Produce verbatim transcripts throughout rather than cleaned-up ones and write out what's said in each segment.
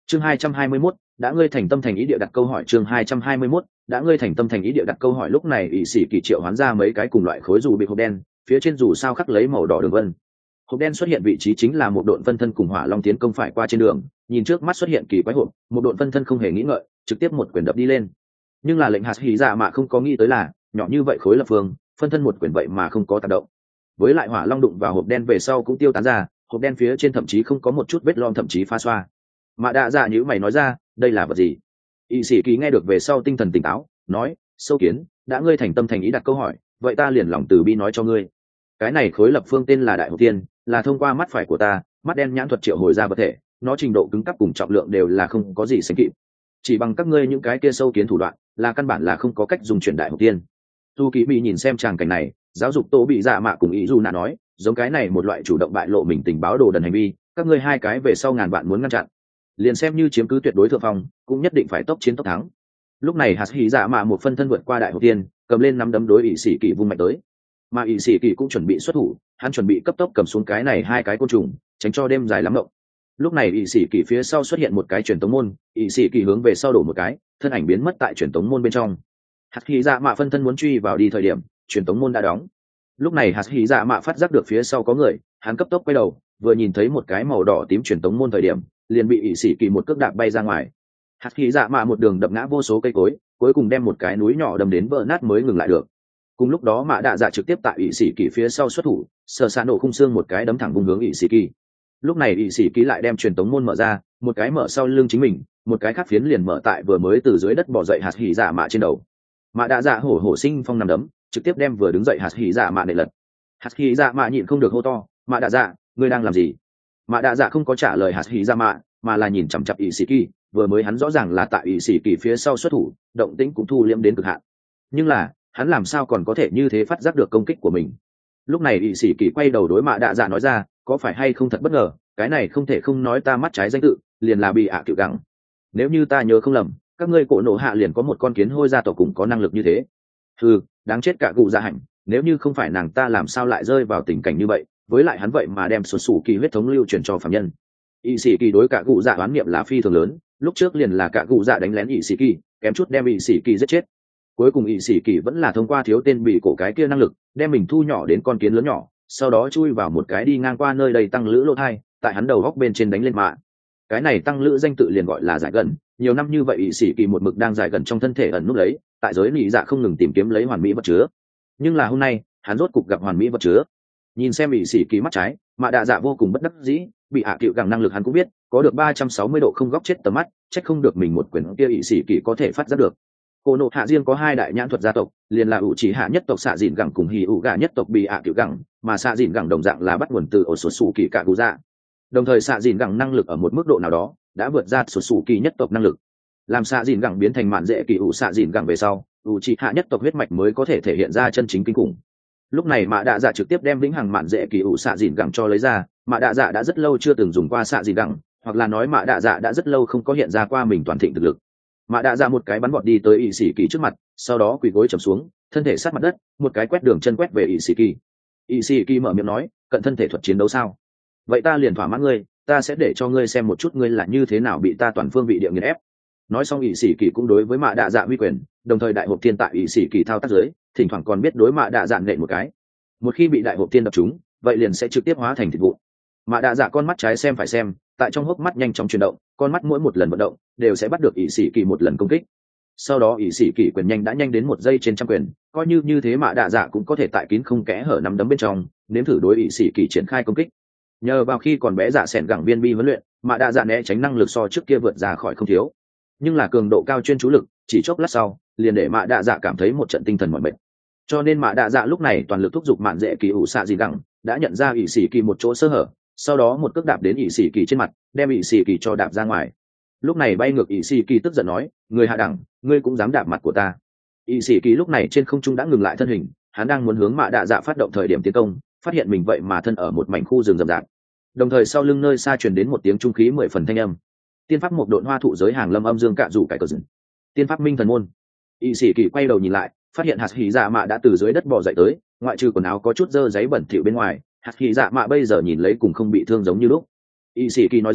chương hai trăm hai mươi mốt đã ngươi thành tâm thành ý địa đặt câu hỏi. chương hai trăm hai mươi mốt đã ngươi thành tâm thành ý địa đặt câu hỏi. Lúc này ỷ sĩ kỳ triệu hoán ra mấy cái cùng loại khối dù bị hộp đen, phía trên dù sao khắc lấy màu đỏ đường vân. Hộp đen xuất hiện vị trí chính là một độn phân thân cùng hỏa long tiến công phải qua trên đường, nhìn trước mắt xuất hiện kỳ quái hộp, một độn phân thân không hề nghĩ ngợi trực tiếp một quyền đập đi lên. Nhưng là lệnh hạt hỉ dạ mạ không có nghĩ tới là nhỏ như vậy khối lập phương phân thân một quyền vậy mà không có tác động, với lại hỏa long đụng vào hộp đen về sau cũng tiêu tán ra, hộp đen phía trên thậm chí không có một chút vết lom, thậm chí pha xoa. Mạ đạ dạ như mày nói ra, đây là vật gì? Y sĩ kỳ nghe được về sau tinh thần tỉnh táo, nói, sâu kiến, đã ngươi thành tâm thành ý đặt câu hỏi, vậy ta liền lòng từ bi nói cho ngươi. Cái này khối lập phương tên là đại hộp tiên, là thông qua mắt phải của ta, mắt đen nhãn thuật triệu hồi ra vật thể, nó trình độ cứng cáp cùng trọng lượng đều là không có gì sánh kịp. Chỉ bằng các ngươi những cái kia sâu kiến thủ đoạn, là căn bản là không có cách dùng chuyển đại hộp tiên. Tu Ký Bị nhìn xem tràng cảnh này, giáo dục Tô Bị Dạ Mạ cùng ý Du nạ nói, giống cái này một loại chủ động bại lộ mình tình báo đồ đần hành vi, các ngươi hai cái về sau ngàn vạn muốn ngăn chặn. Liền xem như chiếm cứ tuyệt đối thượng phong, cũng nhất định phải tốc chiến tốc thắng. Lúc này hạt hỉ dạ mạ một phân thân vượt qua đại hộp tiên, cầm lên nắm đấm đối ỷ sĩ kỳ vung mạnh tới, mà ỷ sĩ kỳ cũng chuẩn bị xuất thủ, hắn chuẩn bị cấp tốc cầm xuống cái này hai cái côn trùng, tránh cho đêm dài lắm mộng. Lúc này ỷ sĩ kỳ phía sau xuất hiện một cái truyền tống môn, ỷ sĩ kỳ hướng về sau đổ một cái, thân ảnh biến mất tại truyền tống môn bên trong. Hạt hỉ dạ mạ phân thân muốn truy vào đi thời điểm, truyền tống môn đã đóng. Lúc này hạt hỉ dạ mạ phát giác được phía sau có người, hắn cấp tốc quay đầu, vừa nhìn thấy một cái màu đỏ tím truyền tống môn thời điểm, liền bị ỷ sĩ kỳ một cước đạp bay ra ngoài. Hạt hỉ dạ mạ một đường đập ngã vô số cây cối, cuối cùng đem một cái núi nhỏ đâm đến vỡ nát mới ngừng lại được. Cùng lúc đó mạ đạ dạ trực tiếp tại ỷ sĩ kỳ phía sau xuất thủ, sờ xa nổ khung xương một cái đấm thẳng vùng hướng ỷ sĩ kỳ. Lúc này ỷ sĩ kỳ lại đem truyền tống môn mở ra, một cái mở sau lưng chính mình, một cái khác phiến liền mở tại vừa mới từ dưới đất bò dậy hạt hỉ dạ mạ trên đầu. Mạ đạ dạ hổ hổ sinh phong nằm đấm, trực tiếp đem vừa đứng dậy hạt hỉ dạ mạ nệ lật. Hạt hỉ dạ mạ nhịn không được hô to, mạ đạ dạ, ngươi đang làm gì? Mạ đạ dạ không có trả lời hạt hỉ dạ mạ, mà là nhìn chằm chằm ỷ sĩ kỳ, vừa mới hắn rõ ràng là tại ỷ sĩ kỳ phía sau xuất thủ, động tĩnh cũng thu liễm đến cực hạn. Nhưng là hắn làm sao còn có thể như thế phát giác được công kích của mình? Lúc này ỷ sĩ kỳ quay đầu đối mạ đạ dạ nói ra, có phải hay không thật bất ngờ, cái này không thể không nói ta mắt trái danh tự liền là bị ạ cựu gắng. Nếu như ta nhớ không lầm, các ngươi cổ nổ hạ liền có một con kiến hôi gia tộc cùng có năng lực như thế. Ừ, đáng chết cả cụ dạ hạnh, nếu như không phải nàng ta làm sao lại rơi vào tình cảnh như vậy, với lại hắn vậy mà đem xuất xù kỳ huyết thống lưu truyền cho phạm nhân. Ỷ sĩ kỳ đối cả cụ dạ oán niệm là phi thường lớn, lúc trước liền là cả cụ dạ đánh lén ỷ sĩ kỳ, kém chút đem ỷ sĩ kỳ giết chết. Cuối cùng ỷ sĩ kỳ vẫn là thông qua thiếu tên bị cổ cái kia năng lực, đem mình thu nhỏ đến con kiến lớn nhỏ, sau đó chui vào một cái đi ngang qua nơi đầy tăng lữ lỗ thai, tại hắn đầu góc bên trên đánh lên mạ. Cái này tăng lữ danh tự liền gọi là giải gần, nhiều năm như vậy ỷ sĩ kỳ một mực đang giải gần trong thân thể ẩn núp lấy, tại giới lý dạ không ngừng tìm kiếm lấy hoàn mỹ vật chứa. Nhưng là hôm nay hắn rốt cục gặp hoàn mỹ vật chứa. Nhìn xem ỷ sĩ kỳ mắt trái, mạ đạ dạ vô cùng bất đắc dĩ, bị hạ cựu gẳng năng lực hắn cũng biết, có được ba trăm sáu mươi độ không góc chết tầm mắt, trách không được mình một quyền kia ỷ sĩ kỳ có thể phát giác được. Cô nộ hạ riêng có hai đại nhãn thuật gia tộc, liền là ủ chỉ hạ nhất tộc xạ dìn gẳng cùng hỉ ủ gà nhất tộc bị hạ cựu gẳng, mà xạ dìn gẳng đồng dạng là bắt nguồn từ ổ sột sủ kỳ cả cụ dạ. Đồng thời xạ dìn gẳng năng lực ở một mức độ nào đó đã vượt ra sột sủ kỳ nhất tộc năng lực. Làm xạ dìn gẳng biến thành mạn dễ kỳ ủ xạ dìn gẳng về sau, ủ chỉ hạ nhất tộc huyết mạch mới có thể thể hiện ra chân chính kinh khủng. Lúc này mạ đạ dạ trực tiếp đem vĩnh hằng mạn dễ kỳ ủ xạ dìn gẳng cho lấy ra, mạ đạ dạ đã rất lâu chưa từng dùng qua xạ dìn gẳng, hoặc là nói mạ đạ dạ đã rất lâu không có hiện ra qua mình toàn thịnh thực lực. Mạ đạ dạ một cái bắn vọt đi tới ỷ sĩ kỳ trước mặt, sau đó quỳ gối chầm xuống, thân thể sát mặt đất, một cái quét đường chân quét về ỷ sĩ kỳ. Ỷ sĩ kỳ mở miệng nói, cận thân thể thuật chiến đấu sao? Vậy ta liền thỏa mãn ngươi, ta sẽ để cho ngươi xem một chút ngươi là như thế nào bị ta toàn phương vị địa nghiền ép. Nói xong ỷ sĩ kỳ cũng đối với mạ đạ dạ uy quyền, đồng thời đại hộp thiên tại ỷ sĩ kỳ thao tác dưới, thỉnh thoảng còn biết đối mạ đạ dạ nện một cái. Một khi bị đại hộp thiên đập trúng, vậy liền sẽ trực tiếp hóa thành thịt vụn. Mạ đạ dạ con mắt trái xem phải xem, tại trong hốc mắt nhanh chóng chuyển động, con mắt mỗi một lần vận động đều sẽ bắt được ỷ sĩ kỳ một lần công kích. Sau đó ỷ sĩ kỳ quyền nhanh đã nhanh đến một giây trên trăm quyền, coi như như thế mạ đạ dạ cũng có thể tại kín không kẽ hở nắm đấm bên trong nếm thử đối ỷ sĩ kỳ triển khai công kích. Nhờ vào khi còn bé dạ sẻn gẳng viên bi huấn luyện, mạ đạ dạ né tránh năng lực so trước kia vượt ra khỏi không thiếu, nhưng là cường độ cao chuyên chú lực chỉ chốc lát sau liền để mạ đạ dạ cảm thấy một trận tinh thần mỏi mệt. Cho nên mạ đạ dạ lúc này toàn lực thúc giục mạn dễ kỳ ủ xạ gì gẳng, đã nhận ra ỷ sĩ kỳ một chỗ sơ hở, sau đó một cước đạp đến ỷ sĩ kỳ trên mặt, đem ỷ sĩ kỳ cho đạp ra ngoài. Lúc này bay ngược ỷ sĩ kỳ tức giận nói, người hạ đẳng, ngươi cũng dám đạp mặt của ta. Ỷ sĩ kỳ lúc này trên không trung đã ngừng lại thân hình, hắn đang muốn hướng mạ đạ dạ phát động thời điểm tiến công, phát hiện mình vậy mà thân ở một mảnh khu rừng rậm rạp, đồng thời sau lưng nơi xa truyền đến một tiếng trung khí mười phần thanh âm. Tiên pháp một độn hoa thụ giới hàng lâm âm dương cạ rủ cải cờ rừng, tiên pháp minh thần môn. Ỷ sĩ kỳ quay đầu nhìn lại, phát hiện hạt hỉ dạ mạ đã từ dưới đất bò dậy tới, ngoại trừ quần áo có chút dơ giấy bẩn thỉu bên ngoài, hạt hỉ dạ mạ bây giờ nhìn lấy cùng không bị thương giống như lúc. Ỷ sĩ kỳ nói ra,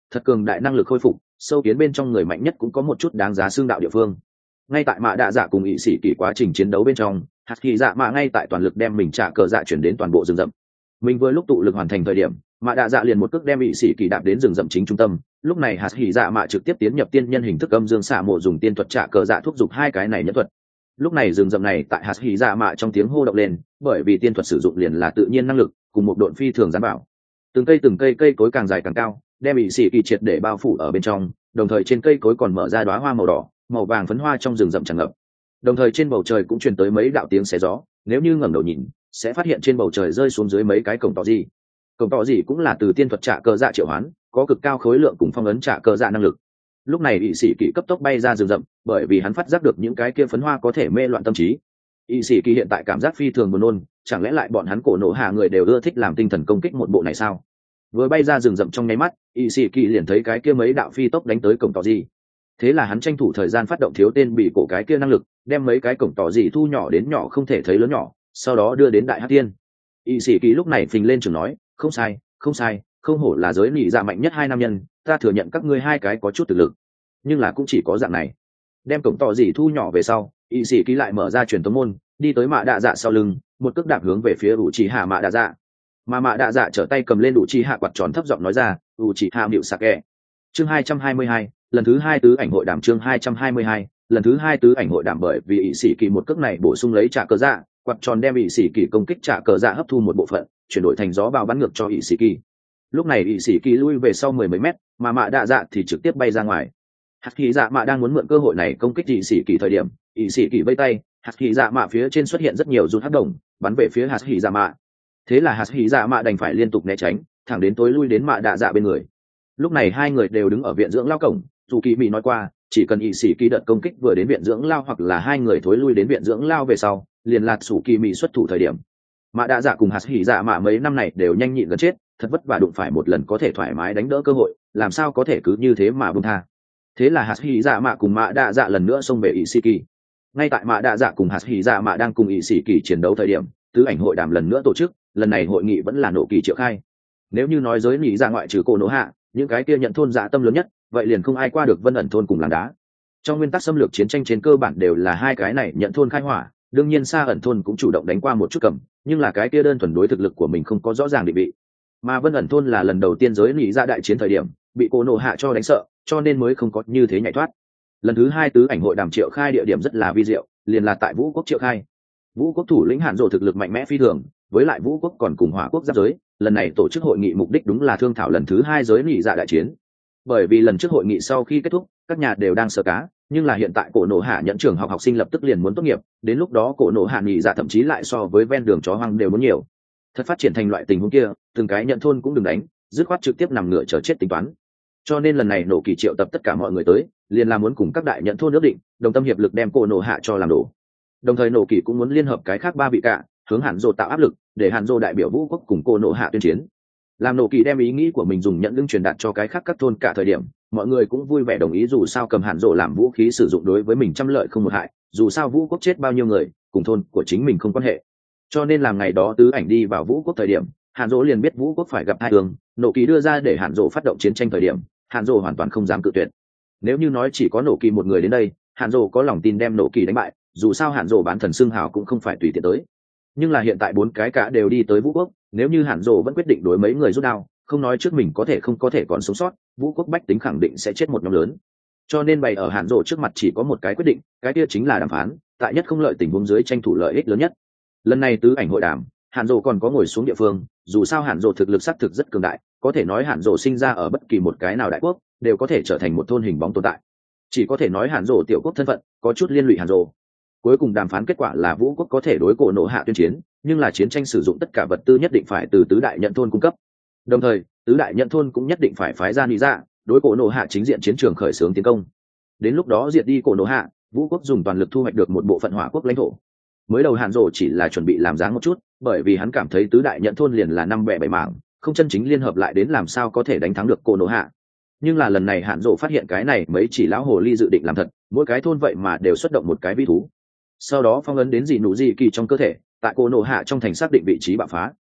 thật cường đại năng lực khôi phục, sâu kiến bên trong người mạnh nhất cũng có một chút đáng giá xương đạo địa phương. Ngay tại mạ đạ dạ cùng ỵ sĩ kỳ quá trình chiến đấu bên trong, hạt kỳ dạ mạ ngay tại toàn lực đem mình trả cờ dạ chuyển đến toàn bộ rừng rậm. Mình vừa lúc tụ lực hoàn thành thời điểm, mạ đạ dạ liền một cước đem ỵ sĩ kỳ đạp đến rừng rậm chính trung tâm. Lúc này hạt kỳ dạ mạ trực tiếp tiến nhập tiên nhân hình thức âm dương xạ mộ, dùng tiên thuật trả cờ dạ thúc giục hai cái này nhất thuật. Lúc này rừng rậm này tại hạt kỳ dạ mạ trong tiếng hô động lên, bởi vì tiên thuật sử dụng liền là tự nhiên năng lực cùng một độn phi thường gián bảo. Từng cây từng cây cây cối càng dài càng cao, đem ỵ sĩ kỳ triệt để bao phủ ở bên trong, đồng thời trên cây cối còn mở ra đóa hoa màu đỏ màu vàng phấn hoa trong rừng rậm tràn ngập. Đồng thời trên bầu trời cũng truyền tới mấy đạo tiếng xé gió, nếu như ngẩng đầu nhìn sẽ phát hiện trên bầu trời rơi xuống dưới mấy cái cổng tỏ gì. Cổng tỏ gì cũng là từ tiên thuật trả cờ dạ triệu hoán, có cực cao khối lượng cùng phong ấn trả cờ dạ năng lực. Lúc này ỵ sĩ kỳ cấp tốc bay ra rừng rậm, bởi vì hắn phát giác được những cái kia phấn hoa có thể mê loạn tâm trí. ỵ sĩ kỳ hiện tại cảm giác phi thường buồn nôn, chẳng lẽ lại bọn hắn cổ nổ hạ người đều ưa thích làm tinh thần công kích một bộ này sao? Vừa bay ra rừng rậm trong nháy mắt, ỵ sĩ kỳ liền thấy cái kia mấy đạo phi tốc đánh tới cổng tỏ gì. Thế là hắn tranh thủ thời gian phát động thiếu tên bị cổ cái kia năng lực, đem mấy cái cổng tỏ gì thu nhỏ đến nhỏ không thể thấy lớn nhỏ, sau đó đưa đến đại hắc tiên. ỵ sĩ kỳ lúc này phình lên trường nói, không sai không sai, không hổ là giới nỉ dạ mạnh nhất hai nam nhân, ta thừa nhận các ngươi hai cái có chút thực lực, nhưng là cũng chỉ có dạng này. Đem cổng tỏ gì thu nhỏ về sau, ỵ sĩ kỳ lại mở ra truyền tống môn, đi tới mạ đạ dạ sau lưng, một cước đạp hướng về phía ủ trì hạ mạ đạ dạ. Mà mạ đạ dạ trở tay cầm lên ủ trì hạ quạt tròn thấp giọng nói ra, ủ trì hạ miệu sạc kẹ. Chương hai trăm hai mươi hai, lần thứ hai tứ ảnh hội đàm. Chương hai trăm hai mươi hai, lần thứ hai tứ ảnh hội đàm. Bởi vì ỵ sĩ kỳ một cước này bổ sung lấy trả cờ dạ, quạt tròn đem ỵ sĩ kỳ công kích trả cờ dạ hấp thu một bộ phận, chuyển đổi thành gió bào bắn ngược cho ỵ sĩ kỳ. Lúc này ỵ sĩ kỳ lui về sau mười mấy mét, mà mạ đạ dạ thì trực tiếp bay ra ngoài. Hạt kỳ dạ mạ đang muốn mượn cơ hội này công kích ỵ sĩ kỳ thời điểm, ỵ sĩ kỳ vây tay, hạt kỳ dạ mạ phía trên xuất hiện rất nhiều run hắc đồng, bắn về phía hạt kỳ dạ mạ. Thế là hạt kỳ dạ mạ đành phải liên tục né tránh, thẳng đến tối lui đến mạ đạ dạ bên người. Lúc này hai người đều đứng ở viện dưỡng lao cổng, dù kỳ mỹ nói qua, chỉ cần ỵ sĩ kỳ đợt công kích vừa đến viện dưỡng lao hoặc là hai người thối lui đến viện dưỡng lao về sau, liền lạt sủ kỳ mỹ xuất thủ thời điểm. Mạ đạ dạ cùng hạt kỳ dạ mạ mấy năm này đều nhanh nhịn gần chết, thật vất vả đụng phải một lần có thể thoải mái đánh đỡ cơ hội, làm sao có thể cứ như thế mà buông tha. Thế là hạt kỳ dạ mạ cùng mạ đạ dạ lần nữa xông về ỵ sĩ kỳ. Ngay tại mạ đạ dạ cùng hạt kỳ dạ mạ đang cùng ỵ sĩ kỳ chiến đấu thời điểm, tứ ảnh hội đàm lần nữa tổ chức, lần này hội nghị vẫn là nổ kỳ triệu khai. Nếu như nói giới nỉ dạ ngoại trừ cổ nổ hạ, những cái kia nhận thôn dạ tâm lớn nhất, vậy liền không ai qua được Vân ẩn thôn cùng làng đá. Trong nguyên tắc xâm lược chiến tranh trên cơ bản đều là hai cái này nhận thôn khai hỏa, đương nhiên Sa ẩn thôn cũng chủ động đánh qua một chút cầm, nhưng là cái kia đơn thuần đối thực lực của mình không có rõ ràng định vị. Mà Vân ẩn thôn là lần đầu tiên giới nỉ dạ đại chiến thời điểm, bị cổ nổ hạ cho đánh sợ, cho nên mới không có như thế nhảy thoát. Lần thứ hai tứ ảnh hội đàm triệu khai địa điểm rất là vi diệu, liền là tại Vũ quốc triệu khai. Vũ quốc thủ lĩnh Hàn Dụ thực lực mạnh mẽ phi thường, với lại Vũ quốc còn cùng Hỏa quốc giáp giới, lần này tổ chức hội nghị mục đích đúng là thương thảo lần thứ hai giới nỉ dạ đại chiến. Bởi vì lần trước hội nghị sau khi kết thúc, các nhà đều đang sờ cá, nhưng là hiện tại cổ nổ hạ nhận trường học học sinh lập tức liền muốn tốt nghiệp, đến lúc đó cổ nổ hạ nỉ dạ thậm chí lại so với ven đường chó hoang đều muốn nhiều. Thật phát triển thành loại tình huống kia, từng cái nhận thôn cũng đừng đánh, dứt khoát trực tiếp nằm ngửa chờ chết tính toán. Cho nên lần này nổ kỳ triệu tập tất cả mọi người tới, liền là muốn cùng các đại nhận thôn ước định, đồng tâm hiệp lực đem cổ nổ hạ cho làm đổ. Đồng thời nổ kỳ cũng muốn liên hợp cái khác ba vị cả, hướng Hàn Dụ tạo áp lực, để Hàn Dụ đại biểu Vũ quốc cùng cổ nổ hạ tuyên chiến. Làm nổ kỳ đem ý nghĩ của mình dùng nhận lưng truyền đạt cho cái khác các thôn cả thời điểm, mọi người cũng vui vẻ đồng ý, dù sao cầm Hàn Dụ làm vũ khí sử dụng đối với mình trăm lợi không một hại, dù sao Vũ quốc chết bao nhiêu người, cùng thôn của chính mình không quan hệ. Cho nên làm ngày đó tứ ảnh đi vào Vũ quốc thời điểm, Hàn Dụ liền biết Vũ quốc phải gặp hai hướng, nổ kỳ đưa ra để Hàn Dụ phát động chiến tranh thời điểm, Hàn Dụ hoàn toàn không dám cự tuyệt. Nếu như nói chỉ có nổ kỳ một người đến đây, Hàn Dụ có lòng tin đem nổ kỳ đánh bại, dù sao Hàn Dụ bán thần xưng hào cũng không phải tùy tiện tới. Nhưng là hiện tại bốn cái cả đều đi tới Vũ quốc, nếu như Hàn Dụ vẫn quyết định đối mấy người rút đao, không nói trước mình có thể không có thể còn sống sót, Vũ quốc bách tính khẳng định sẽ chết một nhóm lớn. Cho nên bày ở Hàn Dụ trước mặt chỉ có một cái quyết định, cái kia chính là đàm phán, tại nhất không lợi tình huống dưới tranh thủ lợi ích lớn nhất. Lần này tứ ảnh hội đàm, Hàn Dụ còn có ngồi xuống địa phương, dù sao Hàn Dụ thực lực xác thực rất cường đại, có thể nói Hàn Dụ sinh ra ở bất kỳ một cái nào đại quốc, đều có thể trở thành một thôn hình bóng tồn tại. Chỉ có thể nói Hàn Dụ tiểu quốc thân phận có chút liên lụy Hàn Dụ. Cuối cùng đàm phán kết quả là Vũ quốc có thể đối cổ nổ hạ tuyên chiến, nhưng là chiến tranh sử dụng tất cả vật tư nhất định phải từ tứ đại nhận thôn cung cấp. Đồng thời, tứ đại nhận thôn cũng nhất định phải phái ra nị dạ, đối cổ nổ hạ chính diện chiến trường khởi xướng tiến công. Đến lúc đó diệt đi cổ nổ hạ, Vũ quốc dùng toàn lực thu hoạch được một bộ phận Hỏa quốc lãnh thổ. Mới đầu Hàn Dụ chỉ là chuẩn bị làm dáng một chút, bởi vì hắn cảm thấy tứ đại nhận thôn liền là năm bè bảy mảng, không chân chính liên hợp lại đến làm sao có thể đánh thắng được cổ nổ hạ. Nhưng là lần này Hàn Dụ phát hiện cái này mấy chỉ lão hồ ly dự định làm thật, mỗi cái thôn vậy mà đều xuất động một cái vi thú. Sau đó phong ấn đến gì nụ gì kỳ trong cơ thể, tại cổ nổ hạ trong thành xác định vị trí bạo phá.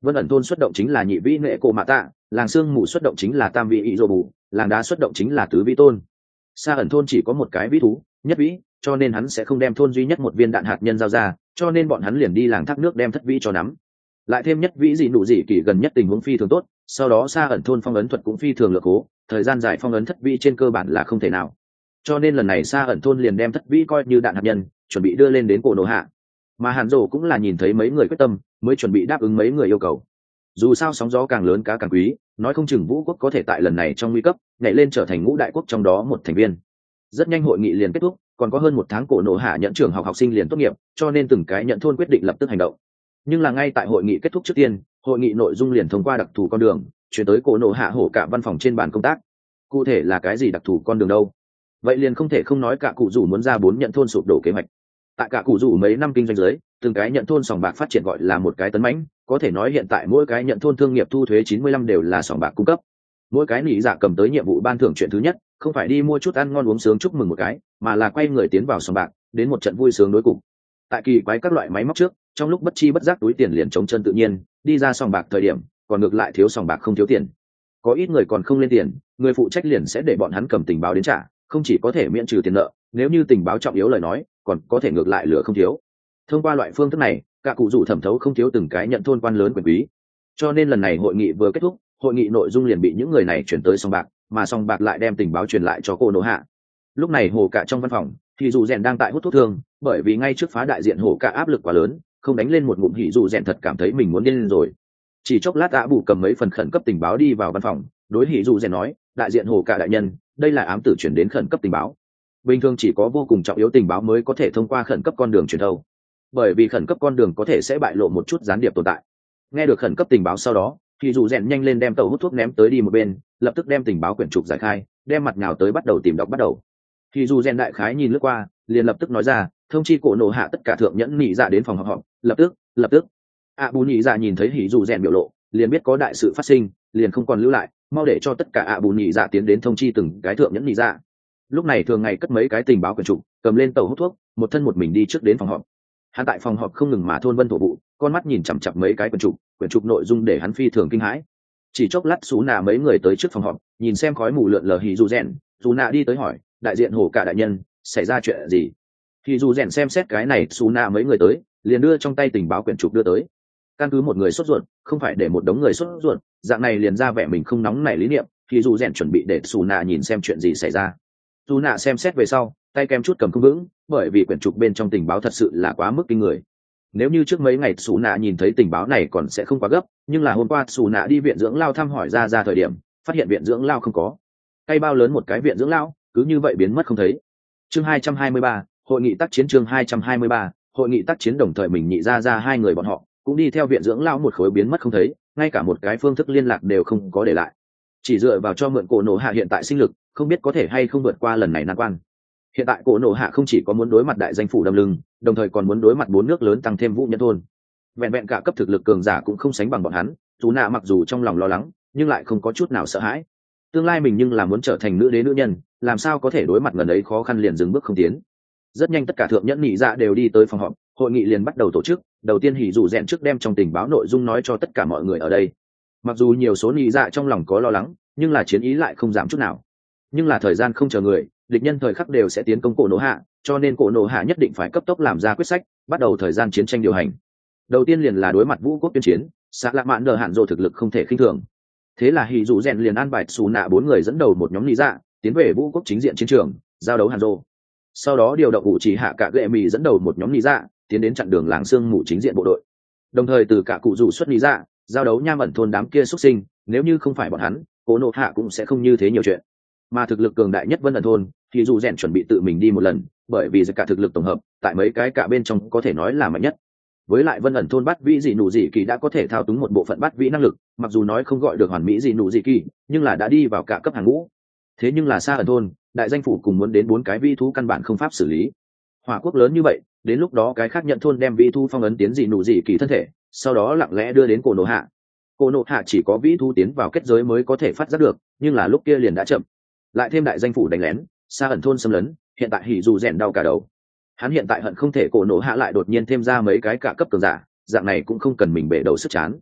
Vân ẩn thôn xuất động chính là nhị vĩ nệ cổ mạ tạ, làng sương mù xuất động chính là tam vĩ ý rồ bù, làng đá xuất động chính là tứ vĩ tôn. Sa ẩn thôn chỉ có một cái vĩ thú, nhất vĩ, cho nên hắn sẽ không đem thôn duy nhất một viên đạn hạt nhân giao ra, cho nên bọn hắn liền đi làng thác nước đem thất vĩ cho nắm. Lại thêm nhất vĩ dị nụ dị kỳ gần nhất tình huống phi thường tốt, sau đó Sa ẩn thôn phong ấn thuật cũng phi thường lược cố, thời gian dài phong ấn thất vĩ trên cơ bản là không thể nào. Cho nên lần này Sa ẩn thôn liền đem thất vĩ coi như đạn hạt nhân, chuẩn bị đưa lên đến cổ nổ hạ. Mà Hàn Dỗ cũng là nhìn thấy mấy người quyết tâm, mới chuẩn bị đáp ứng mấy người yêu cầu. Dù sao sóng gió càng lớn cá càng quý, nói không chừng Vũ quốc có thể tại lần này trong nguy cấp nhảy lên trở thành ngũ đại quốc trong đó một thành viên. Rất nhanh hội nghị liền kết thúc, còn có hơn một tháng cổ nổ hạ nhận trường học học sinh liền tốt nghiệp, cho nên từng cái nhận thôn quyết định lập tức hành động. Nhưng là ngay tại hội nghị kết thúc trước tiên, hội nghị nội dung liền thông qua đặc thù con đường chuyển tới cổ nổ hạ hổ cả văn phòng trên bàn công tác. Cụ thể là cái gì đặc thù con đường đâu? Vậy liền không thể không nói cả cụ rủ muốn ra bốn nhận thôn sụp đổ kế hoạch. Tại cả cụ rủ mấy năm kinh doanh dưới, từng cái nhận thôn sòng bạc phát triển gọi là một cái tấn mãnh, có thể nói hiện tại mỗi cái nhận thôn thương nghiệp thu thuế chín mươi lăm đều là sòng bạc cung cấp. Mỗi cái nỉ dạ cầm tới nhiệm vụ ban thưởng chuyện thứ nhất, không phải đi mua chút ăn ngon uống sướng chúc mừng một cái, mà là quay người tiến vào sòng bạc, đến một trận vui sướng đối cục. Tại kỳ quái các loại máy móc trước, trong lúc bất chi bất giác túi tiền liền chống chân tự nhiên, đi ra sòng bạc thời điểm, còn ngược lại thiếu sòng bạc không thiếu tiền. Có ít người còn không lên tiền, người phụ trách liền sẽ để bọn hắn cầm tình báo đến trả, không chỉ có thể miễn trừ tiền nợ, nếu như tình báo trọng yếu lời nói, còn có thể ngược lại lửa không thiếu. Thông qua loại phương thức này, cả cụ rủ thẩm thấu không thiếu từng cái nhận thôn quan lớn quyền quý. Cho nên lần này hội nghị vừa kết thúc, hội nghị nội dung liền bị những người này chuyển tới sòng bạc, mà sòng bạc lại đem tình báo truyền lại cho cô nổ hạ. Lúc này hồ cả trong văn phòng thì dù rèn đang tại hút thuốc thương, bởi vì ngay trước phá đại diện hồ cả áp lực quá lớn, không đánh lên một ngụm hỉ dù rèn thật cảm thấy mình muốn điên lên rồi. Chỉ chốc lát ạ bù cầm mấy phần khẩn cấp tình báo đi vào văn phòng, đối hỉ dù rèn nói, đại diện hồ cả đại nhân, đây là ám tử chuyển đến khẩn cấp tình báo. Bình thường chỉ có vô cùng trọng yếu tình báo mới có thể thông qua khẩn cấp con đường truyền thâu, bởi vì khẩn cấp con đường có thể sẽ bại lộ một chút gián điệp tồn tại. Nghe được khẩn cấp tình báo sau đó, thì dù rèn nhanh lên đem tàu hút thuốc ném tới đi một bên, lập tức đem tình báo quyển trục giải khai, đem mặt nhào tới bắt đầu tìm đọc bắt đầu. Thì dù rèn đại khái nhìn lướt qua, liền lập tức nói ra, thông chi cổ nổ hạ tất cả thượng nhẫn nhị dạ đến phòng họp họp, lập tức, lập tức. ạ bù nhị dạ nhìn thấy hỉ dù rèn biểu lộ, liền biết có đại sự phát sinh, liền không còn lưu lại, mau để cho tất cả ạ bù nhị dạ tiến đến thông chi từng cái thượng nhẫn nhị dạ. Lúc này thường ngày cất mấy cái tình báo quyển trục, cầm lên tàu hút thuốc, một thân một mình đi trước đến phòng họp. Hắn tại phòng họp không ngừng mà thôn vân thổ vụ, con mắt nhìn chằm chằm mấy cái quyển trục, quyển trục nội dung để hắn phi thường kinh hãi. Chỉ chốc lát xú nạ mấy người tới trước phòng họp, nhìn xem khói mù lượn lờ hỉ dù rèn, xú nạ đi tới hỏi, đại diện hổ cả đại nhân, xảy ra chuyện gì? Hỉ dù rèn xem xét cái này, xú nạ mấy người tới, liền đưa trong tay tình báo quyển trục đưa tới. Căn cứ một người sốt ruột, không phải để một đống người sốt ruột, dạng này liền ra vẻ mình không nóng nảy lý niệm, hỉ dù rèn chuẩn bị để xú nạ nhìn xem chuyện gì xảy ra. Xú nạ xem xét về sau, tay kem chút cầm không vững, bởi vì quyển trục bên trong tình báo thật sự là quá mức kinh người. Nếu như trước mấy ngày xù nạ nhìn thấy tình báo này còn sẽ không quá gấp, nhưng là hôm qua xù nạ đi viện dưỡng lao thăm hỏi ra ra thời điểm, phát hiện viện dưỡng lao không có. Cây bao lớn một cái viện dưỡng lao, cứ như vậy biến mất không thấy. Chương hai trăm hai mươi ba, hội nghị tác chiến chương hai trăm hai mươi ba, hội nghị tác chiến đồng thời mình nhị ra ra hai người bọn họ, cũng đi theo viện dưỡng lao một khối biến mất không thấy, ngay cả một cái phương thức liên lạc đều không có để lại. Chỉ dựa vào cho mượn cổ nổ hạ hiện tại sinh lực, không biết có thể hay không vượt qua lần này nan quan. Hiện tại cổ nổ hạ không chỉ có muốn đối mặt đại danh phủ đâm lưng, đồng thời còn muốn đối mặt bốn nước lớn tăng thêm vũ nhân thôn. Vẹn vẹn cả cấp thực lực cường giả cũng không sánh bằng bọn hắn, dù nạ mặc dù trong lòng lo lắng, nhưng lại không có chút nào sợ hãi. Tương lai mình nhưng là muốn trở thành nữ đế nữ nhân, làm sao có thể đối mặt gần ấy khó khăn liền dừng bước không tiến. Rất nhanh tất cả thượng nhẫn nhị dạ đều đi tới phòng họp, hội nghị liền bắt đầu tổ chức. Đầu tiên hỉ dù rèn trước đem trong tình báo nội dung nói cho tất cả mọi người ở đây. Mặc dù nhiều số nhị dạ trong lòng có lo lắng, nhưng là chiến ý lại không giảm chút nào. Nhưng là thời gian không chờ người, địch nhân thời khắc đều sẽ tiến công cổ nổ hạ, cho nên cổ nổ hạ nhất định phải cấp tốc làm ra quyết sách, bắt đầu thời gian chiến tranh điều hành. Đầu tiên liền là đối mặt vũ quốc tuyên chiến, xã lạc mạn đờ hạn dồ thực lực không thể khinh thường. Thế là hỉ dù rèn liền an bài xù nạ bốn người dẫn đầu một nhóm lý dạ tiến về vũ quốc chính diện chiến trường giao đấu hàn dô. Sau đó điều động ủ chỉ hạ cả gệ mì dẫn đầu một nhóm lý dạ tiến đến chặn đường làng sương mù chính diện bộ đội, đồng thời từ cả cụ rủ xuất lý dạ giao đấu nham ẩn thôn đám kia xuất sinh, nếu như không phải bọn hắn, cổ nổ hạ cũng sẽ không như thế nhiều chuyện. Mà thực lực cường đại nhất vân ẩn thôn thì dù rèn chuẩn bị tự mình đi một lần, bởi vì cả thực lực tổng hợp tại mấy cái cả bên trong có thể nói là mạnh nhất. Với lại vân ẩn thôn bắt vĩ dị nụ dị kỳ đã có thể thao túng một bộ phận bắt vĩ năng lực, mặc dù nói không gọi được hoàn mỹ dị nụ dị kỳ, nhưng là đã đi vào cả cấp hàng ngũ. Thế nhưng là xa ẩn thôn đại danh phủ cùng muốn đến bốn cái vi thú căn bản không pháp xử lý. Hỏa quốc lớn như vậy, đến lúc đó cái khác nhận thôn đem vi thú phong ấn tiến dị nụ dị kỳ thân thể, sau đó lặng lẽ đưa đến cổ nổ hạ. Cổ nổ hạ chỉ có vĩ thú tiến vào kết giới mới có thể phát giác được, nhưng là lúc kia liền đã chậm. Lại thêm đại danh phủ đánh lén, xa ẩn thôn xâm lấn, hiện tại hỉ dù rèn đau cả đầu. Hắn hiện tại hận không thể cổ nổ hạ lại đột nhiên thêm ra mấy cái cả cấp cường giả, dạng này cũng không cần mình bể đầu sức chán.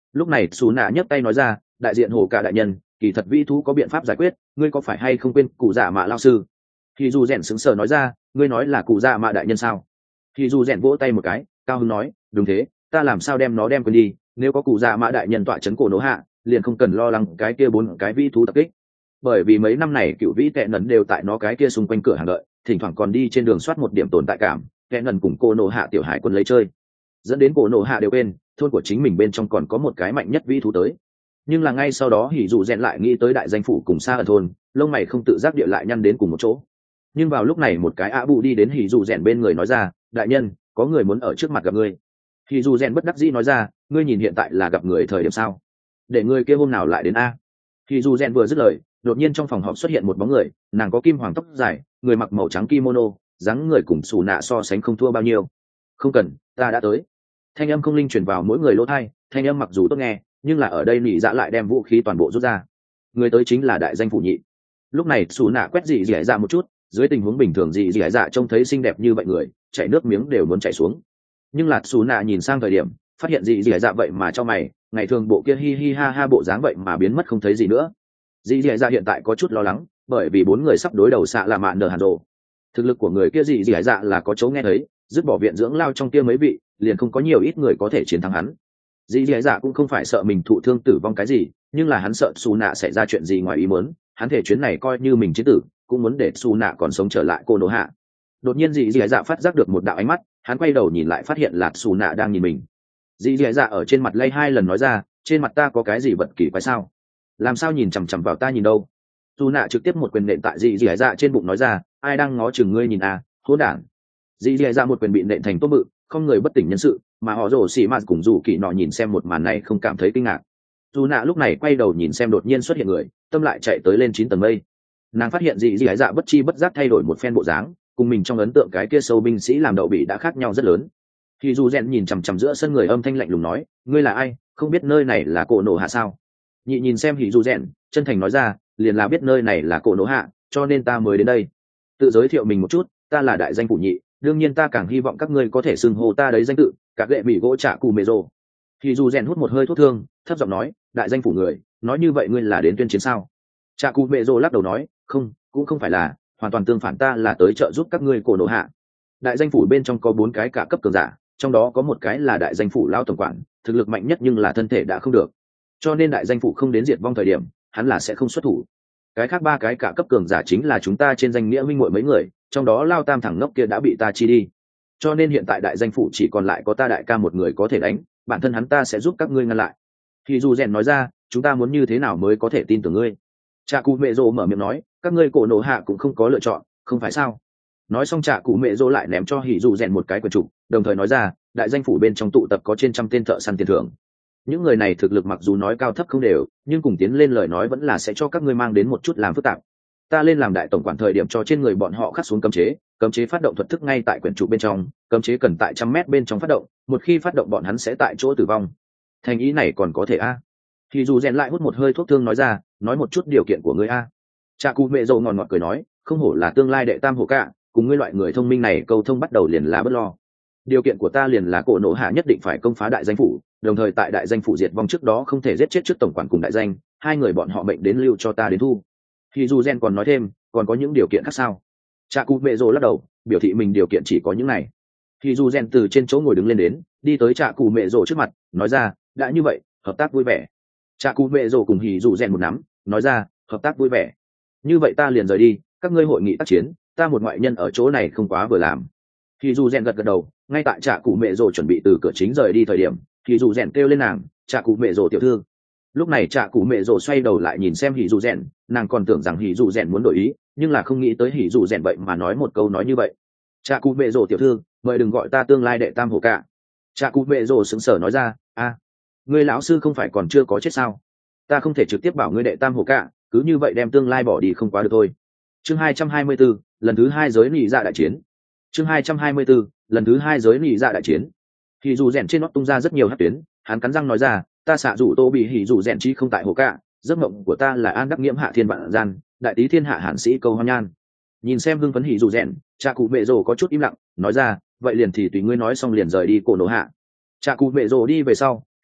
Lúc này xù nạ nhấc tay nói ra, đại diện hồ cả đại nhân, kỳ thật vi thú có biện pháp giải quyết, ngươi có phải hay không quên cụ dạ mạ lao sư? Thì dù rèn sững sờ nói ra, ngươi nói là cụ dạ mạ đại nhân sao? Thì dù rèn vỗ tay một cái, cao hứng nói, đúng thế, ta làm sao đem nó đem quên đi, nếu có cụ dạ mạ đại nhân tọa chấn cổ nổ hạ, liền không cần lo lắng cái kia bốn cái vi thú tập kích. Bởi vì mấy năm này cựu vĩ tệ nấn đều tại nó cái kia xung quanh cửa hàng đợi, thỉnh thoảng còn đi trên đường soát một điểm tồn tại cảm, tệ nấn cùng cô nổ hạ tiểu hải quân lấy chơi, dẫn đến cổ nổ hạ đều quên thôn của chính mình bên trong còn có một cái mạnh nhất vi thú tới. Nhưng là ngay sau đó hỉ dù rèn lại nghĩ tới đại danh phủ cùng xa ở thôn, lông mày không tự giác địa lại nhăn đến cùng một chỗ. Nhưng vào lúc này một cái ạ bụ đi đến hỉ dù rèn bên người nói ra, đại nhân, có người muốn ở trước mặt gặp ngươi. Hỉ dù rèn bất đắc dĩ nói ra, ngươi nhìn hiện tại là gặp người thời điểm sao, để người kia hôm nào lại đến a. Hỉ dù rèn vừa dứt lời, đột nhiên trong phòng họp xuất hiện một bóng người, nàng có kim hoàng tóc dài, người mặc màu trắng kimono, dáng người cùng xù nạ so sánh không thua bao nhiêu. Không cần, ta đã tới. Thanh âm không linh truyền vào mỗi người lỗ tai, thanh âm mặc dù tốt nghe, nhưng là ở đây nị dạ lại đem vũ khí toàn bộ rút ra. Người tới chính là đại danh phủ nhị. Lúc này xù nạ quét dị dị dạ một chút, dưới tình huống bình thường dị dị dạ trông thấy xinh đẹp như vậy người, chảy nước miếng đều muốn chảy xuống. Nhưng là xù nạ nhìn sang thời điểm, phát hiện dị dị dạ vậy mà cho mày, ngày thường bộ kia hi hi ha ha bộ dáng vậy mà biến mất không thấy gì nữa. Dị dị dạ hiện tại có chút lo lắng, bởi vì bốn người sắp đối đầu xạ là mạn nở hàn rồ. Thực lực của người kia dị dị dạ là có chỗ nghe thấy, dứt bỏ viện dưỡng lao trong kia mấy vị, liền không có nhiều ít người có thể chiến thắng hắn. Dĩ dĩ dạ cũng không phải sợ mình thụ thương tử vong cái gì, nhưng là hắn sợ xù nạ xảy ra chuyện gì ngoài ý muốn, hắn thể chuyến này coi như mình chiến tử, cũng muốn để xù nạ còn sống trở lại cô nổ hạ. Đột nhiên dĩ dĩ dạ phát giác được một đạo ánh mắt, hắn quay đầu nhìn lại phát hiện là xù nạ đang nhìn mình. Dĩ dĩ dạ ở trên mặt lay hai lần nói ra, trên mặt ta có cái gì vật kỳ quái sao? Làm sao nhìn chằm chằm vào ta nhìn đâu? Xù nạ trực tiếp một quyền nện tại dĩ dĩ dạ trên bụng nói ra, ai đang ngó chừng ngươi nhìn à, hỗn đản. Dĩ dĩ dạ một quyền bị nện thành tốt bự, không người bất tỉnh nhân sự, mà họ rồ xì mạt cùng rủ kỳ nọ nhìn xem một màn này không cảm thấy kinh ngạc. Dù nạ lúc này quay đầu nhìn xem đột nhiên xuất hiện người, tâm lại chạy tới lên chín tầng mây. Nàng phát hiện dị dị ái dạ bất chi bất giác thay đổi một phen bộ dáng, cùng mình trong ấn tượng cái kia sâu binh sĩ làm đậu bị đã khác nhau rất lớn. Thì dù rèn nhìn chằm chằm giữa sân người âm thanh lạnh lùng nói, ngươi là ai, không biết nơi này là cổ nổ hạ sao? Nhị nhìn xem hỉ dù rèn, chân thành nói ra, liền là biết nơi này là cổ nổ hạ, cho nên ta mới đến đây. Tự giới thiệu mình một chút, ta là đại danh phủ nhị, đương nhiên ta càng hy vọng các ngươi có thể xưng hô ta đấy danh tự, cả gệ mỹ gỗ trả cù mê rồ. Thì dù rèn hút một hơi thuốc thương, thấp giọng nói, đại danh phủ người, nói như vậy ngươi là đến tuyên chiến sao? Trả cù mê rồ lắc đầu nói, không, cũng không phải là, hoàn toàn tương phản, ta là tới trợ giúp các ngươi cổ nổ hạ. Đại danh phủ bên trong có bốn cái cả cấp cường giả, trong đó có một cái là đại danh phủ lao tổng quản, thực lực mạnh nhất nhưng là thân thể đã không được, cho nên đại danh phủ không đến diệt vong thời điểm, hắn là sẽ không xuất thủ. Cái khác ba cái cả cấp cường giả chính là chúng ta trên danh nghĩa minh muội mấy người, trong đó lao tam thẳng ngốc kia đã bị ta chi đi, cho nên hiện tại đại danh phủ chỉ còn lại có ta đại ca một người có thể đánh, bản thân hắn ta sẽ giúp các ngươi ngăn lại. Thì dù rèn nói ra, chúng ta muốn như thế nào mới có thể tin tưởng ngươi? Trạ cụ mẹ rồ mở miệng nói, các ngươi cổ nổ hạ cũng không có lựa chọn, không phải sao? Nói xong trạ cụ mẹ rồ lại ném cho hỉ dù rèn một cái quyển trục, đồng thời nói ra, đại danh phủ bên trong tụ tập có trên trăm tên thợ săn tiền thưởng. Những người này thực lực mặc dù nói cao thấp không đều, nhưng cùng tiến lên lời nói vẫn là sẽ cho các ngươi mang đến một chút làm phức tạp. Ta lên làm đại tổng quản thời điểm cho trên người bọn họ khắc xuống cấm chế, cấm chế phát động thuật thức ngay tại quyển trụ bên trong, cấm chế cần tại trăm mét bên trong phát động, một khi phát động bọn hắn sẽ tại chỗ tử vong. Thành ý này còn có thể a? À? Thì dù rèn lại hút một hơi thuốc thương nói ra, nói một chút điều kiện của ngươi a. À? Cha cụ mẹ dầu ngòn ngọt cười nói, không hổ là tương lai đệ tam hổ cả, cùng ngươi loại người thông minh này câu thông bắt đầu liền là bất lo. Điều kiện của ta liền là cổ nổ hạ nhất định phải công phá đại danh phủ, đồng thời tại đại danh phủ diệt vong trước đó không thể giết chết trước tổng quản cùng đại danh, hai người bọn họ mệnh đến lưu cho ta đến thu. Thì dù gen còn nói thêm, còn có những điều kiện khác sao? Cha cụ mẹ rồ lắc đầu, biểu thị mình điều kiện chỉ có những này. Thì dù gen từ trên chỗ ngồi đứng lên đến, đi tới cha cụ mẹ rồ trước mặt, nói ra, đã như vậy, hợp tác vui vẻ. Cha cụ mẹ rồ cùng hỉ dù gen một nắm, nói ra, hợp tác vui vẻ. Như vậy ta liền rời đi, các ngươi hội nghị tác chiến, ta một ngoại nhân ở chỗ này không quá vừa làm. Thì dù gen gật gật đầu, ngay tại cha cụ mẹ rồ chuẩn bị từ cửa chính rời đi thời điểm, thì dù gen kêu lên nàng, cha cụ mẹ rồ tiểu thư. Lúc này trạ cụ mẹ rồ xoay đầu lại nhìn xem hỉ dù rèn, nàng còn tưởng rằng hỉ dù rèn muốn đổi ý, nhưng là không nghĩ tới hỉ dù rèn vậy mà nói một câu nói như vậy. Trạ cụ mẹ rồ tiểu thư, mời đừng gọi ta tương lai đệ tam hổ cả. Trạ cụ mẹ rồ sững sờ nói ra, a, ngươi lão sư không phải còn chưa có chết sao? Ta không thể trực tiếp bảo ngươi đệ tam hổ cả, cứ như vậy đem tương lai bỏ đi không quá được thôi. Chương hai trăm hai mươi 224, lần thứ hai giới nị dạ đại chiến. Chương hai trăm hai mươi 224, lần thứ hai giới nị dạ đại chiến. Hỉ dù rèn trên nót tung ra rất nhiều hắc tuyến, hắn cắn răng nói ra, ta xạ rủ tô bị hỉ rủ rèn chi không tại hồ cả, giấc mộng của ta là an đắc nghiễm hạ thiên vạn gian, đại tý thiên hạ hàn sĩ câu hoan nhan. Nhìn xem hưng phấn hỉ rủ rèn, cha cụ mẹ rồ có chút im lặng, nói ra, vậy liền thì tùy ngươi nói xong liền rời đi cổ nổ hạ. Cha cụ mẹ rồ đi về sau,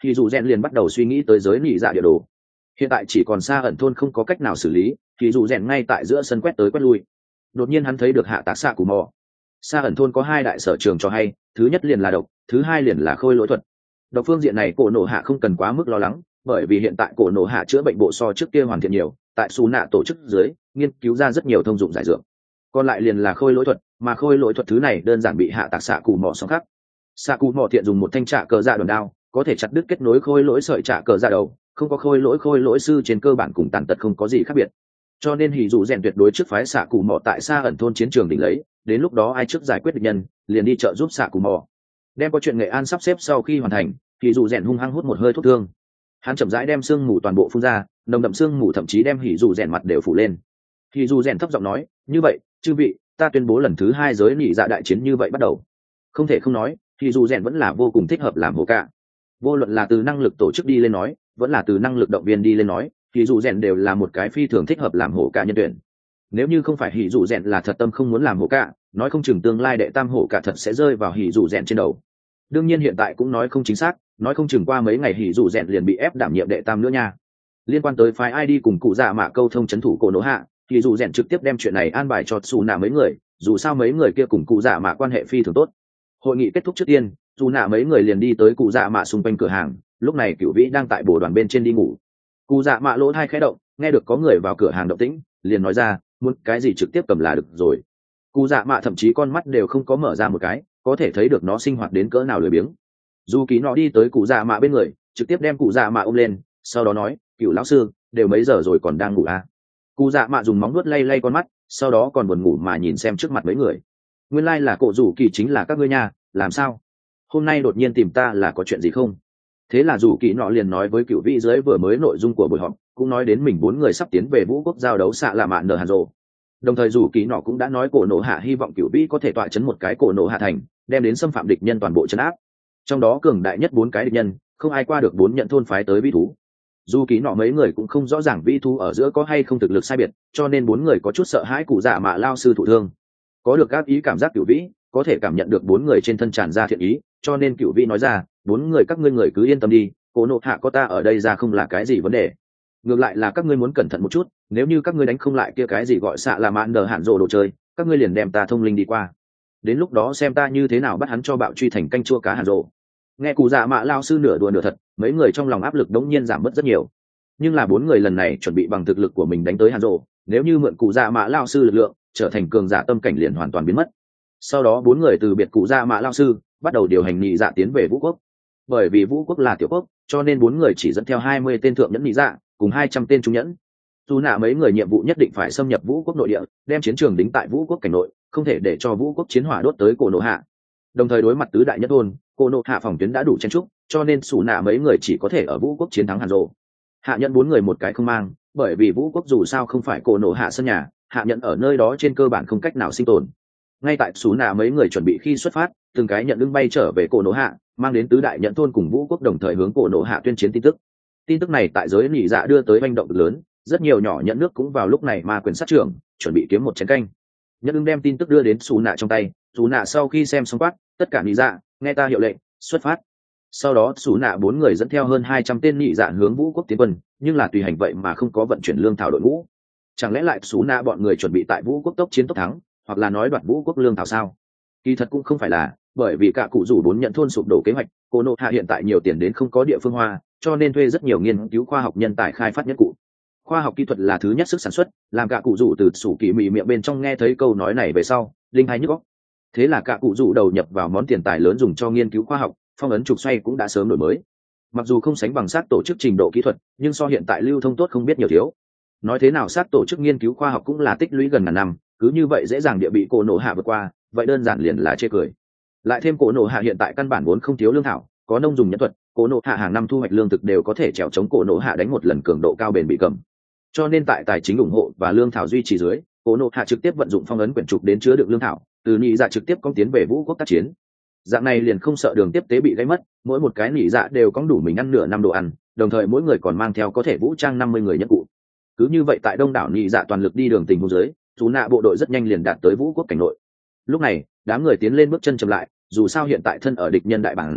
thì dù rèn liền bắt đầu suy nghĩ tới giới nỉ dạ địa đồ. Hiện tại chỉ còn xa ẩn thôn không có cách nào xử lý, thì dù rèn ngay tại giữa sân quét tới quét lui. Đột nhiên hắn thấy được hạ tạc xạ cù mò. Xa ẩn thôn có hai đại sở trường cho hay, thứ nhất liền là độc, thứ hai liền là khôi lỗi thuật. Độc phương diện này cổ nổ hạ không cần quá mức lo lắng, bởi vì hiện tại cổ nổ hạ chữa bệnh bộ so trước kia hoàn thiện nhiều, tại Sú Nạ tổ chức dưới nghiên cứu ra rất nhiều thông dụng giải dược. Còn lại liền là khôi lỗi thuật, mà khôi lỗi thuật thứ này đơn giản bị hạ tạc xạ cù mò xong khắc. Xạ cù mò thiện dùng một thanh trạ cờ dạ đòn đao, có thể chặt đứt kết nối khôi lỗi sợi trạ cờ dạ đầu, không có khôi lỗi khôi lỗi sư trên cơ bản cùng tàn tật không có gì khác biệt. Cho nên hỉ dụ rèn tuyệt đối trước phái xạ cù mò tại xa ẩn thôn chiến trường đỉnh lấy, đến lúc đó ai trước giải quyết địch nhân liền đi trợ giúp xạ cù mò. Đem có chuyện nghệ an sắp xếp sau khi hoàn thành, hỉ dụ rèn hung hăng hút một hơi thuốc thương. Hắn chậm rãi đem xương mù toàn bộ phun ra, nồng đậm xương mù thậm chí đem hỉ dụ rèn mặt đều phủ lên. Hỉ dụ rèn thấp giọng nói, như vậy chư vị, ta tuyên bố lần thứ hai giới nỉ dạ đại chiến như vậy bắt đầu. Không thể không nói, hỉ dụ rèn vẫn là vô cùng thích hợp làm hổ cả. Vô luận là từ năng lực tổ chức đi lên nói, vẫn là từ năng lực động viên đi lên nói, hỉ dụ rèn đều là một cái phi thường thích hợp làm hổ cả nhân tuyển. Nếu như không phải hỉ dụ rèn là thật tâm không muốn làm hổ cả, nói không chừng tương lai đệ tam hổ cả thật sẽ rơi vào hỉ dụ rèn trên đầu. Đương nhiên hiện tại cũng nói không chính xác, nói không chừng qua mấy ngày hỉ dụ rèn liền bị ép đảm nhiệm đệ tam nữa nha. Liên quan tới phái ai đi cùng cụ dạ mạ câu thông chấn thủ cổ nổ hạ, hỉ dụ rèn trực tiếp đem chuyện này an bài cho Sú Nạ mấy người, dù sao mấy người kia cùng cụ dạ mạ quan hệ phi thường tốt. Hội nghị kết thúc trước tiên, Sú Nạ mấy người liền đi tới cụ dạ mạ xung quanh cửa hàng, lúc này Cửu Vĩ đang tại bồ đoàn bên trên đi ngủ. Cụ dạ mạ lỗ tai khẽ động, nghe được có người vào cửa hàng động tĩnh, liền nói ra, muốn cái gì trực tiếp cầm là được rồi. Cụ dạ mạ thậm chí con mắt đều không có mở ra một cái, có thể thấy được nó sinh hoạt đến cỡ nào lười biếng. Dù Kỳ nó đi tới cụ dạ mạ bên người, trực tiếp đem cụ dạ mạ ôm lên, sau đó nói, Cửu lão sư, đều mấy giờ rồi còn đang ngủ à? Cụ dạ mạ dùng móng vuốt lay lay con mắt, sau đó còn buồn ngủ mà nhìn xem trước mặt mấy người. Nguyên lai like là cổ rủ kỳ chính là các ngươi nha, làm sao? Hôm nay đột nhiên tìm ta là có chuyện gì không? Thế là rủ kỳ nọ liền nói với Cửu Vĩ dưới vừa mới nội dung của buổi họp, cũng nói đến mình bốn người sắp tiến về vũ quốc giao đấu xạ là mạn nở hàn rồ. Đồng thời rủ kỳ nọ cũng đã nói cổ nổ hạ hy vọng Cửu Vĩ có thể tọa chấn một cái cổ nổ hạ thành, đem đến xâm phạm địch nhân toàn bộ chấn áp. Trong đó cường đại nhất bốn cái địch nhân, không ai qua được bốn nhận thôn phái tới vĩ thú. Dù kỳ nọ mấy người cũng không rõ ràng vĩ thú ở giữa có hay không thực lực sai biệt, cho nên bốn người có chút sợ hãi cụ dạ mạ lao sư thụ thương. Có được các ý cảm giác Cửu Vĩ, có thể cảm nhận được bốn người trên thân tràn ra thiện ý, cho nên Cửu Vĩ nói ra, bốn người các ngươi người cứ yên tâm đi, cổ nộ hạ có ta ở đây ra không là cái gì vấn đề. Ngược lại là các ngươi muốn cẩn thận một chút, nếu như các ngươi đánh không lại kia cái gì gọi xạ là mạn đờ hạn rồ đồ chơi, các ngươi liền đem ta thông linh đi qua. Đến lúc đó xem ta như thế nào bắt hắn cho bạo truy thành canh chua cá hàn rồ. Nghe cụ dạ mạ lao sư nửa đùa nửa thật, mấy người trong lòng áp lực đống nhiên giảm bớt rất nhiều. Nhưng là bốn người lần này chuẩn bị bằng thực lực của mình đánh tới hàn rồ, nếu như mượn cụ dạ mạ lao sư lực lượng, trở thành cường giả tâm cảnh liền hoàn toàn biến mất. Sau đó bốn người từ biệt cụ dạ mạ lao sư, bắt đầu điều hành nhị dạ tiến về vũ quốc. Bởi vì vũ quốc là tiểu quốc, cho nên bốn người chỉ dẫn theo hai mươi tên thượng nhẫn nhị dạ, cùng hai trăm tên trung nhẫn. Dù nạ mấy người nhiệm vụ nhất định phải xâm nhập vũ quốc nội địa, đem chiến trường đính tại vũ quốc cảnh nội, không thể để cho vũ quốc chiến hỏa đốt tới cổ nổ hạ. Đồng thời đối mặt tứ đại nhất thôn, cổ nổ hạ phòng tuyến đã đủ chen trúc, cho nên xù nạ mấy người chỉ có thể ở vũ quốc chiến thắng hàn rồ. Hạ nhận bốn người một cái không mang, bởi vì vũ quốc dù sao không phải cổ nổ hạ sân nhà, hạ nhận ở nơi đó trên cơ bản không cách nào sinh tồn. Ngay tại xù nạ mấy người chuẩn bị khi xuất phát, từng cái nhận đương bay trở về cổ nổ hạ, mang đến tứ đại nhận thôn cùng vũ quốc đồng thời hướng cổ nổ hạ tuyên chiến tin tức. Tin tức này tại giới nỉ dạ đưa tới manh động lớn, rất nhiều nhỏ nhận nước cũng vào lúc này mà quyền sát trưởng chuẩn bị kiếm một chén canh. Nhận đương đem tin tức đưa đến xù nạ trong tay, xù nạ sau khi xem xong quát, tất cả nỉ dạ nghe ta hiệu lệnh, xuất phát. Sau đó xù nạ bốn người dẫn theo hơn hai trăm tên nỉ dạ hướng vũ quốc tiến quân, nhưng là tùy hành vậy mà không có vận chuyển lương thảo đội ngũ. Chẳng lẽ lại xù nạ bọn người chuẩn bị tại vũ quốc tốc chiến tốc thắng, hoặc là nói đoạt vũ quốc lương thảo sao? Kỳ thật cũng không phải là, bởi vì cả cụ rủ bốn nhận thôn sụp đổ kế hoạch, cô nộ hạ hiện tại nhiều tiền đến không có địa phương hoa, cho nên thuê rất nhiều nghiên cứu khoa học nhân tài khai phát nhất cụ. Khoa học kỹ thuật là thứ nhất sức sản xuất, làm cả cụ rủ từ sủ kỳ mị miệng bên trong nghe thấy câu nói này về sau, linh hay nhức óc. Thế là cả cụ rủ đầu nhập vào món tiền tài lớn dùng cho nghiên cứu khoa học, phong ấn trục xoay cũng đã sớm đổi mới. Mặc dù không sánh bằng sát tổ chức trình độ kỹ thuật, nhưng so hiện tại lưu thông tốt không biết nhiều thiếu. Nói thế nào sát tổ chức nghiên cứu khoa học cũng là tích lũy gần ngàn năm, cứ như vậy dễ dàng địa bị cổ nổ hạ vượt qua, vậy đơn giản liền là chê cười. Lại thêm cổ nổ hạ hiện tại căn bản vốn không thiếu lương thảo, có nông dùng nhân thuật, cổ nổ hạ hàng năm thu hoạch lương thực đều có thể trèo chống cổ nổ hạ đánh một lần cường độ cao bền bị cầm. Cho nên tại tài chính ủng hộ và lương thảo duy trì dưới, cổ nổ hạ trực tiếp vận dụng phong ấn quyển trục đến chứa đựng lương thảo, từ nhị dạ trực tiếp công tiến về vũ quốc tác chiến. Dạng này liền không sợ đường tiếp tế bị gây mất, mỗi một cái nhị dạ đều có đủ mình ăn nửa năm đồ ăn, đồng thời mỗi người còn mang theo có thể vũ trang năm mươi người nhất cụ. Cứ như vậy tại đông đảo nhị dạ toàn lực đi đường tình huống dưới, chú nạ bộ đội rất nhanh liền đạt tới vũ quốc cảnh nội. Lúc này đám người tiến lên bước chân chậm lại, dù sao hiện tại thân ở địch nhân đại bản doanh,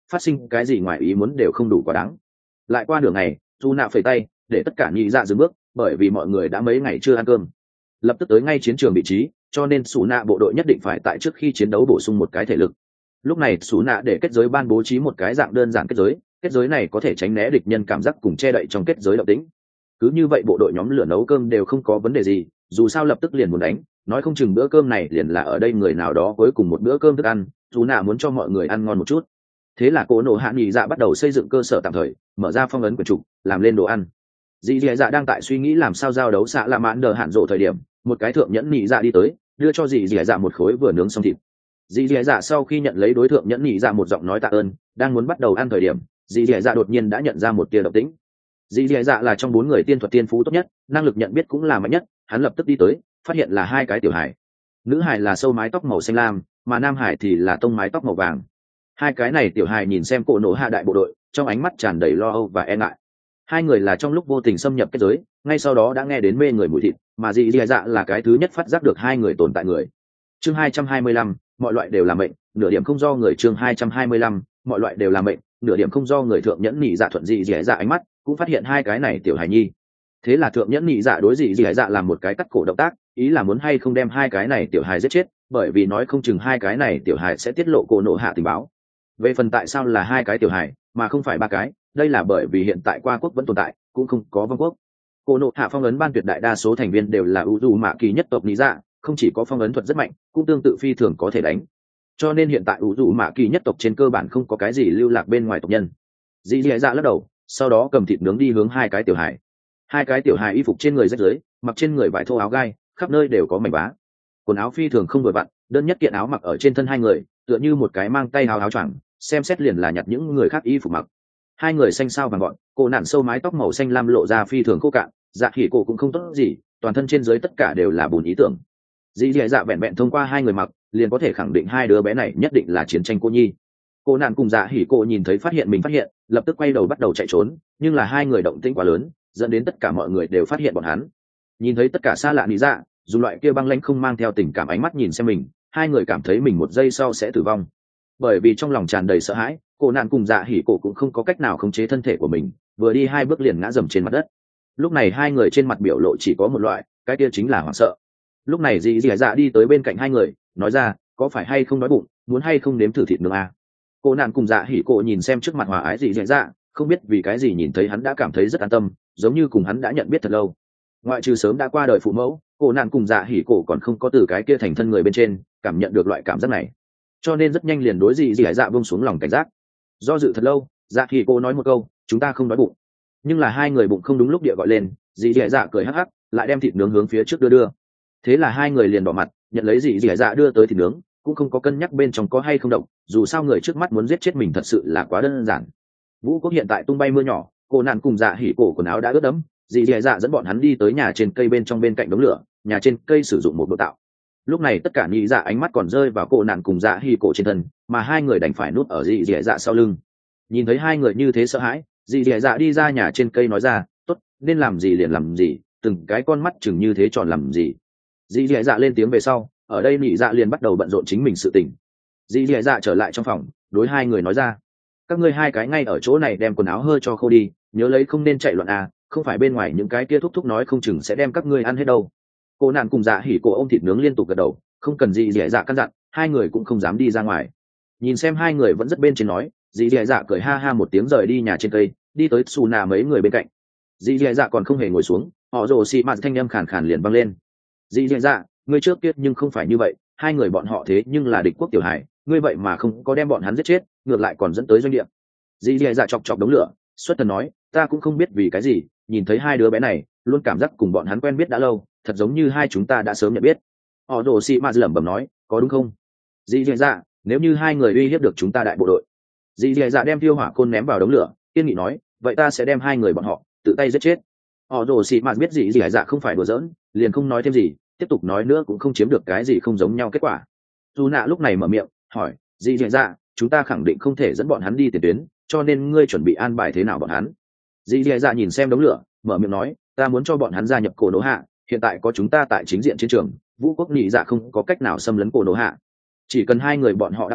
phát sinh cái gì ngoài ý muốn đều không đủ quá đáng. Lại qua nửa ngày, dù nạ phẩy tay để tất cả nhị dạ dừng bước, bởi vì mọi người đã mấy ngày chưa ăn cơm, lập tức tới ngay chiến trường vị trí, cho nên xù nạ bộ đội nhất định phải tại trước khi chiến đấu bổ sung một cái thể lực. Lúc này xù nạ để kết giới ban bố trí một cái dạng đơn giản kết giới, kết giới này có thể tránh né địch nhân cảm giác cùng che đậy trong kết giới động tĩnh. Cứ như vậy bộ đội nhóm lửa nấu cơm đều không có vấn đề gì, dù sao lập tức liền muốn đánh, nói không chừng bữa cơm này liền là ở đây người nào đó cuối cùng một bữa cơm thức ăn, dù nạ muốn cho mọi người ăn ngon một chút. Thế là Cổ Nộ Hạ nhị dạ bắt đầu xây dựng cơ sở tạm thời, mở ra phong ấn quyển trục, làm lên đồ ăn. Dì dì dạ đang tại suy nghĩ làm sao giao đấu xạ lạ mãn đờ hạn rộ thời điểm, một cái thượng nhẫn nhị dạ đi tới, đưa cho dì dì dạ một khối vừa nướng xong thịt. Dì dì dạ sau khi nhận lấy đối thượng nhẫn nhị dạ một giọng nói tạ ơn, đang muốn bắt đầu ăn thời điểm, dì dì dạ đột nhiên đã nhận ra một tia động tĩnh. Dì dì dạ là trong bốn người tiên thuật tiên phú tốt nhất, năng lực nhận biết cũng là mạnh nhất, hắn lập tức đi tới, phát hiện là hai cái tiểu hài. Nữ hài là sâu mái tóc màu xanh lam, mà nam hải thì là tông mái tóc màu vàng. Hai cái này tiểu hài nhìn xem Cổ Nộ Hạ đại bộ đội, trong ánh mắt tràn đầy lo âu và e ngại. Hai người là trong lúc vô tình xâm nhập kết giới, ngay sau đó đã nghe đến mê người mùi thịt, mà dì dì dạ là cái thứ nhất phát giác được hai người tồn tại người. Chương hai trăm hai mươi lăm, mọi loại đều là mệnh, nửa điểm không do người. Chương hai trăm hai mươi lăm, mọi loại đều là mệnh, nửa điểm không do người. Thượng nhẫn nhị dạ thuận dì dì dạ ánh mắt, cũng phát hiện hai cái này tiểu hài nhi. Thế là thượng nhẫn nhị dạ đối dì dì dạ làm một cái cắt cổ động tác, ý là muốn hay không đem hai cái này tiểu hài giết chết, bởi vì nói không chừng hai cái này tiểu hài sẽ tiết lộ Cổ Nộ Hạ tình báo. Về phần tại sao là hai cái tiểu hài mà không phải ba cái, đây là bởi vì hiện tại qua quốc vẫn tồn tại, cũng không có vong quốc. Cổ Nộ Hạ phong ấn ban tuyệt đại đa số thành viên đều là Uzumaki nhất tộc lý dạ, không chỉ có phong ấn thuật rất mạnh, cũng tương tự phi thường có thể đánh. Cho nên hiện tại Uzumaki nhất tộc trên cơ bản không có cái gì lưu lạc bên ngoài tộc nhân. Dì dì dạ lắc đầu, sau đó cầm thịt nướng đi hướng hai cái tiểu hài. Hai cái tiểu hài y phục trên người rách rưới, mặc trên người vải thô áo gai, khắp nơi đều có mảnh vá. Quần áo phi thường không vừa vặn, đơn nhất kiện áo mặc ở trên thân hai người, tựa như một cái mang tay áo áo choàng, xem xét liền là nhặt những người khác y phục mặc. Hai người xanh sao vàng gọn, cô nạn sâu mái tóc màu xanh lam lộ ra phi thường khô cạn, dạ khỉ cổ cũng không tốt gì, toàn thân trên dưới tất cả đều là bùn ý tưởng. Dì dì dạ vẹn vẹn thông qua hai người mặc, liền có thể khẳng định hai đứa bé này nhất định là chiến tranh cô nhi. Cô nạn cùng dạ hỉ cổ nhìn thấy phát hiện mình phát hiện, lập tức quay đầu bắt đầu chạy trốn, nhưng là hai người động tĩnh quá lớn, dẫn đến tất cả mọi người đều phát hiện bọn hắn. Nhìn thấy tất cả xa lạ lý dạ, dùng loại kia băng lãnh không mang theo tình cảm ánh mắt nhìn xem mình, hai người cảm thấy mình một giây sau sẽ tử vong. Bởi vì trong lòng tràn đầy sợ hãi, cô nạn cùng dạ hỉ cổ cũng không có cách nào khống chế thân thể của mình, vừa đi hai bước liền ngã dầm trên mặt đất. Lúc này hai người trên mặt biểu lộ chỉ có một loại, cái kia chính là hoảng sợ. Lúc này dì dì dạ đi tới bên cạnh hai người, nói ra, có phải hay không đói bụng, muốn hay không nếm thử thịt nướng à? Cô nạn cùng dạ hỉ cổ nhìn xem trước mặt hòa ái dì dì dạ, không biết vì cái gì nhìn thấy hắn đã cảm thấy rất an tâm, giống như cùng hắn đã nhận biết thật lâu. Ngoại trừ sớm đã qua đời phụ mẫu, cô nạn cùng dạ hỉ cổ còn không có từ cái kia thành thân người bên trên cảm nhận được loại cảm giác này, cho nên rất nhanh liền đối dì dì dạ buông xuống lòng cảnh giác. Do dự thật lâu, dạ hỉ cổ nói một câu, chúng ta không đói bụng. Nhưng là hai người bụng không đúng lúc địa gọi lên, dì dì dạ cười hắc hắc, lại đem thịt nướng hướng phía trước đưa đưa. Thế là hai người liền bỏ mặt, nhận lấy dì dì dạ đưa tới thịt nướng, cũng không có cân nhắc bên trong có hay không độc, dù sao người trước mắt muốn giết chết mình thật sự là quá đơn giản. Vũ quốc hiện tại tung bay mưa nhỏ, cô nạn cùng dạ hỉ cổ quần áo đã ướt đẫm, dì dì dạ dẫn bọn hắn đi tới nhà trên cây bên trong bên cạnh đống lửa, nhà trên cây sử dụng một độ tạo. Lúc này tất cả nhị dạ ánh mắt còn rơi vào cô nạn cùng dạ hỉ cổ trên thân, mà hai người đành phải núp ở dì dì dạ sau lưng. Nhìn thấy hai người như thế sợ hãi, dì dì dạ đi ra nhà trên cây nói ra, tốt, nên làm gì liền làm gì, từng cái con mắt chừng như thế tròn làm gì. Dì dì dạ lên tiếng về sau, ở đây nhị dạ liền bắt đầu bận rộn chính mình sự tình. Dì dì dạ trở lại trong phòng, đối hai người nói ra, các ngươi hai cái ngay ở chỗ này đem quần áo hơi cho khô đi, nhớ lấy không nên chạy loạn à, không phải bên ngoài những cái kia thúc thúc nói không chừng sẽ đem các ngươi ăn hết đâu. Cô nạn cùng dạ hỉ cổ ôm thịt nướng liên tục gật đầu, không cần dì dì dạ căn dặn, hai người cũng không dám đi ra ngoài. Nhìn xem hai người vẫn rất bên trên nói, dì dì dạ cười ha ha một tiếng rời đi nhà trên cây, đi tới xù nà mấy người bên cạnh. Dì dì dạ còn không hề ngồi xuống, họ rồ xị mạt thanh âm khàn khàn liền vang lên. Dì dì dạ, ngươi trước kia nhưng không phải như vậy, hai người bọn họ thế nhưng là địch quốc tiểu hải, ngươi vậy mà không có đem bọn hắn giết chết, ngược lại còn dẫn tới doanh địa. Dì dì dạ chọc chọc đống lửa, xuất thần nói, ta cũng không biết vì cái gì, nhìn thấy hai đứa bé này, luôn cảm giác cùng bọn hắn quen biết đã lâu, thật giống như hai chúng ta đã sớm nhận biết. Họ rồ xị mạt lẩm bẩm nói, có đúng không? Dì dì dạ, nếu như hai người uy hiếp được chúng ta đại bộ đội. Dì dì dạ đem tiêu hỏa côn ném vào đống lửa, kiên nghị nói, vậy ta sẽ đem hai người bọn họ tự tay giết chết. Họ rồ xị mạt biết dì dì dạ không phải đùa giỡn, liền không nói thêm gì, tiếp tục nói nữa cũng không chiếm được cái gì không giống nhau kết quả. Dù nạ lúc này mở miệng hỏi, dì dì dạ, chúng ta khẳng định không thể dẫn bọn hắn đi tiền tuyến, cho nên ngươi chuẩn bị an bài thế nào bọn hắn? Dì dì dạ nhìn xem đống lửa, mở miệng nói, ta muốn cho bọn hắn gia nhập Cổ Nộ Hạ, hiện tại có chúng ta tại chính diện chiến trường, vũ quốc nhị dạ không có cách nào xâm lấn Cổ Nộ Hạ, chỉ cần hai người bọn họ đáp ứng,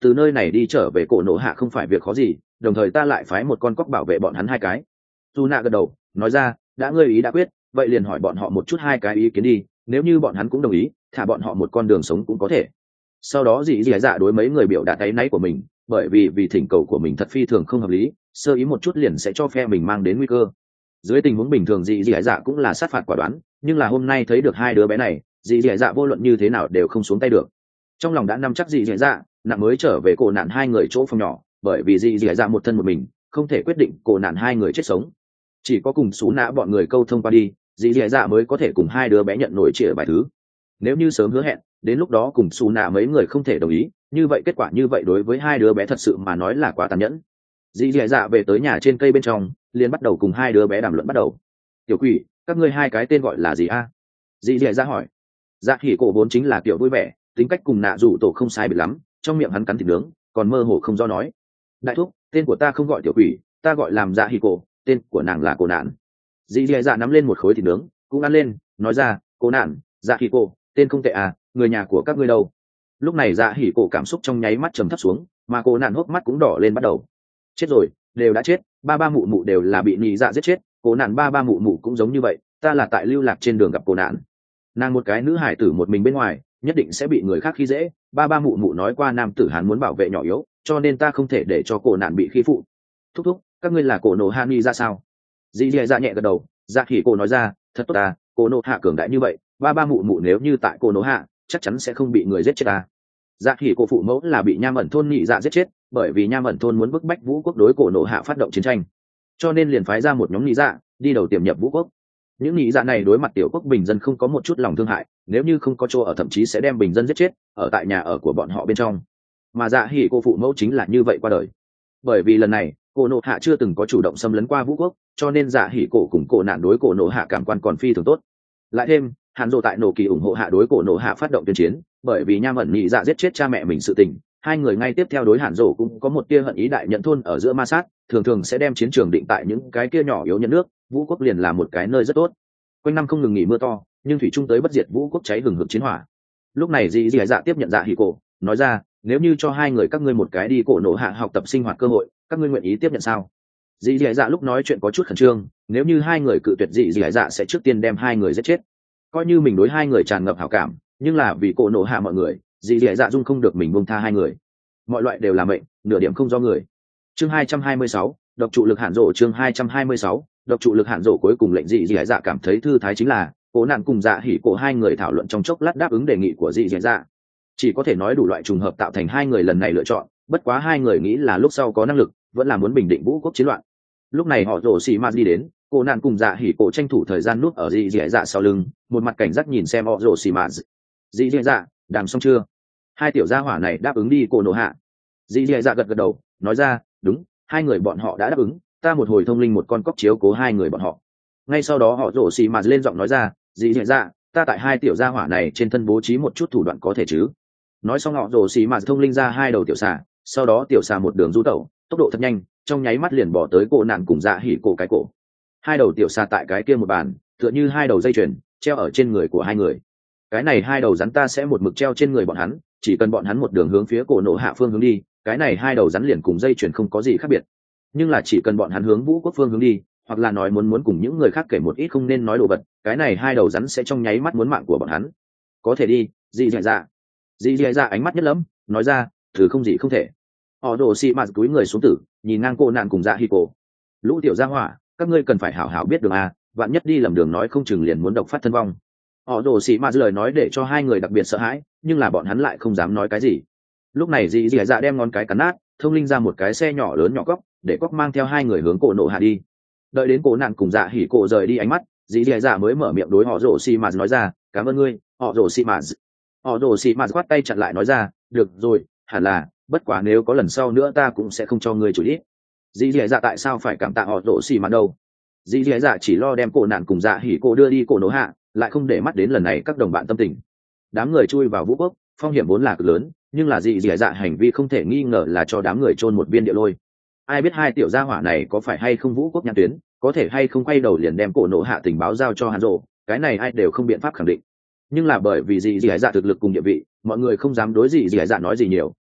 từ nơi này đi trở về cổ nổ hạ không phải việc khó gì, đồng thời ta lại phái một con cóc bảo vệ bọn hắn hai cái. Dù nạ gật đầu nói ra, đã ngươi ý đã quyết, vậy liền hỏi bọn họ một chút hai cái ý kiến đi, nếu như bọn hắn cũng đồng ý thả bọn họ một con đường sống cũng có thể. Sau đó dị dị dạ đối mấy người biểu đạt áy náy của mình, bởi vì vì thỉnh cầu của mình thật phi thường không hợp lý, sơ ý một chút liền sẽ cho phe mình mang đến nguy cơ. Dưới tình huống bình thường dị dị dạ cũng là sát phạt quả đoán, nhưng là hôm nay thấy được hai đứa bé này, dị dị dạ vô luận như thế nào đều không xuống tay được. Trong lòng đã nắm chắc dị dị dạ, nặng mới trở về cổ nạn hai người chỗ phòng nhỏ, bởi vì dị dị dạ một thân một mình không thể quyết định cổ nạn hai người chết sống, chỉ có cùng xú nã bọn người câu thông qua đi, dị dị dạ mới có thể cùng hai đứa bé nhận nổi trịa vài thứ. Nếu như sớm hứa hẹn đến lúc đó cùng xù nạ mấy người không thể đồng ý, như vậy kết quả như vậy đối với hai đứa bé thật sự mà nói là quá tàn nhẫn. Dì dì dạ về tới nhà trên cây bên trong, liền bắt đầu cùng hai đứa bé đàm luận bắt đầu. Tiểu quỷ, các ngươi hai cái tên gọi là gì a? À? Dì dì dạ hỏi. Dạ khỉ cổ vốn chính là kiểu vui vẻ, tính cách cùng nạ rủ tổ không sai biệt lắm, trong miệng hắn cắn thịt nướng, còn mơ hồ không do nói. Đại thúc, tên của ta không gọi tiểu quỷ, ta gọi làm dạ khỉ cổ, tên của nàng là cổ nạn. Dì dì dạ nắm lên một khối thịt nướng, cũng ăn lên, nói ra, cổ nạn, dạ khỉ cổ, tên không tệ à, người nhà của các ngươi đâu? Lúc này dạ hỉ cổ cảm xúc trong nháy mắt trầm thấp xuống, mà cô nạn hốc mắt cũng đỏ lên bắt đầu. Chết rồi, đều đã chết, ba ba mụ mụ đều là bị nhị dạ giết chết, cô nạn ba ba mụ mụ cũng giống như vậy, ta là tại lưu lạc trên đường gặp cô nạn. Nàng một cái nữ hải tử một mình bên ngoài, nhất định sẽ bị người khác khi dễ, ba ba mụ mụ nói qua nam tử hán muốn bảo vệ nhỏ yếu, cho nên ta không thể để cho cô nạn bị khi phụ. Thúc thúc, các ngươi là cổ nổ hạ nghi ra sao? Dì dì dạ nhẹ gật đầu, dạ hỉ cổ nói ra, thật tốt ta, cổ nổ hạ cường đại như vậy, ba ba mụ mụ nếu như tại cổ nổ hạ chắc chắn sẽ không bị người giết chết ta. Dạ khỉ cổ phụ mẫu là bị nham ẩn thôn nhị dạ giết chết, bởi vì nham ẩn thôn muốn bức bách vũ quốc đối cổ nổ hạ phát động chiến tranh, cho nên liền phái ra một nhóm nhị dạ đi đầu tiềm nhập vũ quốc. Những nhị dạ này đối mặt tiểu quốc bình dân không có một chút lòng thương hại, nếu như không có chỗ ở thậm chí sẽ đem bình dân giết chết ở tại nhà ở của bọn họ bên trong. Mà dạ khỉ cổ phụ mẫu chính là như vậy qua đời. Bởi vì lần này cổ nổ hạ chưa từng có chủ động xâm lấn qua vũ quốc, cho nên dạ khỉ cổ cùng cổ nạn đối cổ nổ hạ cảm quan còn phi thường tốt. Lại thêm hàn dộ tại nổ kỳ ủng hộ hạ đối cổ nổ hạ phát động tuyên chiến, bởi vì nham ẩn nhị dạ giết chết cha mẹ mình sự tình, hai người ngay tiếp theo đối hàn dộ cũng có một tia hận ý đại nhận thôn ở giữa ma sát, thường thường sẽ đem chiến trường định tại những cái kia nhỏ yếu nhận nước, vũ quốc liền là một cái nơi rất tốt. Quanh năm không ngừng nghỉ mưa to, nhưng thủy trung tới bất diệt vũ quốc cháy hừng hực chiến hỏa. Lúc này dì dì dạ tiếp nhận dạ hỉ cổ, nói ra, nếu như cho hai người các ngươi một cái đi cổ nổ hạ học tập sinh hoạt cơ hội, các ngươi nguyện ý tiếp nhận sao? Dì dì dạ lúc nói chuyện có chút khẩn trương, nếu như hai người cự tuyệt dì dì dạ sẽ trước tiên đem hai người giết chết. Coi như mình đối hai người tràn ngập hảo cảm, nhưng là vì cổ nổ hạ mọi người, dì dì dạ dung không được mình buông tha hai người. Mọi loại đều là mệnh, nửa điểm không do người. Chương hai trăm hai mươi sáu, độc trụ lực hạn rộ. Chương hai trăm hai mươi sáu, độc trụ lực hạn rộ. Cuối cùng lệnh dì dì dạ cảm thấy thư thái chính là cổ nạn cùng dạ hỉ cổ hai người thảo luận trong chốc lát đáp ứng đề nghị của dì dì dạ. Chỉ có thể nói đủ loại trùng hợp tạo thành hai người lần này lựa chọn, bất quá hai người nghĩ là lúc sau có năng lực vẫn là muốn bình định vũ quốc chiến loạn. Lúc này họ rồ xì ma đi đến, cô nạn cùng dạ hỉ cổ tranh thủ thời gian núp ở dì dì dạ sau lưng, một mặt cảnh giác nhìn xem họ rồ xì ma. Dì dì dạ, đàm xong chưa? Hai tiểu gia hỏa này đáp ứng đi cổ nổ hạ. Dì dì dạ gật gật đầu, nói ra, đúng, hai người bọn họ đã đáp ứng, ta một hồi thông linh một con cóc chiếu cố hai người bọn họ. Ngay sau đó họ rồ xì ma lên giọng nói ra, dì dì dạ, ta tại hai tiểu gia hỏa này trên thân bố trí một chút thủ đoạn có thể chứ? Nói xong họ rồ xì ma thông linh ra hai đầu tiểu xà, sau đó tiểu xà một đường du tẩu, tốc độ thật nhanh, trong nháy mắt liền bỏ tới cổ nạn cùng dạ hỉ cổ cái cổ. Hai đầu tiểu xà tại cái kia một bàn, tựa như hai đầu dây chuyền treo ở trên người của hai người. Cái này hai đầu rắn ta sẽ một mực treo trên người bọn hắn, chỉ cần bọn hắn một đường hướng phía cổ nổ hạ phương hướng đi, cái này hai đầu rắn liền cùng dây chuyền không có gì khác biệt. Nhưng là chỉ cần bọn hắn hướng vũ quốc phương hướng đi, hoặc là nói muốn muốn cùng những người khác kể một ít không nên nói đồ vật, cái này hai đầu rắn sẽ trong nháy mắt muốn mạng của bọn hắn. Có thể đi, dì dì dạ. Dì dì dạ ánh mắt nhất lắm, nói ra, thử không gì không thể. Họ đổ xì mạt túi người xuống tử, nhìn ngang cô nạn cùng dạ hỉ cổ. Lũ tiểu gia hỏa, các ngươi cần phải hảo hảo biết đường a, vạn nhất đi lầm đường nói không chừng liền muốn độc phát thân vong. Họ đổ xì mạt lời nói để cho hai người đặc biệt sợ hãi, nhưng là bọn hắn lại không dám nói cái gì. Lúc này dì dì dạ đem ngón cái cắn nát, thông linh ra một cái xe nhỏ lớn nhỏ cóc, để cóc mang theo hai người hướng cổ nổ hạ đi. Đợi đến cổ nạn cùng dạ hỉ cổ rời đi ánh mắt, dì dì dạ mới mở miệng đối họ rổ xì mạt nói ra, cảm ơn ngươi, họ rổ xì mạt. Họ rổ xì mạt khoát tay chặn lại nói ra, được rồi, hẳn là, bất quá nếu có lần sau nữa ta cũng sẽ không cho ngươi chủ ít. Dì dì dạ tại sao phải cảm tạ họ rổ xì mạt đâu? Dì dì dạ chỉ lo đem cổ nạn cùng dạ hỉ cổ đưa đi cổ nổ hạ, lại không để mắt đến lần này các đồng bạn tâm tình. Đám người chui vào vũ quốc, phong hiểm vốn là cực lớn, nhưng là dì dì dạ hành vi không thể nghi ngờ là cho đám người chôn một viên địa lôi. Ai biết hai tiểu gia hỏa này có phải hay không vũ quốc nhãn tuyến, có thể hay không quay đầu liền đem cổ nổ hạ tình báo giao cho hàn rộ, cái này ai đều không biện pháp khẳng định. Nhưng là bởi vì dì dì dạ thực lực cùng địa vị, mọi người không dám đối dì dì dạ nói gì nhiều.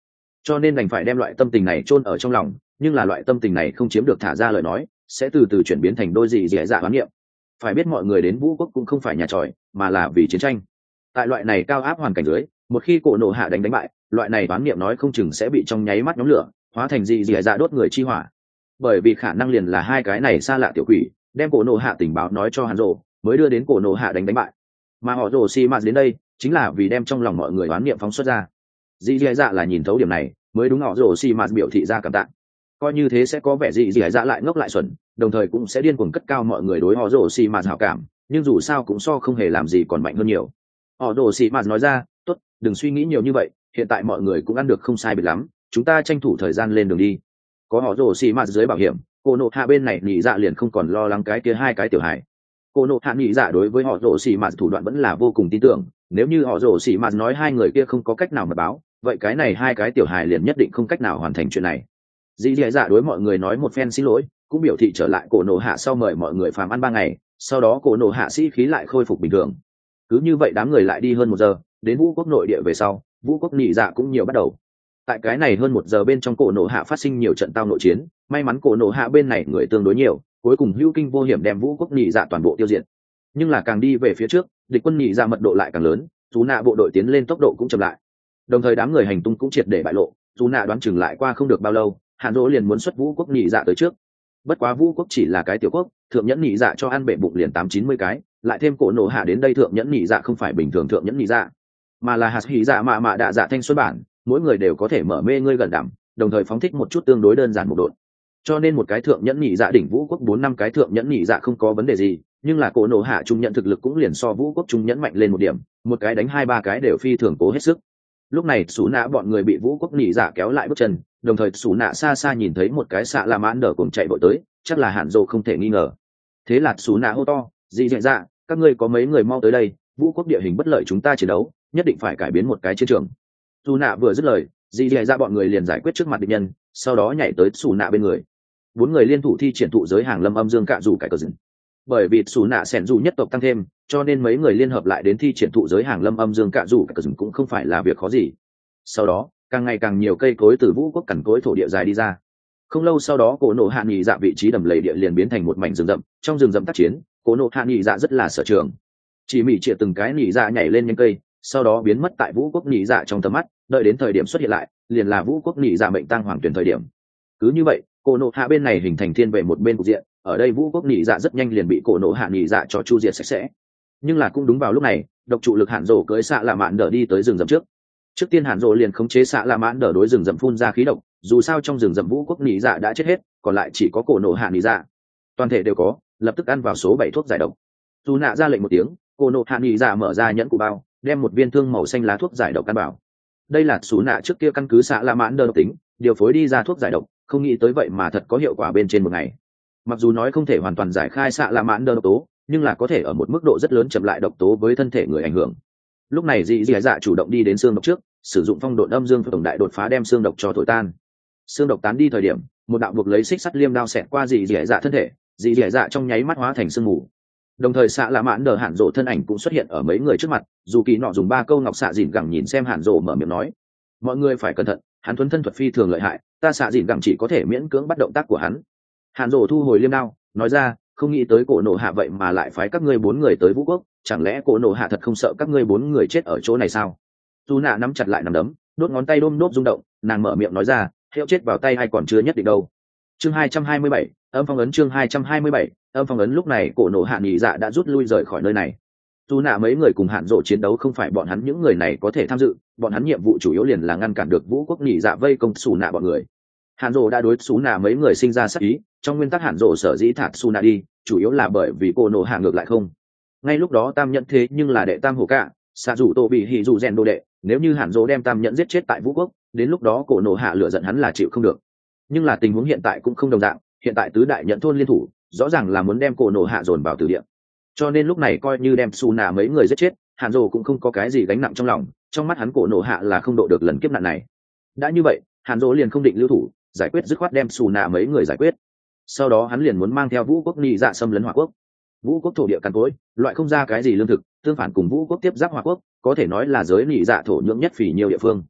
cho nên đành phải đem loại tâm tình này chôn ở trong lòng, nhưng là loại tâm tình này không chiếm được thả ra lời nói sẽ từ từ chuyển biến thành đôi gì dễ dạ hoán niệm. Phải biết mọi người đến vũ quốc cũng không phải nhà tròi mà là vì chiến tranh. Tại loại này cao áp hoàn cảnh dưới, một khi cổ nộ hạ đánh đánh bại, loại này hoán niệm nói không chừng sẽ bị trong nháy mắt nhóm lửa hóa thành gì dễ dạ đốt người chi hỏa. Bởi vì khả năng liền là hai cái này xa lạ tiểu quỷ đem cổ nộ hạ tình báo nói cho hắn rồ, mới đưa đến cổ nộ hạ đánh đánh bại. Mà họ rồ xi mạt đến đây chính là vì đem trong lòng mọi người hoán niệm phóng xuất ra. Dì dì dạ là nhìn thấu điểm này mới đúng họ rồ xi mạt biểu thị ra cảm tạ. Coi như thế sẽ có vẻ dì dì dạ lại ngốc lại xuẩn, đồng thời cũng sẽ điên cuồng cất cao mọi người đối họ rồ xi mạt hảo cảm, nhưng dù sao cũng so không hề làm gì còn mạnh hơn nhiều. Họ rồ xi mạt nói ra, tốt, đừng suy nghĩ nhiều như vậy, hiện tại mọi người cũng ăn được không sai biệt lắm, chúng ta tranh thủ thời gian lên đường đi. Có họ rồ xi mạt dưới bảo hiểm, cô nộ hạ bên này nhị dạ liền không còn lo lắng cái kia hai cái tiểu hài. Cô nộ hạ nhị dạ đối với họ rồ xi mạt thủ đoạn vẫn là vô cùng tin tưởng, nếu như họ rồ xi mạt nói hai người kia không có cách nào mà báo, vậy cái này hai cái tiểu hài liền nhất định không cách nào hoàn thành chuyện này. Dì dì dạ đối mọi người nói một phen xin lỗi, cũng biểu thị trở lại cổ nộ hạ sau mời mọi người phàm ăn ba ngày, sau đó cổ nộ hạ sĩ khí lại khôi phục bình thường. Cứ như vậy đám người lại đi hơn một giờ, đến vũ quốc nội địa về sau, vũ quốc nhị dạ cũng nhiều bắt đầu. Tại cái này hơn một giờ bên trong cổ nộ hạ phát sinh nhiều trận tao nội chiến, may mắn cổ nộ hạ bên này người tương đối nhiều, cuối cùng hữu kinh vô hiểm đem vũ quốc nhị dạ toàn bộ tiêu diệt. Nhưng là càng đi về phía trước, địch quân nhị dạ mật độ lại càng lớn, dù nạ bộ đội tiến lên tốc độ cũng chậm lại. Đồng thời đám người hành tung cũng triệt để bại lộ, dù nạ đoán chừng lại qua không được bao lâu, Hàn Dỗ liền muốn xuất vũ quốc nhị dạ tới trước. Bất quá vũ quốc chỉ là cái tiểu quốc, thượng nhẫn nhị dạ cho ăn bể bụng liền tám chín mươi cái, lại thêm cổ nổ hạ đến đây, thượng nhẫn nhị dạ không phải bình thường thượng nhẫn nhị dạ, mà là hạt hỉ dạ mạ mạ đạ dạ thanh xuân bản, mỗi người đều có thể mở mê ngươi gần đảm, đồng thời phóng thích một chút tương đối đơn giản một độn. Cho nên một cái thượng nhẫn nhị dạ đỉnh vũ quốc bốn năm cái thượng nhẫn nhị dạ không có vấn đề gì, nhưng là cổ nổ hạ trung nhẫn thực lực cũng liền so vũ quốc trung nhẫn mạnh lên một điểm, một cái đánh hai ba cái đều phi thường cố hết sức. Lúc này xú nạ bọn người bị vũ quốc nhị dạ kéo lại bước chân, đồng thời xú nạ xa xa nhìn thấy một cái xạ la mãn đờ cùng chạy vội tới, chắc là Hàn Dỗ không thể nghi ngờ. Thế là xú nạ hô to, dị dạ dạ, các ngươi có mấy người mau tới đây, vũ quốc địa hình bất lợi chúng ta chiến đấu, nhất định phải cải biến một cái chiến trường. Xú nạ vừa dứt lời, dị dạ dạ bọn người liền giải quyết trước mặt địch nhân, sau đó nhảy tới xú nạ bên người. Bốn người liên thủ thi triển thụ giới hàng lâm âm dương cạ rủ cải cờ dừng. Bởi vì xú nạ sẻn dù nhất tộc tăng thêm, cho nên mấy người liên hợp lại đến thi triển thụ giới hàng lâm âm dương cạ rủ cải cờ dừng cũng không phải là việc khó gì. Sau đó càng ngày càng nhiều cây cối từ vũ quốc cằn cối thổ địa dài đi ra. Không lâu sau đó cổ nộ hạ nghị dạ vị trí đầm lầy địa liền biến thành một mảnh rừng rậm, trong rừng rậm tác chiến, cổ nộ hạ nghị dạ rất là sở trường, chỉ mỉ trịa từng cái nghị dạ nhảy lên những cây, sau đó biến mất tại vũ quốc nghị dạ trong tầm mắt, đợi đến thời điểm xuất hiện lại liền là vũ quốc nghị dạ mệnh tăng hoàng tuyển thời điểm. Cứ như vậy cổ nộ hạ bên này hình thành thiên về một bên cục diện, ở đây vũ quốc nghị dạ rất nhanh liền bị cổ nộ hạ nghị dạ cho chu diệt sạch sẽ. Nhưng là cũng đúng vào lúc này, độc trụ lực Hàn Dỗ cưỡi xạ lạ mạn đỡ đi tới rừng rậm trước. Trước tiên Hàn Dỗ liền khống chế xạ lạ mạn đỡ đối rừng rậm phun ra khí độc, dù sao trong rừng rậm vũ quốc nị dạ đã chết hết, còn lại chỉ có cổ nộ hạ nị dạ, toàn thể đều có, lập tức ăn vào số bảy thuốc giải độc. Dù nạ ra lệnh một tiếng, cổ nộ hạ nị dạ mở ra nhẫn cụ bao, đem một viên thương màu xanh lá thuốc giải độc ăn vào. Đây là xú nạ trước kia căn cứ xạ lạ mạn đỡ tính điều phối đi ra thuốc giải độc, không nghĩ tới vậy mà thật có hiệu quả bên trên một ngày. Mặc dù nói không thể hoàn toàn giải khai xạ lạ mạn đỡ độc tố, nhưng là có thể ở một mức độ rất lớn chậm lại độc tố với thân thể người ảnh hưởng. Lúc này dị dị dạ chủ động đi đến xương độc trước, sử dụng phong độn âm dương tổng đại đột phá đem xương độc cho thổi tan. Xương độc tán đi thời điểm, một đạo buộc lấy xích sắt liêm đao xẹt qua dị dị dạ thân thể, dị dị dạ trong nháy mắt hóa thành sương mù. Đồng thời xạ lạ mãn đờ Hàn Dỗ thân ảnh cũng xuất hiện ở mấy người trước mặt, dù kỳ nọ dùng ba câu ngọc xạ dìn gẳng nhìn xem Hàn Dỗ mở miệng nói, mọi người phải cẩn thận, hắn thuần thân thuật phi thường lợi hại, ta xạ dìn gẳng chỉ có thể miễn cưỡng bắt động tác của hắn. Hàn Dỗ thu hồi liêm đao, nói ra, không nghĩ tới cổ nộ hạ vậy mà lại phái các ngươi bốn người tới vũ quốc, chẳng lẽ cổ nộ hạ thật không sợ các ngươi bốn người chết ở chỗ này sao? Dù nạ nắm chặt lại nắm đấm, đốt ngón tay đôm đốt rung động, nàng mở miệng nói ra, hiệu chết vào tay hay còn chưa nhất định đâu. Chương hai trăm hai mươi bảy, âm phong ấn chương hai trăm hai mươi bảy, âm phong ấn lúc này cổ nộ hạ nhị dạ đã rút lui rời khỏi nơi này. Dù nạ mấy người cùng Hàn Dỗ chiến đấu không phải bọn hắn những người này có thể tham dự, bọn hắn nhiệm vụ chủ yếu liền là ngăn cản được vũ quốc nhị dạ vây công xù nạ bọn người. Hàn Dỗ đã đối xù nạ mấy người sinh ra sát ý, trong nguyên tắc Hàn Dỗ sở dĩ thả xù nạ đi, chủ yếu là bởi vì cổ nộ hạ ngược lại không. Ngay lúc đó tam nhận thế nhưng là đệ tam hổ cả, xạ rủ tổ bị hỉ rủ rèn đồ đệ, nếu như Hàn Dỗ đem tam nhẫn giết chết tại vũ quốc, đến lúc đó cổ nộ hạ lựa giận hắn là chịu không được. Nhưng là tình huống hiện tại cũng không đồng dạng, hiện tại tứ đại nhận thôn liên thủ, rõ ràng là muốn đem cổ nộ hạ dồn vào tử địa. Cho nên lúc này coi như đem xù nạ mấy người giết chết, Hàn Dỗ cũng không có cái gì gánh nặng trong lòng, trong mắt hắn cổ nộ hạ là không độ được lần kiếp nạn này. Đã như vậy, Hàn Dỗ liền không định lưu thủ, giải quyết dứt khoát đem xù nạ mấy người giải quyết. Sau đó hắn liền muốn mang theo vũ quốc nhị dạ xâm lấn hỏa quốc. Vũ quốc thổ địa cằn cỗi, loại không ra cái gì lương thực, tương phản cùng vũ quốc tiếp giáp hỏa quốc, có thể nói là giới nhị dạ thổ nhưỡng nhất phỉ nhiều địa phương.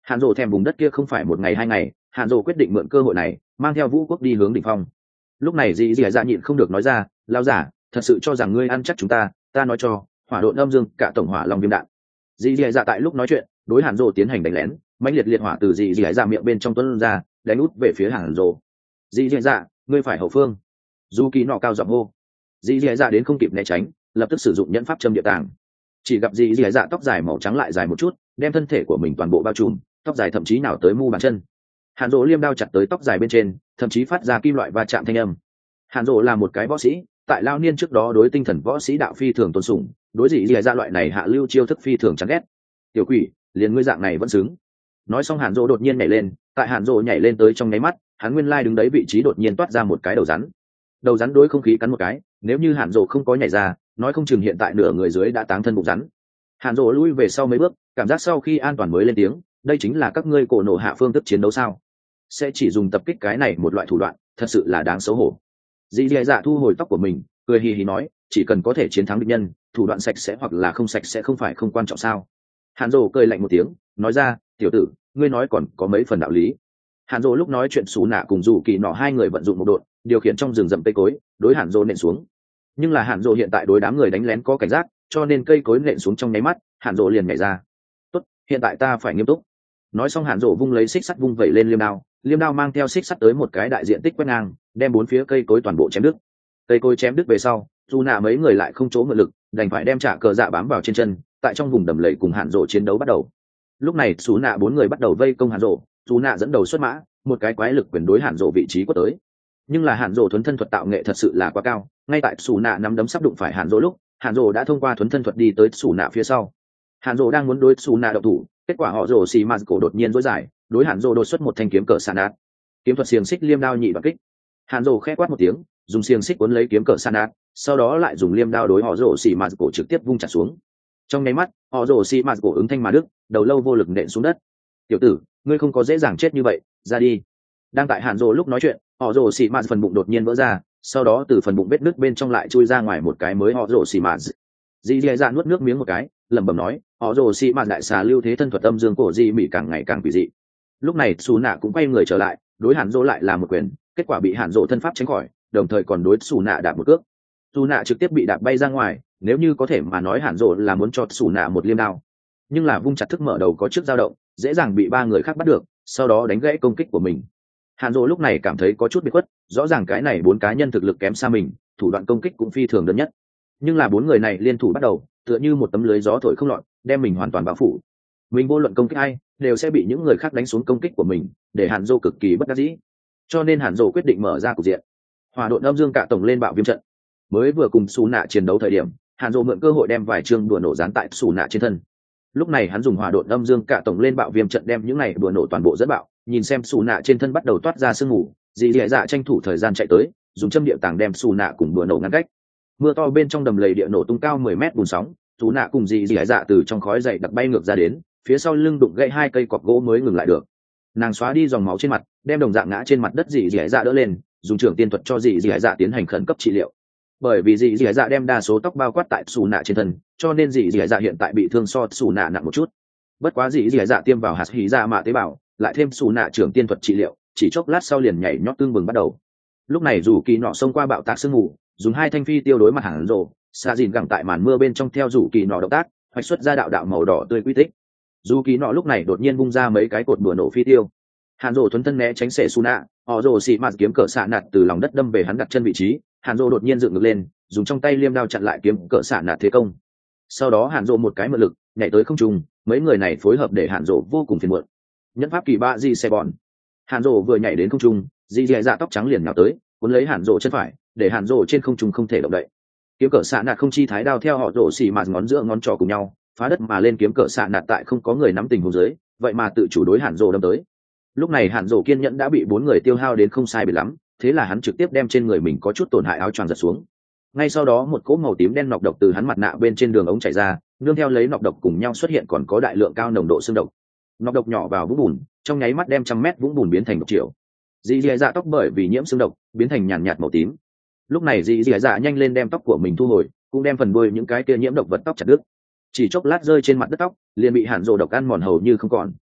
Hàn Dỗ thèm vùng đất kia không phải một ngày hai ngày, Hàn Dỗ quyết định mượn cơ hội này mang theo vũ quốc đi hướng đỉnh phong. Lúc này dì dì dạ nhịn không được nói ra, lao giả thật sự cho rằng ngươi ăn chắc chúng ta, ta nói cho hỏa độn âm dương cả tổng hỏa long viêm đạn. Dì dì dạ tại lúc nói chuyện đối Hàn Dỗ tiến hành đánh lén, mãnh liệt liệt hỏa từ dì dì dạ miệng bên trong tuôn ra, đánh út về phía Hàn Dỗ. Dì dì dạ, ngươi phải hậu phương. Du Kỳ nọ cao giọng hô. Dì dì dạ đến không kịp né tránh, lập tức sử dụng nhẫn pháp châm địa tàng. Chỉ gặp dì dì dạ tóc dài màu trắng lại dài một chút, đem thân thể của mình toàn bộ bao trùm, tóc dài thậm chí nào tới mu bàn chân. Hàn Dỗ liêm đao chặt tới tóc dài bên trên, thậm chí phát ra kim loại va chạm thanh âm. Hàn Dỗ là một cái võ sĩ, tại lao niên trước đó đối tinh thần võ sĩ đạo phi thường tôn sùng, đối dì dì dạ loại này hạ lưu chiêu thức phi thường chán ghét. Tiểu quỷ, liền ngươi dạng này vẫn xứng. Nói xong Hàn Dỗ đột nhiên nhảy lên, tại Hàn Dỗ nhảy lên tới trong nháy mắt, hắn nguyên lai đứng đấy vị trí đột nhiên toát ra một cái đầu rắn. Đầu rắn đối không khí cắn một cái, nếu như Hàn Dỗ không có nhảy ra, nói không chừng hiện tại nửa người dưới đã táng thân bụng rắn. Hàn Dỗ lui về sau mấy bước, cảm giác sau khi an toàn mới lên tiếng, đây chính là các ngươi cổ nổ hạ phương thức chiến đấu sao? Sẽ chỉ dùng tập kích cái này một loại thủ đoạn, thật sự là đáng xấu hổ. Dì dì dạ thu hồi tóc của mình, cười hì hì nói, chỉ cần có thể chiến thắng địch nhân, thủ đoạn sạch sẽ hoặc là không sạch sẽ không phải không quan trọng sao? Hàn Dỗ cười lạnh một tiếng, nói ra, tiểu tử, ngươi nói còn có mấy phần đạo lý. Hàn Dỗ lúc nói chuyện xù nạ cùng dù kỳ nọ hai người vận dụng một độn, điều khiển trong rừng rậm cây cối, đối Hàn Dỗ nện xuống. Nhưng là Hàn Dỗ hiện tại đối đám người đánh lén có cảnh giác, cho nên cây cối nện xuống trong nháy mắt, Hàn Dỗ liền nhảy ra. Tốt, hiện tại ta phải nghiêm túc. Nói xong Hàn Dỗ vung lấy xích sắt vung vẩy lên liêm đao, liêm đao mang theo xích sắt tới một cái đại diện tích quét ngang, đem bốn phía cây cối toàn bộ chém đứt. Cây cối chém đứt về sau, dù nạ mấy người lại không chỗ mượn lực, đành phải đem trả cờ dạ bám vào trên chân, tại trong vùng đầm lầy cùng Hàn Dỗ chiến đấu bắt đầu. Lúc này xú nạ bốn người bắt đầu vây công Hàn Dỗ, dù nạ dẫn đầu xuất mã, một cái quái lực quyền đối Hàn Dỗ vị trí của tới. Nhưng là Hàn Dỗ thuấn thân thuật tạo nghệ thật sự là quá cao, ngay tại xù nạ nắm đấm sắp đụng phải Hàn Dỗ lúc, Hàn Dỗ đã thông qua thuấn thân thuật đi tới xù nạ phía sau. Hàn Dỗ đang muốn đối xù nạ động thủ, kết quả họ Dỗ xì mà cổ đột nhiên dối dài, đối Hàn Dỗ đột xuất một thanh kiếm cỡ san át. Kiếm thuật xiềng xích liêm đao nhị đoạn kích. Hàn Dỗ khẽ quát một tiếng, dùng xiềng xích cuốn lấy kiếm cỡ san át, sau đó lại dùng liêm đao đối họ Dỗ xì mà cổ trực tiếp vung chặt xuống. Trong nháy mắt, họ Dỗ xì mà cổ ứng thanh mà đức, đầu lâu vô lực nện xuống đất. Tiểu tử, ngươi không có dễ dàng chết như vậy, ra đi. Đang tại Hàn Dỗ lúc nói chuyện, họ Dỗ xì mà phần bụng đột nhiên vỡ ra, sau đó từ phần bụng vết nứt bên trong lại chui ra ngoài một cái mới họ Dỗ xì mà. Dì dì dạ nuốt nước miếng một cái, lẩm bẩm nói, họ Dỗ xì mà đại xà lưu thế thân thuật âm dương cổ di mỉ càng ngày càng quỷ dị. Lúc này xù nạ cũng quay người trở lại, đối Hàn Dỗ lại là một quyền, kết quả bị Hàn Dỗ thân pháp tránh khỏi, đồng thời còn đối xù nạ đạp một cước. Xù nạ trực tiếp bị đạp bay ra ngoài, nếu như có thể mà nói Hàn Dỗ là muốn cho xù nạ một liêm đao, nhưng là vung chặt thức mở đầu có trước dao động, dễ dàng bị ba người khác bắt được, sau đó đánh gãy công kích của mình. Hàn Dỗ lúc này cảm thấy có chút bị khuất, rõ ràng cái này bốn cá nhân thực lực kém xa mình, thủ đoạn công kích cũng phi thường đơn nhất, nhưng là bốn người này liên thủ bắt đầu, tựa như một tấm lưới gió thổi không lọt, đem mình hoàn toàn bao phủ. Mình vô luận công kích ai, đều sẽ bị những người khác đánh xuống công kích của mình, để Hàn Dỗ cực kỳ bất đắc dĩ. Cho nên Hàn Dỗ quyết định mở ra cục diện. Hỏa độn âm dương cả tổng lên bạo viêm trận. Mới vừa cùng xù nạ chiến đấu thời điểm, Hàn Dỗ mượn cơ hội đem vài chương đùa nổ dán tại xù nạ trên thân. Lúc này hắn dùng hỏa độn âm dương cả tổng lên bạo viêm trận đem những này đùa nổ toàn bộ dẫn bạo, nhìn xem xù nạ trên thân bắt đầu toát ra sương mù, dì dì dạ tranh thủ thời gian chạy tới, dùng châm địa tàng đem xù nạ cùng đùa nổ ngăn cách. Mưa to bên trong đầm lầy địa nổ tung cao mười mét bùn sóng, xù nạ cùng dì dì dạ từ trong khói dày đặc bay ngược ra đến, phía sau lưng đụng gãy hai cây cọc gỗ mới ngừng lại được. Nàng xóa đi dòng máu trên mặt, đem đồng dạng ngã trên mặt đất dì dì dạ đỡ lên, dùng trưởng tiên thuật cho dì dì dạ tiến hành khẩn cấp trị liệu. Bởi vì dì dì dạ đem đa số tóc bao quát tại xù nạ trên thân, cho nên dì dì dạ hiện tại bị thương so xù nạ nặng một chút. Bất quá dì dì dạ tiêm vào hạt hí dạ mạ tế bào, lại thêm xù nạ trưởng tiên thuật trị liệu, chỉ chốc lát sau liền nhảy nhót tương bừng bắt đầu. Lúc này dù kỳ nọ xông qua bạo tạc sương mù, dùng hai thanh phi tiêu đối mặt Hàn Dỗ, xạ dìn gẳng tại màn mưa bên trong theo dù kỳ nọ động tác, hoạch xuất ra đạo đạo màu đỏ tươi quy tích. Dù kỳ nọ lúc này đột nhiên bung ra mấy cái cột bừa nổ phi tiêu. Hàn Dỗ thuấn thân né tránh xệ xù nạ, họ Dỗ xị mạt kiếm cỡ xạ nạt từ lòng đất đâm về hắn đặt chân vị trí. Hàn Dỗ đột nhiên dựng ngược lên, dùng trong tay liêm đao chặn lại kiếm cỡ xạ nạt thế công. Sau đó Hàn Dỗ một cái mượn lực nhảy tới không trung, mấy người này phối hợp để Hàn Dỗ vô cùng phiền muộn. Nhẫn pháp kỳ ba di xe bọn. Hàn Dỗ vừa nhảy đến không trung, di dì dạ tóc trắng liền nhào tới, cuốn lấy Hàn Dỗ chân phải, để Hàn Dỗ trên không trung không thể động đậy. Kiếm cỡ xạ nạt không chi thái đao theo họ Dỗ xì mạt ngón giữa ngón trỏ cùng nhau, phá đất mà lên, kiếm cỡ xạ nạt tại không có người nắm tình huống dưới, vậy mà tự chủ đối Hàn Dỗ đâm tới. Lúc này Hàn Dỗ kiên nhẫn đã bị bốn người tiêu hao đến không sai biệt lắm, thế là hắn trực tiếp đem trên người mình có chút tổn hại áo choàng giật xuống. Ngay sau đó một cỗ màu tím đen nọc độc từ hắn mặt nạ bên trên đường ống chảy ra, nương theo lấy nọc độc cùng nhau xuất hiện còn có đại lượng cao nồng độ xương độc. Nọc độc nhỏ vào vũng bùn, trong nháy mắt đem trăm mét vũng bùn biến thành độc triệu. Dì dì dạ tóc bởi vì nhiễm xương độc biến thành nhàn nhạt màu tím. Lúc này dì dì dạ nhanh lên đem tóc của mình thu hồi, cũng đem phần đuôi những cái kia nhiễm độc vật tóc chặt đứt. Chỉ chốc lát rơi trên mặt đất tóc liền bị Hàn Dỗ độc ăn mòn hầu như không còn.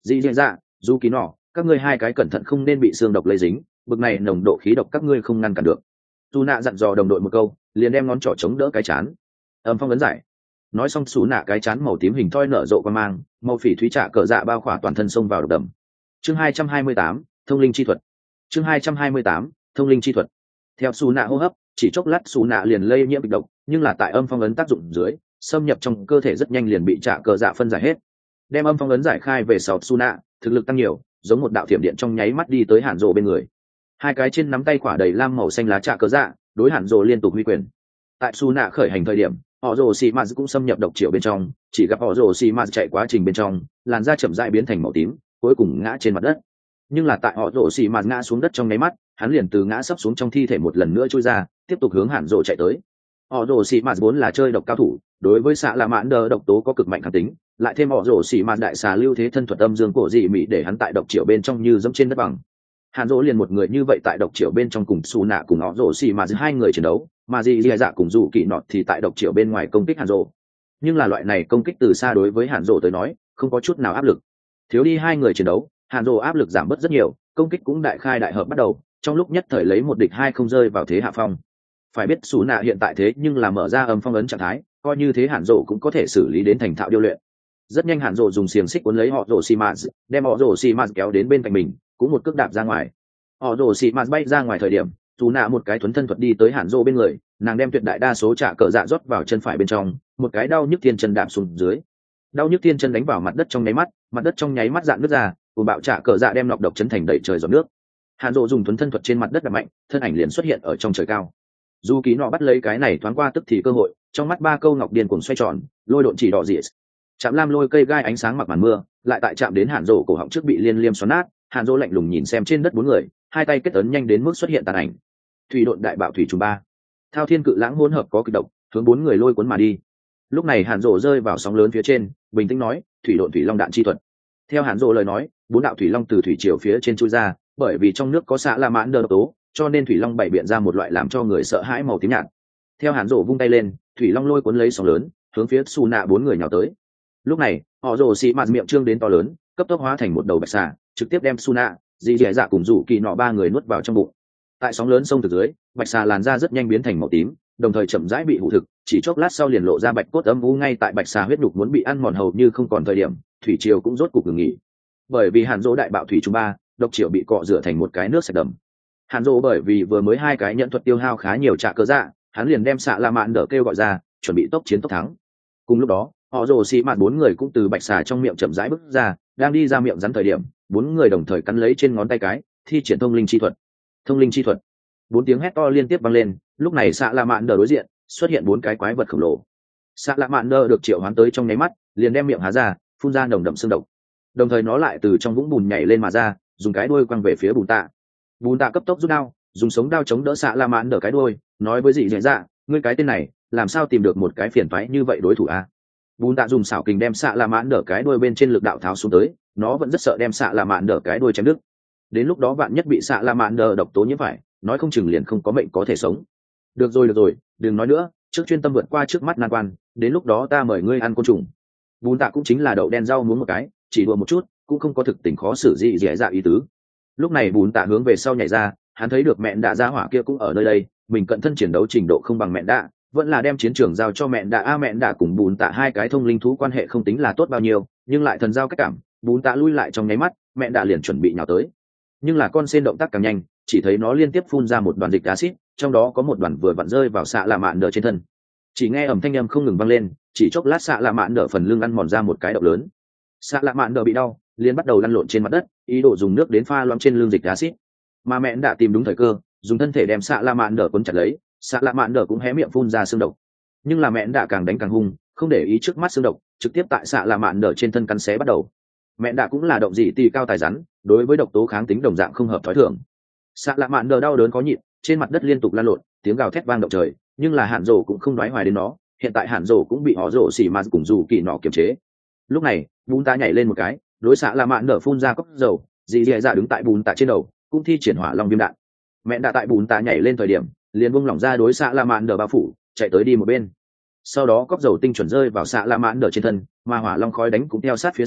Dị dạ dạ, dù kỳ nọ, các ngươi hai cái cẩn thận không nên bị xương độc lây dính, bực này nồng độ khí độc các ngươi không ngăn cản được. Su nạ dặn dò đồng đội một câu, liền đem ngón trỏ chống đỡ cái chán. Âm phong ấn giải. Nói xong Su nạ cái chán màu tím hình thoi nở rộ qua mang, màu phỉ thúy trạ cờ dạ bao khỏa toàn thân xông vào độc đầm. Chương hai trăm hai mươi tám, thông linh chi thuật. Chương hai trăm hai mươi tám, thông linh chi thuật. Theo Su nạ hô hấp, chỉ chốc lát Su nạ liền lây nhiễm bệnh độc, nhưng là tại âm phong ấn tác dụng dưới, xâm nhập trong cơ thể rất nhanh liền bị trạ cờ dạ phân giải hết. Đem âm phong ấn giải khai về sau Su nạ, thực lực tăng nhiều, giống một đạo thiểm điện trong nháy mắt đi tới Hàn Dụ bên người. Hai cái trên nắm tay quả đầy lam màu xanh lá trạ cờ dạ, đối Hàn Dụ liên tục huy quyền. Tại Su nạ khởi hành thời điểm, họ Dụ xì mạt cũng xâm nhập độc triệu bên trong, chỉ gặp họ Dụ xì mạt chạy quá trình bên trong, làn da chậm rãi biến thành màu tím, cuối cùng ngã trên mặt đất. Nhưng là tại họ Dụ xì mạt ngã xuống đất trong nháy mắt, hắn liền từ ngã sấp xuống trong thi thể một lần nữa chui ra, tiếp tục hướng Hàn Dụ chạy tới. Họ Dụ xì mạt vốn là chơi độc cao thủ, đối với xạ lạ mãn đờ độc tố có cực mạnh kháng tính, lại thêm họ Dụ xì mạt đại xà lưu thế thân thuật âm dương cổ dị mỹ để hắn tại độc triệu bên trong như dẫm trên đất bằng. Hàn Dỗ liền một người như vậy tại độc triệu bên trong cùng Su nạ cùng họ Dỗ xì mà hai người chiến đấu, mà dị lìa dạ cùng dù kỳ nọt thì tại độc triệu bên ngoài công kích Hàn Dỗ. Nhưng là loại này công kích từ xa đối với Hàn Dỗ tới nói không có chút nào áp lực. Thiếu đi hai người chiến đấu, Hàn Dỗ áp lực giảm bớt rất nhiều, công kích cũng đại khai đại hợp bắt đầu, trong lúc nhất thời lấy một địch hai không rơi vào thế hạ phong. Phải biết Su nạ hiện tại thế nhưng là mở ra âm phong ấn trạng thái, coi như thế Hàn Dỗ cũng có thể xử lý đến thành thạo điêu luyện. Rất nhanh Hàn Dỗ dùng xiềng xích cuốn lấy họ Dỗ xì mà, đem họ Dỗ xì mà kéo đến bên cạnh mình, cũng một cước đạp ra ngoài. Họ Dỗ xì mạt bay ra ngoài thời điểm, dù nạ một cái thuấn thân thuật đi tới Hàn Dỗ bên người, nàng đem tuyệt đại đa số trả cờ dạ rót vào chân phải bên trong, một cái đau nhức thiên chân đạp xuống dưới. Đau nhức thiên chân đánh vào mặt đất trong nháy mắt, mặt đất trong nháy mắt dạn nứt ra, cùng bạo trả cờ dạ đem nọc độc chấn thành đầy trời giọt nước. Hàn Dỗ dùng thuấn thân thuật trên mặt đất đạp mạnh, thân ảnh liền xuất hiện ở trong trời cao. Dù Ký nọ bắt lấy cái này thoáng qua tức thì cơ hội, trong mắt ba câu ngọc điên cuồng xoay tròn, lôi độn chỉ đỏ rỉa. Chạm lam lôi cây gai ánh sáng mặc màn mưa, lại tại chạm đến Hàn Dỗ cổ họng trước bị liên liêm xoắn nát. Hàn Dỗ lạnh lùng nhìn xem trên đất bốn người, hai tay kết ấn nhanh đến mức xuất hiện tàn ảnh. Thủy độn đại bạo thủy trùng ba, thao thiên cự lãng hỗn hợp có kịch độc, hướng bốn người lôi cuốn mà đi. Lúc này Hàn Dỗ rơi vào sóng lớn phía trên, bình tĩnh nói, thủy độn thủy long đạn chi thuật. Theo Hàn Dỗ lời nói, bốn đạo thủy long từ thủy triều phía trên chui ra, bởi vì trong nước có xạ la mãn đờ độc tố, cho nên thủy long bảy biện ra một loại làm cho người sợ hãi màu tím nhạt. Theo Hàn Dỗ vung tay lên, thủy long lôi cuốn lấy sóng lớn, hướng phía Su nạ bốn người nhào tới. Lúc này, họ Dỗ xì mạt miệng trương đến to lớn, cấp tốc hóa thành một đầu bạch xà, trực tiếp đem Su nạ, dì dẻ dạ cùng rủ kỳ nọ ba người nuốt vào trong bụng. Tại sóng lớn sông từ dưới, bạch xà làn da rất nhanh biến thành màu tím, đồng thời chậm rãi bị hủ thực, chỉ chốc lát sau liền lộ ra bạch cốt âm u. Ngay tại bạch xà huyết nhục muốn bị ăn mòn hầu như không còn thời điểm, thủy triều cũng rốt cục ngừng nghỉ. Bởi vì Hàn Dỗ đại bạo thủy trùng ba, độc triều bị cọ rửa thành một cái nước sạch đầm. Hàn Dỗ bởi vì vừa mới hai cái nhận thuật tiêu hao khá nhiều trả cơ dạ, hắn liền đem xạ la mạn đỡ kêu gọi ra, chuẩn bị tốc chiến tốc thắng. Cùng lúc đó, họ Dỗ xì mạt bốn người cũng từ bạch xà trong miệng chậm rãi bước ra, đang đi ra miệng rắn thời điểm, bốn người đồng thời cắn lấy trên ngón tay cái, thi triển thông linh chi thuật. Thông linh chi thuật. Bốn tiếng hét to liên tiếp vang lên, lúc này xạ la mạn đờ đối diện xuất hiện bốn cái quái vật khổng lồ. Xạ la mạn đờ được triệu hoán tới trong nháy mắt, liền đem miệng há ra, phun ra nồng đậm xương độc. Đồng thời nó lại từ trong vũng bùn nhảy lên mà ra, dùng cái đuôi quăng về phía bùn tạ. Bùn tạ cấp tốc rút đao, dùng sống đao chống đỡ xạ la mạn đờ cái đuôi, nói với dị dạ dạ, ngươi cái tên này, làm sao tìm được một cái phiền toái như vậy đối thủ a? Bùn tạ dùng xảo kình đem xạ la mạn đờ cái đuôi bên trên lực đạo tháo xuống tới, nó vẫn rất sợ đem xạ la mạn đờ cái đuôi chém đứt. Đến lúc đó vạn nhất bị xạ la mạn đờ độc tố nhiễm phải, nói không chừng liền không có mệnh có thể sống. Được rồi được rồi, đừng nói nữa, trước chuyên tâm vượt qua trước mắt nan quan, đến lúc đó ta mời ngươi ăn côn trùng. Bùn tạ cũng chính là đậu đen rau muống một cái, chỉ đùa một chút, cũng không có thực tình khó xử gì dễ dạ ý tứ. Lúc này bùn tạ hướng về sau nhảy ra, hắn thấy được mẹn đạ gia hỏa kia cũng ở nơi đây, mình cận thân chiến đấu trình độ không bằng mẹn đạ, vẫn là đem chiến trường giao cho mẹn đạ. A mẹn đạ cùng bùn tạ hai cái thông linh thú quan hệ không tính là tốt bao nhiêu, nhưng lại thần giao cách cảm, bùn tạ lui lại trong nháy mắt, mẹn đạ liền chuẩn bị nhào tới. Nhưng là con sen động tác càng nhanh, chỉ thấy nó liên tiếp phun ra một đoàn dịch acid, trong đó có một đoàn vừa vặn rơi vào xạ lạ mạn đờ trên thân. Chỉ nghe ầm thanh âm không ngừng vang lên, chỉ chốc lát xạ lạ mạn đờ phần lưng ăn mòn ra một cái động lớn. Xạ lạ mạn đờ bị đau, liền bắt đầu lăn lộn trên mặt đất, ý đồ dùng nước đến pha loãng trên lưng dịch acid. Mà mẹn đã tìm đúng thời cơ, dùng thân thể đem xạ lạ mạn đờ cuốn chặt lấy, xạ lạ mạn đờ cũng hé miệng phun ra xương độc. Nhưng là mẹn đã càng đánh càng hung, không để ý trước mắt xương độc, trực tiếp tại xạ lạ mạn đờ trên thân cắn xé bắt đầu. Mẹn đã cũng là động dị tì cao tài rắn, đối với độc tố kháng tính đồng dạng không hợp thói thường. Xạ lạ mạn đờ đau đớn có nhịn, trên mặt đất liên tục lăn lộn, tiếng gào thét vang động trời, nhưng là Hàn Dỗ cũng không đoái hoài đến nó, hiện tại Hàn Dỗ cũng bị họ Dỗ xỉ mà cùng dù kỳ nọ kiềm chế. Lúc này, bùn tạ nhảy lên một cái, đối xạ lạ mạn đờ phun ra cốc dầu, dì dì dạ đứng tại bùn tạ trên đầu, cũng thi triển hỏa long viêm đạn. Mẹ đã tại bùn tạ nhảy lên thời điểm, liền buông lỏng ra đối xạ lạ mạn đờ bao phủ, chạy tới đi một bên. Sau đó cốc dầu tinh chuẩn rơi vào xạ lạ mạn đờ trên thân, mà hỏa long khói đánh cũng theo sát phía sau,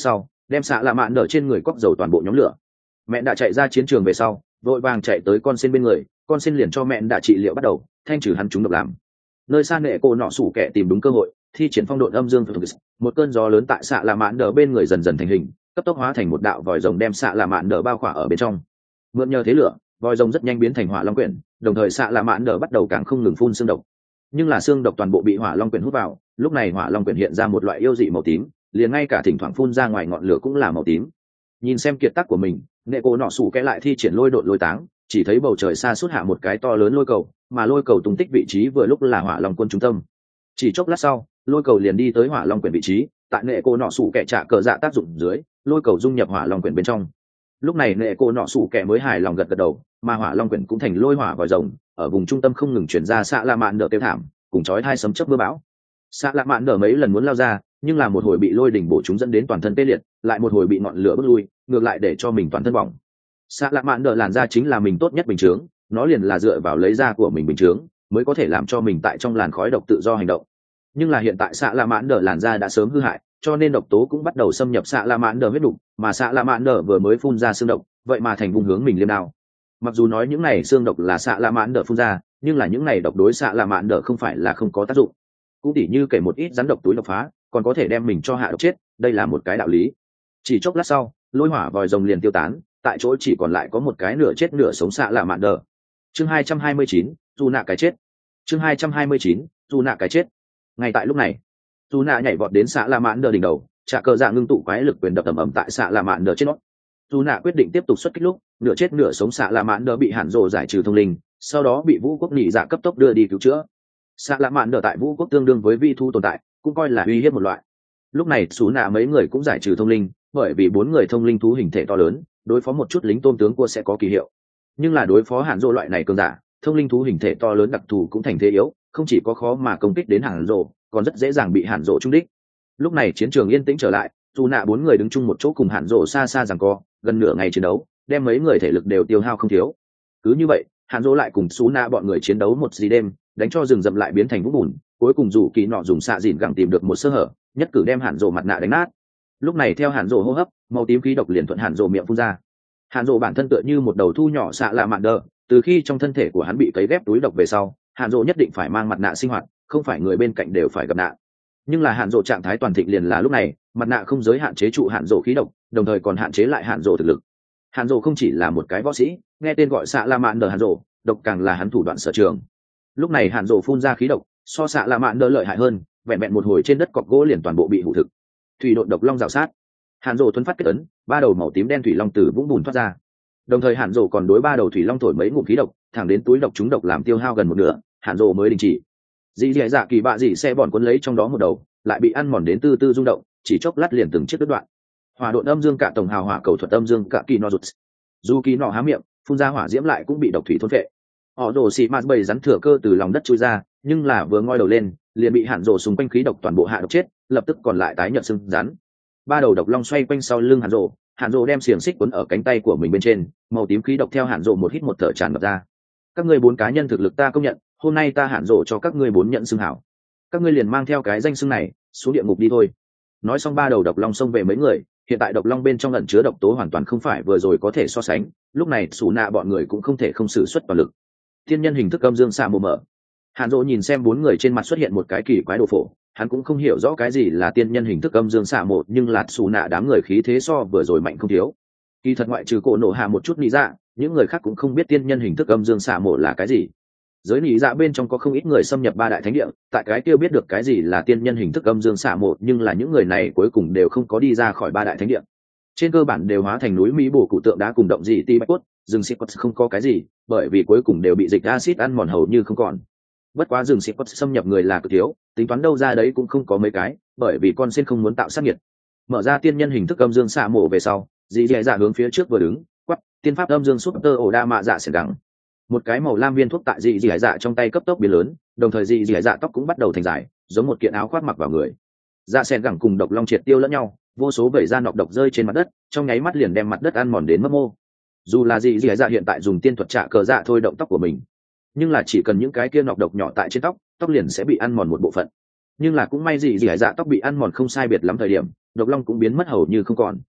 đem xạ lạ mạn nở trên người cóc dầu toàn bộ nhóm lửa. Mẹ đã chạy ra chiến trường về sau, vội vàng chạy tới con sen bên người, con sen liền cho mẹ đã trị liệu bắt đầu thanh trừ hắn chúng độc làm. Nơi xa nệ cô nọ sủ kẻ tìm đúng cơ hội, thi triển phong độn âm dương, một cơn gió lớn tại xạ lạ mạn nở bên người dần dần thành hình, cấp tốc hóa thành một đạo vòi rồng đem xạ lạ mạn nở bao khỏa ở bên trong. Mượn nhờ thế lửa, vòi rồng rất nhanh biến thành hỏa long quyển, đồng thời xạ lạ mạn nở bắt đầu càng không ngừng phun xương độc. Nhưng là xương độc toàn bộ bị hỏa long quyển hút vào, lúc này hỏa long quyển hiện ra một loại yêu dị màu tím, liền ngay cả thỉnh thoảng phun ra ngoài ngọn lửa cũng là màu tím. Nhìn xem kiệt tác của mình, nệ cô nọ sủ kẽ lại thi triển lôi độn lôi táng, chỉ thấy bầu trời xa suốt hạ một cái to lớn lôi cầu, mà lôi cầu tung tích vị trí vừa lúc là hỏa long quân trung tâm. Chỉ chốc lát sau, lôi cầu liền đi tới hỏa long quyển vị trí, tại nệ cô nọ sủ kẽ trả cờ dạ tác dụng dưới, lôi cầu dung nhập hỏa long quyển bên trong. Lúc này nệ cô nọ sủ kẽ mới hài lòng gật gật đầu, mà hỏa long quyển cũng thành lôi hỏa vòi rồng, ở vùng trung tâm không ngừng chuyển ra xạ lạ mạn nở tiêu thảm, cùng chói hai sấm chớp mưa bão. Xạ lạ mạn nở mấy lần muốn lao ra, nhưng là một hồi bị lôi đỉnh bổ chúng dẫn đến toàn thân tê liệt, lại một hồi bị ngọn lửa bức lui, ngược lại để cho mình toàn thân bỏng. Xạ lạ mạn nở làn da chính là mình tốt nhất bình chướng, nó liền là dựa vào lấy da của mình bình chướng mới có thể làm cho mình tại trong làn khói độc tự do hành động. Nhưng là hiện tại xạ lạ mạn nở làn da đã sớm hư hại, cho nên độc tố cũng bắt đầu xâm nhập xạ lạ mạn nở huyết đục, mà xạ lạ mạn nở vừa mới phun ra xương độc, vậy mà thành vùng hướng mình liêm đao. Mặc dù nói những này xương độc là xạ lạ mạn nở phun ra, nhưng là những này độc đối xạ lạ mạn nở không phải là không có tác dụng. Cũng tỉ như kể một ít rắn độc túi độc phá, còn có thể đem mình cho hạ độc chết, đây là một cái đạo lý. Chỉ chốc lát sau, lôi hỏa vòi rồng liền tiêu tán, tại chỗ chỉ còn lại có một cái nửa chết nửa sống xạ lạ mạn nở. Chương hai trăm hai mươi chín, dù nạ cái chết. Chương hai trăm hai mươi chín, dù nạ cái chết. Ngay tại lúc này, dù nạ nhảy vọt đến xạ lạ mạn nở đỉnh đầu, trả cờ dạ ngưng tụ quái lực quyền đập ầm ầm tại xạ lạ mạn nở trên nó. Dù nạ quyết định tiếp tục xuất kích lúc, nửa chết nửa sống xạ lạ mạn nở bị hàn rồ giải trừ thông linh, sau đó bị vũ quốc nhị dạ cấp tốc đưa đi cứu chữa. Xạ lạ mạn nở tại vũ quốc tương đương với vi thu tồn tại, cũng coi là uy hiếp một loại. Lúc này xú nạ mấy người cũng giải trừ thông linh, bởi vì bốn người thông linh thú hình thể to lớn, đối phó một chút lính tôm tướng cua sẽ có kỳ hiệu. Nhưng là đối phó hàn rồ loại này cường giả, thông linh thú hình thể to lớn đặc thù cũng thành thế yếu, không chỉ có khó mà công kích đến hàn rồ, còn rất dễ dàng bị hàn rồ trúng đích. Lúc này chiến trường yên tĩnh trở lại, dù nạ bốn người đứng chung một chỗ cùng hàn rồ xa xa giằng co, gần nửa ngày chiến đấu, đem mấy người thể lực đều tiêu hao không thiếu. Cứ như vậy, hàn rồ lại cùng xú nạ bọn người chiến đấu một gì đêm, đánh cho rừng rậm lại biến thành vũng bùn, cuối cùng dù kỳ nọ dùng xạ dìn gẳng tìm được một sơ hở, nhất cử đem hàn rồ mặt nạ đánh nát. Lúc này theo hàn rồ hô hấp, màu tím khí độc liền thuận hàn rồ miệng phun ra. Hàn rồ bản thân tựa như một đầu thu nhỏ xạ lạ mạn đờ, từ khi trong thân thể của hắn bị cấy ghép túi độc về sau, hàn rồ nhất định phải mang mặt nạ sinh hoạt, không phải người bên cạnh đều phải gặp nạn. Nhưng là hàn rồ trạng thái toàn thịnh liền là lúc này, mặt nạ không giới hạn chế trụ hàn rồ khí độc, đồng thời còn hạn chế lại hàn rồ thực lực. Hàn rồ không chỉ là một cái võ sĩ, nghe tên gọi xạ lạ mạn đờ hàn rồ, độc càng là hắn thủ đoạn sở trường. Lúc này hàn rồ phun ra khí độc, so xạ lạ mạn đờ lợi hại hơn, vẹn vẹn một hồi trên đất cọc gỗ liền toàn bộ bị hủ thực. Thủy độn độc long rào sát, hàn rồ thuấn phát kết ấn, ba đầu màu tím đen thủy long từ vũng bùn thoát ra. Đồng thời hàn rồ còn đối ba đầu thủy long thổi mấy ngụm khí độc, thẳng đến túi độc chúng độc làm tiêu hao gần một nửa, hàn rồ mới đình chỉ. Dì dì dạ kỳ bạ dì xe bọn cuốn lấy trong đó một đầu, lại bị ăn mòn đến tư tư rung động, chỉ chốc lát liền từng chiếc đứt đoạn. Hỏa độn âm dương cả tổng hào hỏa cầu thuật âm dương cả kỳ nọ rụt. Dù kỳ nọ há miệng, phun ra hỏa diễm lại cũng bị độc thủy thôn phệ. Họ rồ xì mạt bầy rắn thừa cơ từ lòng đất chui ra, nhưng là vừa ngoi đầu lên, liền bị hàn rồ xung quanh khí độc toàn bộ hạ độc chết, lập tức còn lại tái nhợt sưng rắn. Ba đầu độc long xoay quanh sau lưng hàn rồ, hàn rồ đem xiềng xích quấn ở cánh tay của mình bên trên, màu tím khí độc theo hàn rồ một hít một thở tràn ngập ra. Các ngươi bốn cá nhân thực lực ta công nhận, hôm nay ta hàn rồ cho các ngươi bốn nhận xưng hảo, các ngươi liền mang theo cái danh xưng này xuống địa ngục đi thôi. Nói xong ba đầu độc long xông về mấy người, hiện tại độc long bên trong ẩn chứa độc tố hoàn toàn không phải vừa rồi có thể so sánh, lúc này xù nạ bọn người cũng không thể không sử xuất toàn lực. Thiên nhân hình thức âm dương xạ mồ mở. Hàn Dỗ nhìn xem bốn người trên mặt xuất hiện một cái kỳ quái đồ phổ, hắn cũng không hiểu rõ cái gì là tiên nhân hình thức âm dương xạ mộ, nhưng lạt xù nạ đám người khí thế so vừa rồi mạnh không thiếu. Kỳ thật ngoại trừ cổ nổ hạ một chút lý dạ, những người khác cũng không biết tiên nhân hình thức âm dương xạ mộ là cái gì. Giới lý dạ bên trong có không ít người xâm nhập ba đại thánh địa, tại cái kia biết được cái gì là tiên nhân hình thức âm dương xạ mộ, nhưng là những người này cuối cùng đều không có đi ra khỏi ba đại thánh địa. Trên cơ bản đều hóa thành núi mỹ bổ cụ tượng đá cùng động dị ti bạch cốt, rừng xịt không có cái gì, bởi vì cuối cùng đều bị dịch acid ăn mòn hầu như không còn. Bất quá rừng xịt xâm nhập người là cực thiếu, tính toán đâu ra đấy cũng không có mấy cái, bởi vì con sen không muốn tạo sát nhiệt. Mở ra tiên nhân hình thức âm dương xạ mộ về sau, dị dẻ dạ hướng phía trước vừa đứng, quắp tiên pháp âm dương súp tơ ổ đa mạ dạ sẽ đắng. Một cái màu lam viên thuốc tại dị dẻ dạ trong tay cấp tốc biến lớn, đồng thời dị dẻ dạ tóc cũng bắt đầu thành dài, giống một kiện áo khoác mặc vào người. Dạ sen gẳng cùng độc long triệt tiêu lẫn nhau, vô số vẩy da nọc độc rơi trên mặt đất, trong nháy mắt liền đem mặt đất ăn mòn đến mất mô. Dù là dị dẻ dạ hiện tại dùng tiên thuật trả cờ dạ thôi động tóc của mình, nhưng là chỉ cần những cái kia nọc độc nhỏ tại trên tóc, tóc liền sẽ bị ăn mòn một bộ phận. Nhưng là cũng may dị dẻ dạ tóc bị ăn mòn không sai biệt lắm thời điểm, độc long cũng biến mất hầu như không còn.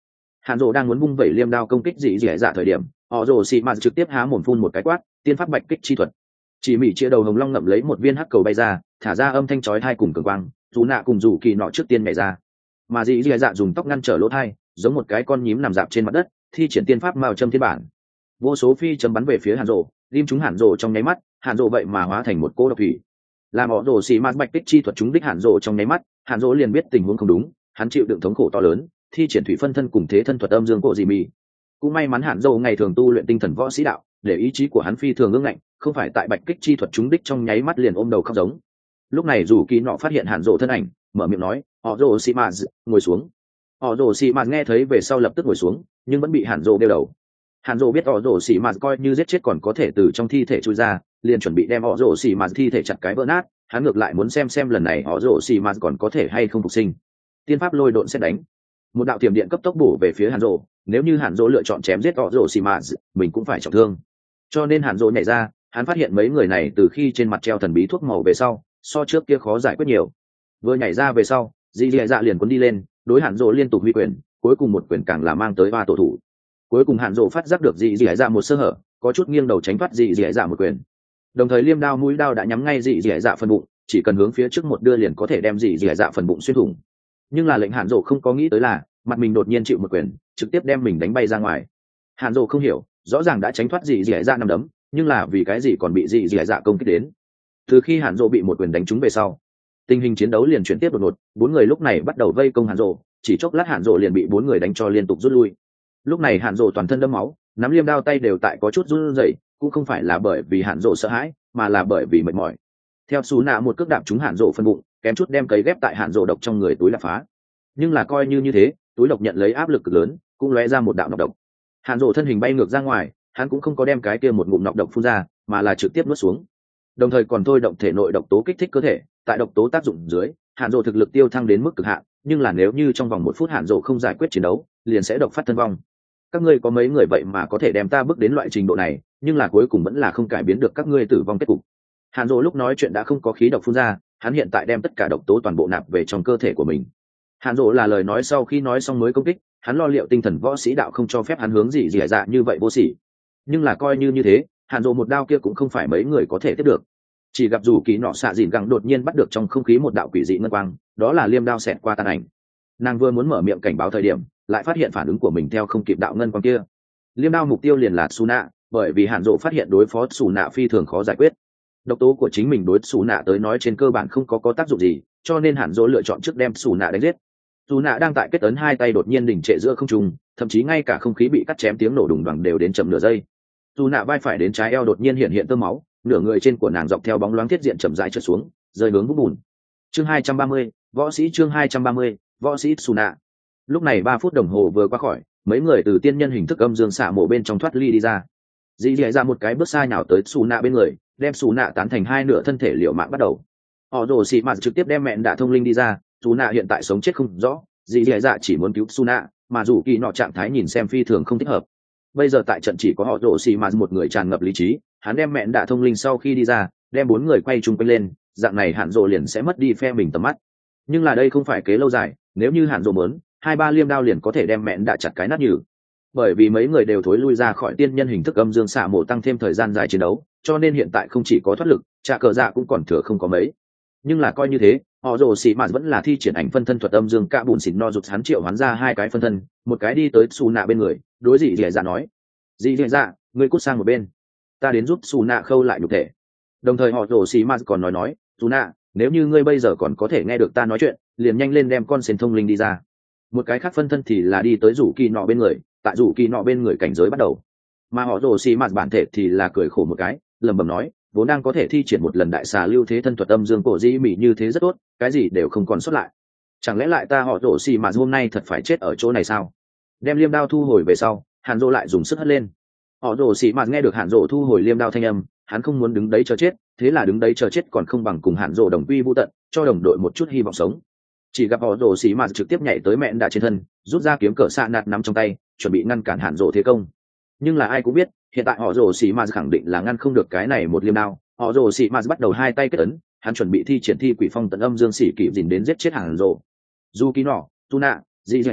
Hàn Dỗ đang muốn vung vẩy liêm đao công kích dị dị dạ thời điểm, họ rồ xì mà trực tiếp há mồm phun một cái quát, tiên pháp bạch kích chi thuật. Chỉ mỉ chia đầu hồng long ngậm lấy một viên hắc cầu bay ra, thả ra âm thanh chói tai cùng cường quang, dù nạ cùng dù kỳ nọ trước tiên nhảy ra. Mà dị dị dạ dùng tóc ngăn trở lỗ tai, giống một cái con nhím nằm dạp trên mặt đất, thi triển tiên pháp mao châm thiên bản. Vô số phi châm bắn về phía Hàn Dỗ, lim chúng Hàn Dỗ trong nháy mắt, Hàn Dỗ vậy mà hóa thành một cô độc thủy. Làm họ rồ xì mà bạch kích chi thuật chúng đích Hàn Dỗ trong nháy mắt, Hàn Dỗ liền biết tình huống không đúng, hắn chịu đựng thống khổ to lớn, thi triển thủy phân thân cùng thế thân thuật âm dương cổ dị mì. Cũng may mắn Hàn Dỗ ngày thường tu luyện tinh thần võ sĩ đạo, để ý chí của hắn phi thường ương ngạnh, không phải tại bạch kích chi thuật chúng đích trong nháy mắt liền ôm đầu khóc giống. Lúc này dù kỳ nọ phát hiện Hàn Dỗ thân ảnh, mở miệng nói, họ rồ xì mà ngồi xuống. Họ rồ xì mà nghe thấy về sau lập tức ngồi xuống, nhưng vẫn bị Hàn Dỗ đeo đầu. Hàn Dỗ biết họ rồ xì mà coi như giết chết còn có thể từ trong thi thể chui ra, liền chuẩn bị đem họ rồ xì mà thi thể chặt cái vỡ nát. Hắn ngược lại muốn xem xem lần này họ rồ xì mà còn có thể hay không phục sinh. Tiên pháp lôi độn xét đánh, một đạo tiềm điện cấp tốc bổ về phía Hàn Dỗ. Nếu như Hàn Dỗ lựa chọn chém giết họ rồ xì mà, mình cũng phải trọng thương. Cho nên Hàn Dỗ nhảy ra, hắn phát hiện mấy người này từ khi trên mặt treo thần bí thuốc màu về sau, so trước kia khó giải quyết nhiều. Vừa nhảy ra về sau, dị dị dạ liền cuốn đi lên, đối Hàn Dỗ liên tục huy quyền, cuối cùng một quyền càng là mang tới ba tổ thủ. Cuối cùng Hàn Dỗ phát giác được dị dị dạ một sơ hở, có chút nghiêng đầu tránh thoát dị dị dạ một quyền. Đồng thời liêm đao mũi đao đã nhắm ngay dị dị dạ phần bụng, chỉ cần hướng phía trước một đưa liền có thể đem dị dị dạ phần bụng xuyên thủng. Nhưng là lệnh Hàn Dỗ không có nghĩ tới là, mặt mình đột nhiên chịu một quyền, trực tiếp đem mình đánh bay ra ngoài. Hàn Dỗ không hiểu, rõ ràng đã tránh thoát dị dị dạ năm đấm, nhưng là vì cái gì còn bị dị dị dạ công kích đến. Từ khi Hàn Dỗ bị một quyền đánh trúng về sau, tình hình chiến đấu liền chuyển tiếp đột ngột, bốn người lúc này bắt đầu vây công Hàn Dỗ, chỉ chốc lát Hàn Dỗ liền bị bốn người đánh cho liên tục rút lui. Lúc này Hàn Dỗ toàn thân đẫm máu, nắm liêm đao tay đều tại có chút run rẩy, cũng không phải là bởi vì Hàn Dỗ sợ hãi, mà là bởi vì mệt mỏi. Theo Sú Nạ một cước đạp trúng Hàn Dỗ phân bụng, kém chút đem cấy ghép tại Hàn Dỗ độc trong người túi đập phá. Nhưng là coi như như thế, túi độc nhận lấy áp lực cực lớn, cũng lóe ra một đạo nọc độc. Hàn Dỗ thân hình bay ngược ra ngoài, hắn cũng không có đem cái kia một ngụm nọc độc phun ra, mà là trực tiếp nuốt xuống. Đồng thời còn thôi động thể nội độc tố kích thích cơ thể, tại độc tố tác dụng dưới, Hàn Dỗ thực lực tiêu thăng đến mức cực hạn, nhưng là nếu như trong vòng một phút Hàn Dỗ không giải quyết chiến đấu, liền sẽ độc phát thân vong. Các ngươi có mấy người vậy mà có thể đem ta bước đến loại trình độ này, nhưng là cuối cùng vẫn là không cải biến được các ngươi tử vong kết cục. Hàn Dỗ lúc nói chuyện đã không có khí độc phun ra, hắn hiện tại đem tất cả độc tố toàn bộ nạp về trong cơ thể của mình. Hàn Dỗ là lời nói sau khi nói xong mới công kích, hắn lo liệu tinh thần võ sĩ đạo không cho phép hắn hướng gì dỉ dạ như vậy vô sỉ. Nhưng là coi như như thế, Hàn Dỗ một đao kia cũng không phải mấy người có thể tiếp được. Chỉ gặp dù kỳ nọ xạ dìn gẳng đột nhiên bắt được trong không khí một đạo quỷ dị ngân quang, đó là liêm đao xẹt qua tàn ảnh. Nàng vừa muốn mở miệng cảnh báo thời điểm, lại phát hiện phản ứng của mình theo không kịp đạo ngân quang kia. Liêm đao mục tiêu liền là Sú Nạ, bởi vì Hàn Dỗ phát hiện đối phó Sú Nạ phi thường khó giải quyết. Độc tố của chính mình đối Sú Nạ tới nói trên cơ bản không có có tác dụng gì, cho nên Hàn Dỗ lựa chọn trước đem Sú Nạ đánh giết. Sú Nạ đang tại kết ấn hai tay đột nhiên đình trệ giữa không trung, thậm chí ngay cả không khí bị cắt chém tiếng nổ đùng đoàng đều đến chậm nửa giây. Sú Nạ vai phải đến trái eo đột nhiên hiện hiện tơ máu, nửa người trên của nàng dọc theo bóng loáng thiết diện chậm rãi trượt xuống, rơi hướng vũng bùn. Chương hai trăm ba mươi, võ sĩ chương hai trăm ba mươi, võ sĩ Sú Nạ. Lúc này ba phút đồng hồ vừa qua khỏi, mấy người từ tiên nhân hình thức âm dương xạ mộ bên trong thoát ly đi ra. Dĩ dẻ ra một cái bước xa nhào tới Sú Nạ bên người, đem Sú Nạ tán thành hai nửa thân thể liều mạng bắt đầu. Họ rồ xì mà trực tiếp đem mẹn đạ thông linh đi ra, Sú Nạ hiện tại sống chết không rõ, dĩ dẻ dạ chỉ muốn cứu Sú Nạ, mà dù kỳ nọ trạng thái nhìn xem phi thường không thích hợp. Bây giờ tại trận chỉ có họ rồ xì mà một người tràn ngập lý trí, hắn đem mẹn đạ thông linh sau khi đi ra, đem bốn người quay chung quanh lên, dạng này Hàn Dỗ liền sẽ mất đi phe mình tầm mắt. Nhưng là đây không phải kế lâu dài, nếu như Hàn Dỗ muốn, hai ba liêm đao liền có thể đem mẹn đạ chặt cái nát nhừ. Bởi vì mấy người đều thối lui ra khỏi tiên nhân hình thức âm dương xạ mộ tăng thêm thời gian dài chiến đấu, cho nên hiện tại không chỉ có thoát lực, trả cờ dạ cũng còn thừa không có mấy. Nhưng là coi như thế, họ rồ xì mạt vẫn là thi triển ảnh phân thân thuật âm dương cả bùn xịn no rụt hắn triệu hắn ra hai cái phân thân, một cái đi tới Sú Nạ bên người, đối dị dẻ dạ nói: dị dẻ dạ, ngươi cút sang một bên, ta đến giúp Sú Nạ khâu lại nhục thể. Đồng thời họ rồ xì mạt còn nói nói: Sú Nạ, nếu như ngươi bây giờ còn có thể nghe được ta nói chuyện, liền nhanh lên đem con sen thông linh đi ra. Một cái khác phân thân thì là đi tới rủ kỳ nọ bên người, tại rủ kỳ nọ bên người cảnh giới bắt đầu. Mà họ rồ xì mạt bản thể thì là cười khổ một cái, lẩm bẩm nói: vốn đang có thể thi triển một lần đại xà lưu thế thân thuật âm dương cổ dĩ mỉ như thế rất tốt, cái gì đều không còn sót lại. Chẳng lẽ lại ta họ rồ xì mạt hôm nay thật phải chết ở chỗ này sao? Đem liêm đao thu hồi về sau, Hàn Dỗ lại dùng sức hất lên. Họ rồ xì mạt nghe được Hàn Dỗ thu hồi liêm đao thanh âm, hắn không muốn đứng đấy chờ chết, thế là đứng đấy chờ chết còn không bằng cùng Hàn Dỗ đồng quy vu tận, cho đồng đội một chút hy vọng sống. Chỉ gặp họ rồ xì mạt trực tiếp nhảy tới mẹn đạ trên thân, rút ra kiếm cỡ xạ nạt nắm trong tay, chuẩn bị ngăn cản Hàn Dỗ thế công. Nhưng là ai cũng biết, hiện tại họ rồ xì mạt khẳng định là ngăn không được cái này một liêm đao. Họ rồ xì mạt bắt đầu hai tay kết ấn, hắn chuẩn bị thi triển thi quỷ phong tận âm dương xỉ kỵ dình đến giết chết Hàn Dỗ. Dù ký nọ, tu nạ, dị dạy dạ,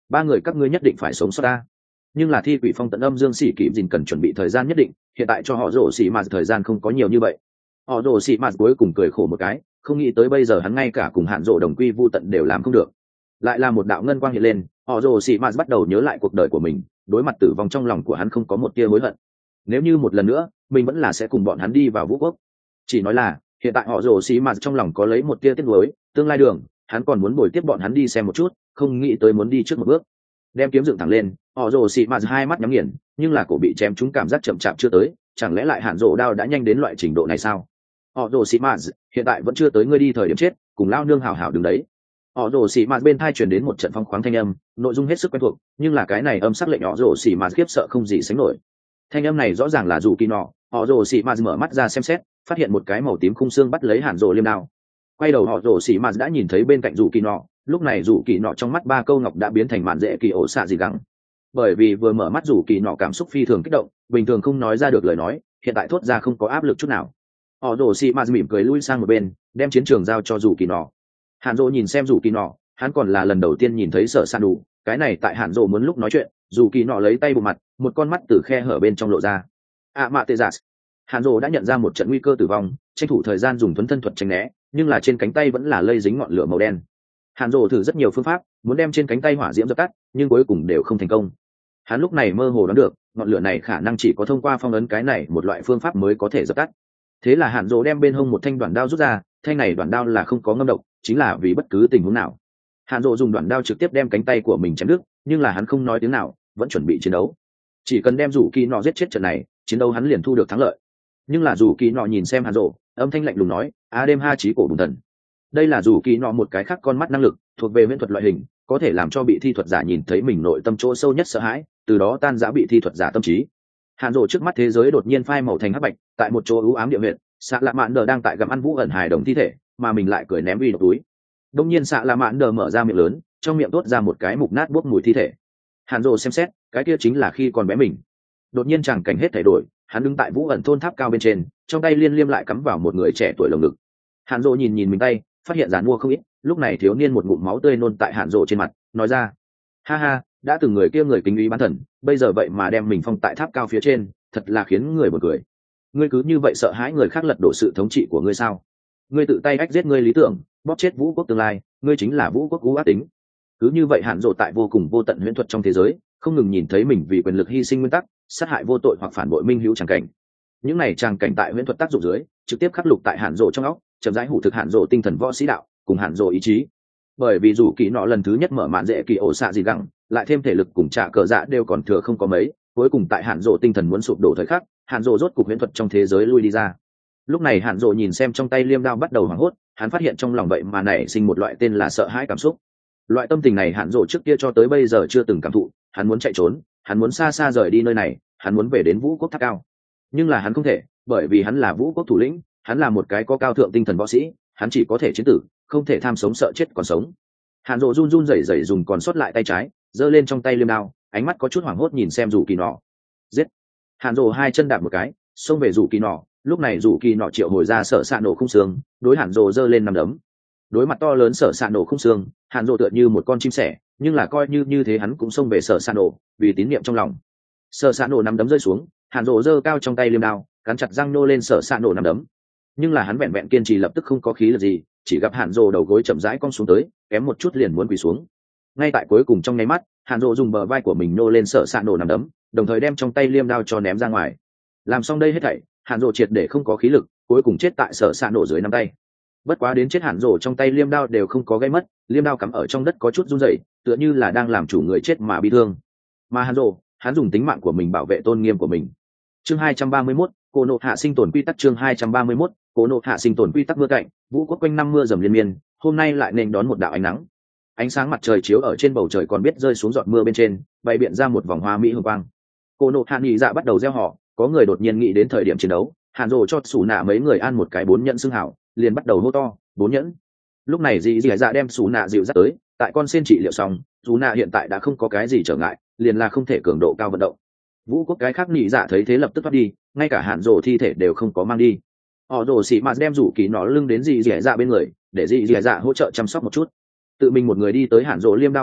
ba người các ngươi nhất định phải sống sót ta. Nhưng là thi quỷ phong tận âm dương xỉ kịp dình cần chuẩn bị thời gian nhất định, hiện tại cho họ rổ xỉ mà thời gian không có nhiều như vậy. Họ rổ xỉ mà cuối cùng cười khổ một cái, không nghĩ tới bây giờ hắn ngay cả cùng hạn rổ đồng quy vu tận đều làm không được. Lại là một đạo ngân quang hiện lên, họ rổ xỉ mà bắt đầu nhớ lại cuộc đời của mình, đối mặt tử vong trong lòng của hắn không có một tia hối hận. Nếu như một lần nữa mình vẫn là sẽ cùng bọn hắn đi vào vũ quốc. Chỉ nói là hiện tại họ rổ xỉ mà trong lòng có lấy một tia tiếc nuối, tương lai đường hắn còn muốn bồi tiếp bọn hắn đi xem một chút, không nghĩ tới muốn đi trước một bước. Đem kiếm dựng thẳng lên, họ rồ xì mạt hai mắt nhắm nghiền, nhưng là cổ bị chém trúng cảm giác chậm chạp chưa tới, chẳng lẽ lại hạn rồ đao đã nhanh đến loại trình độ này sao? Họ rồ xì mạt hiện tại vẫn chưa tới ngươi đi thời điểm chết, cùng lao nương hào hào đứng đấy. Họ rồ xì mạt bên thai truyền đến một trận phong khoáng thanh âm, nội dung hết sức quen thuộc, nhưng là cái này âm sắc lệnh họ rồ xì mạt khiếp sợ không gì sánh nổi. Thanh âm này rõ ràng là dù kỳ nọ. Họ rồ xì mạt mở mắt ra xem xét, phát hiện một cái màu tím khung xương bắt lấy hạn rồ liêm đao. Quay đầu họ rồ xì mạt đã nhìn thấy bên cạnh dù kỳ nọ, lúc này dù kỳ nọ trong mắt ba câu ngọc đã biến thành mạn dễ kỳ ổ xạ gì gắng. Bởi vì vừa mở mắt dù kỳ nọ cảm xúc phi thường kích động, bình thường không nói ra được lời nói, hiện tại thốt ra không có áp lực chút nào. Họ rồ xì mạt mỉm cười lui sang một bên, đem chiến trường giao cho dù kỳ nọ. Hàn Dỗ nhìn xem dù kỳ nọ, hắn còn là lần đầu tiên nhìn thấy sở san đủ, cái này tại Hàn Dỗ muốn lúc nói chuyện, dù kỳ nọ lấy tay bù mặt, một con mắt từ khe hở bên trong lộ ra. À mạ tê giả. Hàn Dỗ đã nhận ra một trận nguy cơ tử vong, tranh thủ thời gian dùng thuấn thân thuật tránh né, nhưng là trên cánh tay vẫn là lây dính ngọn lửa màu đen. Hàn Dỗ thử rất nhiều phương pháp, muốn đem trên cánh tay hỏa diễm dập tắt, nhưng cuối cùng đều không thành công. Hắn lúc này mơ hồ đoán được, ngọn lửa này khả năng chỉ có thông qua phong ấn cái này một loại phương pháp mới có thể dập tắt. Thế là Hàn Dỗ đem bên hông một thanh đoạn đao rút ra, thanh này đoạn đao là không có ngâm độc, chính là vì bất cứ tình huống nào. Hàn Dỗ dùng đoạn đao trực tiếp đem cánh tay của mình chém đứt, nhưng là hắn không nói tiếng nào, vẫn chuẩn bị chiến đấu. Chỉ cần đem Dụ Kỳ Nọ giết chết trận này, chiến đấu hắn liền thu được thắng lợi. Nhưng là Dụ Kỳ Nọ nhìn xem Hàn Dỗ, âm thanh lạnh lùng nói: "A đêm ha chí cổ bùn thần." Đây là Dụ Kỳ Nọ một cái khác con mắt năng lực, thuộc về huyễn thuật loại hình, có thể làm cho bị thi thuật giả nhìn thấy mình nội tâm chỗ sâu nhất sợ hãi, từ đó tan rã bị thi thuật giả tâm trí. Hàn Dỗ trước mắt thế giới đột nhiên phai màu thành hắc bạch, tại một chỗ u ám địa huyệt, Sạ Lạ Mạn Đờ đang tại gặm ăn Vũ ẩn hài đồng thi thể, mà mình lại cười ném vi độc túi. Đông nhiên Sạ Lạ Mạn Đờ mở ra miệng lớn, trong miệng toát ra một cái mục nát bốc mùi thi thể. Hàn Dỗ xem xét, cái kia chính là khi còn bé mình. Đột nhiên chẳng cảnh hết thay đổi, hắn đứng tại Vũ ẩn thôn tháp cao bên trên, trong tay liên liêm lại cắm vào một người trẻ tuổi lồng ngực. Hàn Dỗ nhìn nhìn mình tay, phát hiện giàn mua không ít, lúc này thiếu niên một ngụm máu tươi nôn tại Hàn Dỗ trên mặt, nói ra: "Ha ha, đã từng người kia người kính ý bán thần, bây giờ vậy mà đem mình phong tại tháp cao phía trên, thật là khiến người buồn cười. Ngươi cứ như vậy sợ hãi người khác lật đổ sự thống trị của ngươi sao? Ngươi tự tay ách giết ngươi lý tưởng, bóp chết Vũ quốc tương lai, ngươi chính là Vũ quốc cú ác tính." Cứ như vậy Hàn Dỗ tại vô cùng vô tận huyễn thuật trong thế giới, không ngừng nhìn thấy mình vì quyền lực hy sinh nguyên tắc, sát hại vô tội hoặc phản bội minh hữu tràng cảnh. Những này tràng cảnh tại huyễn thuật tác dụng dưới, trực tiếp khắc lục tại Hàn Dỗ trong óc, chậm rãi hủ thực Hàn Dỗ tinh thần võ sĩ đạo, cùng Hàn Dỗ ý chí. Bởi vì dù Kỳ Nọ lần thứ nhất mở mạn dễ kỳ ổ xạ gì gặng, lại thêm thể lực cùng trả cờ dạ đều còn thừa không có mấy, cuối cùng tại Hàn Dỗ tinh thần muốn sụp đổ thời khắc, Hàn Dỗ rốt cục huyễn thuật trong thế giới lui đi ra. Lúc này Hàn Dỗ nhìn xem trong tay liêm đao bắt đầu hoảng hốt, hắn phát hiện trong lòng vậy mà nảy sinh một loại tên là sợ hãi cảm xúc. Loại tâm tình này Hàn Dỗ trước kia cho tới bây giờ chưa từng cảm thụ, hắn muốn chạy trốn, hắn muốn xa xa rời đi nơi này, hắn muốn về đến Vũ quốc tháp cao. Nhưng là hắn không thể, bởi vì hắn là Vũ quốc thủ lĩnh, hắn là một cái có cao thượng tinh thần võ sĩ, hắn chỉ có thể chiến tử, không thể tham sống sợ chết còn sống. Hàn Dỗ run run rẩy rẩy dùng còn sót lại tay trái, giơ lên trong tay liêm đao, ánh mắt có chút hoảng hốt nhìn xem Dụ Kỳ Nọ. Giết! Hàn Dỗ hai chân đạp một cái, xông về Dụ Kỳ Nọ. Lúc này Dụ Kỳ Nọ triệu hồi ra sở xạ nổ khung xương, đối Hàn Dỗ giơ lên nằm đấm. Đối mặt to lớn sở xạ nổ khung xương, Hàn Dỗ tựa như một con chim sẻ, nhưng là coi như như thế hắn cũng xông về sở xạ nổ, vì tín niệm trong lòng. Sở xạ nổ nằm đấm rơi xuống, Hàn Dỗ giơ cao trong tay liêm đao, cắn chặt răng nô lên sở xạ nổ nằm đấm. Nhưng là hắn vẹn vẹn kiên trì lập tức không có khí lực gì, chỉ gặp Hàn Dỗ đầu gối chậm rãi cong xuống tới, kém một chút liền muốn quỳ xuống. Ngay tại cuối cùng trong nháy mắt, Hàn Dỗ dùng bờ vai của mình nô lên sở xạ nổ nằm đấm, đồng thời đem trong tay liêm đao cho ném ra ngoài. Làm xong đây hết thảy, Hàn Dỗ triệt để không có khí lực, cuối cùng chết tại sở xạ nổ dưới nắm tay. Bất quá đến chết Hàn Dỗ trong tay liêm đao đều không có gây mất, liêm đao cắm ở trong đất có chút run rẩy, tựa như là đang làm chủ người chết mà bi thương. Mà Hàn Dỗ, hắn dùng tính mạng của mình bảo vệ tôn nghiêm của mình. Chương hai trăm ba mươi mốt, Cô nộ hạ sinh tồn quy tắc. Chương hai trăm ba mươi mốt, Cô nộ hạ sinh tồn quy tắc. Mưa cạnh, Vũ quốc quanh năm mưa dầm liên miên, hôm nay lại nên đón một đạo ánh nắng. Ánh sáng mặt trời chiếu ở trên bầu trời còn biết rơi xuống giọt mưa bên trên, bày biện ra một vòng hoa mỹ hương quang. Cô nộ hạ nhị dạ bắt đầu gieo họ, có người đột nhiên nghĩ đến thời điểm chiến đấu, Hàn Dỗ cho Sủ Nạ mấy người ăn một cái bốn nhẫn xương hảo, liền bắt đầu hô to, bốn nhẫn. Lúc này dì dì dạ đem Sủ Nạ dịu dắt tới, tại con sen trị liệu xong, Sủ Nạ hiện tại đã không có cái gì trở ngại, liền là không thể cường độ cao vận động. Vũ quốc cái khác nhị dạ thấy thế lập tức thoát đi, ngay cả Hàn Dỗ thi thể đều không có mang đi. Họ Dỗ xỉ mà đem Dụ Kỳ Nọ lưng đến dì dì dạ bên người, để dì dì dạ hỗ trợ chăm sóc một chút. Tự mình một người đi tới Hàn Dỗ liêm đao bên cạnh,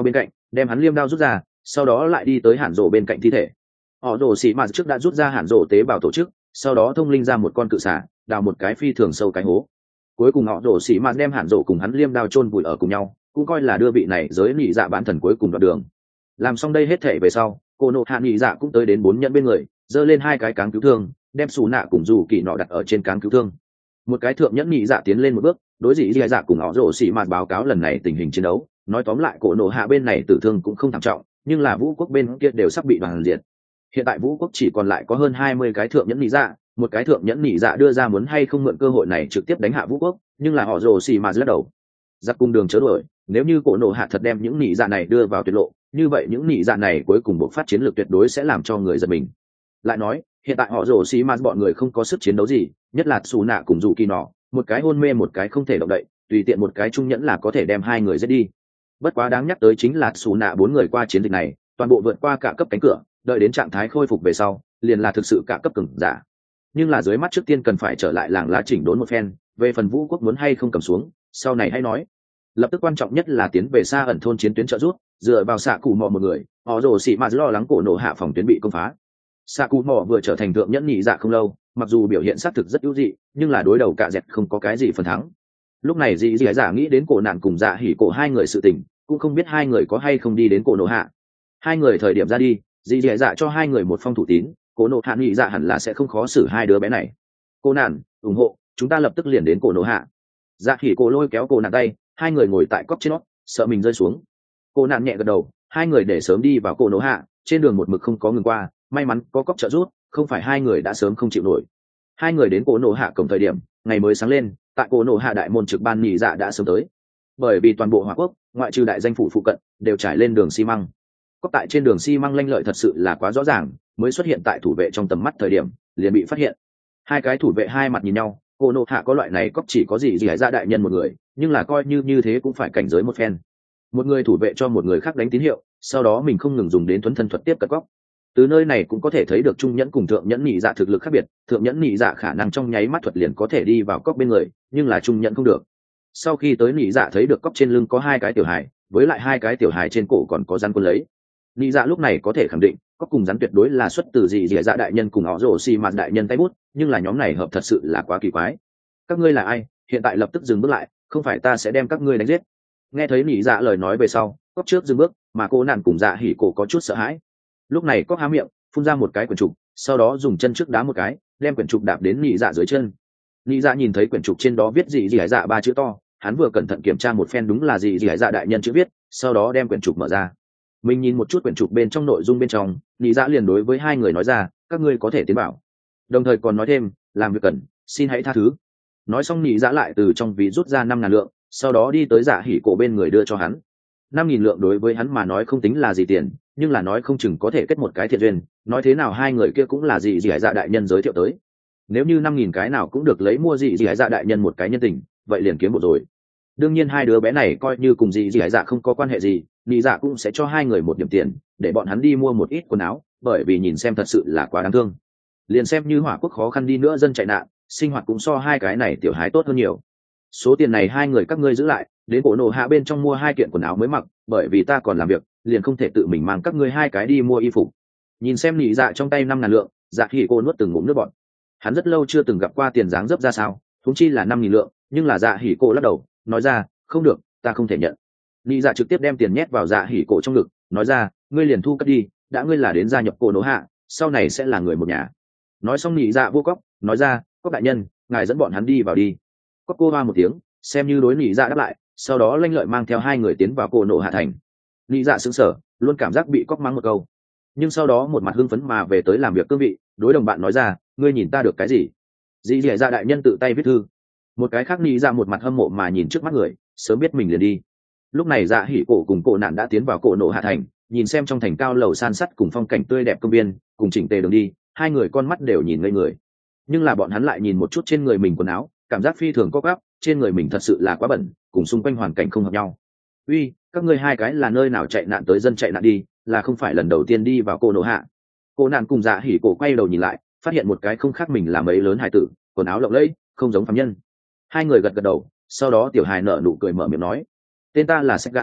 đem hắn liêm đao rút ra, sau đó lại đi tới Hàn Dỗ bên cạnh thi thể. Họ Dỗ xì mà trước đã rút ra Hàn Dỗ tế bào tổ chức, sau đó thông linh ra một con cự xà, đào một cái phi thường sâu cái hố. Cuối cùng họ Dỗ xì mà đem Hàn Dỗ cùng hắn liêm đao chôn vùi ở cùng nhau, cũng coi là đưa vị này giới nhị dạ bán thần cuối cùng đoạn đường. Làm xong đây hết thể về sau, cô nộ hạ nhị dạ cũng tới đến bốn nhẫn bên người, giơ lên hai cái cáng cứu thương, đem xù nạ cùng dù kỳ nọ đặt ở trên cáng cứu thương. Một cái thượng nhẫn nhị dạ tiến lên một bước, đối dị dị dạ cùng họ Dỗ xì mà báo cáo lần này tình hình chiến đấu, nói tóm lại cổ nộ hạ bên này tử thương cũng không thảm trọng, nhưng là vũ quốc bên kia đều sắp bị đoàn diệt. Hiện tại vũ quốc chỉ còn lại có hơn hai mươi cái thượng nhẫn nhị dạ, một cái thượng nhẫn nhị dạ đưa ra muốn hay không mượn cơ hội này trực tiếp đánh hạ vũ quốc, nhưng là họ Dỗ xì mà lắc đầu. Giặc cung đường chớ đuổi, nếu như cổ nộ hạ thật đem những nhị dạ này đưa vào tuyệt lộ, như vậy những nhị dạ này cuối cùng bộc phát chiến lược tuyệt đối sẽ làm cho người giật mình. Lại nói, hiện tại họ Dỗ xì mà bọn người không có sức chiến đấu gì, nhất là xù nạ cùng dù kỳ nọ, một cái hôn mê một cái không thể động đậy, tùy tiện một cái trung nhẫn là có thể đem hai người giết đi. Bất quá đáng nhắc tới chính là xù nạ bốn người qua chiến dịch này toàn bộ vượt qua cả cấp cánh cửa, đợi đến trạng thái khôi phục về sau liền là thực sự cả cấp cường giả. Nhưng là dưới mắt trước tiên cần phải trở lại làng lá chỉnh đốn một phen, về phần vũ quốc muốn hay không cầm xuống sau này hay nói. Lập tức quan trọng nhất là tiến về xa ẩn thôn chiến tuyến trợ rút, dựa vào xạ cụ mò một người, họ Dỗ xì mà lo lắng cổ nộ hạ phòng tuyến bị công phá. Xạ cụ mò vừa trở thành thượng nhẫn nhị dạ không lâu, mặc dù biểu hiện xác thực rất ưu dị, nhưng là đối đầu cả dẹt không có cái gì phần thắng. Lúc này dị dị dạ nghĩ đến cổ nạn cùng dạ hỉ cổ hai người sự tình, cũng không biết hai người có hay không đi đến cổ nộ hạ. Hai người thời điểm ra đi, dị dị dạ cho hai người một phong thủ tín, cổ nộ hạ nghĩ dạ hẳn là sẽ không khó xử hai đứa bé này. Cô nạn ủng hộ, chúng ta lập tức liền đến cổ nộ hạ. Dạ hỉ cổ lôi kéo cổ nạn tay, hai người ngồi tại cốc trên nót, sợ mình rơi xuống. Cô nạn nhẹ gật đầu, hai người để sớm đi vào cổ nộ hạ, trên đường một mực không có ngừng qua, may mắn có cốc trợ giúp, không phải hai người đã sớm không chịu nổi. Hai người đến cổ nộ hạ cổng thời điểm ngày mới sáng lên, tại cổ nộ hạ đại môn trực ban nhị dạ đã sớm tới, bởi vì toàn bộ Hỏa Quốc ngoại trừ đại danh phủ phụ cận đều trải lên đường xi măng. Cốc tại trên đường xi măng lanh lợi thật sự là quá rõ ràng, mới xuất hiện tại thủ vệ trong tầm mắt thời điểm liền bị phát hiện. Hai cái thủ vệ hai mặt nhìn nhau, cổ nộ hạ có loại này cốc chỉ có gì gì dạ đại nhân một người, nhưng là coi như như thế cũng phải cảnh giới một phen. Một người thủ vệ cho một người khác đánh tín hiệu, sau đó mình không ngừng dùng đến thuấn thân thuật tiếp cận cốc. Từ nơi này cũng có thể thấy được trung nhẫn cùng thượng nhẫn nhị dạ thực lực khác biệt, thượng nhẫn nhị dạ khả năng trong nháy mắt thuật liền có thể đi vào cốc bên người, nhưng là trung nhẫn không được. Sau khi tới nhị dạ thấy được cốc trên lưng có hai cái tiểu hài, với lại hai cái tiểu hài trên cổ còn có rắn quân lấy. Nhị dạ lúc này có thể khẳng định cốc cùng rắn tuyệt đối là xuất từ dị dị dạ đại nhân cùng họ Dỗ xì mạt đại nhân tay bút, nhưng là nhóm này hợp thật sự là quá kỳ quái. Các ngươi là ai? Hiện tại lập tức dừng bước lại, không phải ta sẽ đem các ngươi đánh giết. Nghe thấy nhị dạ lời nói về sau, cốc trước dừng bước, mà cô nạn cùng dạ hỉ cổ có chút sợ hãi. Lúc này cốc há miệng phun ra một cái quyển trục, sau đó dùng chân trước đá một cái, đem quyển trục đạp đến nhị dạ dưới chân. Nhị dạ nhìn thấy quyển trục trên đó viết dị dị dạ ba chữ to, hắn vừa cẩn thận kiểm tra một phen đúng là dị dị dạ đại nhân chữ viết, sau đó đem quyển trục mở ra. Mình nhìn một chút quyển trục bên trong nội dung bên trong, nhị dạ liền đối với hai người nói ra, các ngươi có thể tiến vào. Đồng thời còn nói thêm, làm việc cần, xin hãy tha thứ. Nói xong nhị dạ lại từ trong ví rút ra năm ngàn lượng, sau đó đi tới dạ hỉ cổ bên người đưa cho hắn. Năm nghìn lượng đối với hắn mà nói không tính là gì tiền, nhưng là nói không chừng có thể kết một cái thiện duyên, nói thế nào hai người kia cũng là dị dị dạ đại nhân giới thiệu tới. Nếu như năm nghìn cái nào cũng được lấy mua dị dị dạ đại nhân một cái nhân tình, vậy liền kiếm một rồi. Đương nhiên hai đứa bé này coi như cùng dị dị dạ không có quan hệ gì, nhị dạ cũng sẽ cho hai người một điểm tiền để bọn hắn đi mua một ít quần áo, bởi vì nhìn xem thật sự là quá đáng thương. Liền xem như Hỏa Quốc khó khăn đi nữa dân chạy nạn, sinh hoạt cũng so hai cái này tiểu hái tốt hơn nhiều. Số tiền này hai người các ngươi giữ lại, đến cổ nộ hạ bên trong mua hai kiện quần áo mới mặc, bởi vì ta còn làm việc, liền không thể tự mình mang các ngươi hai cái đi mua y phục. Nhìn xem nhị dạ trong tay năm ngàn lượng, dạ hỉ cô nuốt từng ngụm nước bọt. Hắn rất lâu chưa từng gặp qua tiền dáng dấp ra sao, thúng chi là năm nghìn lượng, nhưng là dạ hỉ cô lắc đầu, nói ra, không được, ta không thể nhận. Nhị dạ trực tiếp đem tiền nhét vào dạ hỉ cổ trong ngực, nói ra, ngươi liền thu cất đi, đã ngươi là đến gia nhập cổ nộ hạ, sau này sẽ là người một nhà. Nói xong nhị dạ vô cóc, nói ra, cóc đại nhân, ngài dẫn bọn hắn đi vào đi. Cóc cô hoa một tiếng, xem như đối nhị dạ đáp lại, sau đó lanh lợi mang theo hai người tiến vào cổ nộ hạ thành. Nhị dạ sững sờ, luôn cảm giác bị cóc mắng một câu, nhưng sau đó một mặt hưng phấn mà về tới làm việc cương vị, đối đồng bạn nói ra, ngươi nhìn ta được cái gì? Dị dạ đại nhân tự tay viết thư. Một cái khác nhị dạ một mặt hâm mộ mà nhìn trước mắt người, sớm biết mình liền đi. Lúc này dạ hỉ cổ cùng cổ nạn đã tiến vào cổ nộ hạ thành, nhìn xem trong thành cao lầu san sắt cùng phong cảnh tươi đẹp công viên cùng chỉnh tề đường đi, hai người con mắt đều nhìn ngây người. Nhưng là bọn hắn lại nhìn một chút trên người mình quần áo, cảm giác phi thường có gắp, trên người mình thật sự là quá bẩn, cùng xung quanh hoàn cảnh không hợp nhau. Uy, các ngươi hai cái là nơi nào chạy nạn tới dân chạy nạn đi, là không phải lần đầu tiên đi vào cổ nộ hạ. Cổ nạn cùng dạ hỉ cổ quay đầu nhìn lại, phát hiện một cái không khác mình là mấy lớn hài tử, quần áo lộng lẫy, không giống phàm nhân. Hai người gật gật đầu, sau đó tiểu hài nở nụ cười mở miệng nói, tên ta là Segawa,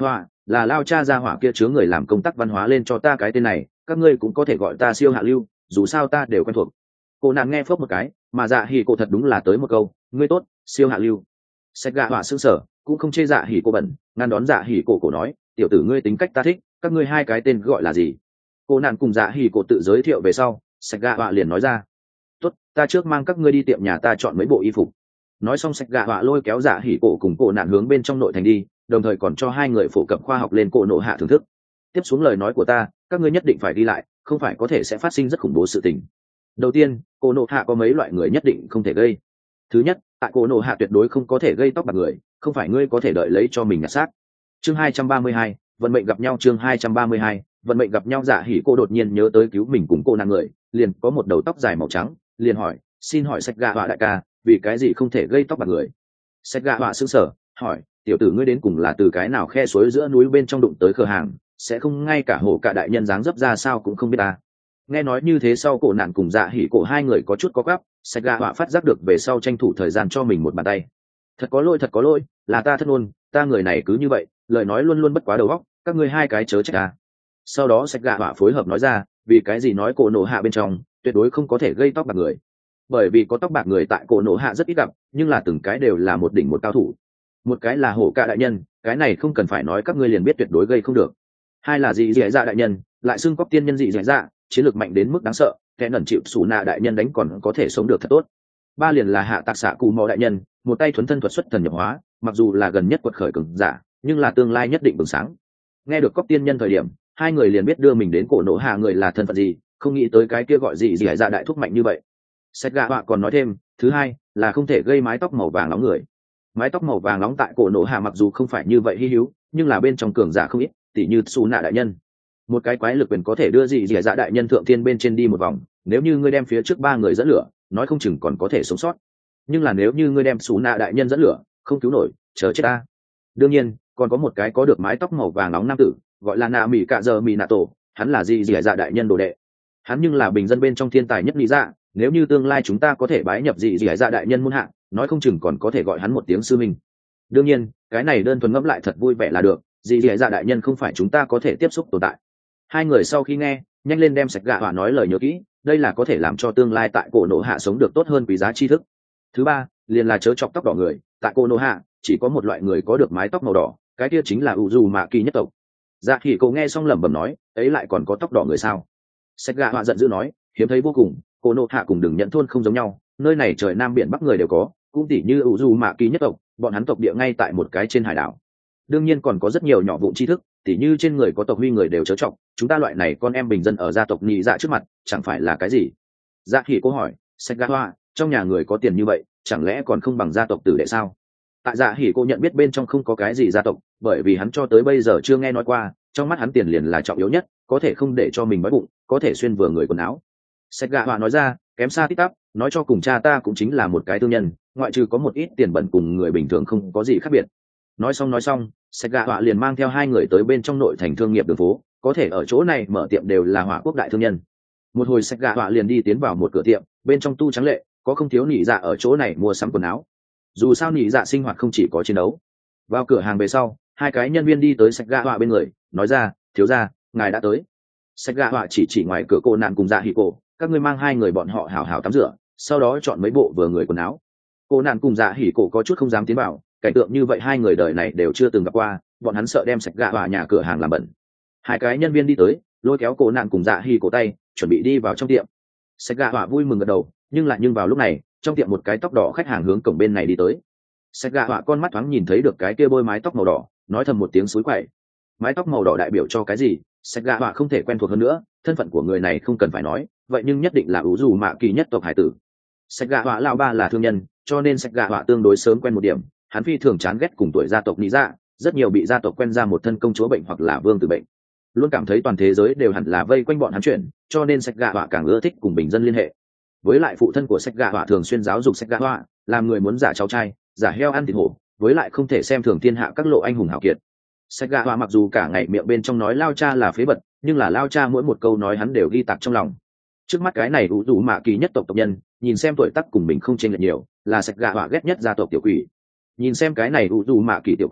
là lao cha gia hỏa kia chứa người làm công tác văn hóa lên cho ta cái tên này, các ngươi cũng có thể gọi ta siêu hạ lưu, dù sao ta đều quen thuộc. Cô nàng nghe phớp một cái, mà dạ hỉ cổ thật đúng là tới một câu, ngươi tốt, siêu hạ lưu. Sét gạ hỏa sững sờ, cũng không chê dạ hỉ cổ bẩn, ngăn đón dạ hỉ cổ cổ nói, tiểu tử ngươi tính cách ta thích, các ngươi hai cái tên gọi là gì? Cô nàng cùng dạ hỉ cổ tự giới thiệu về sau, Sét gạ hỏa liền nói ra, tốt, ta trước mang các ngươi đi tiệm nhà ta chọn mấy bộ y phục. Nói xong Sét gạ hỏa lôi kéo dạ hỉ cổ cùng cô nàng hướng bên trong nội thành đi, đồng thời còn cho hai người phổ cập khoa học lên cổ nộ hạ thưởng thức. Tiếp xuống lời nói của ta, các ngươi nhất định phải đi lại, không phải có thể sẽ phát sinh rất khủng bố sự tình. Đầu tiên, cổ nộ hạ có mấy loại người nhất định không thể gây. Thứ nhất, tại cổ nộ hạ tuyệt đối không có thể gây tóc bạc người, không phải ngươi có thể đợi lấy cho mình nhặt xác. Chương hai trăm ba mươi hai, vận mệnh gặp nhau. Chương hai trăm ba mươi hai, vận mệnh gặp nhau. Dạ hỉ cô đột nhiên nhớ tới cứu mình cùng cô nàng người, liền có một đầu tóc dài màu trắng, liền hỏi, xin hỏi Sét gạ hỏa đại ca, vì cái gì không thể gây tóc bạc người? Sét gạ hỏa sững sờ, hỏi, tiểu tử ngươi đến cùng là từ cái nào khe suối giữa núi bên trong đụng tới cửa hàng, sẽ không ngay cả hổ cả đại nhân dáng dấp ra sao cũng không biết ta. Nghe nói như thế sau cổ nạn cùng dạ hỉ cổ hai người có chút có gắp, Sét gạ hỏa phát giác được về sau tranh thủ thời gian cho mình một bàn tay. Thật có lỗi, thật có lỗi, là ta thất ngôn, ta người này cứ như vậy, lời nói luôn luôn bất quá đầu óc, các ngươi hai cái chớ trách ta. Sau đó Sét gạ hỏa phối hợp nói ra, vì cái gì nói cổ nộ hạ bên trong tuyệt đối không có thể gây tóc bạc người, bởi vì có tóc bạc người tại cổ nộ hạ rất ít gặp, nhưng là từng cái đều là một đỉnh một cao thủ. Một cái là hổ cả đại nhân, cái này không cần phải nói các ngươi liền biết tuyệt đối gây không được. Hai là dị dị dạ đại nhân, lại xưng cóc tiên nhân dị dị dạ, chiến lược mạnh đến mức đáng sợ, kẻ ngẩn chịu sủ nạ đại nhân đánh còn có thể sống được thật tốt. Ba liền là hạ tạc xạ cù mò đại nhân, một tay thuấn thân thuật xuất thần nhập hóa, mặc dù là gần nhất quật khởi cường giả, nhưng là tương lai nhất định bừng sáng. Nghe được cóc tiên nhân thời điểm, hai người liền biết đưa mình đến cổ nộ hạ người là thân phận gì, không nghĩ tới cái kia gọi dị dị dạ đại thúc mạnh như vậy. Sét gạ họa còn nói thêm, thứ hai là không thể gây mái tóc màu vàng nóng người. Mái tóc màu vàng nóng tại cổ nộ hạ mặc dù không phải như vậy hy hữu, nhưng là bên trong cường giả không ít, tỉ như xù nạ đại nhân. Một cái quái lực quyền có thể đưa dị dị dạ đại nhân thượng thiên bên trên đi một vòng, nếu như ngươi đem phía trước ba người dẫn lửa, nói không chừng còn có thể sống sót. Nhưng là nếu như ngươi đem xù nạ đại nhân dẫn lửa, không cứu nổi, chờ chết ta. Đương nhiên, còn có một cái có được mái tóc màu vàng nóng nam tử, gọi là nạ mỹ cạ giờ mỹ nạ tổ, hắn là dị dị dạ đại nhân đồ đệ. Hắn nhưng là bình dân bên trong thiên tài nhất lý dạ, nếu như tương lai chúng ta có thể bái nhập dị dị dạ đại nhân muôn hạ, nói không chừng còn có thể gọi hắn một tiếng sư minh. Đương nhiên, cái này đơn thuần ngẫm lại thật vui vẻ là được, dị dị dạ đại nhân không phải chúng ta có thể tiếp xúc tồn tại. Hai người sau khi nghe, nhanh lên đem Sét gạ họa nói lời nhớ kỹ, đây là có thể làm cho tương lai tại cổ nộ hạ sống được tốt hơn quý giá tri thức. Thứ ba liền là chớ chọc tóc đỏ người, tại cổ nộ hạ chỉ có một loại người có được mái tóc màu đỏ, cái kia chính là u dù mạ kỳ nhất tộc. Dạ thì cậu nghe xong lẩm bẩm nói, ấy lại còn có tóc đỏ người sao? Sét gạ họa giận dữ nói, hiếm thấy vô cùng, cổ nộ hạ cùng đừng nhận thôn không giống nhau, nơi này trời nam biển bắc người đều có, cũng tỉ như u dù mạ kỳ nhất tộc, bọn hắn tộc địa ngay tại một cái trên hải đảo. Đương nhiên còn có rất nhiều nhỏ vụn tri thức, tỉ như trên người có tộc huy người đều chớ trọng, chúng ta loại này con em bình dân ở gia tộc nhị dạ trước mặt chẳng phải là cái gì. Dạ thì cô hỏi, Sét gạ họa, trong nhà người có tiền như vậy, chẳng lẽ còn không bằng gia tộc tử đệ sao? Tại Dạ hỉ cô nhận biết bên trong không có cái gì gia tộc, bởi vì hắn cho tới bây giờ chưa nghe nói qua, trong mắt hắn tiền liền là trọng yếu nhất, có thể không để cho mình đói bụng, có thể xuyên vừa người quần áo. Sét gạ họa nói ra, kém xa tít tắp, nói cho cùng cha ta cũng chính là một cái thương nhân, ngoại trừ có một ít tiền bẩn cùng người bình thường không có gì khác biệt. Nói xong nói xong, Sét gạ họa liền mang theo hai người tới bên trong nội thành thương nghiệp đường phố, có thể ở chỗ này mở tiệm đều là hỏa quốc đại thương nhân. Một hồi Sét gạ họa liền đi tiến vào một cửa tiệm, bên trong tu trắng lệ, có không thiếu nị dạ ở chỗ này mua sắm quần áo. Dù sao nị dạ sinh hoạt không chỉ có chiến đấu. Vào cửa hàng về sau, hai cái nhân viên đi tới Sét gạ họa bên người, nói ra, thiếu gia, ngài đã tới. Sét gạ họa chỉ chỉ ngoài cửa cô nạn cùng Dạ hỉ cổ, các ngươi mang hai người bọn họ hảo hảo tắm rửa, sau đó chọn mấy bộ vừa người quần áo. Cô nạn cùng Dạ hỉ cổ có chút không dám tiến vào, cảnh tượng như vậy hai người đời này đều chưa từng gặp qua, bọn hắn sợ đem Sét gạ họa nhà cửa hàng làm bẩn. Hai cái nhân viên đi tới, lôi kéo cô nạn cùng Dạ hỉ cổ tay, chuẩn bị đi vào trong tiệm. Sét gạ họa vui mừng gật đầu, nhưng lại nhưng vào lúc này, trong tiệm một cái tóc đỏ khách hàng hướng cổng bên này đi tới. Sét gạ họa con mắt thoáng nhìn thấy được cái kia bôi mái tóc màu đỏ, nói thầm một tiếng xúi quậy. Mái tóc màu đỏ đại biểu cho cái gì? Sét gạ họa không thể quen thuộc hơn nữa, thân phận của người này không cần phải nói, vậy nhưng nhất định là ủ dù mạ kỳ nhất tộc hải tử. Sét gạ họa lão ba là thương nhân, cho nên Sét gạ họa tương đối sớm quen một điểm, hắn phi thường chán ghét cùng tuổi gia tộc lý dạ, rất nhiều bị gia tộc quen ra một thân công chúa bệnh hoặc là vương tử bệnh, luôn cảm thấy toàn thế giới đều hẳn là vây quanh bọn hắn chuyển, cho nên Sét gạ họa càng ưa thích cùng bình dân liên hệ. Với lại phụ thân của Sét gạ họa thường xuyên giáo dục Sét gạ họa, làm người muốn giả cháu trai, giả heo ăn thịt hổ, với lại không thể xem thường thiên hạ các lộ anh hùng hảo kiệt. Sét gạ họa mặc dù cả ngày miệng bên trong nói lao cha là phế vật, nhưng là lao cha mỗi một câu nói hắn đều ghi tạc trong lòng. Trước mắt cái này ủ rủ mạ kỳ nhất tộc tộc nhân, nhìn xem tuổi tác cùng mình không chênh lệch nhiều, là Sét gạ họa ghét nhất gia tộc tiểu quỷ. Nhìn xem cái này ủ rủ mạ kỳ tiểu quỷ,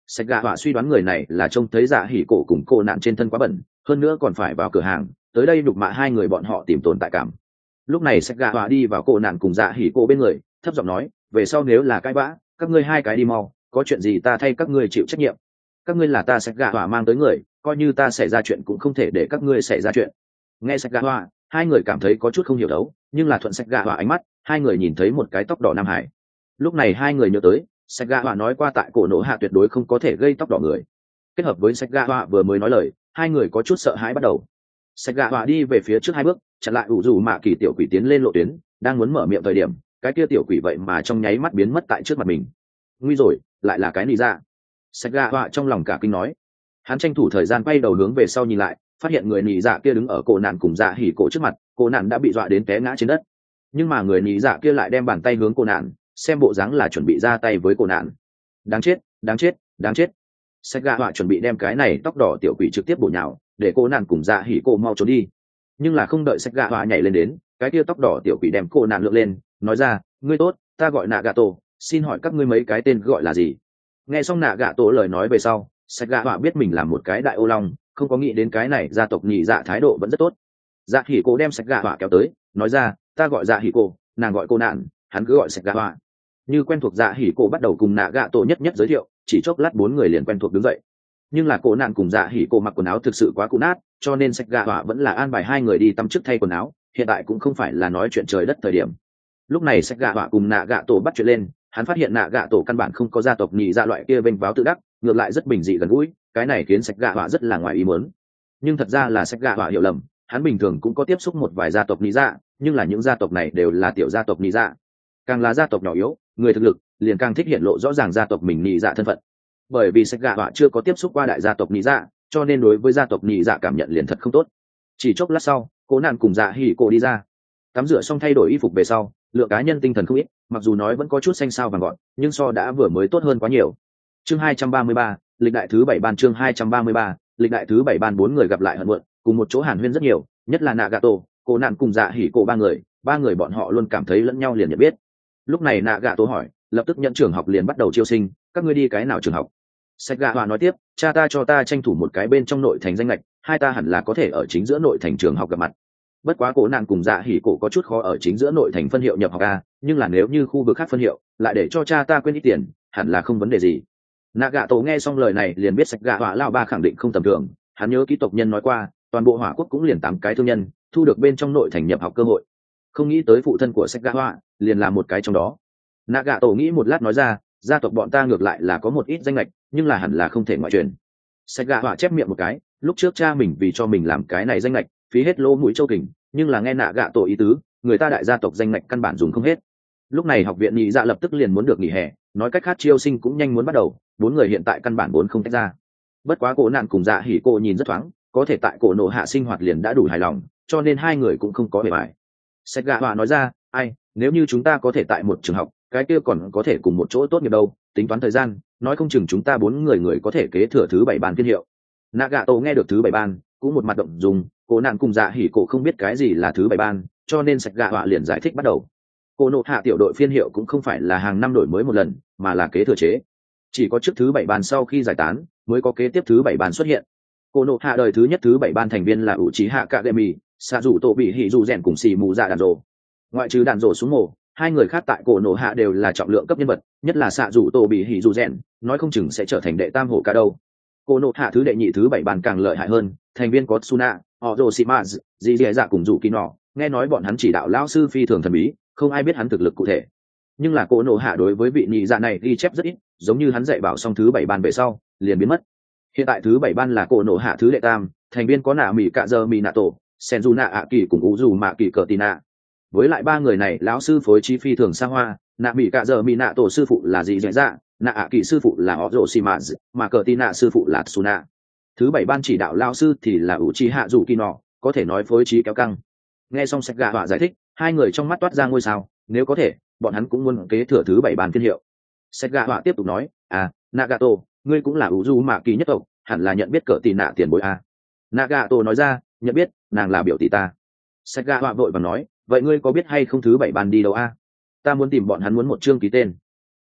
Sạch gạ họa suy đoán người này là trông thấy dạ hỉ cổ cùng cô nạn trên thân quá bẩn, hơn nữa còn phải vào cửa hàng tới đây đục mạ hai người bọn họ tìm tồn tại cảm. Lúc này sạch gạ họa đi vào cô nạn cùng dạ hỉ cổ bên người, thấp giọng nói, về sau nếu là cãi vã, các ngươi hai cái đi mau, có chuyện gì ta thay các ngươi chịu trách nhiệm. Các ngươi là ta sạch gạ họa mang tới người, coi như ta xảy ra chuyện cũng không thể để các ngươi xảy ra chuyện. Nghe sạch gạ họa, hai người cảm thấy có chút không hiểu đấu, nhưng là thuận sạch gạ họa ánh mắt, hai người nhìn thấy một cái tóc đỏ nam hải. Lúc này hai người nhớ tới sạch gạ họa nói qua tại cổ nổ hạ tuyệt đối không có thể gây tóc đỏ người, kết hợp với sạch gạ họa vừa mới nói lời, hai người có chút sợ hãi bắt đầu. Sạch gạ họa đi về phía trước hai bước, chặn lại ủ dù mạ kỳ tiểu quỷ tiến lên lộ tuyến, đang muốn mở miệng thời điểm, cái kia tiểu quỷ vậy mà trong nháy mắt biến mất tại trước mặt mình. Nguy rồi, lại là cái nị dạ. Sạch gạ họa trong lòng cả kinh nói. Hắn tranh thủ thời gian quay đầu hướng về sau nhìn lại, phát hiện người nị dạ kia đứng ở cổ nạn cùng dạ hỉ cổ trước mặt, cổ nạn đã bị dọa đến té ngã trên đất, nhưng mà người nị dạ kia lại đem bàn tay hướng cổ nạn, xem bộ dáng là chuẩn bị ra tay với cổ nạn. Đáng chết, đáng chết, đáng chết. Sạch gạ họa chuẩn bị đem cái này tóc đỏ tiểu quỷ trực tiếp bổ nhào, để cô nạn cùng dạ hỉ cổ mau trốn đi, nhưng là không đợi sạch gạ họa nhảy lên đến, cái kia tóc đỏ tiểu quỷ đem cô nạn lượn lên, nói ra, ngươi tốt, ta gọi nạ gạ tổ, xin hỏi các ngươi mấy cái tên gọi là gì. Nghe xong nạ gạ tổ lời nói về sau, sạch gạ họa biết mình là một cái đại ô long, không có nghĩ đến cái này gia tộc nhị dạ thái độ vẫn rất tốt. Dạ hỉ cổ đem sạch gạ họa kéo tới, nói ra, ta gọi dạ hỉ cổ, nàng gọi cô nạn, hắn cứ gọi sạch gạ họa. Như quen thuộc dạ hỉ cổ bắt đầu cùng nạ gạ tổ nhất nhất giới thiệu, chỉ chốc lát bốn người liền quen thuộc đứng dậy. Nhưng là cô nạn cùng dạ hỉ cổ mặc quần áo thực sự quá cũ nát, cho nên sạch gạ họa vẫn là an bài hai người đi tắm trước thay quần áo, hiện tại cũng không phải là nói chuyện trời đất thời điểm. Lúc này sạch gạ họa cùng nạ gạ tổ bắt chuyện lên, hắn phát hiện nạ gạ tổ căn bản không có gia tộc nhị dạ loại kia vênh váo tự đắc, ngược lại rất bình dị gần gũi, cái này khiến sạch gạ họa rất là ngoài ý muốn. Nhưng thật ra là sạch gạ họa hiểu lầm, hắn bình thường cũng có tiếp xúc một vài gia tộc nhị dạ, nhưng là những gia tộc này đều là tiểu gia tộc nhị dạ, càng là gia tộc nhỏ yếu, người thực lực liền càng thích hiện lộ rõ ràng gia tộc mình nhị dạ thân phận. Bởi vì sạch gạ họa chưa có tiếp xúc qua đại gia tộc nhị dạ, cho nên đối với gia tộc nhị dạ cảm nhận liền thật không tốt. Chỉ chốc lát sau, cố nạn cùng dạ hỉ cổ đi ra, tắm rửa xong thay đổi y phục về sau, lượng cá nhân tinh thần không ít, mặc dù nói vẫn có chút xanh xao vàng gọn, nhưng so đã vừa mới tốt hơn quá nhiều. Chương hai trăm ba mươi ba, lịch đại thứ bảy ban. Chương hai trăm ba mươi ba, lịch đại thứ bảy ban. Bốn người gặp lại hận muộn, cùng một chỗ hàn huyên rất nhiều, nhất là Nagato, cô nạn cùng dạ hỉ cổ ba người, ba người bọn họ luôn cảm thấy lẫn nhau liền nhận biết. Lúc này Nagato hỏi, lập tức nhận trường học liền bắt đầu chiêu sinh, các ngươi đi cái nào trường học? Sạch gạ họa nói tiếp, cha ta cho ta tranh thủ một cái bên trong nội thành danh lệch, hai ta hẳn là có thể ở chính giữa nội thành trường học gặp mặt. Bất quá cổ nạn cùng dạ hỉ cổ có chút khó ở chính giữa nội thành phân hiệu nhập học a, nhưng là nếu như khu vực khác phân hiệu, lại để cho cha ta quên ít tiền, hẳn là không vấn đề gì. Nagato nghe xong lời này liền biết sạch gạ họa lao ba khẳng định không tầm thường, hắn nhớ ký tộc nhân nói qua, toàn bộ hỏa quốc cũng liền tám cái thương nhân thu được bên trong nội thành nhập học cơ hội, không nghĩ tới phụ thân của sạch gạ họa liền là một cái trong đó. Nagato nghĩ một lát nói ra, gia tộc bọn ta ngược lại là có một ít danh lệch, nhưng là hẳn là không thể ngoại truyền. Sạch gạ họa chép miệng một cái, lúc trước cha mình vì cho mình làm cái này danh lệch, phí hết lỗ mũi châu kình, nhưng là nghe Nagato ý tứ, người ta đại gia tộc danh lệch căn bản dùng không hết. Lúc này học viện nhị dạ lập tức liền muốn được nghỉ hè, nói cách khác chiêu sinh cũng nhanh muốn bắt đầu, bốn người hiện tại căn bản vốn không tách ra. Bất quá cổ nạn cùng dạ hỉ cổ nhìn rất thoáng, có thể tại cổ nổ hạ sinh hoạt liền đã đủ hài lòng, cho nên hai người cũng không có bề bài. Sạch gạ họa nói ra, ai, nếu như chúng ta có thể tại một trường học, cái kia còn có thể cùng một chỗ tốt nghiệp đâu, tính toán thời gian, nói không chừng chúng ta bốn người người có thể kế thừa thứ bảy ban tiên hiệu. Nagato nghe được thứ bảy ban, cũng một mặt động dùng, cổ nạn cùng dạ hỉ cổ không biết cái gì là thứ bảy ban, cho nên sạch gạ họa liền giải thích bắt đầu. Cổ nổ hạ tiểu đội phiên hiệu cũng không phải là hàng năm đổi mới một lần, mà là kế thừa chế, chỉ có trước thứ bảy ban sau khi giải tán mới có kế tiếp thứ bảy ban xuất hiện. Cổ nổ hạ đời thứ nhất thứ bảy ban thành viên là Uchiha Kagami, xạ rủ tổ bị hỉ dù rèn cùng xì mù dạ đàn rồ. Ngoại trừ đàn rồ xuống mồ, hai người khác tại cổ nổ hạ đều là trọng lượng cấp nhân vật, nhất là xạ rủ tổ bị hỉ dù rèn, nói không chừng sẽ trở thành đệ tam hổ ca đâu. Cổ nổ hạ thứ đệ nhị thứ bảy ban càng lợi hại hơn, thành viên có Tsuna, Orochimaru, Dì Dì Dạ cùng Dụ Kỳ Nọ, nghe nói bọn hắn chỉ đạo lão sư phi thường thần bí, không ai biết hắn thực lực cụ thể. Nhưng là cổ nổ hạ đối với vị nhị dạ này ghi chép rất ít, giống như hắn dạy bảo xong thứ bảy ban về sau liền biến mất. Hiện tại thứ bảy ban là cổ nổ hạ thứ đệ tam, thành viên có nạ mỹ cạ dơ mỹ nạ tổ, senju nạ ạ kỳ cùng u dù mạ kỳ cờ tì nạ. Với lại ba người này lão sư phối trí phi thường xa hoa, nạ mỹ cạ dơ mỹ nạ tổ sư phụ là Dì Dì Dạ, nạ ạ kỳ sư phụ là Orochimaru, mà cờ tì nạ sư phụ là Tsuna. Thứ bảy ban chỉ đạo lão sư thì là Uchiha Dụ Kỳ Nọ, có thể nói phối trí kéo căng. Nghe xong sạch gạ họa giải thích, hai người trong mắt toát ra ngôi sao, nếu có thể bọn hắn cũng muốn kế thừa thứ bảy ban thiên hiệu. Sạch gạ họa tiếp tục nói, à, Nagato, ngươi cũng là Uzu Mạ Kỳ nhất tộc, hẳn là nhận biết cỡ tỷ nạ tiền bối à. Nagato nói ra, nhận biết, nàng là biểu tỷ ta. Sạch gạ họa vội và nói, vậy ngươi có biết hay không thứ bảy ban đi đâu à? Ta muốn tìm bọn hắn muốn một chương ký tên.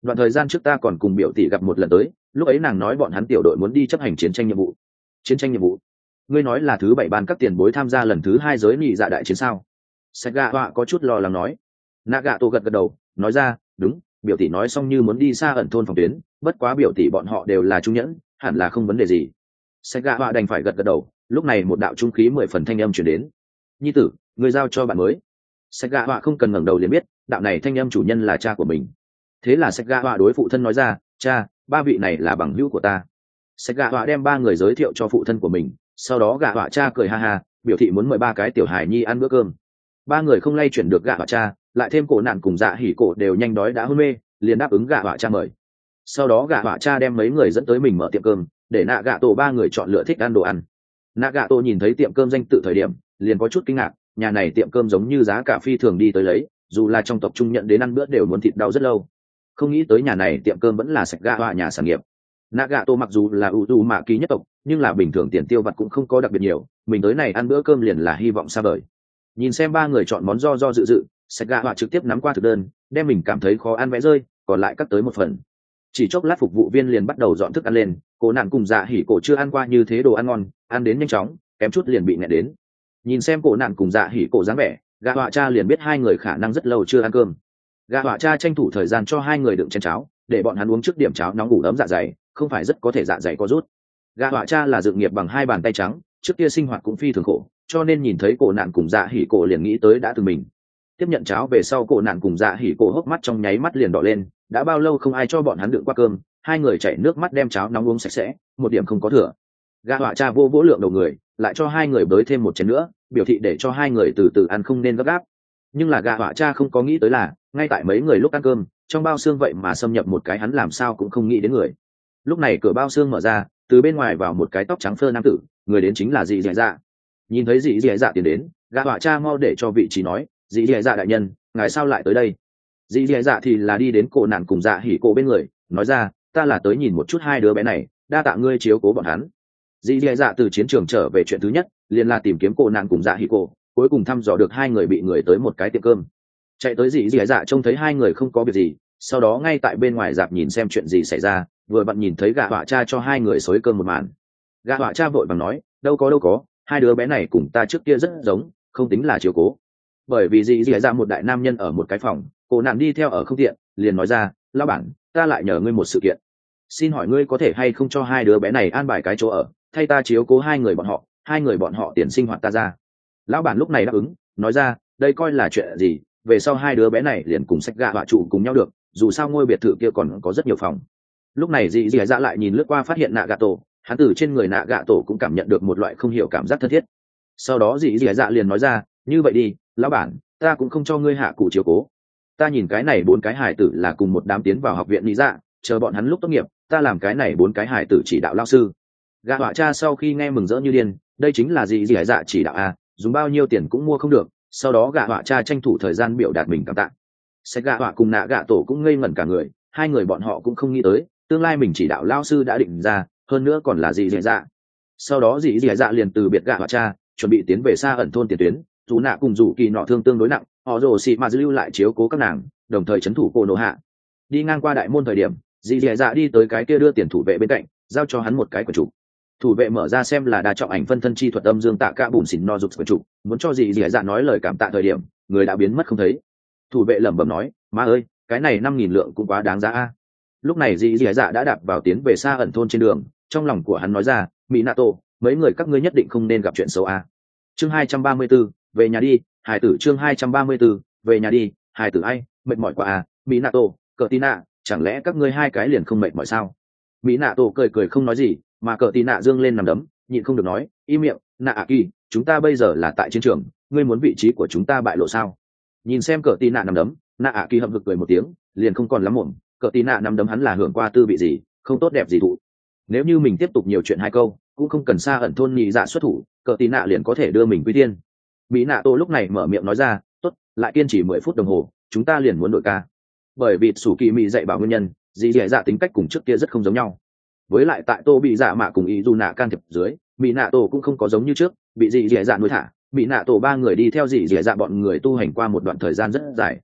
đoạn thời gian trước ta còn cùng biểu tỷ gặp một lần tới, lúc ấy nàng nói bọn hắn tiểu đội muốn đi chấp hành chiến tranh nhiệm vụ. Chiến tranh nhiệm vụ? Ngươi nói là thứ bảy ban các tiền bối tham gia lần thứ hai giới nhị dạ đại chiến sao? Sét gạ họa có chút lo lắng nói. Nagato gật gật đầu, nói ra, đúng, biểu tỷ nói xong như muốn đi xa ẩn thôn phòng tuyến, bất quá biểu tỷ bọn họ đều là trung nhẫn, hẳn là không vấn đề gì. Sét gạ họa đành phải gật gật đầu. Lúc này một đạo trung khí mười phần thanh âm truyền đến. Nhi tử, người giao cho bạn mới. Sét gạ họa không cần ngẩng đầu liền biết, đạo này thanh âm chủ nhân là cha của mình. Thế là Sét gạ họa đối phụ thân nói ra, cha, ba vị này là bằng hữu của ta. Sét gạ họa đem ba người giới thiệu cho phụ thân của mình, sau đó gạ họa cha cười ha ha, biểu thị muốn mời ba cái tiểu hài nhi ăn bữa cơm. Ba người không lay chuyển được gạ họa cha, lại thêm cổ nạn cùng dạ hỉ cổ đều nhanh đói đã hôn mê, liền đáp ứng gạ họa cha mời. Sau đó gạ họa cha đem mấy người dẫn tới mình mở tiệm cơm, để nạ gạ tổ ba người chọn lựa thích ăn đồ ăn. Nạ gạ tổ nhìn thấy tiệm cơm danh tự thời điểm, liền có chút kinh ngạc, nhà này tiệm cơm giống như giá cả phi thường đi tới lấy, dù là trong tộc trung nhận đến ăn bữa đều muốn thịt đau rất lâu. Không nghĩ tới nhà này tiệm cơm vẫn là sạch gạ họa nhà sản nghiệp. Nạ gạ tổ mặc dù là ủ dù mạ ký nhất tộc, nhưng là bình thường tiền tiêu vặt cũng không có đặc biệt nhiều, mình tới này ăn bữa cơm liền là hy vọng xa vời. Nhìn xem ba người chọn món do do dự dự, sạch gạ họa trực tiếp nắm qua thực đơn, đem mình cảm thấy khó ăn vẽ rơi, còn lại cắt tới một phần. Chỉ chốc lát phục vụ viên liền bắt đầu dọn thức ăn lên, cô nạn cùng dạ hỉ cổ chưa ăn qua như thế đồ ăn ngon, ăn đến nhanh chóng, kém chút liền bị nghẹn đến. Nhìn xem cổ nạn cùng dạ hỉ cổ dáng vẻ, gạ họa cha liền biết hai người khả năng rất lâu chưa ăn cơm. Gạ họa cha tranh thủ thời gian cho hai người đựng chén cháo, để bọn hắn uống trước điểm cháo nóng ngủ ấm dạ dày, không phải rất có thể dạ dày có rút. Gạ họa cha là dựng nghiệp bằng hai bàn tay trắng, trước kia sinh hoạt cũng phi thường khổ, cho nên nhìn thấy cổ nạn cùng dạ hỉ cổ liền nghĩ tới đã từng mình. Tiếp nhận cháo về sau, cổ nạn cùng dạ hỉ cổ hốc mắt trong nháy mắt liền đỏ lên, đã bao lâu không ai cho bọn hắn đựng qua cơm, hai người chảy nước mắt đem cháo nóng uống sạch sẽ, một điểm không có thừa. Gạ họa cha vô vỗ lượng đầu người, lại cho hai người bới thêm một chén nữa, biểu thị để cho hai người từ từ ăn không nên gấp gáp. Nhưng là gạ họa cha không có nghĩ tới là, ngay tại mấy người lúc ăn cơm, trong bao xương vậy mà xâm nhập một cái hắn làm sao cũng không nghĩ đến người. Lúc này cửa bao xương mở ra, từ bên ngoài vào một cái tóc trắng phơ nam tử, người đến chính là dị dẻ dạ. Nhìn thấy dị dẻ dạ tiến đến, gạ họa cha mau để cho vị trí nói, dị dẻ dạ đại nhân, ngài sao lại tới đây? Dị dẻ dạ thì là đi đến cổ nạn cùng dạ hỉ cổ bên người, nói ra, ta là tới nhìn một chút hai đứa bé này, đa tạ ngươi chiếu cố bọn hắn. Dị dẻ dạ từ chiến trường trở về chuyện thứ nhất, liền là tìm kiếm cổ nạn cùng dạ hỉ cổ, cuối cùng thăm dò được hai người bị người tới một cái tiệm cơm. Chạy tới dị dẻ dạ trông thấy hai người không có việc gì, sau đó ngay tại bên ngoài dạp nhìn xem chuyện gì xảy ra, vừa vặn nhìn thấy gạ họa cha cho hai người xối cơm một màn. Gạ họa cha vội vàng nói, đâu có đâu có, hai đứa bé này cùng ta trước kia rất giống, không tính là chiếu cố. Bởi vì dị dẻ dạ một đại nam nhân ở một cái phòng, cổ nạn đi theo ở không tiện, liền nói ra, lão bản, ta lại nhờ ngươi một sự kiện, xin hỏi ngươi có thể hay không cho hai đứa bé này an bài cái chỗ ở, thay ta chiếu cố hai người bọn họ, hai người bọn họ tiền sinh hoạt ta ra. Lão bản lúc này đáp ứng, nói ra, đây coi là chuyện gì, về sau hai đứa bé này liền cùng sách gạ họa trụ cùng nhau được, dù sao ngôi biệt thự kia còn có rất nhiều phòng. Lúc này dị dẻ dạ lại nhìn lướt qua phát hiện nạ gạ tổ, hắn từ trên người nạ gạ tổ cũng cảm nhận được một loại không hiểu cảm giác thân thiết. Sau đó dị dẻ dạ liền nói ra, như vậy đi, lão bản, ta cũng không cho ngươi hạ cụ chiếu cố, ta nhìn cái này bốn cái hài tử là cùng một đám tiến vào học viện lý dạ, chờ bọn hắn lúc tốt nghiệp, ta làm cái này bốn cái hài tử chỉ đạo lao sư. Gạ họa cha sau khi nghe mừng rỡ như điên, đây chính là dị dẻ dạ chỉ đạo à, dùng bao nhiêu tiền cũng mua không được. Sau đó gạ họa cha tranh thủ thời gian biểu đạt mình cảm tạ. Sẽ gạ họa cùng nạ gạ tổ cũng ngây ngẩn cả người, hai người bọn họ cũng không nghĩ tới tương lai mình chỉ đạo lao sư đã định ra, hơn nữa còn là dị dẻ dạ. Sau đó dị dẻ dạ liền từ biệt gạ họa cha, chuẩn bị tiến về xa ẩn thôn tiền tuyến. Dù nạ cùng dù kỳ nọ thương tương đối nặng, họ rồ xị mà lưu lại chiếu cố các nàng, đồng thời trấn thủ cô nổ hạ. Đi ngang qua đại môn thời điểm, dị dẻ dạ đi tới cái kia đưa tiền thủ vệ bên cạnh, giao cho hắn một cái quyển trục. Thủ vệ mở ra xem là đa trọng ảnh phân thân chi thuật âm dương tạ cả bùn xỉn no dục quyển trục, muốn cho dị dẻ dạ nói lời cảm tạ thời điểm, người đã biến mất không thấy. Thủ vệ lẩm bẩm nói, má ơi, cái này năm nghìn lượng cũng quá đáng giá a. Lúc này dị dẻ dạ đã đạp vào tiến về xa ẩn thôn trên đường, trong lòng của hắn nói ra, mỹ nato, mấy người các ngươi nhất định không nên gặp chuyện xấu a. Chương hai trăm ba mươi 34, về nhà đi, hài tử. Chương hai trăm ba mươi 34, về nhà đi, hài tử. Ai mệt mỏi quá à, mỹ nato, cờ tina, chẳng lẽ các ngươi hai cái liền không mệt mỏi sao? Mỹ nato cười cười không nói gì, mà cờ tina dương lên nằm đấm, nhịn không được nói, im miệng, nạ ạ kỳ, chúng ta bây giờ là tại chiến trường, ngươi muốn vị trí của chúng ta bại lộ sao? Nhìn xem cờ tina nằm đấm, nạ ạ kỳ hậm hực cười một tiếng, liền không còn lắm mồm. Cờ tina nằm đấm hắn là hưởng qua tư vị gì, không tốt đẹp gì thụ. Nếu như mình tiếp tục nhiều chuyện hai câu, cũng không cần xa ẩn thôn nhị dạ xuất thủ, cờ tina liền có thể đưa mình quy tiên. Mỹ nạ tô lúc này mở miệng nói ra, tốt, lại kiên trì mười phút đồng hồ, chúng ta liền muốn đội ca. Bởi vì sủ kỳ mỹ dạy bảo nguyên nhân, dì dẻ dạ tính cách cùng trước kia rất không giống nhau. Với lại tại tô bị dạ mạ cùng ý dù nạ can thiệp dưới, mỹ nạ tổ cũng không có giống như trước, bị dì dẻ dạ nuôi thả. Mỹ nạ tổ ba người đi theo dì dẻ dạ bọn người tu hành qua một đoạn thời gian rất dài.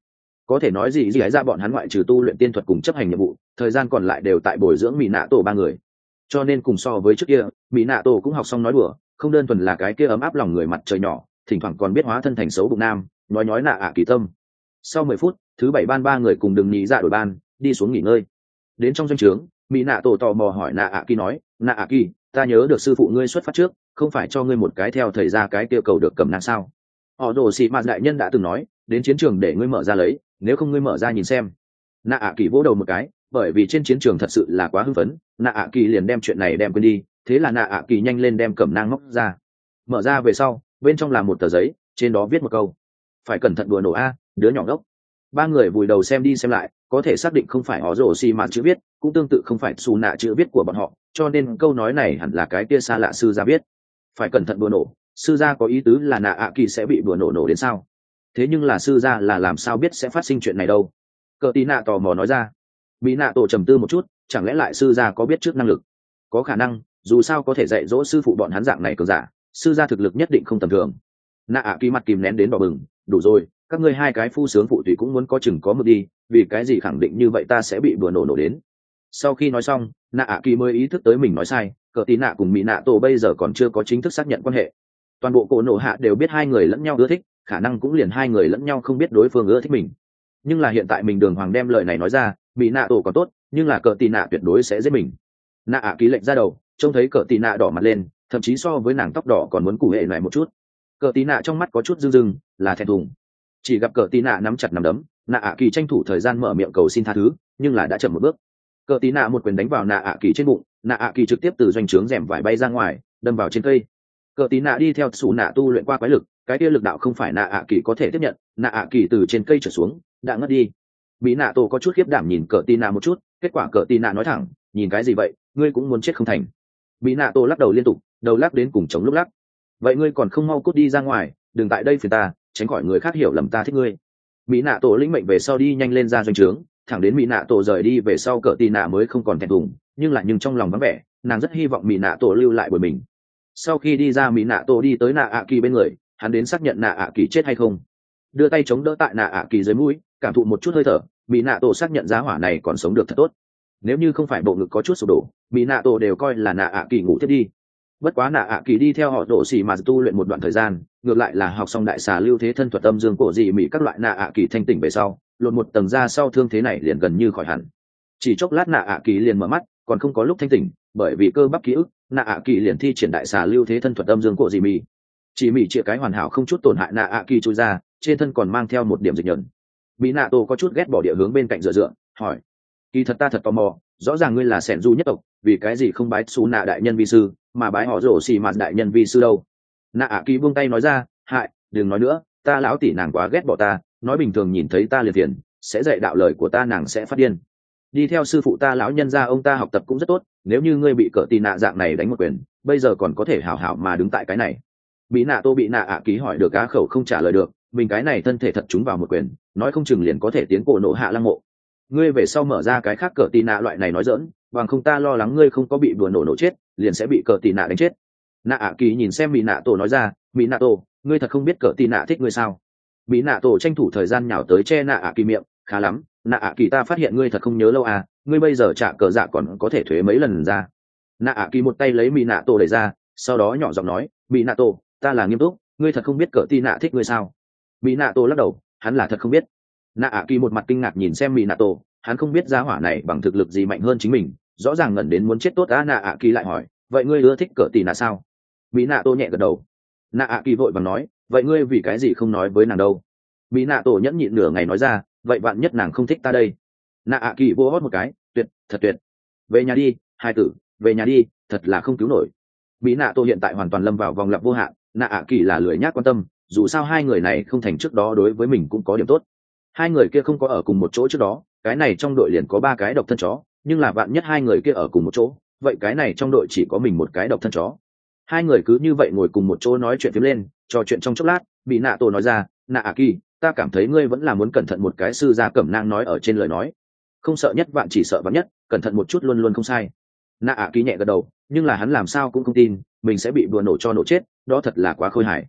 có thể nói gì gì ấy ra bọn hắn ngoại trừ tu luyện tiên thuật cùng chấp hành nhiệm vụ, thời gian còn lại đều tại bồi dưỡng mỹ nạ tổ ba người. Cho nên cùng so với trước kia, mỹ nạ tổ cũng học xong nói đùa, không đơn thuần là cái kia ấm áp lòng người mặt trời nhỏ, thỉnh thoảng còn biết hóa thân thành xấu bụng nam, nói nói nạ ạ kỳ tâm. Sau mười phút, thứ bảy ban ba người cùng đừng nhị dạ đổi ban, đi xuống nghỉ ngơi. Đến trong doanh trướng, mỹ nạ tổ tò mò hỏi nạ ạ kỳ nói, nạ ạ kỳ, ta nhớ được sư phụ ngươi xuất phát trước, không phải cho ngươi một cái theo thời ra cái tiêu cầu được cầm nang sao? Họ đồ xị mạt đại nhân đã từng nói, đến chiến trường để ngươi mở ra lấy, nếu không ngươi mở ra nhìn xem. Nạ ạ kỳ vỗ đầu một cái, bởi vì trên chiến trường thật sự là quá hưng phấn, nạ ạ kỳ liền đem chuyện này đem quên đi, thế là nạ ạ kỳ nhanh lên đem cẩm nang móc ra. Mở ra về sau, bên trong là một tờ giấy, trên đó viết một câu: phải cẩn thận đùa nổ a, đứa nhỏ ngốc. Ba người vùi đầu xem đi xem lại, có thể xác định không phải họ rồ xì mạt chữ viết, cũng tương tự không phải xù nạ chữ viết của bọn họ, cho nên câu nói này hẳn là cái kia xa lạ sư gia viết. Phải cẩn thận đùa nổ, sư gia có ý tứ là nạ ạ kỳ sẽ bị đùa nổ nổ đến sao? Thế nhưng là sư gia là làm sao biết sẽ phát sinh chuyện này đâu? Cờ tí nạ tò mò nói ra. Mỹ nạ tổ trầm tư một chút, chẳng lẽ lại sư gia có biết trước năng lực? Có khả năng, dù sao có thể dạy dỗ sư phụ bọn hắn dạng này cường giả, sư gia thực lực nhất định không tầm thường. Nạ ạ kỳ mặt kìm nén đến đỏ bừng, đủ rồi, các ngươi hai cái phu sướng phụ tùy cũng muốn có chừng có mực đi, vì cái gì khẳng định như vậy ta sẽ bị bừa nổ nổ đến. Sau khi nói xong, nạ ạ kỳ mới ý thức tới mình nói sai, cờ tí nạ cùng mỹ nạ tổ bây giờ còn chưa có chính thức xác nhận quan hệ. Toàn bộ cổ nổ hạ đều biết hai người lẫn nhau ưa thích, khả năng cũng liền hai người lẫn nhau không biết đối phương ưa thích mình. Nhưng là hiện tại mình đường hoàng đem lời này nói ra, mỹ nạ tổ còn tốt, nhưng là cờ tí nạ tuyệt đối sẽ giết mình. Nạ ạ kỳ lệnh ra đầu, trông thấy cờ tí nạ đỏ mặt lên, thậm chí so với nàng tóc đỏ còn muốn cụ hệ lại một chút. Cờ tí nạ trong mắt có chút rưng rưng, là thẹn thùng. Chỉ gặp cờ tí nạ nắm chặt nắm đấm, nạ ạ kỳ tranh thủ thời gian mở miệng cầu xin tha thứ, nhưng là đã chậm một bước. Cờ tí nạ một quyền đánh vào nạ ạ kỳ trên bụng, nạ ạ kỳ trực tiếp từ doanh trướng rèm vải bay ra ngoài, đâm vào trên cây. Cờ tí nạ đi theo sủ nạ tu luyện qua quái lực, cái kia lực đạo không phải nạ ạ kỳ có thể tiếp nhận, nạ ạ kỳ từ trên cây trở xuống, đã ngất đi. Mỹ nạ tổ có chút khiếp đảm nhìn cờ tí nạ một chút, kết quả cờ tí nạ nói thẳng, nhìn cái gì vậy, ngươi cũng muốn chết không thành. Mỹ nạ tổ lắc đầu liên tục, đầu lắc đến cùng chống lúc lắc. Vậy ngươi còn không mau cút đi ra ngoài, đừng tại đây phiền ta, tránh khỏi người khác hiểu lầm ta thích ngươi. Mỹ nạ tổ lĩnh mệnh về sau đi nhanh lên ra doanh trướng, thẳng đến Mỹ nạ tổ rời đi về sau cờ tí nạ mới không còn thẹn thùng, nhưng lại nhưng trong lòng vắng vẻ, nàng rất hy vọng Mỹ nạ tổ lưu lại bởi mình. Sau khi đi ra, Mỹ nạ tổ đi tới nạ ạ kỳ bên người, hắn đến xác nhận nạ ạ kỳ chết hay không, đưa tay chống đỡ tại nạ ạ kỳ dưới mũi, cảm thụ một chút hơi thở. Mỹ nạ tổ xác nhận giá hỏa này còn sống được thật tốt, nếu như không phải bộ ngực có chút sụp đổ, Mỹ nạ tổ đều coi là nạ ạ kỳ ngủ tiếp đi. Bất quá nạ ạ kỳ đi theo họ tổ xì mà tu luyện một đoạn thời gian, ngược lại là học xong đại xà lưu thế thân thuật âm dương cổ dị mỹ các loại, nạ ạ kỳ thanh tỉnh về sau, lột một tầng ra sau thương thế này liền gần như khỏi hẳn. Chỉ chốc lát nạ ạ kỳ liền mở mắt, còn không có lúc thanh tỉnh, bởi vì cơ bắp ký ức, nạ ạ kỳ liền thi triển đại xà lưu thế thân thuật âm dương cổ dị mỹ. Chỉ mỹ chĩa cái hoàn hảo không chút tổn hại nạ ạ kỳ chui ra, trên thân còn mang theo một điểm dịch nhẫn. Mỹ nạ tổ có chút ghét bỏ địa hướng bên cạnh dựa dựa, hỏi: kỳ thật ta thật tò mò, rõ ràng ngươi là sẻn du nhất tộc, vì cái gì không bái xú nạ đại nhân vi sư, mà bái họ rổ xì mạt đại nhân vi sư đâu? Nạ ạ kỳ buông tay nói ra: hại, đừng nói nữa, ta lão tỷ nàng quá ghét bỏ ta, nói bình thường nhìn thấy ta liền tiền, sẽ dạy đạo lời của ta nàng sẽ phát điên. Đi theo sư phụ ta lão nhân gia ông ta học tập cũng rất tốt, nếu như ngươi bị cỡ tì nạ dạng này đánh một quyền, bây giờ còn có thể hảo hảo mà đứng tại cái này. Bị nạ tô bị nạ ạ kỳ hỏi được cá khẩu không trả lời được, mình cái này thân thể thật trúng vào một quyền, nói không chừng liền có thể tiến cổ nộ hạ lăng mộ. Ngươi về sau mở ra cái khác cỡ tì nạ loại này nói dỡn, bằng không ta lo lắng ngươi không có bị đùa nổ nổ chết, liền sẽ bị cỡ tì nạ đánh chết. Nạ ạ kỳ nhìn xem bị nạ tổ nói ra: bị nạ tổ, ngươi thật không biết cỡ tì nạ thích ngươi sao? Bị nạ tổ tranh thủ thời gian nhào tới che nạ ạ kỳ miệng, khá lắm, nạ ạ kỳ ta phát hiện ngươi thật không nhớ lâu à, ngươi bây giờ trả cờ dạ còn có thể thuế mấy lần ra. Nạ ạ kỳ một tay lấy bị nạ tổ đẩy ra, sau đó nhỏ giọng nói: bị nạ tổ, ta là nghiêm túc, ngươi thật không biết cỡ tì nạ thích ngươi sao? Bị nạ tổ lắc đầu, hắn là thật không biết. Nạ ạ kỳ một mặt kinh ngạc nhìn xem bị nạ tổ, hắn không biết giá hỏa này bằng thực lực gì mạnh hơn chính mình, rõ ràng ngẩn đến muốn chết tốt á. Nạ ạ kỳ lại hỏi: vậy ngươi ưa thích cỡ tì nạ sao? Bị nạ tổ nhẹ gật đầu. Nạ ạ kỳ vội vàng nói: vậy ngươi vì cái gì không nói với nàng đâu? Bị nạ tổ nhẫn nhịn nửa ngày nói ra: vậy vạn nhất nàng không thích ta đây. Nạ ạ kỳ vô hót một cái: tuyệt, thật tuyệt. Về nhà đi hai tử, về nhà đi, thật là không cứu nổi. Bị nạ tổ hiện tại hoàn toàn lâm vào vòng lặp vô hạn, nạ ạ kỳ là lười nhác quan tâm, dù sao hai người này không thành trước đó đối với mình cũng có điểm tốt. Hai người kia không có ở cùng một chỗ trước đó, cái này trong đội liền có ba cái độc thân chó, nhưng là vạn nhất hai người kia ở cùng một chỗ, vậy cái này trong đội chỉ có mình một cái độc thân chó. Hai người cứ như vậy ngồi cùng một chỗ nói chuyện phím lên, trò chuyện trong chốc lát, bị nạ tổ nói ra: nạ ạ kỳ, ta cảm thấy ngươi vẫn là muốn cẩn thận một cái sư gia cẩm nang nói ở trên lời nói, không sợ nhất vạn chỉ sợ vạn nhất, cẩn thận một chút luôn luôn không sai. Nạ ạ kỳ nhẹ gật đầu, nhưng là hắn làm sao cũng không tin mình sẽ bị đùa nổ cho nổ chết, đó thật là quá khôi hài.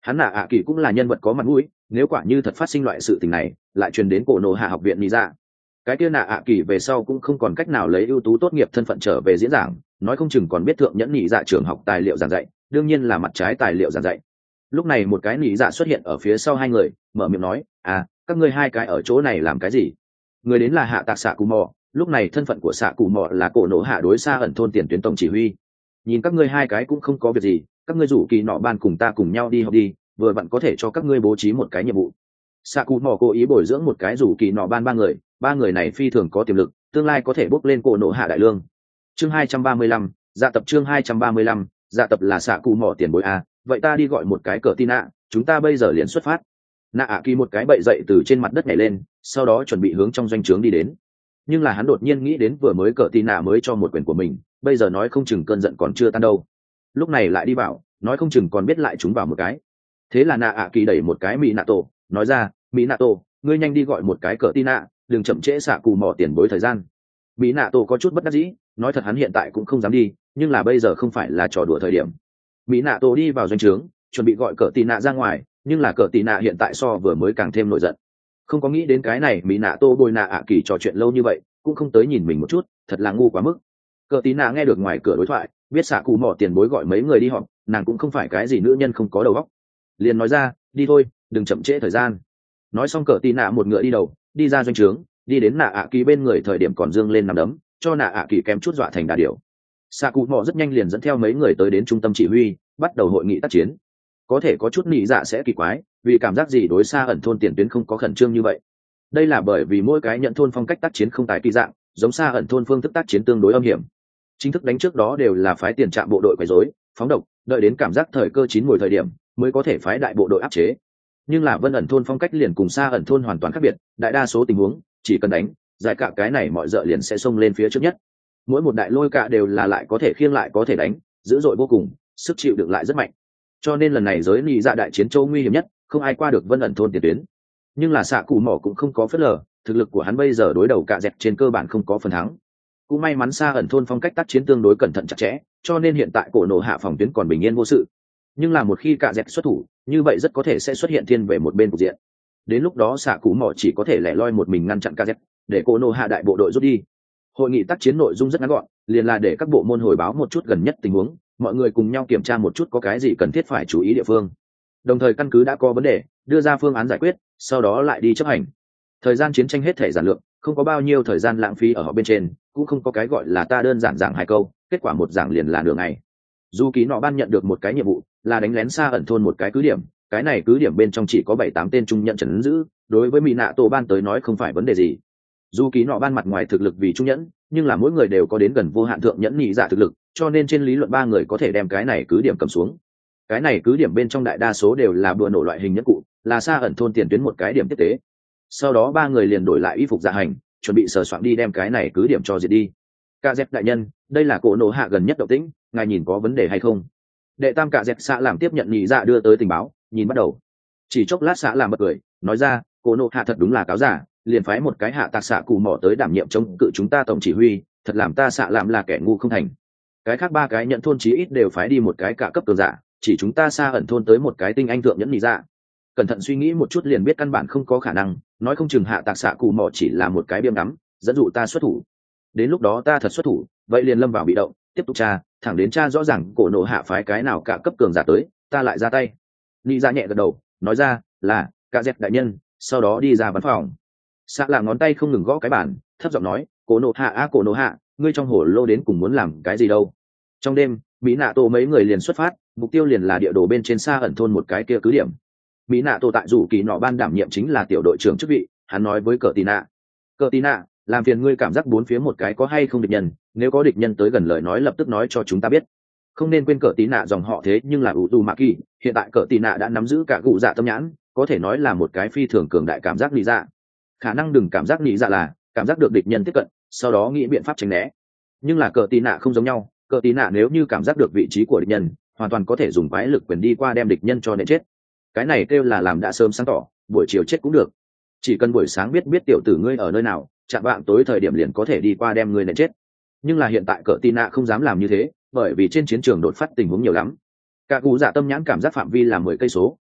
Hắn nạ ạ kỳ cũng là nhân vật có mặt mũi, nếu quả như thật phát sinh loại sự tình này lại truyền đến cổ nổ hạ học viện lý dạ, cái kia nạ ạ kỳ về sau cũng không còn cách nào lấy ưu tú tốt nghiệp thân phận trở về diễn giảng, nói không chừng còn biết thượng nhẫn nhị dạ trường học tài liệu giảng dạy, đương nhiên là mặt trái tài liệu giảng dạy. Lúc này một cái nhị dạ xuất hiện ở phía sau hai người, mở miệng nói, à các ngươi hai cái ở chỗ này làm cái gì? Người đến là hạ tạc xạ cù mò, lúc này thân phận của xạ cù mò là cổ nổ hạ đối xa ẩn thôn tiền tuyến tổng chỉ huy. Nhìn các ngươi hai cái cũng không có việc gì, các ngươi rủ kỳ nọ ban cùng ta cùng nhau đi học đi, vừa vặn có thể cho các ngươi bố trí một cái nhiệm vụ. Xạ cù mò cố ý bồi dưỡng một cái rủ kỳ nọ ban ba người, ba người này phi thường có tiềm lực, tương lai có thể bốc lên cổ nổ hạ đại lương. Chương hai trăm ba mươi lăm, dạ tập chương hai trăm ba mươi lăm, dạ tập là xạ cù mò tiền bối a, vậy ta đi gọi một cái cờ tin ạ, chúng ta bây giờ liền xuất phát. Nạ ạ kỳ một cái bậy dậy từ trên mặt đất nhảy lên, sau đó chuẩn bị hướng trong doanh trướng đi đến. Nhưng là hắn đột nhiên nghĩ đến vừa mới cờ tin ạ mới cho một quyền của mình, bây giờ nói không chừng cơn giận còn chưa tan đâu, lúc này lại đi vào, nói không chừng còn biết lại chúng vào một cái. Thế là nạ ạ kỳ đẩy một cái mỹ nạ tổ, nói ra, mỹ nạ tổ, ngươi nhanh đi gọi một cái cờ tin ạ, đừng chậm trễ xạ cù mò tiền bối thời gian. Mỹ nạ tổ có chút bất đắc dĩ, nói thật hắn hiện tại cũng không dám đi, nhưng là bây giờ không phải là trò đùa thời điểm. Mỹ nạ tổ đi vào doanh trướng, chuẩn bị gọi cờ tin ạ ra ngoài, nhưng là cờ tin ạ hiện tại so vừa mới càng thêm nổi giận. Không có nghĩ đến cái này mỹ nạ tổ bồi nạ ạ kỳ trò chuyện lâu như vậy, cũng không tới nhìn mình một chút, thật là ngu quá mức. Cờ tin ạ nghe được ngoài cửa đối thoại, biết xạ cù mò tiền bối gọi mấy người đi họp, nàng cũng không phải cái gì nữ nhân không có đầu óc, liền nói ra, đi thôi, đừng chậm trễ thời gian. Nói xong cờ tin ạ một ngựa đi đầu, đi ra doanh trướng, đi đến nạ ạ kỳ bên người thời điểm còn dương lên nằm đấm, cho nạ ạ kỳ kém chút dọa thành đà điểu. Xạ cụ mò rất nhanh liền dẫn theo mấy người tới đến trung tâm chỉ huy, bắt đầu hội nghị tác chiến. Có thể có chút nị dạ sẽ kỳ quái, vì cảm giác gì đối xa ẩn thôn tiền tuyến không có khẩn trương như vậy. Đây là bởi vì mỗi cái nhận thôn phong cách tác chiến không tài kỳ dạng, giống xa ẩn thôn phương thức tác chiến tương đối âm hiểm. Chính thức đánh trước đó đều là phái tiền trạm bộ đội quấy rối, phóng độc, đợi đến cảm giác thời cơ chín mùi thời điểm mới có thể phái đại bộ đội áp chế. Nhưng là vân ẩn thôn phong cách liền cùng xa ẩn thôn hoàn toàn khác biệt, đại đa số tình huống chỉ cần đánh giải cả cái này mọi dợ liền sẽ xông lên phía trước nhất. Mỗi một đại lôi cạ đều là lại có thể khiêng lại có thể đánh, dữ dội vô cùng, sức chịu đựng lại rất mạnh. Cho nên lần này giới nị dạ đại chiến châu nguy hiểm nhất, không ai qua được vân ẩn thôn tiền tuyến. Nhưng là xạ cụ mỏ cũng không có phớt lờ, thực lực của hắn bây giờ đối đầu cạ dẹt trên cơ bản không có phần thắng. Cũng may mắn xa ẩn thôn phong cách tác chiến tương đối cẩn thận chặt chẽ, cho nên hiện tại cổ nổ hạ phòng tuyến còn bình yên vô sự. Nhưng là một khi cạ dẹt xuất thủ, như vậy rất có thể sẽ xuất hiện thiên về một bên cục diện. Đến lúc đó xạ cụ mỏ chỉ có thể lẻ loi một mình ngăn chặn cạ dẹt, để cổ nổ hạ đại bộ đội rút đi. Hội nghị tác chiến nội dung rất ngắn gọn, liền là để các bộ môn hồi báo một chút gần nhất tình huống, mọi người cùng nhau kiểm tra một chút có cái gì cần thiết phải chú ý địa phương, đồng thời căn cứ đã có vấn đề đưa ra phương án giải quyết, sau đó lại đi chấp hành. Thời gian chiến tranh hết thể giản lượng, không có bao nhiêu thời gian lãng phí ở họ bên trên, cũng không có cái gọi là ta đơn giản giảng hai câu kết quả một giảng liền là nửa ngày. Dù ký nọ ban nhận được một cái nhiệm vụ là đánh lén xa ẩn thôn một cái cứ điểm, cái này cứ điểm bên trong chỉ có bảy tám tên trung nhận trấn giữ, đối với mỹ nạ tổ ban tới nói không phải vấn đề gì. Dù ký nọ ban mặt ngoài thực lực vì trung nhẫn, nhưng là mỗi người đều có đến gần vô hạn thượng nhẫn nhị dạ thực lực, cho nên trên lý luận ba người có thể đem cái này cứ điểm cầm xuống. Cái này cứ điểm bên trong đại đa số đều là bừa nổ loại hình nhất cụ, là xa ẩn thôn tiền tuyến một cái điểm tiếp tế. Sau đó ba người liền đổi lại y phục dạ hành, chuẩn bị sờ soạn đi đem cái này cứ điểm cho diệt đi. Cạ dẹp đại nhân, đây là cổ nổ hạ gần nhất động tĩnh, ngài nhìn có vấn đề hay không? Đệ tam cạ dẹp xã làm tiếp nhận nhị dạ đưa tới tình báo, nhìn bắt đầu. Chỉ chốc lát xã làm bật cười, nói ra, cổ nổ hạ thật đúng là cáo giả, liền phái một cái hạ tạc xạ cù mỏ tới đảm nhiệm chống cự chúng ta tổng chỉ huy, thật làm ta xạ làm là kẻ ngu không thành. Cái khác ba cái nhận thôn chí ít đều phái đi một cái cả cấp cường giả, chỉ chúng ta xa ẩn thôn tới một cái tinh anh thượng nhẫn nhị dạ. Cẩn thận suy nghĩ một chút liền biết căn bản không có khả năng, nói không chừng hạ tạc xạ cù mỏ chỉ là một cái biêm ngắm, dẫn dụ ta xuất thủ. Đến lúc đó ta thật xuất thủ, vậy liền lâm vào bị động, tiếp tục tra, thẳng đến tra rõ ràng cổ nổ hạ phái cái nào cả cấp cường giả tới, ta lại ra tay. Nhị dạ nhẹ gật đầu, nói ra, là cạ dẹp đại nhân, sau đó đi ra văn phòng. Xạ là ngón tay không ngừng gõ cái bàn, thấp giọng nói, cổ nổ hạ á cổ nổ hạ, ngươi trong hồ lô đến cùng muốn làm cái gì đâu? Trong đêm, mỹ nạ tổ mấy người liền xuất phát, mục tiêu liền là địa đồ bên trên xa ẩn thôn một cái kia cứ điểm. Mỹ nạ tổ tại rủ kỳ nọ ban đảm nhiệm chính là tiểu đội trưởng chức vị, hắn nói với cờ tì nạ, cờ tì nạ, làm phiền ngươi cảm giác bốn phía một cái có hay không địch nhân, nếu có địch nhân tới gần lời nói lập tức nói cho chúng ta biết. Không nên quên cờ tì nạ dòng họ thế nhưng là ủ tù mạ kỳ, hiện tại cờ tì nạ đã nắm giữ cả gụ dạ tâm nhãn, có thể nói là một cái phi thường cường đại cảm giác lý dạ. Khả năng đừng cảm giác nghĩ dạ là cảm giác được địch nhân tiếp cận, sau đó nghĩ biện pháp tránh né. Nhưng là cờ tì nạ không giống nhau, cờ tì nạ nếu như cảm giác được vị trí của địch nhân, hoàn toàn có thể dùng quái lực quyền đi qua đem địch nhân cho nện chết. Cái này kêu là làm đã sớm sáng tỏ, buổi chiều chết cũng được, chỉ cần buổi sáng biết biết tiểu tử ngươi ở nơi nào, chạm bạn tối thời điểm liền có thể đi qua đem ngươi nện chết. Nhưng là hiện tại cờ tì nạ không dám làm như thế, bởi vì trên chiến trường đột phát tình huống nhiều lắm. Cả cụ dạ tâm nhãn cảm giác phạm vi là mười cây số,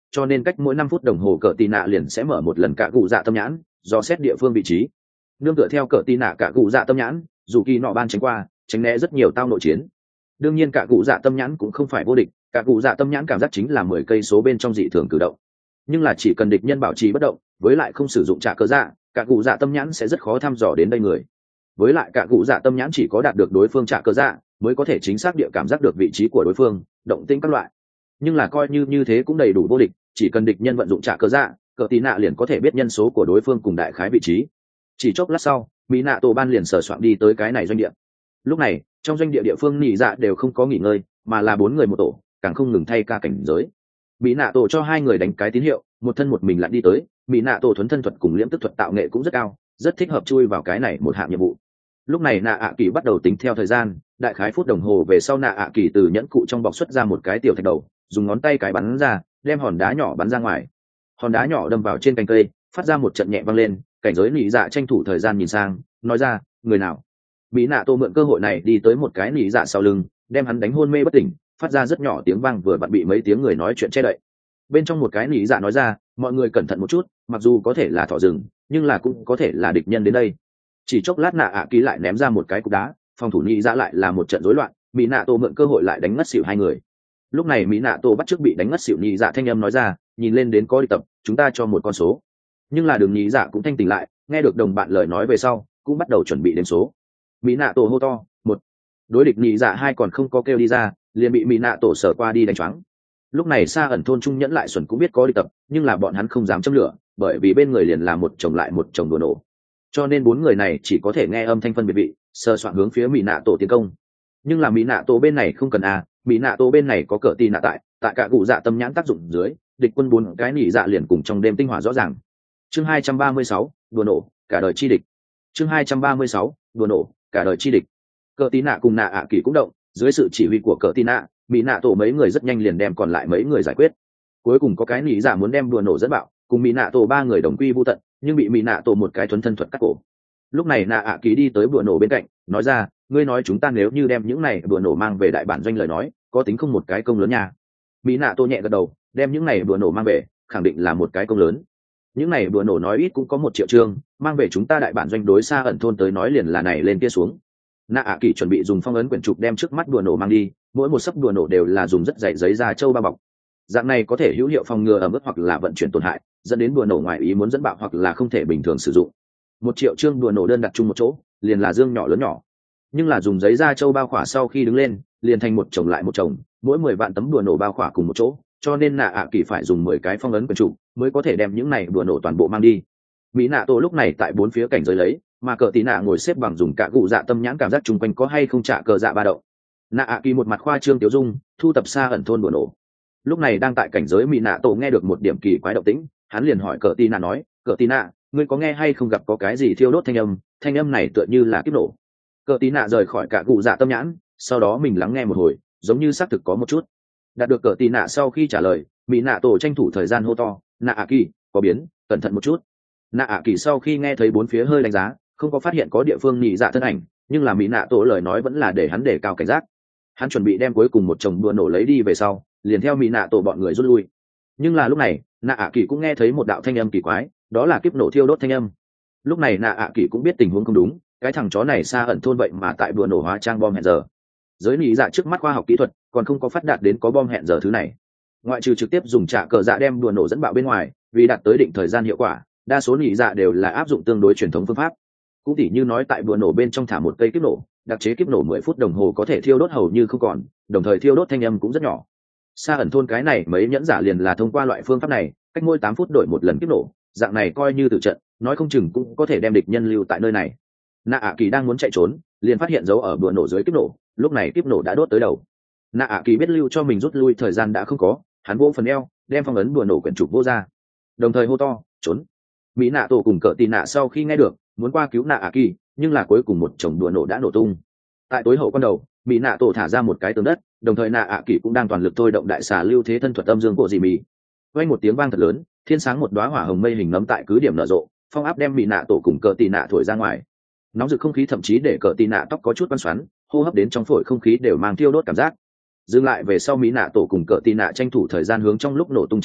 cho nên cách mỗi năm phút đồng hồ cờ tì nạ liền sẽ mở một lần cả cụ dạ tâm nhãn do xét địa phương vị trí. Nương tựa theo cờ tì nạ cả cụ dạ tâm nhãn, dù kỳ nọ ban tránh qua tránh né rất nhiều tao nội chiến. Đương nhiên cả cụ dạ tâm nhãn cũng không phải vô địch, cả cụ dạ tâm nhãn cảm giác chính là mười cây số bên trong dị thường cử động, nhưng là chỉ cần địch nhân bảo trì bất động, với lại không sử dụng trả cờ dạ, cả cụ dạ tâm nhãn sẽ rất khó thăm dò đến đây người. Với lại cả cụ dạ tâm nhãn chỉ có đạt được đối phương trả cờ dạ mới có thể chính xác địa cảm giác được vị trí của đối phương, động tĩnh các loại. Nhưng là coi như như thế cũng đầy đủ vô địch, chỉ cần địch nhân vận dụng trả cờ dạ, cờ tí nạ liền có thể biết nhân số của đối phương cùng đại khái vị trí. Chỉ chốc lát sau, mỹ nạ tổ ban liền sờ soạn đi tới cái này doanh địa. Lúc này trong doanh địa địa phương nhị dạ đều không có nghỉ ngơi, mà là bốn người một tổ, càng không ngừng thay ca cảnh giới. Mỹ nạ tổ cho hai người đánh cái tín hiệu, một thân một mình lặn đi tới. Mỹ nạ tổ thuấn thân thuật cùng liễm tức thuật tạo nghệ cũng rất cao, rất thích hợp chui vào cái này một hạng nhiệm vụ. Lúc này nạ ạ kỳ bắt đầu tính theo thời gian, đại khái phút đồng hồ về sau nạ ạ kỳ từ nhẫn cụ trong bọc xuất ra một cái tiểu thạch đầu, dùng ngón tay cái bắn ra, đem hòn đá nhỏ bắn ra ngoài. Hòn đá nhỏ đâm vào trên cành cây, phát ra một trận nhẹ vang lên. Cảnh giới nị dạ tranh thủ thời gian nhìn sang, nói ra, người nào? Mỹ nạ tổ mượn cơ hội này đi tới một cái nị dạ sau lưng, đem hắn đánh hôn mê bất tỉnh, phát ra rất nhỏ tiếng vang vừa vặn bị mấy tiếng người nói chuyện che đậy. Bên trong một cái nị dạ nói ra, mọi người cẩn thận một chút, mặc dù có thể là thỏ rừng, nhưng là cũng có thể là địch nhân đến đây. Chỉ chốc lát nạ ạ ký lại ném ra một cái cục đá, phòng thủ nị dạ lại là một trận rối loạn. Mỹ nạ tổ mượn cơ hội lại đánh ngất xỉu hai người. Lúc này Mỹ nạ tổ bắt trước bị đánh ngất xỉu nị dạ thanh âm nói ra, nhìn lên đến có đi tập, chúng ta cho một con số. Nhưng là đường nị dạ cũng thanh tỉnh lại, nghe được đồng bạn lời nói về sau, cũng bắt đầu chuẩn bị đến số. Mỹ nạ tổ hô to, một. Đối địch nị dạ hai còn không có kêu đi ra, liền bị Mỹ nạ tổ sở qua đi đánh choáng. Lúc này xa ẩn thôn trung nhẫn lại xuẩn cũng biết có đi tập, nhưng là bọn hắn không dám châm lửa, bởi vì bên người liền là một chồng lại một chồng đùa nổ, cho nên bốn người này chỉ có thể nghe âm thanh phân biệt vị, sơ soạn hướng phía Mỹ nạ tổ tiến công. Nhưng là Mỹ nạ tổ bên này không cần à, Mỹ nạ tổ bên này có cờ tì nạ tại, tại cả cụ dạ tâm nhãn tác dụng dưới, địch quân bốn cái nỉ dạ liền cùng trong đêm tinh hỏa rõ ràng. Chương hai trăm ba mươi sáu, đùa nổ, cả đời chi địch. Chương hai trăm ba mươi sáu, đùa nổ, cả đời chi địch. Cờ tì nạ cùng nạ ạ kỳ cũng động, dưới sự chỉ huy của cờ tì nạ, Mỹ nạ tổ mấy người rất nhanh liền đem còn lại mấy người giải quyết. Cuối cùng có cái nỉ dạ muốn đem đùa nổ dẫn bạo, cùng Mỹ nạ tổ ba người đồng quy vu tận, nhưng bị Mỹ nạ tổ một cái thuấn thân thuật cắt cổ. Lúc này nạ ạ kỳ đi tới đùa nổ bên cạnh, nói ra, ngươi nói chúng ta nếu như đem những này đùa nổ mang về đại bản doanh lời nói, có tính không một cái công lớn nha. Mỹ nạ tổ nhẹ gật đầu, đem những này đùa nổ mang về, khẳng định là một cái công lớn. Những này đùa nổ nói ít cũng có một triệu trương, mang về chúng ta đại bản doanh đối xa ẩn thôn tới nói liền là này lên kia xuống. Nạ ạ kỳ chuẩn bị dùng phong ấn quyển trục đem trước mắt đùa nổ mang đi, mỗi một sấp đùa nổ đều là dùng rất dày giấy da trâu bao bọc, dạng này có thể hữu hiệu phòng ngừa ẩm ướt hoặc là vận chuyển tổn hại, dẫn đến đùa nổ ngoài ý muốn dẫn bạo hoặc là không thể bình thường sử dụng. Một triệu trương đùa nổ đơn đặt chung một chỗ, liền là dương nhỏ lớn nhỏ, nhưng là dùng giấy da trâu bao khỏa sau khi đứng lên, liền thành một chồng lại một chồng, mỗi mười vạn tấm đùa nổ bao khỏa cùng một chỗ, cho nên nạ ạ kỳ phải dùng mười cái phong ấn quyển trục mới có thể đem những này đùa nổ toàn bộ mang đi. Mỹ nạ tổ lúc này tại bốn phía cảnh giới lấy, mà cờ tí nạ ngồi xếp bằng dùng cả cụ dạ tâm nhãn cảm giác chung quanh có hay không trả cờ dạ ba đậu. Nạ ạ kỳ một mặt khoa trương tiểu dung, thu tập xa ẩn thôn đùa nổ. Lúc này đang tại cảnh giới Mỹ nạ tổ nghe được một điểm kỳ quái động tĩnh, hắn liền hỏi cờ tí nạ nói, cờ tí nạ, ngươi có nghe hay không gặp có cái gì thiêu đốt thanh âm, thanh âm này tựa như là kiếp nổ. Cờ tí nạ rời khỏi cả cụ dạ tâm nhãn, sau đó mình lắng nghe một hồi, giống như xác thực có một chút. Đạt được cờ tí nạ sau khi trả lời, Mỹ nạ tổ tranh thủ thời gian hô to, nạ ạ kỳ, có biến, cẩn thận một chút. Nạ ạ kỳ sau khi nghe thấy bốn phía hơi đánh giá, không có phát hiện có địa phương nhị dạ thân ảnh, nhưng là Mỹ nạ tổ lời nói vẫn là để hắn đề cao cảnh giác. Hắn chuẩn bị đem cuối cùng một chồng đùa nổ lấy đi về sau, liền theo Mỹ nạ tổ bọn người rút lui. Nhưng là lúc này nạ ạ kỳ cũng nghe thấy một đạo thanh âm kỳ quái, đó là kiếp nổ thiêu đốt thanh âm. Lúc này nạ ạ kỳ cũng biết tình huống không đúng, cái thằng chó này xa ẩn thôn vậy mà tại đùa nổ hóa trang bom hẹn giờ. Giới nhị dạ trước mắt khoa học kỹ thuật còn không có phát đạt đến có bom hẹn giờ thứ này, ngoại trừ trực tiếp dùng trả cờ dạ đem đùa nổ dẫn bạo bên ngoài, vì đạt tới định thời gian hiệu quả, đa số nhị dạ đều là áp dụng tương đối truyền thống phương pháp. Cũng tỉ như nói tại đùa nổ bên trong thả một cây kiếp nổ, đặc chế kiếp nổ mười phút đồng hồ có thể thiêu đốt hầu như không còn, đồng thời thiêu đốt thanh âm cũng rất nhỏ. Xa ẩn thôn cái này mấy nhẫn giả liền là thông qua loại phương pháp này, cách mỗi tám phút đổi một lần kiếp nổ, dạng này coi như tử trận, nói không chừng cũng có thể đem địch nhân lưu tại nơi này. Nạ ạ kỳ đang muốn chạy trốn, liền phát hiện dấu ở đùa nổ dưới kiếp nổ, lúc này kiếp nổ đã đốt tới đầu. Nạ ạ kỳ biết lưu cho mình rút lui thời gian đã không có, hắn vỗ phần eo, đem phong ấn đùa nổ quyển trục vô ra, đồng thời hô to, trốn. Mỹ nạ tổ cùng cờ tì nạ sau khi nghe được, muốn qua cứu nạ ạ kỳ, nhưng là cuối cùng một chồng đùa nổ đã nổ tung. Tại tối hậu con đầu, Mỹ nạ tổ thả ra một cái tường đất, đồng thời nạ ạ kỳ cũng đang toàn lực thôi động đại xà lưu thế thân thuật âm dương của dì mì. Quanh một tiếng vang thật lớn, thiên sáng một đóa hỏa hồng mây hình nấm tại cứ điểm nở rộ, phong áp đem Mỹ nạ tổ cùng cờ tì nạ thổi ra ngoài. Nóng rực không khí thậm chí để cờ tì nạ tóc có chút băn xoắn, hô hấp đến trong phổi không khí đều mang thiêu đốt cảm giác. Dừng lại về sau Mỹ nạ tổ cùng cờ tì nạ tranh thủ thời gian hướng trong lúc nổ tung chạy tới,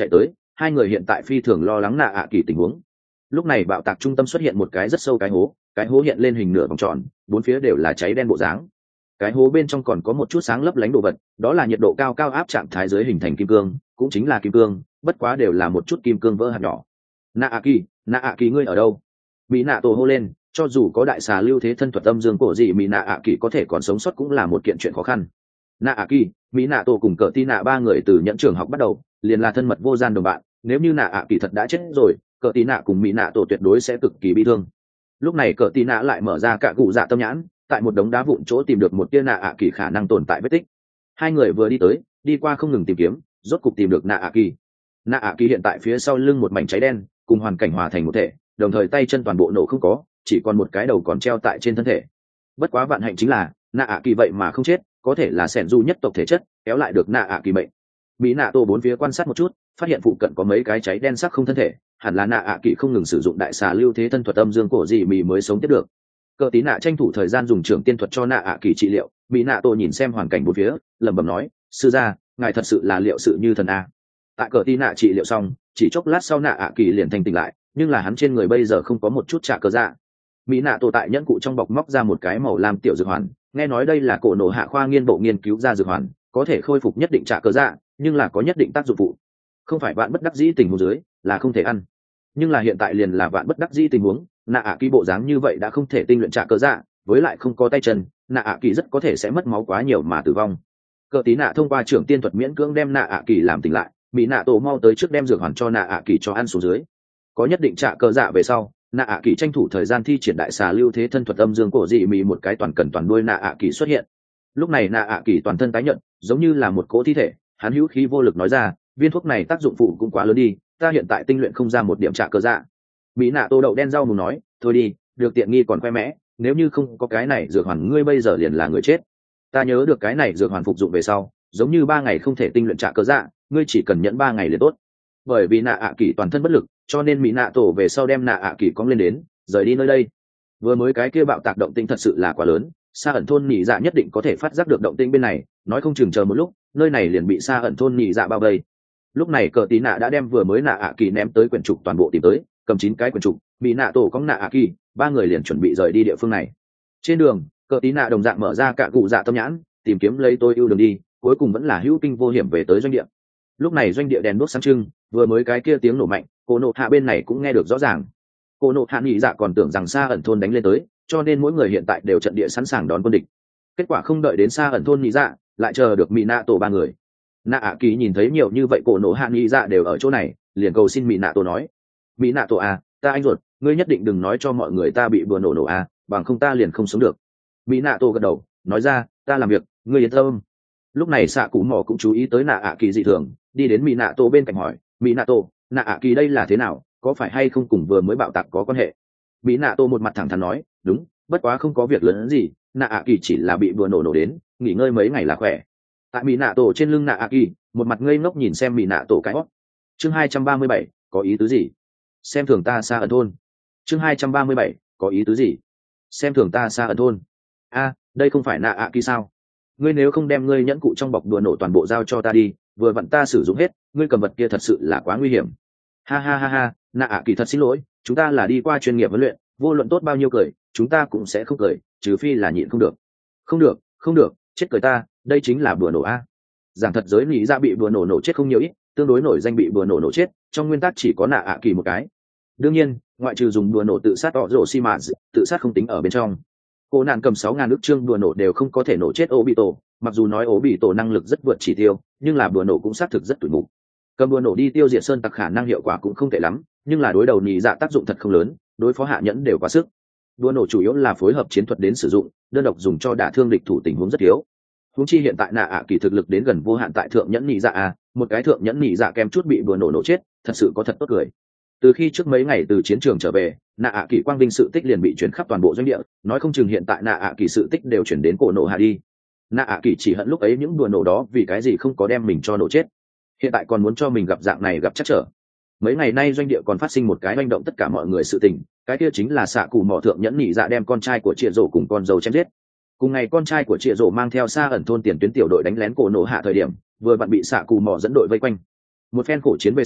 hai người hiện tại phi thường lo lắng nạ ạ kỳ tình huống. Lúc này bạo tạc trung tâm xuất hiện một cái rất sâu cái hố, cái hố hiện lên hình nửa vòng tròn, bốn phía đều là cháy đen bộ dáng. Cái hố bên trong còn có một chút sáng lấp lánh đồ vật, đó là nhiệt độ cao cao áp trạng thái dưới hình thành kim cương, cũng chính là kim cương, bất quá đều là một chút kim cương vỡ hạt nhỏ. Nạ ạ kỳ, nạ ạ kỳ ngươi ở đâu? Mỹ nạ tổ hô lên, cho dù có đại xà lưu thế thân thuật âm dương cổ gì mỹ nạ ạ kỳ có thể còn sống sót cũng là một kiện chuyện khó khăn. Nạ ạ kỳ, mỹ nạ tổ cùng cờ tin nạ ba người từ nhận trường học bắt đầu liền là thân mật vô gian đồng bạn, nếu như nạ ạ kỳ thật đã chết rồi, cờ tin nạ cùng mỹ nạ tổ tuyệt đối sẽ cực kỳ bi thương. Lúc này cờ tin nạ lại mở ra cả cụ dạ tâm nhãn, tại một đống đá vụn chỗ tìm được một tia nạ ạ kỳ khả năng tồn tại vết tích. Hai người vừa đi tới đi qua không ngừng tìm kiếm, rốt cục tìm được nạ ạ kỳ. Nạ ạ kỳ hiện tại phía sau lưng một mảnh cháy đen, cùng hoàn cảnh hòa thành một thể, đồng thời tay chân toàn bộ nổ không có, chỉ còn một cái đầu còn treo tại trên thân thể. Bất quá vạn hạnh chính là nạ ạ kỳ vậy mà không chết, có thể là sẻn du nhất tộc thể chất kéo lại được nạ ạ kỳ mệnh. Mỹ nạ tổ bốn phía quan sát một chút, phát hiện phụ cận có mấy cái cháy đen sắc không thân thể, hẳn là nạ ạ kỳ không ngừng sử dụng đại xà lưu thế thân thuật âm dương cổ gì mì mới sống tiếp được. Cờ tí nạ tranh thủ thời gian dùng trưởng tiên thuật cho nạ ạ kỳ trị liệu. Mỹ nạ tổ nhìn xem hoàn cảnh bốn phía, lẩm bẩm nói, sư gia, ngài thật sự là liệu sự như thần a. Tại cờ tí nạ trị liệu xong, chỉ chốc lát sau nạ ạ kỳ liền thành tỉnh lại, nhưng là hắn trên người bây giờ không có một chút trả cờ dạ. Mỹ nạ tổ tại nhẫn cụ trong bọc móc ra một cái màu lam tiểu dược hoàn, nghe nói đây là cổ nổ hạ khoa nghiên bộ nghiên cứu ra dược hoàn, có thể khôi phục nhất định trả cờ dạ, nhưng là có nhất định tác dụng phụ, không phải vạn bất đắc dĩ tình huống dưới là không thể ăn. Nhưng là hiện tại liền là vạn bất đắc dĩ tình huống, nạ ạ kỳ bộ dáng như vậy đã không thể tinh luyện trả cờ dạ, với lại không có tay chân, nạ ạ kỳ rất có thể sẽ mất máu quá nhiều mà tử vong. Cờ tí nạ thông qua trưởng tiên thuật miễn cưỡng đem nạ ạ kỳ làm tỉnh lại. Mỹ nạ tổ mau tới trước đem dược hoàn cho nạ ạ kỳ cho ăn xuống dưới. Có nhất định trả cờ dạ về sau, nạ ạ kỳ tranh thủ thời gian thi triển đại xà lưu thế thân thuật âm dương cổ dị mì, một cái toàn cần toàn đuôi nạ ạ kỳ xuất hiện. Lúc này nạ ạ kỳ toàn thân tái nhợt, giống như là một cỗ thi thể, hắn hữu khí vô lực nói ra, viên thuốc này tác dụng phụ cũng quá lớn đi, ta hiện tại tinh luyện không ra một điểm trả cờ dạ. Mỹ nạ tô đậu đen rau mù nói, thôi đi, được tiện nghi còn khoe mẽ, nếu như không có cái này dược hoàn ngươi bây giờ liền là người chết. Ta nhớ được cái này dược hoàn phục dụng về sau, giống như ba ngày không thể tinh luyện trả cờ dạ, ngươi chỉ cần nhẫn ba ngày liền tốt. Bởi vì nạ ạ kỳ toàn thân bất lực, cho nên Mỹ nạ tổ về sau đem nạ ạ kỳ cong lên đến, rời đi nơi đây. Vừa mới cái kia bạo tạc động tĩnh thật sự là quá lớn, Sa ẩn thôn nhị dạ nhất định có thể phát giác được động tĩnh bên này, nói không chừng chờ một lúc nơi này liền bị Sa ẩn thôn nhị dạ bao vây. Lúc này cờ tí nạ đã đem vừa mới nạ ạ kỳ ném tới quyển trục toàn bộ tìm tới, cầm chín cái quyển trục, Mỹ nạ tổ cong nạ ạ kỳ, ba người liền chuẩn bị rời đi địa phương này. Trên đường cờ tí nạ đồng dạng mở ra cả cụ dạ tâm nhãn, tìm kiếm lấy tôi ưu đường đi, cuối cùng vẫn là hữu kinh vô hiểm về tới doanh địa. Lúc này doanh địa đèn đuốc sáng trưng, vừa mới cái kia tiếng nổ mạnh, cô nộ hạ bên này cũng nghe được rõ ràng. Cô nộ hạ nhị dạ còn tưởng rằng Sa ẩn thôn đánh lên tới, cho nên mỗi người hiện tại đều trận địa sẵn sàng đón quân địch. Kết quả không đợi đến Sa ẩn thôn nhị dạ, lại chờ được Mỹ nạ tổ ba người. Nạ ạ kỳ nhìn thấy nhiều như vậy cổ nộ hạ nhị dạ đều ở chỗ này, liền cầu xin Mỹ nạ tổ nói, Mỹ nạ tổ à, ta anh ruột, ngươi nhất định đừng nói cho mọi người ta bị bừa nổ nổ à, bằng không ta liền không sống được. Mỹ nạ tổ gật đầu nói ra, ta làm việc, ngươi yên tâm. Lúc này xạ cụ mỏ cũng chú ý tới nạ ạ kỳ dị thường, đi đến Mỹ nạ tổ bên cạnh hỏi, Mỹ nạ tổ, nạ ạ kỳ đây là thế nào, có phải hay không cùng vừa mới bạo tạc có quan hệ? Mỹ nạ tổ một mặt thẳng thắn nói, đúng, bất quá không có việc lớn gì, nạ ạ kỳ chỉ là bị bừa nổ nổ đến, nghỉ ngơi mấy ngày là khỏe. Tại Mỹ nạ tổ trên lưng nạ ạ kỳ, một mặt ngây ngốc nhìn xem Mỹ nạ tổ cái hót. Chương hai trăm ba mươi bảy, có ý tứ gì? Xem thường ta Sa ẩn thôn. Chương hai trăm ba mươi bảy, có ý tứ gì? Xem thường ta Sa ẩn thôn. A, đây không phải nạ ạ kỳ sao? Ngươi nếu không đem ngươi nhẫn cụ trong bọc đùa nổ toàn bộ giao cho ta đi, vừa vặn ta sử dụng hết, ngươi cầm vật kia thật sự là quá nguy hiểm. Ha ha ha ha, nạ ạ kỳ thật xin lỗi, chúng ta là đi qua chuyên nghiệp huấn luyện, vô luận tốt bao nhiêu cười, chúng ta cũng sẽ không cười, trừ phi là nhịn không được. Không được, không được, chết cười ta, đây chính là bùa nổ a. Giảng thật giới lý ra bị bùa nổ nổ chết không nhiều ít, tương đối nổi danh bị bùa nổ nổ chết, trong nguyên tắc chỉ có nạ ạ kỳ một cái. Đương nhiên, ngoại trừ dùng bùa nổ tự sát tỏ rổ xi mã, tự sát không tính ở bên trong. Cô nạn cầm sáu ngàn ức chương bùa nổ đều không có thể nổ chết ố bị tổ, mặc dù nói ố bị tổ năng lực rất vượt chỉ tiêu, nhưng là bùa nổ cũng xác thực rất tủi mục. Cầm bùa nổ đi tiêu diệt sơn tặc khả năng hiệu quả cũng không tệ lắm, nhưng là đối đầu nhị dạ tác dụng thật không lớn, đối phó hạ nhẫn đều quá sức. Bùa nổ chủ yếu là phối hợp chiến thuật đến sử dụng, đơn độc dùng cho đả thương địch thủ tình huống rất thiếu. Huống chi hiện tại nạ ạ kỳ thực lực đến gần vô hạn tại thượng nhẫn nhị dạ a, một cái thượng nhẫn nhị dạ kem chút bị bùa nổ nổ chết, thật sự có thật tốt cười. Từ khi trước mấy ngày từ chiến trường trở về, nạ ạ kỳ quang vinh sự tích liền bị chuyển khắp toàn bộ doanh địa, nói không chừng hiện tại nạ ạ kỳ sự tích đều chuyển đến cổ nổ hạ đi. Nạ ạ kỳ chỉ hận lúc ấy những đùa nổ đó vì cái gì không có đem mình cho nổ chết, hiện tại còn muốn cho mình gặp dạng này gặp chắc trở. Mấy ngày nay doanh địa còn phát sinh một cái manh động tất cả mọi người sự tình, cái kia chính là xạ cụ mỏ thượng nhẫn nhị dạ đem con trai của Triệu Dỗ cùng con dâu chém giết. Cùng ngày con trai của Triệu Dỗ mang theo Sa ẩn thôn tiền tuyến tiểu đội đánh lén cổ nổ hạ thời điểm, vừa vặn bị xạ cụ mỏ dẫn đội vây quanh. Một phen khổ chiến về sau,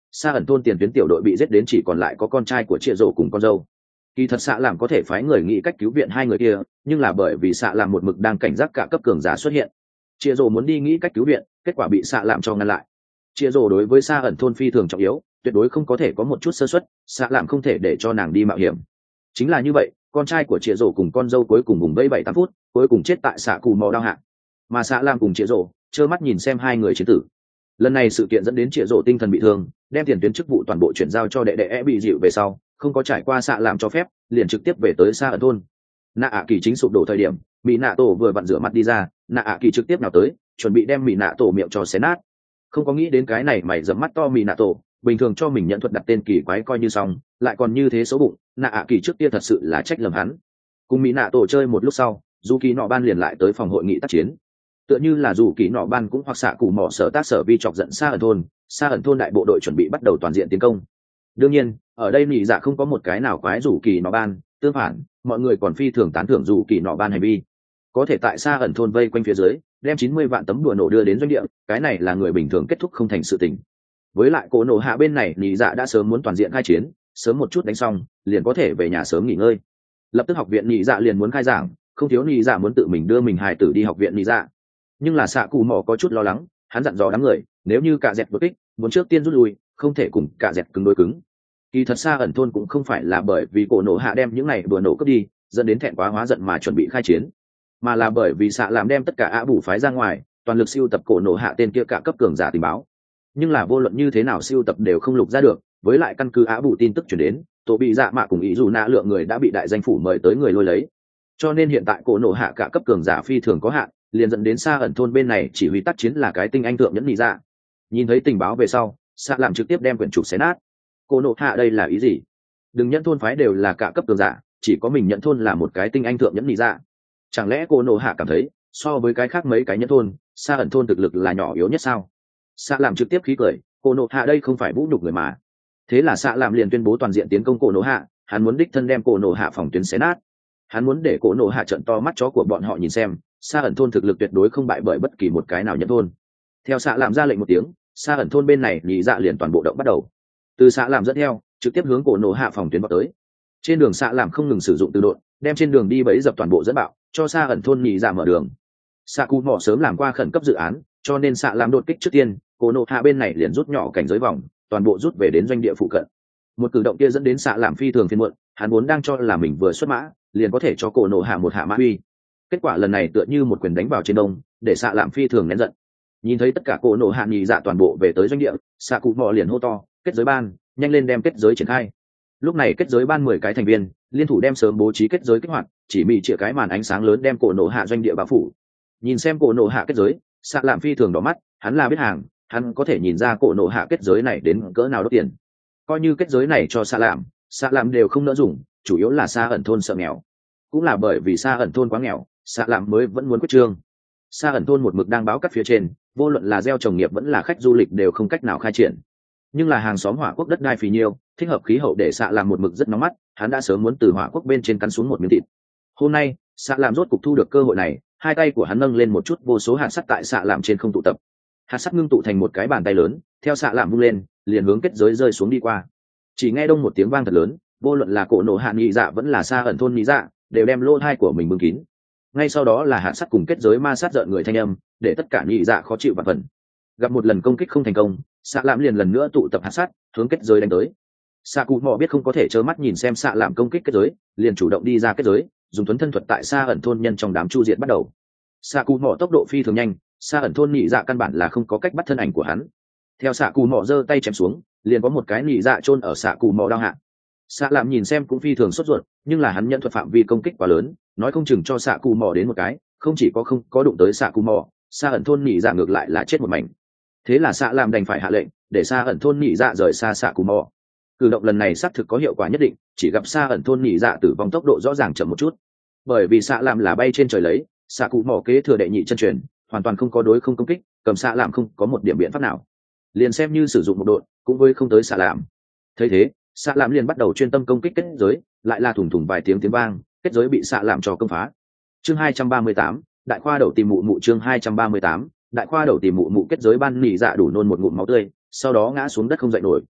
Sa ẩn thôn tiền tuyến tiểu đội bị giết đến chỉ còn lại có con trai của Triệu Dụ cùng con dâu. Kỳ thật xạ làm có thể phái người nghĩ cách cứu viện hai người kia, nhưng là bởi vì xạ làm một mực đang cảnh giác cả cấp cường giả xuất hiện. Triệu Dụ muốn đi nghĩ cách cứu viện, kết quả bị xạ làm cho ngăn lại. Triệu Dụ đối với Sa ẩn thôn phi thường trọng yếu, tuyệt đối không có thể có một chút sơ suất, xạ làm không thể để cho nàng đi mạo hiểm. Chính là như vậy, con trai của Triệu Dụ cùng con dâu cuối cùng vùng vây bảy tám phút, cuối cùng chết tại xạ cù mò đao hạ. Mà xạ làm cùng Triệu Dụ trơ mắt nhìn xem hai người chiến tử. Lần này sự kiện dẫn đến Triệu Dụ tinh thần bị thương, đem tiền tuyến chức vụ toàn bộ chuyển giao cho đệ đệ e bị dịu về sau, không có trải qua xạ làm cho phép, liền trực tiếp về tới Sa ẩn thôn. Nạ ạ kỳ chính sụp đổ thời điểm, mỹ nạ tổ vừa vặn rửa mặt đi ra, nạ ạ kỳ trực tiếp nào tới, chuẩn bị đem mỹ nạ tổ miệng cho xé nát. Không có nghĩ đến cái này mày dẫm mắt to mỹ nạ tổ, bình thường cho mình nhận thuật đặt tên kỳ quái coi như xong, lại còn như thế xấu bụng, nạ ạ kỳ trước kia thật sự là trách lầm hắn. Cùng mỹ nạ tổ chơi một lúc sau, dù kỳ nọ ban liền lại tới phòng hội nghị tác chiến. Tựa như là dù kỳ nọ ban cũng hoặc xạ cụ mỏ sở tác sở vi chọc giận Sa ẩn thôn, Sa ẩn thôn đại bộ đội chuẩn bị bắt đầu toàn diện tiến công. Đương nhiên, ở đây nhị dạ không có một cái nào quái rủ kỳ nọ ban, tương phản, mọi người còn phi thường tán thưởng rủ kỳ nọ ban hành vi. Có thể tại Sa ẩn thôn vây quanh phía dưới, đem chín mươi vạn tấm đùa nổ đưa đến doanh địa, cái này là người bình thường kết thúc không thành sự tình. Với lại cổ nổ hạ bên này nhị dạ đã sớm muốn toàn diện khai chiến, sớm một chút đánh xong, liền có thể về nhà sớm nghỉ ngơi. Lập tức học viện nhị dạ liền muốn khai giảng, không thiếu nhị dạ muốn tự mình đưa mình hài tử đi học viện nhị dạ. Nhưng là xạ cụ mỏ có chút lo lắng, hắn dặn dò đám người, nếu như cả dẹt đột kích, muốn trước tiên rút lui, không thể cùng cả dẹt cứng đối cứng. Kỳ thật Sa ẩn thôn cũng không phải là bởi vì cổ nổ hạ đem những này bừa nổ cướp đi, dẫn đến thẹn quá hóa giận mà chuẩn bị khai chiến, mà là bởi vì xạ làm đem tất cả ạ bù phái ra ngoài, toàn lực siêu tập cổ nổ hạ tên kia cả cấp cường giả tình báo. Nhưng là vô luận như thế nào siêu tập đều không lục ra được, với lại căn cứ ạ bù tin tức chuyển đến, tổ bị dạ mạ cùng ý dù nạ lượng người đã bị đại danh phủ mời tới người lôi lấy. Cho nên hiện tại cổ nổ hạ cả cấp cường giả phi thường có hạn, liền dẫn đến Sa ẩn thôn bên này chỉ huy tác chiến là cái tinh anh thượng nhẫn nhị dạ. Nhìn thấy tình báo về sau, xạ làm trực tiếp đem quyển trục xé nát. Cổ nổ hạ đây là ý gì? Đừng nhận thôn phái đều là cả cấp cường giả, chỉ có mình nhận thôn là một cái tinh anh thượng nhẫn nhị dạ. Chẳng lẽ cổ nổ hạ cảm thấy so với cái khác mấy cái nhẫn thôn, Sa ẩn thôn thực lực là nhỏ yếu nhất sao? Xạ làm trực tiếp khí cười, cổ nổ hạ đây không phải vũ nhục người mà. Thế là xạ làm liền tuyên bố toàn diện tiến công cổ nổ hạ, hắn muốn đích thân đem cổ nổ hạ phòng tuyến xé nát. Hắn muốn để cổ nổ hạ trợn to mắt chó của bọn họ nhìn xem, Sa ẩn thôn thực lực tuyệt đối không bại bởi bất kỳ một cái nào nhẫn thôn. Theo xạ làm ra lệnh một tiếng, Sa ẩn thôn bên này nhị dạ liền toàn bộ động bắt đầu. Từ xạ làm dẫn theo, trực tiếp hướng cổ nổ hạ phòng tuyến vào tới. Trên đường xạ làm không ngừng sử dụng từ độn, đem trên đường đi bẫy dập toàn bộ dẫn bạo, cho Sa ẩn thôn nhị dạ mở đường. Xạ cụ mỏ sớm làm qua khẩn cấp dự án, cho nên xạ làm đột kích trước tiên, cổ nổ hạ bên này liền rút nhỏ cảnh giới vòng, toàn bộ rút về đến doanh địa phụ cận. Một cử động kia dẫn đến xạ làm phi thường phiền muộn, hắn vốn đang cho là mình vừa xuất mã, liền có thể cho cổ nổ hạ một hạ mã uy. Kết quả lần này tựa như một quyền đánh vào trên đông, để xạ làm phi thường nén giận. Nhìn thấy tất cả cổ nổ hạ nhị dạ toàn bộ về tới doanh địa, xạ cụ mỏ liền hô to, kết giới ban, nhanh lên đem kết giới triển khai. Lúc này kết giới ban mười cái thành viên liên thủ đem sớm bố trí kết giới kích hoạt, chỉ bị chĩa cái màn ánh sáng lớn đem cổ nổ hạ doanh địa bao phủ. Nhìn xem cổ nổ hạ kết giới, xạ làm phi thường đỏ mắt, hắn là biết hàng, hắn có thể nhìn ra cổ nổ hạ kết giới này đến cỡ nào đốt tiền. Coi như kết giới này cho xạ làm, xạ làm đều không nỡ dùng, chủ yếu là Sa ẩn thôn sợ nghèo. Cũng là bởi vì Sa ẩn thôn quá nghèo, xạ làm mới vẫn muốn quyết trương. Sa ẩn thôn một mực đang báo cắt phía trên, vô luận là gieo trồng nghiệp vẫn là khách du lịch đều không cách nào khai triển. Nhưng là hàng xóm hỏa quốc đất đai phì nhiêu, thích hợp khí hậu để xạ làm một mực rất nóng mắt, hắn đã sớm muốn từ hỏa quốc bên trên cắn xuống một miếng thịt. Hôm nay xạ làm rốt cục thu được cơ hội này, hai tay của hắn nâng lên một chút vô số hạt sắt tại xạ làm trên không tụ tập. Hạt sắt ngưng tụ thành một cái bàn tay lớn, theo xạ làm vung lên, liền hướng kết giới rơi xuống đi qua. Chỉ nghe đông một tiếng vang thật lớn, vô luận là cổ nổ hạ nhị dạ vẫn là Sa ẩn thôn nhị dạ, đều đem lỗ tai của mình bưng kín. Ngay sau đó là hạt sắt cùng kết giới ma sát rợn người thanh âm, để tất cả nhị dạ khó chịu và phần. Gặp một lần công kích không thành công, xạ làm liền lần nữa tụ tập hạt sắt, hướng kết giới đánh tới. Sa cụ mò biết không có thể trơ mắt nhìn xem xạ làm công kích kết giới, liền chủ động đi ra kết giới, dùng thuấn thân thuật tại Sa ẩn thôn nhân trong đám chu diệt bắt đầu. Sa cụ mò tốc độ phi thường nhanh, Sa ẩn thôn nhị dạ căn bản là không có cách bắt thân ảnh của hắn. Theo xạ cụ mò giơ tay chém xuống, liền có một cái nhị dạ chôn ở xạ cụ mò đao hạ. Xạ làm nhìn xem cũng phi thường sốt ruột, nhưng là hắn nhận thuật phạm vi công kích quá lớn, nói không chừng cho xạ cụ mò đến một cái, không chỉ có không có đụng tới xạ cụ mò, Sa ẩn thôn nhị dạ ngược lại là chết một mảnh. Thế là xạ làm đành phải hạ lệnh, để Sa ẩn thôn nhị dạ rời xa xạ cụ mò. Cử động lần này xác thực có hiệu quả nhất định, chỉ gặp Sa ẩn thôn nhị dạ tử vong tốc độ rõ ràng chậm một chút. Bởi vì xạ làm là bay trên trời lấy, xạ cụ mò kế thừa đệ nhị chân truyền, hoàn toàn không có đối không công kích, cầm xạ làm không có một điểm biện pháp nào. Liền xem như sử dụng một độn, cũng với không tới xạ làm. Thấy thế, xạ làm liền bắt đầu chuyên tâm công kích kết giới, lại là thủng thủng vài tiếng tiếng vang, kết giới bị xạ làm cho công phá. Chương hai trăm ba mươi tám, đại khoa đầu tìm mụ mụ chương hai trăm ba mươi tám, đại khoa đầu tìm mụ mụ kết giới ban nỉ dạ đủ nôn một ngụm máu tươi, sau đó ngã xuống đất không dậy nổi,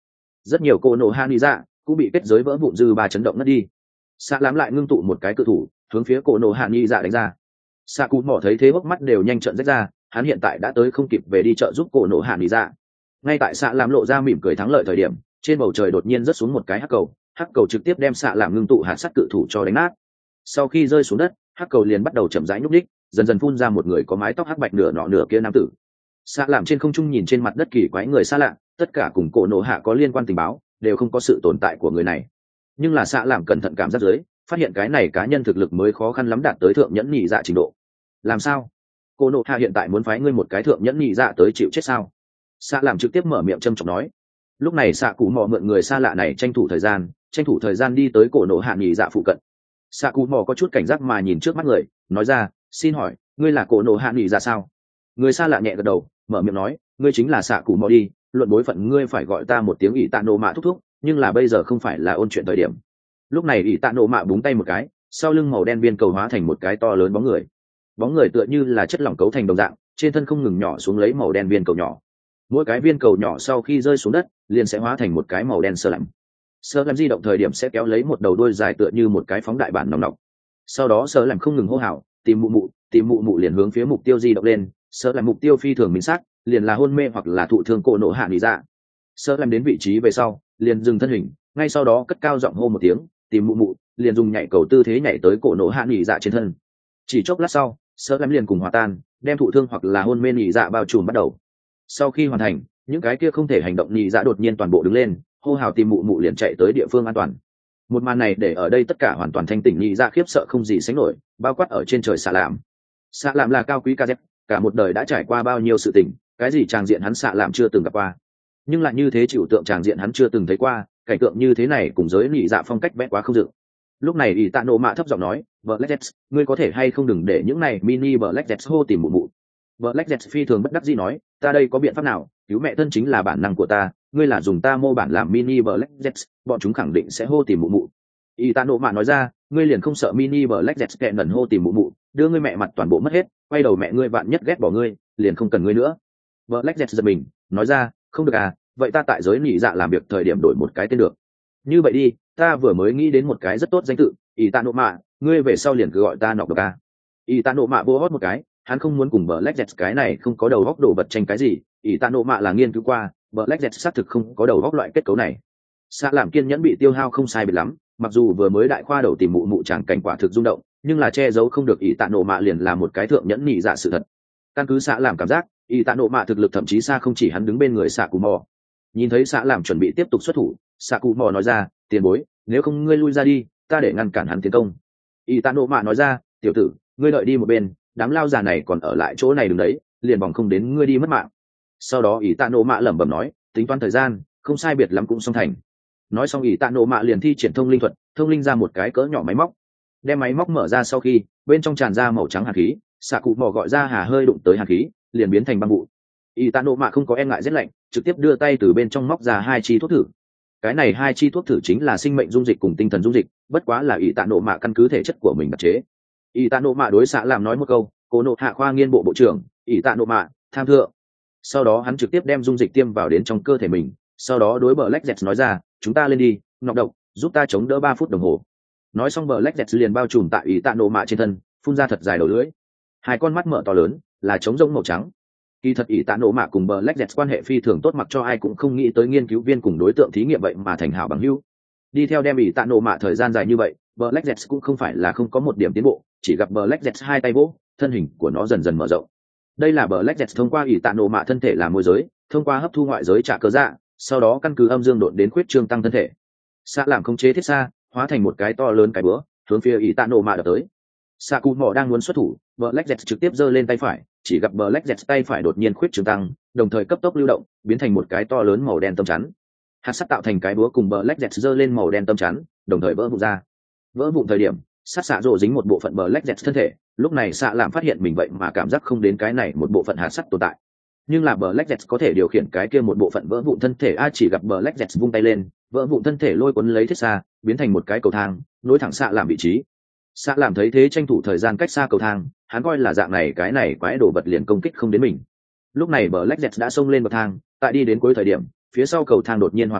rất nhiều cô nổ hạ nghĩ dạ cũng bị kết giới vỡ vụn dư ba chấn động ngất đi. Xạ làm lại ngưng tụ một cái cự thủ hướng phía cổ nổ hạ nghĩ dạ đánh ra. Xạ cụ mỏ thấy thế hốc mắt đều nhanh trợn rách ra, hắn hiện tại đã tới không kịp về đi chợ giúp cổ nổ hạ nghĩ dạ. Ngay tại xạ làm lộ ra mỉm cười thắng lợi thời điểm, trên bầu trời đột nhiên rớt xuống một cái hắc cầu, hắc cầu trực tiếp đem xạ làm ngưng tụ hạt sắt cự thủ cho đánh nát. Sau khi rơi xuống đất, hắc cầu liền bắt đầu chậm rãi nhúc nhích, dần dần phun ra một người có mái tóc hắc bạch nửa nọ nửa kia nam tử. Xạ làm trên không trung nhìn trên mặt đất kỳ quái người xa lạ, tất cả cùng cổ nổ hạ có liên quan tình báo đều không có sự tồn tại của người này. Nhưng là xạ làm cẩn thận cảm giác dưới, phát hiện cái này cá nhân thực lực mới khó khăn lắm đạt tới thượng nhẫn nhị dạ trình độ. Làm sao? Cổ nổ hạ hiện tại muốn phái ngươi một cái thượng nhẫn nhị dạ tới chịu chết sao? Xạ làm trực tiếp mở miệng châm chọc nói. Lúc này xạ cụ mò mượn người xa lạ này tranh thủ thời gian, tranh thủ thời gian đi tới cổ nổ hạ nhị dạ phụ cận. Xạ cụ mò có chút cảnh giác mà nhìn trước mắt người, nói ra, xin hỏi, ngươi là cổ nổ hạ nhị dạ sao? Người xa lạ nhẹ gật đầu, mở miệng nói, ngươi chính là xạ cụ mò đi, luận bối phận ngươi phải gọi ta một tiếng ỷ tạ nổ mạ thúc thúc, nhưng là bây giờ không phải là ôn chuyện thời điểm. Lúc này ỷ tạ nổ mạ búng tay một cái, sau lưng màu đen viên cầu hóa thành một cái to lớn bóng người. Bóng người tựa như là chất lỏng cấu thành đồng dạng, trên thân không ngừng nhỏ xuống lấy màu đen viên cầu nhỏ. Mỗi cái viên cầu nhỏ sau khi rơi xuống đất liền sẽ hóa thành một cái màu đen sơ lạnh. Sơ lạnh di động thời điểm sẽ kéo lấy một đầu đuôi dài tựa như một cái phóng đại bản nòng nọc. Sau đó sơ lạnh không ngừng hô hào, tìm mụ mụ, tìm mụ mụ liền hướng phía mục tiêu di động lên. Sơ lạnh mục tiêu phi thường minh xác, liền là hôn mê hoặc là thụ thương cổ nổ hạ nghỉ dạ. Sơ lạnh đến vị trí về sau liền dừng thân hình, ngay sau đó cất cao giọng hô một tiếng, tìm mụ mụ, liền dùng nhảy cầu tư thế nhảy tới cổ nổ hạ nghỉ dạ trên thân. Chỉ chốc lát sau, sơ lạnh liền cùng hòa tan, đem thụ thương hoặc là hôn mê nghỉ dạ bao trùm bắt đầu. Sau khi hoàn thành, những cái kia không thể hành động nhị dạ đột nhiên toàn bộ đứng lên, hô hào tìm mụ mụ liền chạy tới địa phương an toàn. Một màn này để ở đây tất cả hoàn toàn thanh tỉnh nhị dạ khiếp sợ không gì sánh nổi, bao quát ở trên trời xạ làm. Xạ làm là cao quý ca dép, cả một đời đã trải qua bao nhiêu sự tình, cái gì tràng diện hắn xạ làm chưa từng gặp qua, nhưng lại như thế chịu tượng tràng diện hắn chưa từng thấy qua, cảnh tượng như thế này cùng giới nhị dạ phong cách vẽ quá không dự. Lúc này ỷ tạ nộ mạ thấp giọng nói, Black Jets, ngươi có thể hay không đừng để những này mini Black Jets hô tìm mụ mụ. Black Jets phi thường bất đắc dĩ nói, ta đây có biện pháp nào, cứu mẹ thân chính là bản năng của ta, ngươi là dùng ta mô bản làm mini Black Jets, bọn chúng khẳng định sẽ hô tìm mụ mụ. Itano mạ nói ra, ngươi liền không sợ mini Black Jets kẹn lần hô tìm mụ mụ, đưa ngươi mẹ mặt toàn bộ mất hết, quay đầu mẹ ngươi vạn nhất ghét bỏ ngươi, liền không cần ngươi nữa. Black Jets giật mình, nói ra, không được à, vậy ta tại giới nhị dạ làm việc thời điểm đổi một cái tên được. Như vậy đi, ta vừa mới nghĩ đến một cái rất tốt danh tự, Itano mạ, ngươi về sau liền cứ gọi ta nọc được à. Itano mạ vô hót một cái, hắn không muốn cùng Black Jets cái này không có đầu góc đồ vật tranh cái gì, Itano mạ là nghiên cứu qua, Black Jets xác thực không có đầu góc loại kết cấu này. Xạ làm kiên nhẫn bị tiêu hao không sai biệt lắm, mặc dù vừa mới đại khoa đầu tìm mụ mụ chẳng cảnh quả thực rung động, nhưng là che giấu không được Itano mạ liền là một cái thượng nhẫn nhị dạ sự thật. Căn cứ xạ làm cảm giác, Itano mạ thực lực thậm chí xa không chỉ hắn đứng bên người xạ cù mò. Nhìn thấy xạ làm chuẩn bị tiếp tục xuất thủ, xạ cù mò nói ra, tiền bối, nếu không ngươi lui ra đi, ta để ngăn cản hắn tiến công. Itano mạ nói ra, tiểu tử, ngươi đợi đi một bên, đám lao già này còn ở lại chỗ này đứng đấy, liền vòng không đến ngươi đi mất mạng. Sau đó Itano mạ lẩm bẩm nói, tính toán thời gian, không sai biệt lắm cũng xong thành. Nói xong Itano mạ liền thi triển thông linh thuật, thông linh ra một cái cỡ nhỏ máy móc. Đem máy móc mở ra sau khi, bên trong tràn ra màu trắng hàn khí, xạ cụ mò gọi ra hà hơi đụng tới hàn khí, liền biến thành băng vụ. Itano mạ không có e ngại rét lạnh, trực tiếp đưa tay từ bên trong móc ra hai chi thuốc thử. Cái này hai chi thuốc thử chính là sinh mệnh dung dịch cùng tinh thần dung dịch, bất quá là Itano mạ căn cứ thể chất của mình đặc chế. Itano mạ đối xạ làm nói một câu, cô nộ hạ khoa nghiên bộ bộ trưởng, Itano mạ, tham thượng. Sau đó hắn trực tiếp đem dung dịch tiêm vào đến trong cơ thể mình, sau đó đối Black Jets nói ra, chúng ta lên đi, nọc độc, giúp ta chống đỡ ba phút đồng hồ. Nói xong Black Jets liền bao trùm tại Itano mạ trên thân, phun ra thật dài đầu lưỡi. Hai con mắt mở to lớn, là trống rỗng màu trắng. Kỳ thật Itano mạ cùng Black Jets quan hệ phi thường tốt, mặc cho ai cũng không nghĩ tới nghiên cứu viên cùng đối tượng thí nghiệm vậy mà thành hảo bằng hữu. Đi theo đem Itano mạ thời gian dài như vậy, Black Jets cũng không phải là không có một điểm tiến bộ, chỉ gặp Black Jets hai tay vỗ, thân hình của nó dần dần mở rộng. Đây là Black Jets thông qua Itano mạ thân thể làm môi giới, thông qua hấp thu ngoại giới trả cơ dạ, sau đó căn cứ âm dương độn đến khuyết trương tăng thân thể. Xạ làm khống chế thiết xa, hóa thành một cái to lớn cái búa, hướng phía Itano mạ đập tới. Xạ cụ mỏ đang muốn xuất thủ, Black Jets trực tiếp giơ lên tay phải, chỉ gặp Black Jets tay phải đột nhiên khuyết trương tăng, đồng thời cấp tốc lưu động, biến thành một cái to lớn màu đen tâm chắn. Hạt sắt tạo thành cái búa cùng Black Jets giơ lên màu đen tâm chắn, đồng thời vỡ vụn ra. Vỡ vụn thời điểm, sát xạ rồ dính một bộ phận Black Jets thân thể, lúc này xạ làm phát hiện mình vậy mà cảm giác không đến cái này một bộ phận hạt sắt tồn tại. Nhưng là Black Jets có thể điều khiển cái kia một bộ phận vỡ vụn thân thể, a chỉ gặp Black Jets vung tay lên, vỡ vụn thân thể lôi cuốn lấy thiết xa, biến thành một cái cầu thang, nối thẳng xạ làm vị trí. Xạ làm thấy thế tranh thủ thời gian cách xa cầu thang, hắn coi là dạng này cái này quái đồ vật liền công kích không đến mình. Lúc này Black Jets đã xông lên bậc thang, tại đi đến cuối thời điểm, phía sau cầu thang đột nhiên hòa tan,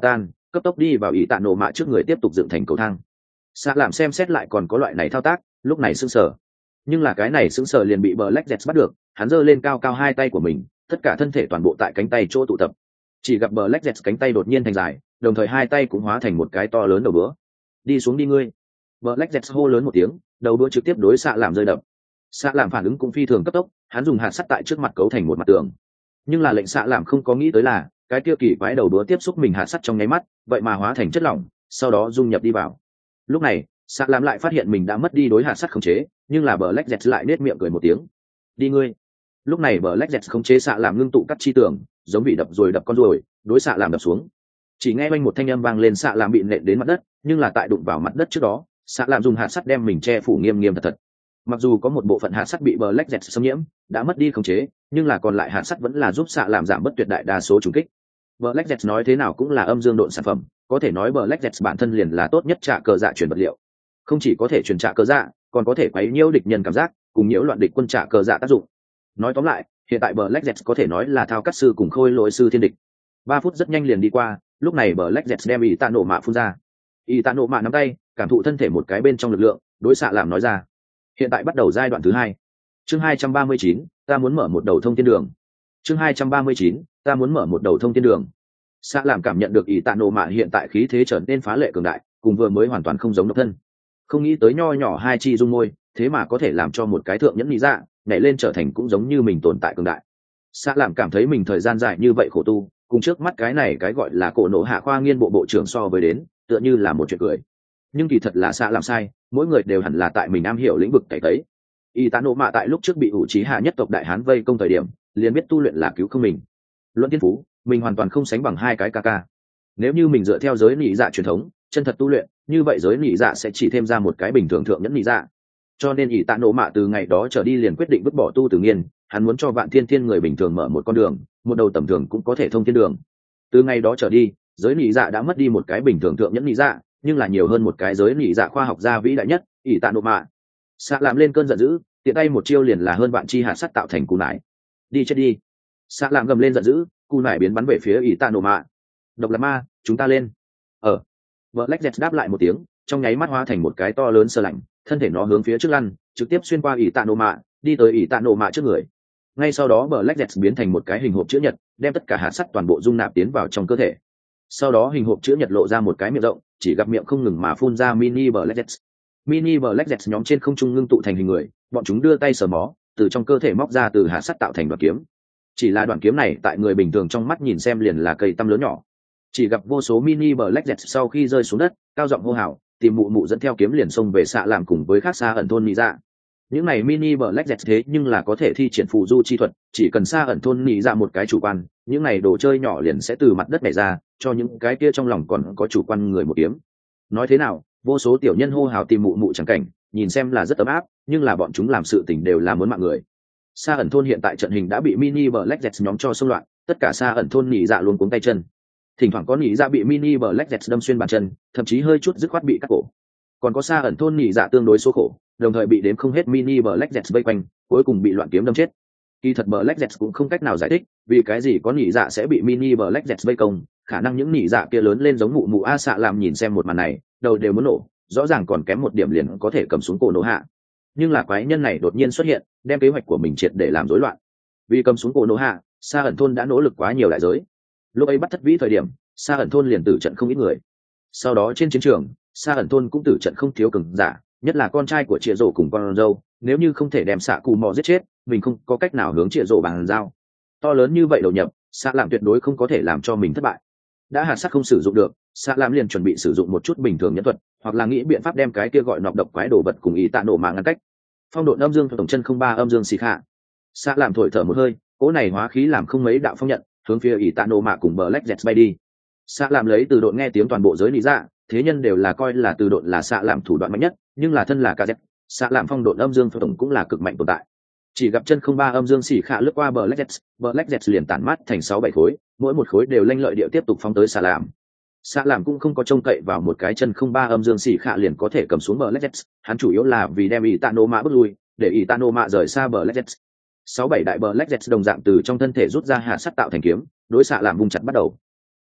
cấp tốc đi vào ỷ tạ nổ mạ trước người tiếp tục dựng thành cầu thang. Xạ làm xem xét lại còn có loại này thao tác, lúc này sững sờ. Nhưng là cái này sững sờ liền bị Black Jets bắt được, hắn giơ lên cao cao hai tay của mình, tất cả thân thể toàn bộ tại cánh tay chỗ tụ tập. Chỉ gặp Black Jets cánh tay đột nhiên thành dài, đồng thời hai tay cũng hóa thành một cái to lớn đầu bữa. Đi xuống đi ngươi. Black Jets hô lớn một tiếng, đầu bữa trực tiếp đối xạ làm rơi đập. Xạ làm phản ứng cũng phi thường cấp tốc, hắn dùng hạt sắt tại trước mặt cấu thành một mặt tường. Nhưng là lệnh xạ làm không có nghĩ tới là, cái kia kỳ quái đầu bữa tiếp xúc mình hạt sắt trong nháy mắt, vậy mà hóa thành chất lỏng, sau đó dung nhập đi vào. Lúc này, xạ làm lại phát hiện mình đã mất đi đối hạt sắt khống chế, nhưng là Black Jets lại nết miệng cười một tiếng. Đi ngươi. Lúc này Black Jets khống chế xạ làm ngưng tụ cắt chi tường, giống bị đập rồi đập con ruồi, đối xạ làm đập xuống. Chỉ nghe oanh một thanh âm vang lên, xạ làm bị nện đến mặt đất, nhưng là tại đụng vào mặt đất trước đó, xạ làm dùng hạt sắt đem mình che phủ nghiêm nghiêm thật thật. Mặc dù có một bộ phận hạt sắt bị Black Jets xâm nhiễm, đã mất đi khống chế, nhưng là còn lại hạt sắt vẫn là giúp xạ làm giảm bất tuyệt đại đa số trùng kích. Black Jets nói thế nào cũng là âm dương độn sản phẩm, có thể nói Black Jets bản thân liền là tốt nhất trả cờ dạ truyền vật liệu. Không chỉ có thể truyền trả cờ dạ, còn có thể quấy nhiễu địch nhân cảm giác, cùng nhiễu loạn địch quân trả cờ dạ tác dụng. Nói tóm lại, hiện tại Black Jets có thể nói là thao cắt sư cùng khôi lỗi sư thiên địch. Ba phút rất nhanh liền đi qua, lúc này Black Jets đem ý tạ nổ mạ phun ra. Ý tạ nổ mạ nắm tay, cảm thụ thân thể một cái bên trong lực lượng, đối xạ làm nói ra. Hiện tại bắt đầu giai đoạn thứ hai. Chương hai trăm ba mươi chín, ta muốn mở một đầu thông thiên đường. Chương hai trăm ba mươi chín, ta muốn mở một đầu thông thiên đường. Xạ làm cảm nhận được ý tạ nổ mạ hiện tại khí thế trở nên phá lệ cường đại, cùng vừa mới hoàn toàn không giống độc thân. Không nghĩ tới nho nhỏ hai chi dung môi, thế mà có thể làm cho một cái thượng nhẫn nghĩ ra, nhảy lên trở thành cũng giống như mình tồn tại cường đại. Xạ làm cảm thấy mình thời gian dài như vậy khổ tu, cùng trước mắt cái này cái gọi là cổ nổ hạ khoa nghiên bộ bộ trưởng so với đến, tựa như là một chuyện cười. Nhưng kỳ thật là xạ làm sai, mỗi người đều hẳn là tại mình am hiểu lĩnh vực cày tấy. Y tá nổ mạ tại lúc trước bị ủ trí hạ nhất tộc đại hán vây công thời điểm, liền biết tu luyện là cứu không mình. Luận tiên phú, mình hoàn toàn không sánh bằng hai cái ca ca. Nếu như mình dựa theo giới nị dạ truyền thống, chân thật tu luyện, như vậy giới nị dạ sẽ chỉ thêm ra một cái bình thường thượng nhẫn nị dạ. Cho nên Y tá nổ mạ từ ngày đó trở đi liền quyết định vứt bỏ tu tự nhiên, hắn muốn cho vạn thiên thiên người bình thường mở một con đường, một đầu tầm thường cũng có thể thông thiên đường. Từ ngày đó trở đi, giới nị dạ đã mất đi một cái bình thường thượng nhẫn nị dạ, nhưng là nhiều hơn một cái giới nị dạ khoa học gia vĩ đại nhất, ỷ tạ nộ mạ. Xạ làm lên cơn giận dữ, tiện tay một chiêu liền là hơn vạn chi hạt sắt tạo thành cù nải. Đi chết đi. Xạ làm gầm lên giận dữ, cù nải biến bắn về phía ỷ tạ nộ mạ. Độc lập ma, chúng ta lên. Ở. Black Jets đáp lại một tiếng, trong nháy mắt hóa thành một cái to lớn sơ lạnh, thân thể nó hướng phía trước lăn, trực tiếp xuyên qua ỷ tạ nộ mạ, đi tới ỷ tạ nộ mạ trước người. Ngay sau đó Black Jets biến thành một cái hình hộp chữ nhật, đem tất cả hạt sắt toàn bộ dung nạp tiến vào trong cơ thể. Sau đó hình hộp chữ nhật lộ ra một cái miệng rộng, chỉ gặp miệng không ngừng mà phun ra mini Black Jets. Mini Black Jets nhóm trên không trung ngưng tụ thành hình người, bọn chúng đưa tay sờ mó, từ trong cơ thể móc ra từ hạt sắt tạo thành đoạn kiếm. Chỉ là đoạn kiếm này tại người bình thường trong mắt nhìn xem liền là cây tăm lớn nhỏ. Chỉ gặp vô số mini Black Jets sau khi rơi xuống đất, cao giọng hô hào, tìm mụ mụ dẫn theo kiếm liền xông về xạ làm cùng với khác xa ẩn thôn nị dạ. Những này mini Black Jets thế nhưng là có thể thi triển phù du chi thuật, chỉ cần xa ẩn thôn nị dạ một cái chủ quan, những này đồ chơi nhỏ liền sẽ từ mặt đất nhảy ra, cho những cái kia trong lòng còn có chủ quan người một kiếm. Nói thế nào, vô số tiểu nhân hô hào tìm mụ mụ chẳng cảnh, nhìn xem là rất ấm áp, nhưng là bọn chúng làm sự tình đều là muốn mạng người. Xa ẩn thôn hiện tại trận hình đã bị mini Black Jets nhóm cho xung loạn, tất cả xa ẩn thôn nị dạ luôn cuống tay chân. Thỉnh thoảng có nị dạ bị mini Black Jets đâm xuyên bàn chân, thậm chí hơi chút dứt khoát bị cắt cổ. Còn có xa ẩn thôn nị dạ tương đối số khổ, đồng thời bị đếm không hết mini Black Jets vây quanh, cuối cùng bị loạn kiếm đâm chết. Kỳ thật Black Jets cũng không cách nào giải thích, vì cái gì có nị dạ sẽ bị mini Black Jets vây công, khả năng những nị dạ kia lớn lên giống mụ mụ a xạ làm nhìn xem một màn này, đầu đều muốn nổ, rõ ràng còn kém một điểm liền có thể cầm xuống cổ nổ hạ. Nhưng là quái nhân này đột nhiên xuất hiện, đem kế hoạch của mình triệt để làm rối loạn. Vì cầm xuống cổ nổ hạ, xa ẩn thôn đã nỗ lực quá nhiều đại giới. Lúc ấy bắt thất vĩ thời điểm, xa ẩn thôn liền tử trận không ít người. Sau đó trên chiến trường, xa ẩn thôn cũng tử trận không thiếu cường giả, nhất là con trai của Triệu Dụ cùng con dâu, nếu như không thể đem xạ cù mò giết chết, mình không có cách nào hướng Triệu Dụ bàn giao. To lớn như vậy đầu nhập, xạ làm tuyệt đối không có thể làm cho mình thất bại. Đã hạt sắt không sử dụng được, xạ làm liền chuẩn bị sử dụng một chút bình thường nhân thuật, hoặc là nghĩ biện pháp đem cái kia gọi nọc độc quái đồ vật cùng ý tạ nổ mạng ngăn cách. Phong độn âm dương tổng chân không ba âm dương xì khạ. Xạ làm thổi thở một hơi, cỗ này hóa khí làm không mấy đạo phong nhận, hướng phía ý tạ nổ mạ cùng Black Jets bay đi. Xạ làm lấy từ độn nghe tiếng toàn bộ giới lý dạ, thế nhân đều là coi là từ độn là xạ làm thủ đoạn mạnh nhất, nhưng là thân là ca z, xạ làm phong độn âm dương tổng cũng là cực mạnh tồn tại. Chỉ gặp chân không ba âm dương xỉ khạ lướt qua Black Jets, Black Jets liền tản mát thành sáu bảy khối, mỗi một khối đều lanh lợi địa tiếp tục phóng tới xạ làm. Xạ làm cũng không có trông cậy vào một cái chân không ba âm dương xỉ khạ liền có thể cầm xuống Black Jets, hắn chủ yếu là vì đem Itano mạ bước lui, để Itano mạ rời xa Black Jets. Sáu bảy đại Black Jets đồng dạng từ trong thân thể rút ra hạ sắt tạo thành kiếm, đối xạ làm vùng chặt bắt đầu.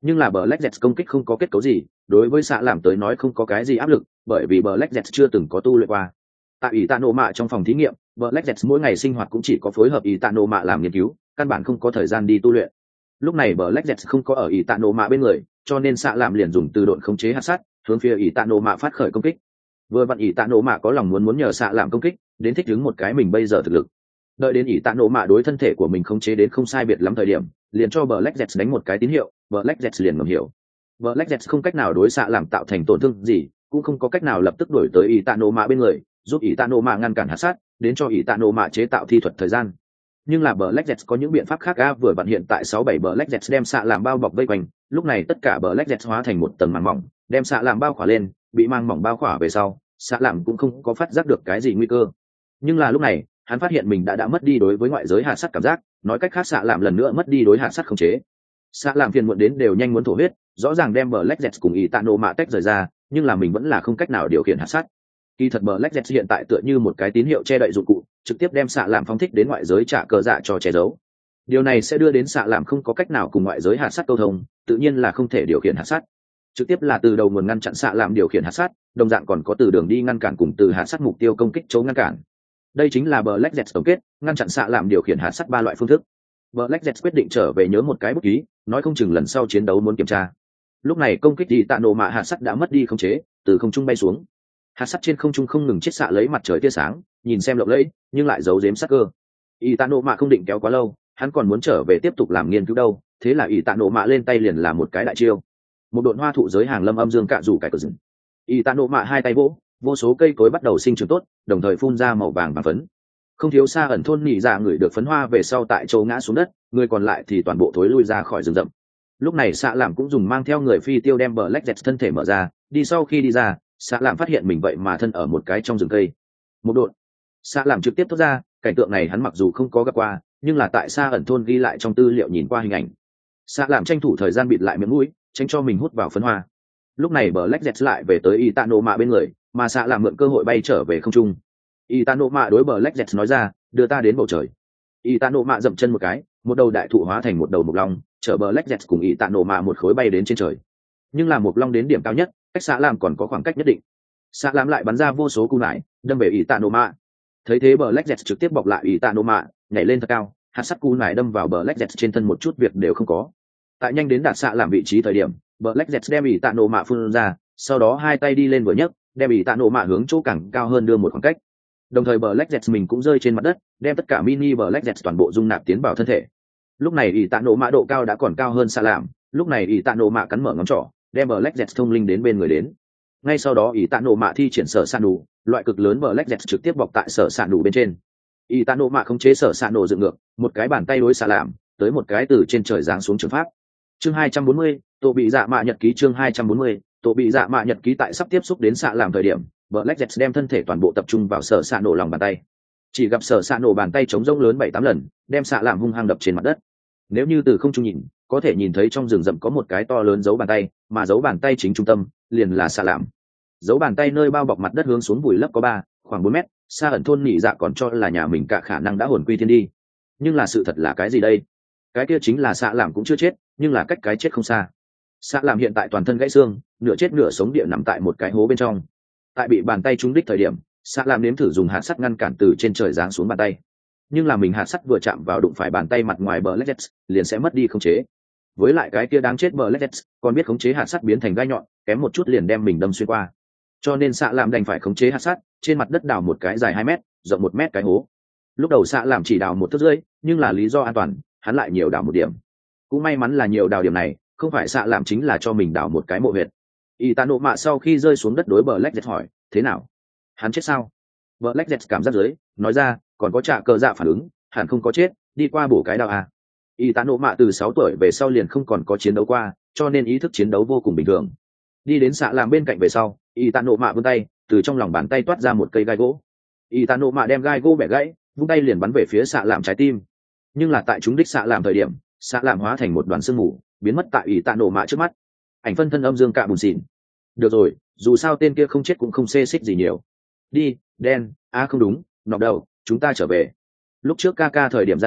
Nhưng là Black Jets công kích không có kết cấu gì, đối với xạ làm tới nói không có cái gì áp lực, bởi vì Black Jets chưa từng có tu luyện qua. Tại ỷ tạ nổ mạ trong phòng thí nghiệm, Black Jets mỗi ngày sinh hoạt cũng chỉ có phối hợp ỷ tạ nổ mạ làm nghiên cứu, căn bản không có thời gian đi tu luyện. Lúc này Black Jets không có ở ỷ tạ nổ mạ bên người, cho nên xạ làm liền dùng từ độn khống chế hạt sắt, hướng phía ỷ tạ nổ mạ phát khởi công kích. Vừa vặn ỷ tạ nổ mạ có lòng muốn muốn nhờ xạ làm công kích, đến thích ứng một cái mình bây giờ thực lực. Đợi đến ỷ tạ nổ mạ đối thân thể của mình khống chế đến không sai biệt lắm thời điểm, liền cho Black Jets đánh một cái tín hiệu, Black Jets liền ngầm hiểu. Black Jets không cách nào đối xạ làm tạo thành tổn thương gì, cũng không có cách nào lập tức đuổi tới ỷ tạ nổ mạ bên người, giúp ỷ tạ nổ mạ ngăn cản hạt sát, đến cho ỷ tạ nổ mạ chế tạo thi thuật thời gian. Nhưng là Black Jets có những biện pháp khác a, vừa bạn hiện tại sáu bảy Black Jets đem xạ làm bao bọc vây quanh, lúc này tất cả Black Jets hóa thành một tầng màng mỏng, đem xạ làm bao khỏa lên, bị màng mỏng bao khỏa về sau, xạ làm cũng không có phát giác được cái gì nguy cơ. Nhưng là lúc này, hắn phát hiện mình đã đã mất đi đối với ngoại giới hạt sắt cảm giác, nói cách khác xạ làm lần nữa mất đi đối hạt sắt khống chế. Xạ làm phiền muộn đến đều nhanh muốn thổ huyết, rõ ràng đem Black Jets cùng ỷ tạ nổ mạ tách rời ra, nhưng là mình vẫn là không cách nào điều khiển hạt sắt. Kỳ thật Black Jets hiện tại tựa như một cái tín hiệu che đậy dụng cụ, trực tiếp đem xạ làm phóng thích đến ngoại giới trả cờ dạ cho che giấu. Điều này sẽ đưa đến xạ làm không có cách nào cùng ngoại giới hạt sắt câu thông, tự nhiên là không thể điều khiển hạt sắt. Trực tiếp là từ đầu nguồn ngăn chặn xạ làm điều khiển hạt sắt, đồng dạng còn có từ đường đi ngăn cản cùng từ hạt sắt mục tiêu công kích chỗ ngăn cản. Đây chính là Black Jets tổng kết, ngăn chặn xạ làm điều khiển hạt sắt ba loại phương thức. Black Jets quyết định trở về nhớ một cái bút ký, nói không chừng lần sau chiến đấu muốn kiểm tra. Lúc này công kích thì tạ nổ mạ hạt sắt đã mất đi khống chế, từ không trung bay xuống. Hạt sắt trên không trung không ngừng chiết xạ lấy mặt trời tia sáng, nhìn xem lộng lẫy, nhưng lại giấu giếm sắc cơ. Y tạ nổ mạ không định kéo quá lâu, hắn còn muốn trở về tiếp tục làm nghiên cứu đâu, thế là Y tạ nổ mạ lên tay liền làm một cái đại chiêu. Một độn hoa thụ giới hàng lâm âm dương cạ rủ cải cờ rừng. Y tạ nổ mạ hai tay vỗ, vô số cây cối bắt đầu sinh trưởng tốt, đồng thời phun ra màu vàng vàng phấn. Không thiếu xa ẩn thôn nhị dạ người được phấn hoa về sau tại châu ngã xuống đất, người còn lại thì toàn bộ thối lui ra khỏi rừng rậm. Lúc này xạ làm cũng dùng mang theo người phi tiêu đem Black Jets thân thể mở ra, đi sau khi đi ra, xạ làm phát hiện mình vậy mà thân ở một cái trong rừng cây. Một độn, xạ làm trực tiếp thoát ra, cảnh tượng này hắn mặc dù không có gặp qua, nhưng là tại xa ẩn thôn ghi lại trong tư liệu nhìn qua hình ảnh. Xạ làm tranh thủ thời gian bịt lại miệng mũi, tránh cho mình hút vào phấn hoa. Lúc này Black Jets lại về tới Itano mạ bên người, mà xạ làm mượn cơ hội bay trở về không trung. Itano mạ đối Black Jets nói ra, đưa ta đến bầu trời. Itano mạ dậm chân một cái, một đầu đại thụ hóa thành một đầu mục long, chở Black Jets cùng Itano mạ một khối bay đến trên trời. Nhưng là mục long đến điểm cao nhất, cách xạ làm còn có khoảng cách nhất định. Xạ làm lại bắn ra vô số cung nải, đâm về Itano mạ. Thấy thế Black Jets trực tiếp bọc lại Itano mạ, nhảy lên thật cao, hạt sắt cú nải đâm vào Black Jets trên thân một chút việc đều không có. Tại nhanh đến đạt xạ làm vị trí thời điểm, Black Jets đem Itano mạ phun ra, sau đó hai tay đi lên vừa nhấc, đem Itano mạ hướng chỗ càng cao hơn đưa một khoảng cách. Đồng thời Black Jets mình cũng rơi trên mặt đất, đem tất cả mini Black Jets toàn bộ dung nạp tiến vào thân thể. Lúc này Itano mạ độ cao đã còn cao hơn xạ làm, lúc này Itano mạ cắn mở ngón trỏ, đem Black Jets thông linh đến bên người đến. Ngay sau đó Itano mạ thi triển sở sạn đủ, loại cực lớn Black Jets trực tiếp bọc tại sở sạn đủ bên trên. Itano mạ khống chế sở sạn nổ dựng ngược, một cái bàn tay đối xạ làm, tới một cái từ trên trời giáng xuống trường pháp. Chương hai trăm bốn mươi, tổ bị dạ mạ nhật ký. Chương hai trăm bốn mươi, tổ bị dạ mạ nhật ký. Tại sắp tiếp xúc đến xạ làm thời điểm, Black Jets đem thân thể toàn bộ tập trung vào sở sạn nổ lòng bàn tay. Chỉ gặp sở sạn nổ bàn tay chống rông lớn bảy tám lần, đem xạ làm hung hăng đập trên mặt đất. Nếu như từ không trung nhìn, có thể nhìn thấy trong rừng rậm có một cái to lớn dấu bàn tay, mà dấu bàn tay chính trung tâm liền là xạ làm. Dấu bàn tay nơi bao bọc mặt đất hướng xuống vùi lấp có ba, khoảng bốn mét, xa ẩn thôn nhị dạ còn cho là nhà mình cả khả năng đã hồn quy thiên đi. Nhưng là sự thật là cái gì đây? Cái kia chính là xạ làm cũng chưa chết, nhưng là cách cái chết không xa. Xạ làm hiện tại toàn thân gãy xương, nửa chết nửa sống địa nằm tại một cái hố bên trong. Tại bị bàn tay trúng đích thời điểm, xạ làm nếm thử dùng hạt sắt ngăn cản từ trên trời giáng xuống bàn tay. Nhưng là mình hạt sắt vừa chạm vào đụng phải bàn tay mặt ngoài Black Jets, liền sẽ mất đi khống chế. Với lại cái kia đáng chết Black Jets, còn biết khống chế hạt sắt biến thành gai nhọn, kém một chút liền đem mình đâm xuyên qua. Cho nên xạ làm đành phải khống chế hạt sắt, trên mặt đất đào một cái dài hai mét, rộng một mét cái hố. Lúc đầu xạ làm chỉ đào một thước rưỡi, nhưng là lý do an toàn, hắn lại nhiều đào một điểm. Cũng may mắn là nhiều đào điểm này, không phải xạ làm chính là cho mình đào một cái mộ huyệt. Itano mạ sau khi rơi xuống đất đối Black Jets hỏi, thế nào? Hắn chết sao? Black Jets cảm giác dưới, nói ra, còn có trả cờ dạ phản ứng, hẳn không có chết, đi qua bổ cái đào à. Itano mạ từ sáu tuổi về sau liền không còn có chiến đấu qua, cho nên ý thức chiến đấu vô cùng bình thường. Đi đến xạ làm bên cạnh về sau, Itano mạ vươn tay, từ trong lòng bàn tay toát ra một cây gai gỗ. Itano mạ đem gai gỗ bẻ gãy, vung tay liền bắn về phía xạ làm trái tim. Nhưng là tại chúng đích xạ làm thời điểm, xạ làm hóa thành một đoàn sương mù, biến mất tại Itano mạ trước mắt. Ảnh phân thân âm dương cạ bùn xỉn. Được rồi, dù sao tên kia không chết cũng không xê xích gì nhiều. Đi, đen, à không đúng, nọc đầu, chúng ta trở về. Lúc trước ca ca thời điểm ra đi,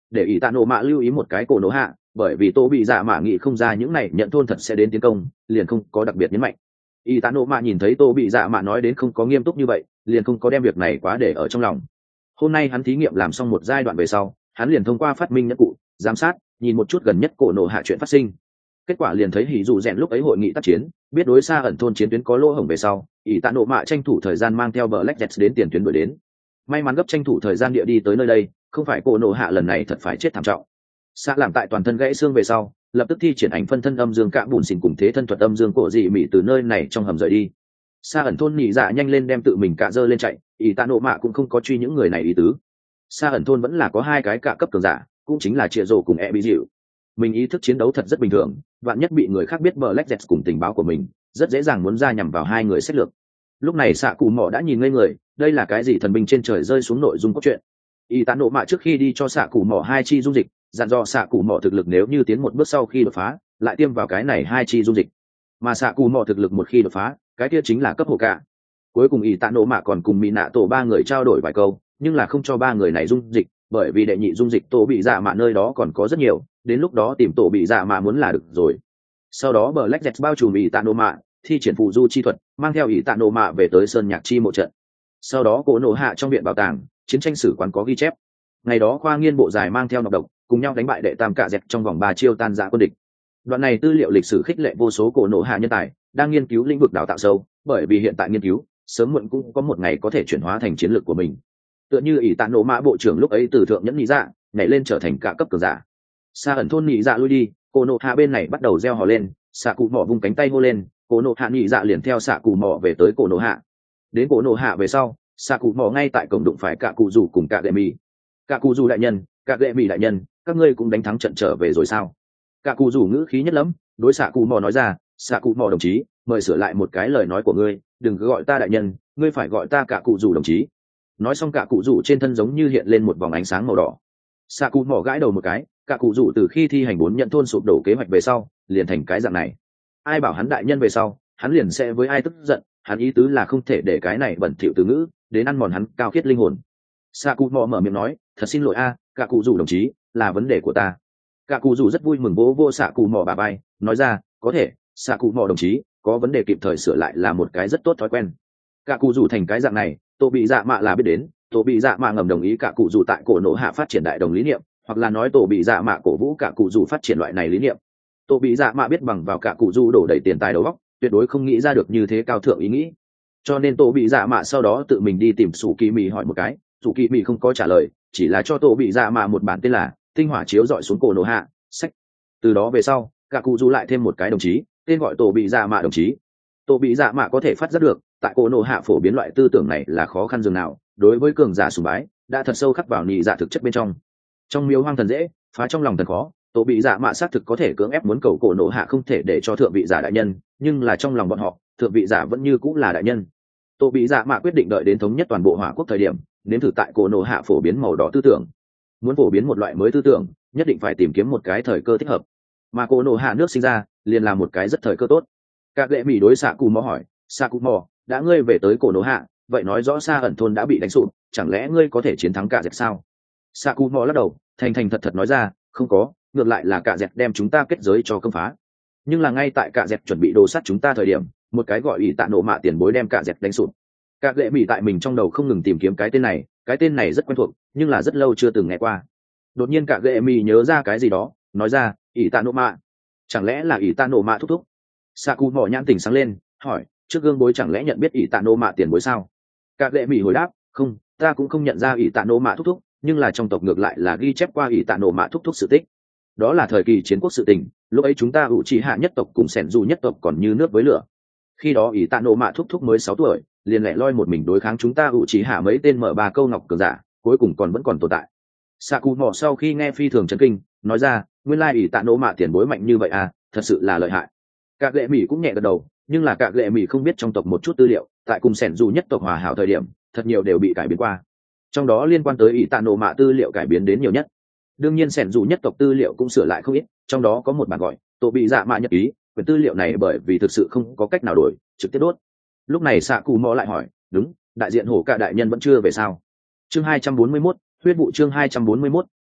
để ỷ tạ nộ mạ lưu ý một cái cổ nổ hạ, bởi vì tô bị dạ mạ nghĩ không ra những này nhận thôn thật sẽ đến tiến công, liền không có đặc biệt nhấn mạnh. ỷ tạ nộ mạ nhìn thấy tô bị dạ mạ nói đến không có nghiêm túc như vậy, liền không có đem việc này quá để ở trong lòng. Hôm nay hắn thí nghiệm làm xong một giai đoạn về sau, hắn liền thông qua phát minh nhẫn cụ giám sát, nhìn một chút gần nhất cổ nổ hạ chuyện phát sinh. Kết quả liền thấy hỉ dù rèn lúc ấy hội nghị tác chiến, biết đối xa ẩn thôn chiến tuyến có lỗ hổng về sau, ỷ tạ nộ mạ tranh thủ thời gian mang theo Black Jets đến tiền tuyến đuổi đến. May mắn gấp tranh thủ thời gian địa đi tới nơi đây, không phải cổ nổ hạ lần này thật phải chết thảm trọng. Xa làm tại toàn thân gãy xương về sau, lập tức thi triển ảnh phân thân âm dương cạ bùn xỉn cùng thế thân thuật âm dương cổ dị mị từ nơi này trong hầm rời đi. Xa ẩn thôn nhị dạ nhanh lên đem tự mình cạ dơ lên chạy, ỷ tạ nộ mạ cũng không có truy những người này ý tứ. Xa ẩn thôn vẫn là có hai cái cạ cấp cường giả, cũng chính là Triệu Rồ cùng E bị dịu. Mình ý thức chiến đấu thật rất bình thường, vạn nhất bị người khác biết Black Jets cùng tình báo của mình, rất dễ dàng muốn ra nhằm vào hai người xét lược. Lúc này xạ cụ mỏ đã nhìn ngây người, đây là cái gì thần binh trên trời rơi xuống nội dung cốt truyện. Y tán nộ mạ trước khi đi cho xạ cụ mỏ hai chi dung dịch, dặn dò xạ cụ mỏ thực lực nếu như tiến một bước sau khi đột phá, lại tiêm vào cái này hai chi dung dịch. Mà xạ cụ mỏ thực lực một khi đột phá, cái kia chính là cấp hộ cả. Cuối cùng Y tán nộ mạ còn cùng mỹ nạ tổ ba người trao đổi vài câu, nhưng là không cho ba người này dung dịch, bởi vì đệ nhị dung dịch tổ bị dạ mạ nơi đó còn có rất nhiều, đến lúc đó tìm tổ bị dạ mạ muốn là được rồi. Sau đó Black Jets bao trùm Y tán nộ mạ, thi triển phù du chi thuật, mang theo Y tán nộ mạ về tới sơn nhạc chi mộ trận. Sau đó cổ nổ hạ trong viện bảo tàng, chiến tranh sử quán có ghi chép. Ngày đó khoa nghiên bộ dài mang theo nọc độc, cùng nhau đánh bại đệ tam cạ dẹt trong vòng ba chiêu tan rã quân địch. Đoạn này tư liệu lịch sử khích lệ vô số cổ nổ hạ nhân tài đang nghiên cứu lĩnh vực đào tạo sâu, bởi vì hiện tại nghiên cứu sớm muộn cũng có một ngày có thể chuyển hóa thành chiến lược của mình. Tựa như ỷ tạn nổ mã bộ trưởng lúc ấy từ thượng nhẫn nhị dạ nhảy lên trở thành cả cấp cường giả. Xa ẩn thôn nhị dạ lui đi, cổ nổ hạ bên này bắt đầu reo hò lên, xạ cụ mỏ vung cánh tay hô lên, cổ nổ hạ nhị dạ liền theo xạ cụ mỏ về tới cổ nổ hạ. Đến cổ nổ hạ về sau, xạ cụ mỏ ngay tại cổng đụng phải cả cụ rủ cùng cả gệ mì. Cả cụ rủ đại nhân, cả gệ mì đại nhân, các ngươi cũng đánh thắng trận trở về rồi sao? Cả cụ rủ ngữ khí nhất lắm, đối xạ cụ mỏ nói ra, xạ cụ mỏ đồng chí, mời sửa lại một cái lời nói của ngươi, đừng cứ gọi ta đại nhân, ngươi phải gọi ta cả cụ rủ đồng chí. Nói xong cả cụ rủ trên thân giống như hiện lên một vòng ánh sáng màu đỏ. Xạ cụ mỏ gãi đầu một cái, cả cụ rủ từ khi thi hành bốn nhận thôn sụp đổ kế hoạch về sau, liền thành cái dạng này. Ai bảo hắn đại nhân về sau, hắn liền sẽ với ai tức giận, hắn ý tứ là không thể để cái này bẩn thỉu từ ngữ đến ăn mòn hắn cao khiết linh hồn. Xạ cụ mỏ mở miệng nói, thật xin lỗi a, cả cụ rủ đồng chí, là vấn đề của ta. Cả cụ rủ rất vui mừng vỗ vô xạ cụ mỏ bà bay, nói ra, có thể, xạ cụ mỏ đồng chí, có vấn đề kịp thời sửa lại là một cái rất tốt thói quen. Cả cụ rủ thành cái dạng này, tổ bị dạ mạ là biết đến, tổ bị dạ mạ ngầm đồng ý cả cụ rủ tại cổ nổ hạ phát triển đại đồng lý niệm, hoặc là nói tổ bị dạ mạ cổ vũ cả cụ rủ phát triển loại này lý niệm. Tổ bị dạ mạ biết bằng vào cả cụ rủ đổ đầy tiền tài đầu óc, tuyệt đối không nghĩ ra được như thế cao thượng ý nghĩ. Cho nên tổ bị dạ mạ sau đó tự mình đi tìm sủ kỳ mì hỏi một cái, sủ kỳ mì không có trả lời, chỉ là cho tổ bị dạ mạ một bản tên là tinh hỏa chiếu dọi xuống cổ nổ hạ sách. Từ đó về sau, cả cụ rủ lại thêm một cái đồng chí, tên gọi tổ bị dạ mạ đồng chí. Tổ bị dạ mạ có thể phát giác được, tại cổ nổ hạ phổ biến loại tư tưởng này là khó khăn dường nào, đối với cường giả sùng bái đã thật sâu khắc vào nhị dạ thực chất bên trong. Trong miếu hoang thần dễ, phá trong lòng thần khó, tổ bị dạ mạ xác thực có thể cưỡng ép muốn cầu cổ nổ hạ không thể để cho thượng vị giả đại nhân, nhưng là trong lòng bọn họ, thượng vị giả vẫn như cũng là đại nhân. Tổ bị dạ mạ quyết định đợi đến thống nhất toàn bộ hỏa quốc thời điểm, nếm thử tại cổ nổ hạ phổ biến màu đỏ tư tưởng. Muốn phổ biến một loại mới tư tưởng, nhất định phải tìm kiếm một cái thời cơ thích hợp, mà cổ nổ hạ nước sinh ra liền là một cái rất thời cơ tốt. Các lệ mỹ đối xạ cụ mò hỏi, xạ cụ mò, đã ngươi về tới cổ nổ hạ, vậy nói rõ xa ẩn thôn đã bị đánh sụp, chẳng lẽ ngươi có thể chiến thắng cả dẹp sao? Xạ cụ mò lắc đầu, thành thành thật thật nói ra, không có, ngược lại là cả dẹp đem chúng ta kết giới cho công phá. Nhưng là ngay tại cả dẹp chuẩn bị đồ sắt chúng ta thời điểm, một cái gọi ỷ tạ nổ mạ tiền bối đem cả dẹp đánh sụp. Các lệ mỹ tại mình trong đầu không ngừng tìm kiếm cái tên này, cái tên này rất quen thuộc, nhưng là rất lâu chưa từng nghe qua. Đột nhiên cả lệ mỹ nhớ ra cái gì đó, nói ra, ỷ tạ nổ mạ, chẳng lẽ là ỷ tạ nổ mạ thúc thúc? Xạ cụ mò nhãn tỉnh sáng lên, hỏi, trước gương bối chẳng lẽ nhận biết ỷ tạ nổ mạ tiền bối sao? Các lệ mỹ hồi đáp, không, ta cũng không nhận ra ỷ tạ nổ mạ thúc thúc, nhưng là trong tộc ngược lại là ghi chép qua ỷ tạ nổ mạ thúc thúc sự tích. Đó là thời kỳ chiến quốc sự tình, lúc ấy chúng ta ủ trì hạ nhất tộc cùng sẻn dù nhất tộc còn như nước với lửa. Khi đó ỷ tạ nổ mạ thúc thúc mới sáu tuổi, liền lẻ loi một mình đối kháng chúng ta ủ trì hạ mấy tên mở ba câu ngọc cường giả, cuối cùng còn vẫn còn tồn tại. Xạ cụ mò sau khi nghe phi thường chấn kinh, nói ra, nguyên lai ỷ tạ nổ mạ tiền bối mạnh như vậy à, thật sự là lợi hại. Các lệ mỹ cũng nhẹ gật đầu, nhưng là các lệ mỹ không biết trong tộc một chút tư liệu, tại cùng sẻn dù nhất tộc hòa hảo thời điểm, thật nhiều đều bị cải biến qua. Trong đó liên quan tới ỷ tạ nổ mạ tư liệu cải biến đến nhiều nhất. Đương nhiên sẻn dù nhất tộc tư liệu cũng sửa lại không ít, trong đó có một bản gọi tổ bị dạ mạ nhật ký, quyển tư liệu này bởi vì thực sự không có cách nào đổi, trực tiếp đốt. Lúc này xạ cụ mò lại hỏi, đúng, đại diện hổ cả đại nhân vẫn chưa về sao? Chương hai trăm bốn mươi mốt, huyết vụ chương hai trăm bốn mươi mốt,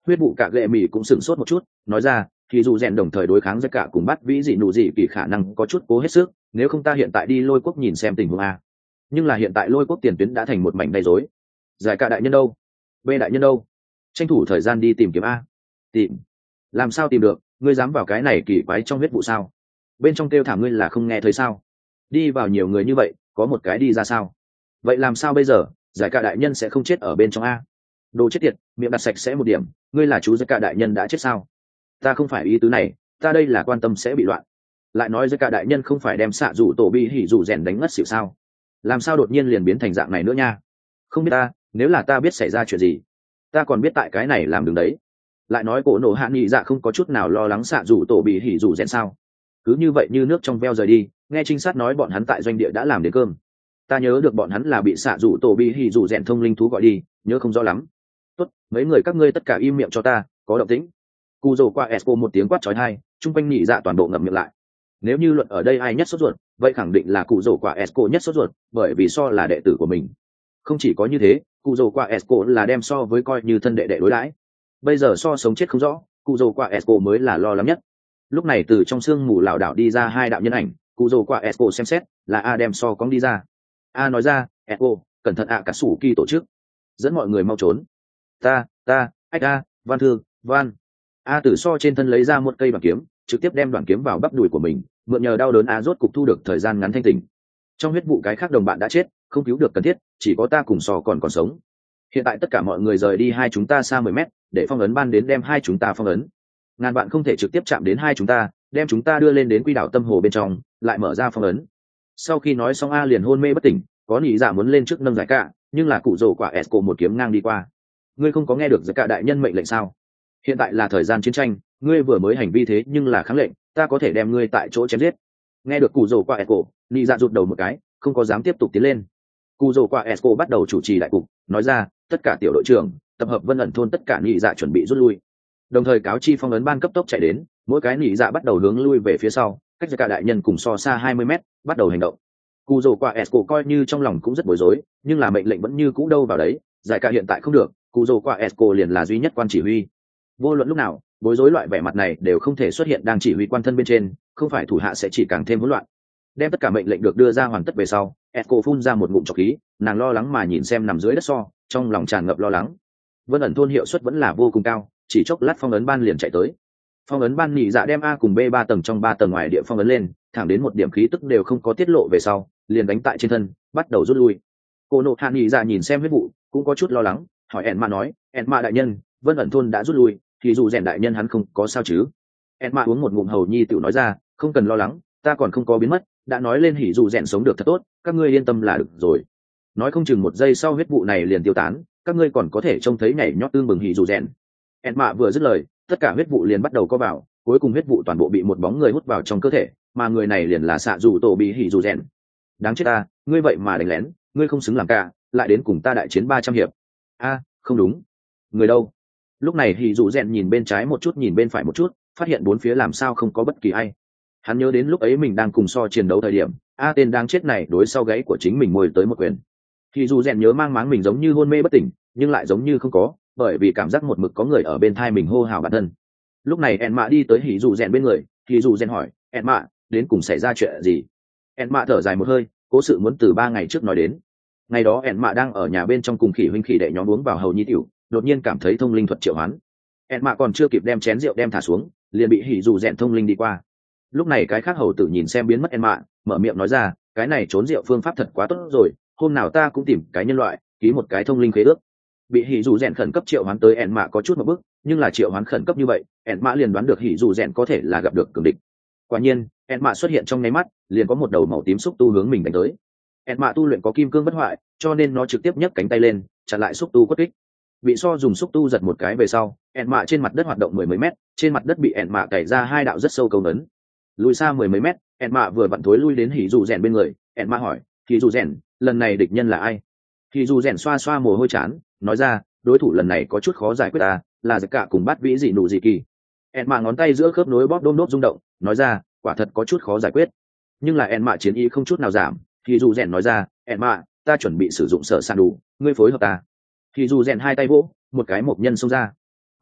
Huyết vụ cả gệ mì cũng sửng sốt một chút, nói ra thì dù rèn đồng thời đối kháng với cả cùng bắt vĩ dị nụ dị kỳ khả năng có chút cố hết sức, nếu không ta hiện tại đi lôi quốc nhìn xem tình huống a. Nhưng là hiện tại lôi quốc tiền tuyến đã thành một mảnh đầy rối. Giải cả đại nhân đâu? B đại nhân đâu? Tranh thủ thời gian đi tìm kiếm a. Tìm? Làm sao tìm được? Ngươi dám vào cái này kỳ quái trong huyết vụ sao? Bên trong kêu thảm ngươi là không nghe thấy sao? Đi vào nhiều người như vậy, có một cái đi ra sao? Vậy làm sao bây giờ? Giải cả đại nhân sẽ không chết ở bên trong a? Đồ chết tiệt, miệng đặt sạch sẽ một điểm, ngươi là chú giải cả đại nhân đã chết sao? Ta không phải ý tứ này, ta đây là quan tâm sẽ bị loạn. Lại nói giải cả đại nhân không phải đem xạ rủ tổ bi hỉ rủ rèn đánh ngất xỉu sao? Làm sao đột nhiên liền biến thành dạng này nữa nha? Không biết ta, nếu là ta biết xảy ra chuyện gì, ta còn biết tại cái này làm đứng đấy. Lại nói cổ nổ hạ nghị dạ không có chút nào lo lắng xạ rủ tổ bị hỉ rủ rèn sao? Cứ như vậy như nước trong veo rời đi, nghe trinh sát nói bọn hắn tại doanh địa đã làm đến cơm. Ta nhớ được bọn hắn là bị xạ rủ tổ bị hỉ rủ rèn thông linh thú gọi đi, nhớ không rõ lắm. Tốt, mấy người các ngươi tất cả im miệng cho ta, có động tĩnh. Cù rồ qua Esco một tiếng quát chói tai, chung quanh nhị dạ toàn bộ ngậm miệng lại. Nếu như luận ở đây ai nhất sốt ruột, vậy khẳng định là cụ rồ qua Esco nhất sốt ruột, bởi vì so là đệ tử của mình. Không chỉ có như thế, cụ rồ qua Esco là đem so với coi như thân đệ đệ đối đãi. Bây giờ so sống chết không rõ, cụ rồ qua Esco mới là lo lắng nhất. Lúc này từ trong sương mù lảo đảo đi ra hai đạo nhân ảnh, cụ rồ qua Esco xem xét, là A đem so cóng đi ra. A nói ra, Esco, cẩn thận ạ cả sủ kỳ tổ chức, dẫn mọi người mau trốn. Ta, ta, ách A, Văn Thư, Văn. A từ so trên thân lấy ra một cây đoạn kiếm, trực tiếp đem đoạn kiếm vào bắp đùi của mình, mượn nhờ đau đớn A rốt cục thu được thời gian ngắn thanh tỉnh. Trong huyết vụ cái khác đồng bạn đã chết, không cứu được cần thiết, chỉ có ta cùng so còn còn sống. Hiện tại tất cả mọi người rời đi hai chúng ta xa mười mét, để phong ấn ban đến đem hai chúng ta phong ấn. Ngàn bạn không thể trực tiếp chạm đến hai chúng ta, đem chúng ta đưa lên đến quy đảo tâm hồ bên trong, lại mở ra phong ấn. Sau khi nói xong A liền hôn mê bất tỉnh, có nhị dạ muốn lên trước nâng giải cả, nhưng là cụ rồ quả Esco một kiếm ngang đi qua. Ngươi không có nghe được giải cả đại nhân mệnh lệnh sao? Hiện tại là thời gian chiến tranh, ngươi vừa mới hành vi thế nhưng là kháng lệnh, ta có thể đem ngươi tại chỗ chém giết. Nghe được cụ rồ quả Esco, nhị dạ rụt đầu một cái, không có dám tiếp tục tiến lên. Cụ rồ quả Esco bắt đầu chủ trì đại cục, nói ra, tất cả tiểu đội trưởng, tập hợp Vân ẩn thôn tất cả nhị dạ chuẩn bị rút lui. Đồng thời cáo chi phong ấn ban cấp tốc chạy đến, mỗi cái nhị dạ bắt đầu hướng lui về phía sau, cách cả đại nhân cùng so xa hai mươi mét, bắt đầu hành động. Cụ rồ quả Esco coi như trong lòng cũng rất bối rối, nhưng là mệnh lệnh vẫn như cũ đâu vào đấy, giải cả hiện tại không được, cụ rồ quả Esco liền là duy nhất quan chỉ huy. Vô luận lúc nào, bối rối loại vẻ mặt này đều không thể xuất hiện đang chỉ huy quan thân bên trên, không phải thủ hạ sẽ chỉ càng thêm hỗn loạn. Đem tất cả mệnh lệnh được đưa ra hoàn tất về sau, Esco phun ra một ngụm trọc khí, nàng lo lắng mà nhìn xem nằm dưới đất so, trong lòng tràn ngập lo lắng. Vân ẩn thôn hiệu suất vẫn là vô cùng cao, chỉ chốc lát phong ấn ban liền chạy tới. Phong ấn ban nhị dạ đem A cùng B ba tầng trong ba tầng ngoài địa phong ấn lên, thẳng đến một điểm khí tức đều không có tiết lộ về sau, liền đánh tại trên thân, bắt đầu rút lui. Cô nộ hạ nhị dạ nhìn xem huyết vụ, cũng có chút lo lắng, hỏi Enma nói, Enma đại nhân, Vân ẩn thôn đã rút lui, thì dù rèn đại nhân hắn không có sao chứ? Enma uống một ngụm hầu nhi tiểu nói ra, không cần lo lắng, ta còn không có biến mất, đã nói lên hỉ dù rèn sống được thật tốt, các ngươi yên tâm là được rồi. Nói không chừng một giây sau huyết vụ này liền tiêu tán, các ngươi còn có thể trông thấy nhảy nhót tương bừng hỉ dù rèn. Enma vừa dứt lời, tất cả huyết vụ liền bắt đầu co vào, cuối cùng huyết vụ toàn bộ bị một bóng người hút vào trong cơ thể, mà người này liền là xạ dù tổ bị hỉ dù rèn. Đáng chết ta, ngươi vậy mà đánh lén, ngươi không xứng làm cả, lại đến cùng ta đại chiến ba trăm hiệp. A, không đúng. Người đâu? Lúc này hỉ dù rèn nhìn bên trái một chút nhìn bên phải một chút, phát hiện bốn phía làm sao không có bất kỳ ai. Hắn nhớ đến lúc ấy mình đang cùng so chiến đấu thời điểm, a tên đang chết này đối sau gáy của chính mình môi tới một quyền. Hỉ dù rèn nhớ mang máng mình giống như hôn mê bất tỉnh, nhưng lại giống như không có, bởi vì cảm giác một mực có người ở bên thai mình hô hào bản thân. Lúc này Enma đi tới hỉ dù rèn bên người, hỉ dù rèn hỏi, Enma, đến cùng xảy ra chuyện gì? Enma thở dài một hơi, cố sự muốn từ ba ngày trước nói đến. Ngày đó Enma đang ở nhà bên trong cùng khỉ huynh khỉ đệ nhóm uống vào hầu nhi tiểu, đột nhiên cảm thấy thông linh thuật triệu hoán. Enma còn chưa kịp đem chén rượu đem thả xuống, liền bị hỉ dù rèn thông linh đi qua. Lúc này cái khác hầu tử nhìn xem biến mất Enma, mở miệng nói ra, cái này trốn rượu phương pháp thật quá tốt rồi, hôm nào ta cũng tìm cái nhân loại, ký một cái thông linh khế ước. Bị hỉ dù rèn khẩn cấp triệu hoán tới Enma có chút một bước, nhưng là triệu hoán khẩn cấp như vậy, Enma liền đoán được hỉ dù rèn có thể là gặp được cường địch. Quả nhiên, Enma xuất hiện trong nháy mắt, liền có một đầu màu tím xúc tu hướng mình đánh tới. Enma tu luyện có kim cương bất hoại, cho nên nó trực tiếp nhấc cánh tay lên, chặn lại xúc tu quất kích. Bị so dùng xúc tu giật một cái về sau, Enma trên mặt đất hoạt động mười mấy mét, trên mặt đất bị Enma cày ra hai đạo rất sâu câu ấn. Lùi xa mười mấy mét, Enma vừa vặn thối lui đến hỉ dù rèn bên người, Enma hỏi, hỉ dù rèn, lần này địch nhân là ai? Hỉ dù rèn xoa xoa mồ hôi chán, nói ra, đối thủ lần này có chút khó giải quyết ta, là giặc cả cùng bắt vĩ dị nụ dị kỳ. Enma ngón tay giữa khớp nối bóp đôm đốp rung động, nói ra, quả thật có chút khó giải quyết. Nhưng là Enma chiến ý không chút nào giảm, hỉ dù rèn nói ra, Enma, ta chuẩn bị sử dụng sở sản đủ, ngươi phối hợp ta. Hỉ dù rèn hai tay vỗ, một cái mộc nhân xông ra.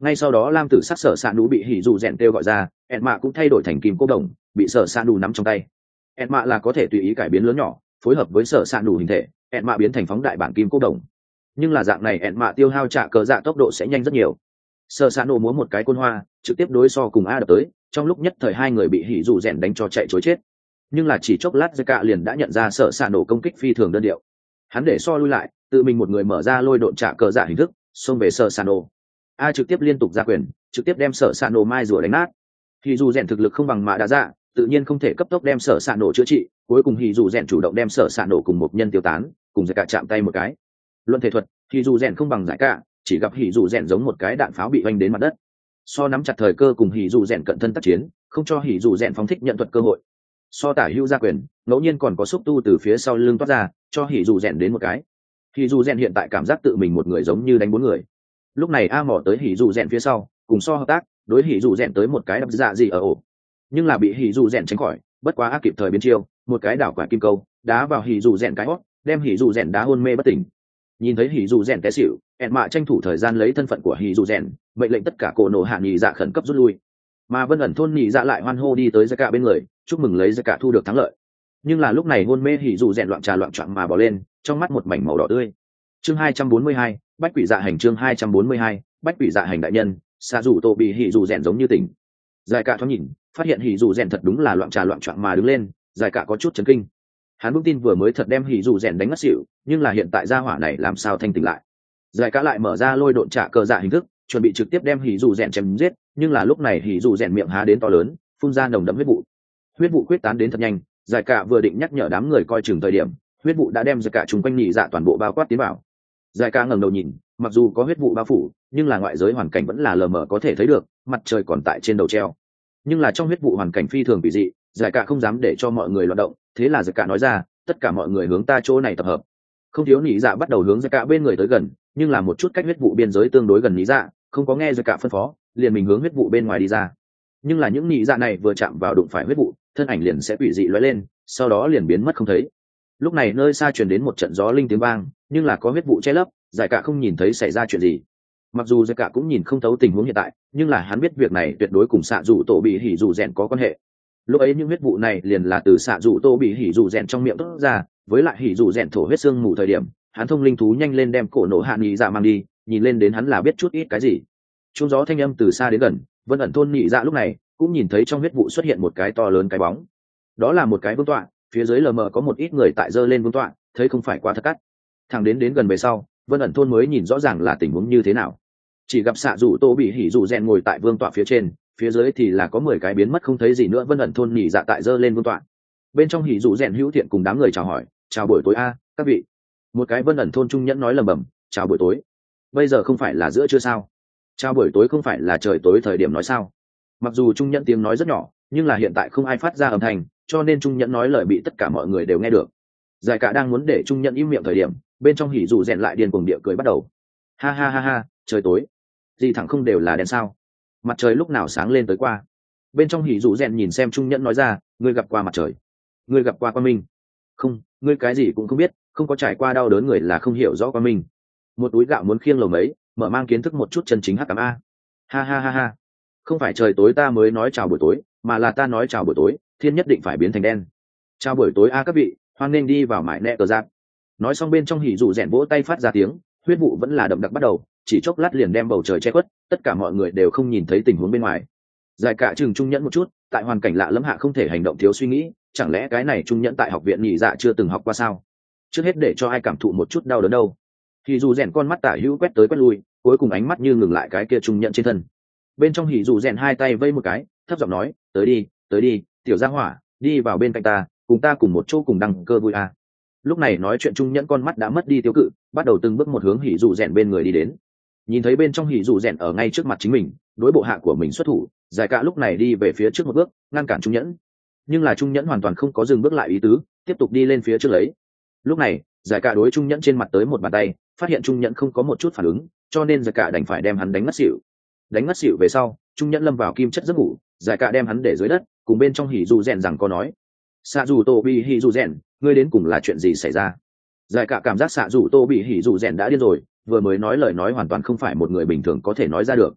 Ngay sau đó lam tử sắc sở s ạ nụ bị hỉ dù rèn kêu gọi ra, ẹn mạ cũng thay đổi thành kim cô đồng, bị sở s ạ nụ nắm trong tay. ẹn mạ là có thể tùy ý cải biến lớn nhỏ, phối hợp với sở s ạ nụ hình thể, ẹn mạ biến thành phóng đại bản kim cô đồng. Nhưng là dạng này ẹn mạ tiêu hao trả cờ dạ tốc độ sẽ nhanh rất nhiều. Sở s ạ nụ múa một cái côn hoa, trực tiếp đối so cùng a đập tới, trong lúc nhất thời hai người bị hỉ dù rèn đánh cho chạy chối chết. Nhưng là chỉ chốc lát Zeka liền đã nhận ra sở s ạ nụ công kích phi thường đơn điệu. Hắn để so lui lại, tự mình một người mở ra lôi độn trả cờ dạ hình thức, xông về sở s ạ nụ. A trực tiếp liên tục ra quyền, trực tiếp đem sở s ạ nụ mai rùa đánh nát. Hỉ dù rèn thực lực không bằng mạ đã dạ, tự nhiên không thể cấp tốc đem sở s ạ nụ chữa trị, cuối cùng hỉ dù rèn chủ động đem sở s ạ nụ cùng một nhân tiêu tán, cùng Zeka chạm tay một cái. Luận thể thuật, hỉ dù rèn không bằng giải cả, chỉ gặp hỉ dù rèn giống một cái đạn pháo bị oanh đến mặt đất. So nắm chặt thời cơ cùng hỉ dù rèn cận thân tác chiến, không cho hỉ dù rèn phóng thích nhận thuật cơ hội. So tả hữu ra quyền, ngẫu nhiên còn có xúc tu từ phía sau lưng toát ra, cho hỉ dù rèn đến một cái. Hỉ dù rèn hiện tại cảm giác tự mình một người giống như đánh bốn người. Lúc này a mỏ tới hỉ dù rèn phía sau, cùng so hợp tác, đối hỉ dù rèn tới một cái đập dạ gì ở ổ, nhưng là bị hỉ dù rèn tránh khỏi. Bất quá a kịp thời biến chiêu, một cái đảo quả kim câu đá vào hỉ dù rèn cái hót, đem hỉ dù rèn đá hôn mê bất tỉnh. Nhìn thấy hỉ dù rèn té xỉu, ẹn mạ tranh thủ thời gian lấy thân phận của hỉ dù rèn, mệnh lệnh tất cả cổ nổ hạ nhị dạ khẩn cấp rút lui. Mà vân ẩn thôn nhị dạ lại hoan hô đi tới giai cả bên người, chúc mừng lấy giai cả thu được thắng lợi. Nhưng là lúc này hôn mê hỉ dù rèn loạn trà loạn trọn mà bỏ lên, trong mắt một mảnh màu đỏ tươi. Chương hai trăm bốn mươi hai, bách quỷ dạ hành. Chương hai trăm bốn mươi hai, bách quỷ dạ hành. Đại nhân xạ dù tổ bị hỉ dù rèn giống như tỉnh. Giai cả thoáng nhìn, phát hiện hỉ dù rèn thật đúng là loạn trà loạn trọn mà đứng lên, giai cả có chút chấn kinh. Hắn vững tin vừa mới thật đem hỉ dù rèn đánh ngất xỉu, nhưng là hiện tại gia hỏa này làm sao thanh tỉnh lại. Giải cả lại mở ra lôi độn trả cờ dạ hình thức, chuẩn bị trực tiếp đem hỉ dù rèn chém giết, nhưng là lúc này hỉ dù rèn miệng há đến to lớn, phun ra nồng đậm huyết vụ. Huyết vụ quyết tán đến thật nhanh, giải cả vừa định nhắc nhở đám người coi chừng thời điểm, huyết vụ đã đem giải cả chung quanh nhị dạ toàn bộ bao quát tiến vào. Giải cả ngẩng đầu nhìn, mặc dù có huyết vụ bao phủ, nhưng là ngoại giới hoàn cảnh vẫn là lờ mờ có thể thấy được, mặt trời còn tại trên đầu treo. Nhưng là trong huyết vụ hoàn cảnh phi thường kỳ dị, giải cả không dám để cho mọi người loạn động, thế là giải cả nói ra, tất cả mọi người hướng ta chỗ này tập hợp. Không thiếu nhị dạ bắt đầu hướng giải cả bên người tới gần, nhưng là một chút cách huyết vụ biên giới tương đối gần nhị dạ, không có nghe giải cả phân phó, liền mình hướng huyết vụ bên ngoài đi ra. Nhưng là những nhị dạ này vừa chạm vào đụng phải huyết vụ, thân ảnh liền sẽ quỷ dị lóe lên, sau đó liền biến mất không thấy. Lúc này nơi xa truyền đến một trận gió linh tiếng vang, nhưng là có huyết vụ che lấp, giải cả không nhìn thấy xảy ra chuyện gì. Mặc dù giải cả cũng nhìn không thấu tình huống hiện tại, nhưng là hắn biết việc này tuyệt đối cùng xạ dù tổ bị hỉ dù rèn có quan hệ. Lúc ấy những huyết vụ này liền là từ xạ dù tô bị hỉ dù rèn trong miệng tốt ra, với lại hỉ dù rèn thổ huyết xương mù thời điểm, hắn thông linh thú nhanh lên đem cổ nổ hạ nhị dạ mang đi, nhìn lên đến hắn là biết chút ít cái gì. Chuông gió thanh âm từ xa đến gần, vân ẩn thôn nhị dạ lúc này cũng nhìn thấy trong huyết vụ xuất hiện một cái to lớn cái bóng. Đó là một cái vương tọa, phía dưới lờ mờ có một ít người tại giơ lên vương tọa, thấy không phải quá thật cắt. Thằng đến đến gần về sau, vân ẩn thôn mới nhìn rõ ràng là tình huống như thế nào. Chỉ gặp xạ dù tô bị hỉ dù rèn ngồi tại vương tọa phía trên, phía dưới thì là có mười cái biến mất không thấy gì nữa vân ẩn thôn nhị dạ tại giơ lên vương tọa. Bên trong hỉ dù rèn hữu thiện cùng đám người chào hỏi, chào buổi tối a các vị. Một cái vân ẩn thôn trung nhẫn nói lầm bầm, chào buổi tối. Bây giờ không phải là giữa trưa sao? Chào buổi tối không phải là trời tối thời điểm nói sao? Mặc dù trung nhẫn tiếng nói rất nhỏ, nhưng là hiện tại không ai phát ra âm thanh, cho nên trung nhẫn nói lời bị tất cả mọi người đều nghe được. Giải cả đang muốn để trung nhẫn im miệng thời điểm, bên trong hỉ dù rèn lại điên cuồng địa cười bắt đầu. Ha ha ha ha, trời tối. Gì thẳng không đều là đèn sao? Mặt trời lúc nào sáng lên tới qua? Bên trong hỉ dù rèn nhìn xem trung nhẫn nói ra, ngươi gặp qua mặt trời, ngươi gặp qua quan minh. Không, ngươi cái gì cũng không biết, không có trải qua đau đớn người là không hiểu rõ quan minh. Một túi gạo muốn khiêng lầu mấy, mở mang kiến thức một chút chân chính hắc ám a. Ha ha ha ha, không phải trời tối ta mới nói chào buổi tối, mà là ta nói chào buổi tối, thiên nhất định phải biến thành đen. Chào buổi tối a các vị, hoan nên đi vào mải nẹ cờ giáp. Nói xong bên trong hỉ dù rèn vỗ tay phát ra tiếng, huyết vụ vẫn là đậm đặc bắt đầu, chỉ chốc lát liền đem bầu trời che khuất, tất cả mọi người đều không nhìn thấy tình huống bên ngoài. Giải cả chừng trung nhẫn một chút, tại hoàn cảnh lạ lẫm hạ không thể hành động thiếu suy nghĩ, chẳng lẽ cái này trung nhẫn tại học viện nhị dạ chưa từng học qua sao? Trước hết để cho ai cảm thụ một chút đau đớn đâu. Hỉ dù rèn con mắt tả hữu quét tới quét lui, cuối cùng ánh mắt như ngừng lại cái kia trung nhẫn trên thân. Bên trong hỉ dù rèn hai tay vây một cái, thấp giọng nói, tới đi, tới đi, tiểu gia hỏa, đi vào bên cạnh ta, cùng ta cùng một chỗ cùng đăng cơ vui à. Lúc này nói chuyện trung nhẫn con mắt đã mất đi tiêu cự, bắt đầu từng bước một hướng hỉ dù rèn bên người đi đến. Nhìn thấy bên trong hỉ dù rèn ở ngay trước mặt chính mình, đối bộ hạ của mình xuất thủ, giải cả lúc này đi về phía trước một bước, ngăn cản trung nhẫn. Nhưng là trung nhẫn hoàn toàn không có dừng bước lại ý tứ, tiếp tục đi lên phía trước lấy. Lúc này giải cả đối trung nhẫn trên mặt tới một bàn tay, phát hiện trung nhẫn không có một chút phản ứng, cho nên giải cả đành phải đem hắn đánh ngất xỉu. Đánh ngất xỉu về sau, trung nhẫn lâm vào kim chất giấc ngủ, giải cả đem hắn để dưới đất, cùng bên trong hỉ dù rèn rằng có nói, xạ dù tô bị hỉ dù rèn, ngươi đến cùng là chuyện gì xảy ra? Giải cả cảm giác xạ dù tô bị hỉ dù rèn đã điên rồi, vừa mới nói lời nói hoàn toàn không phải một người bình thường có thể nói ra được.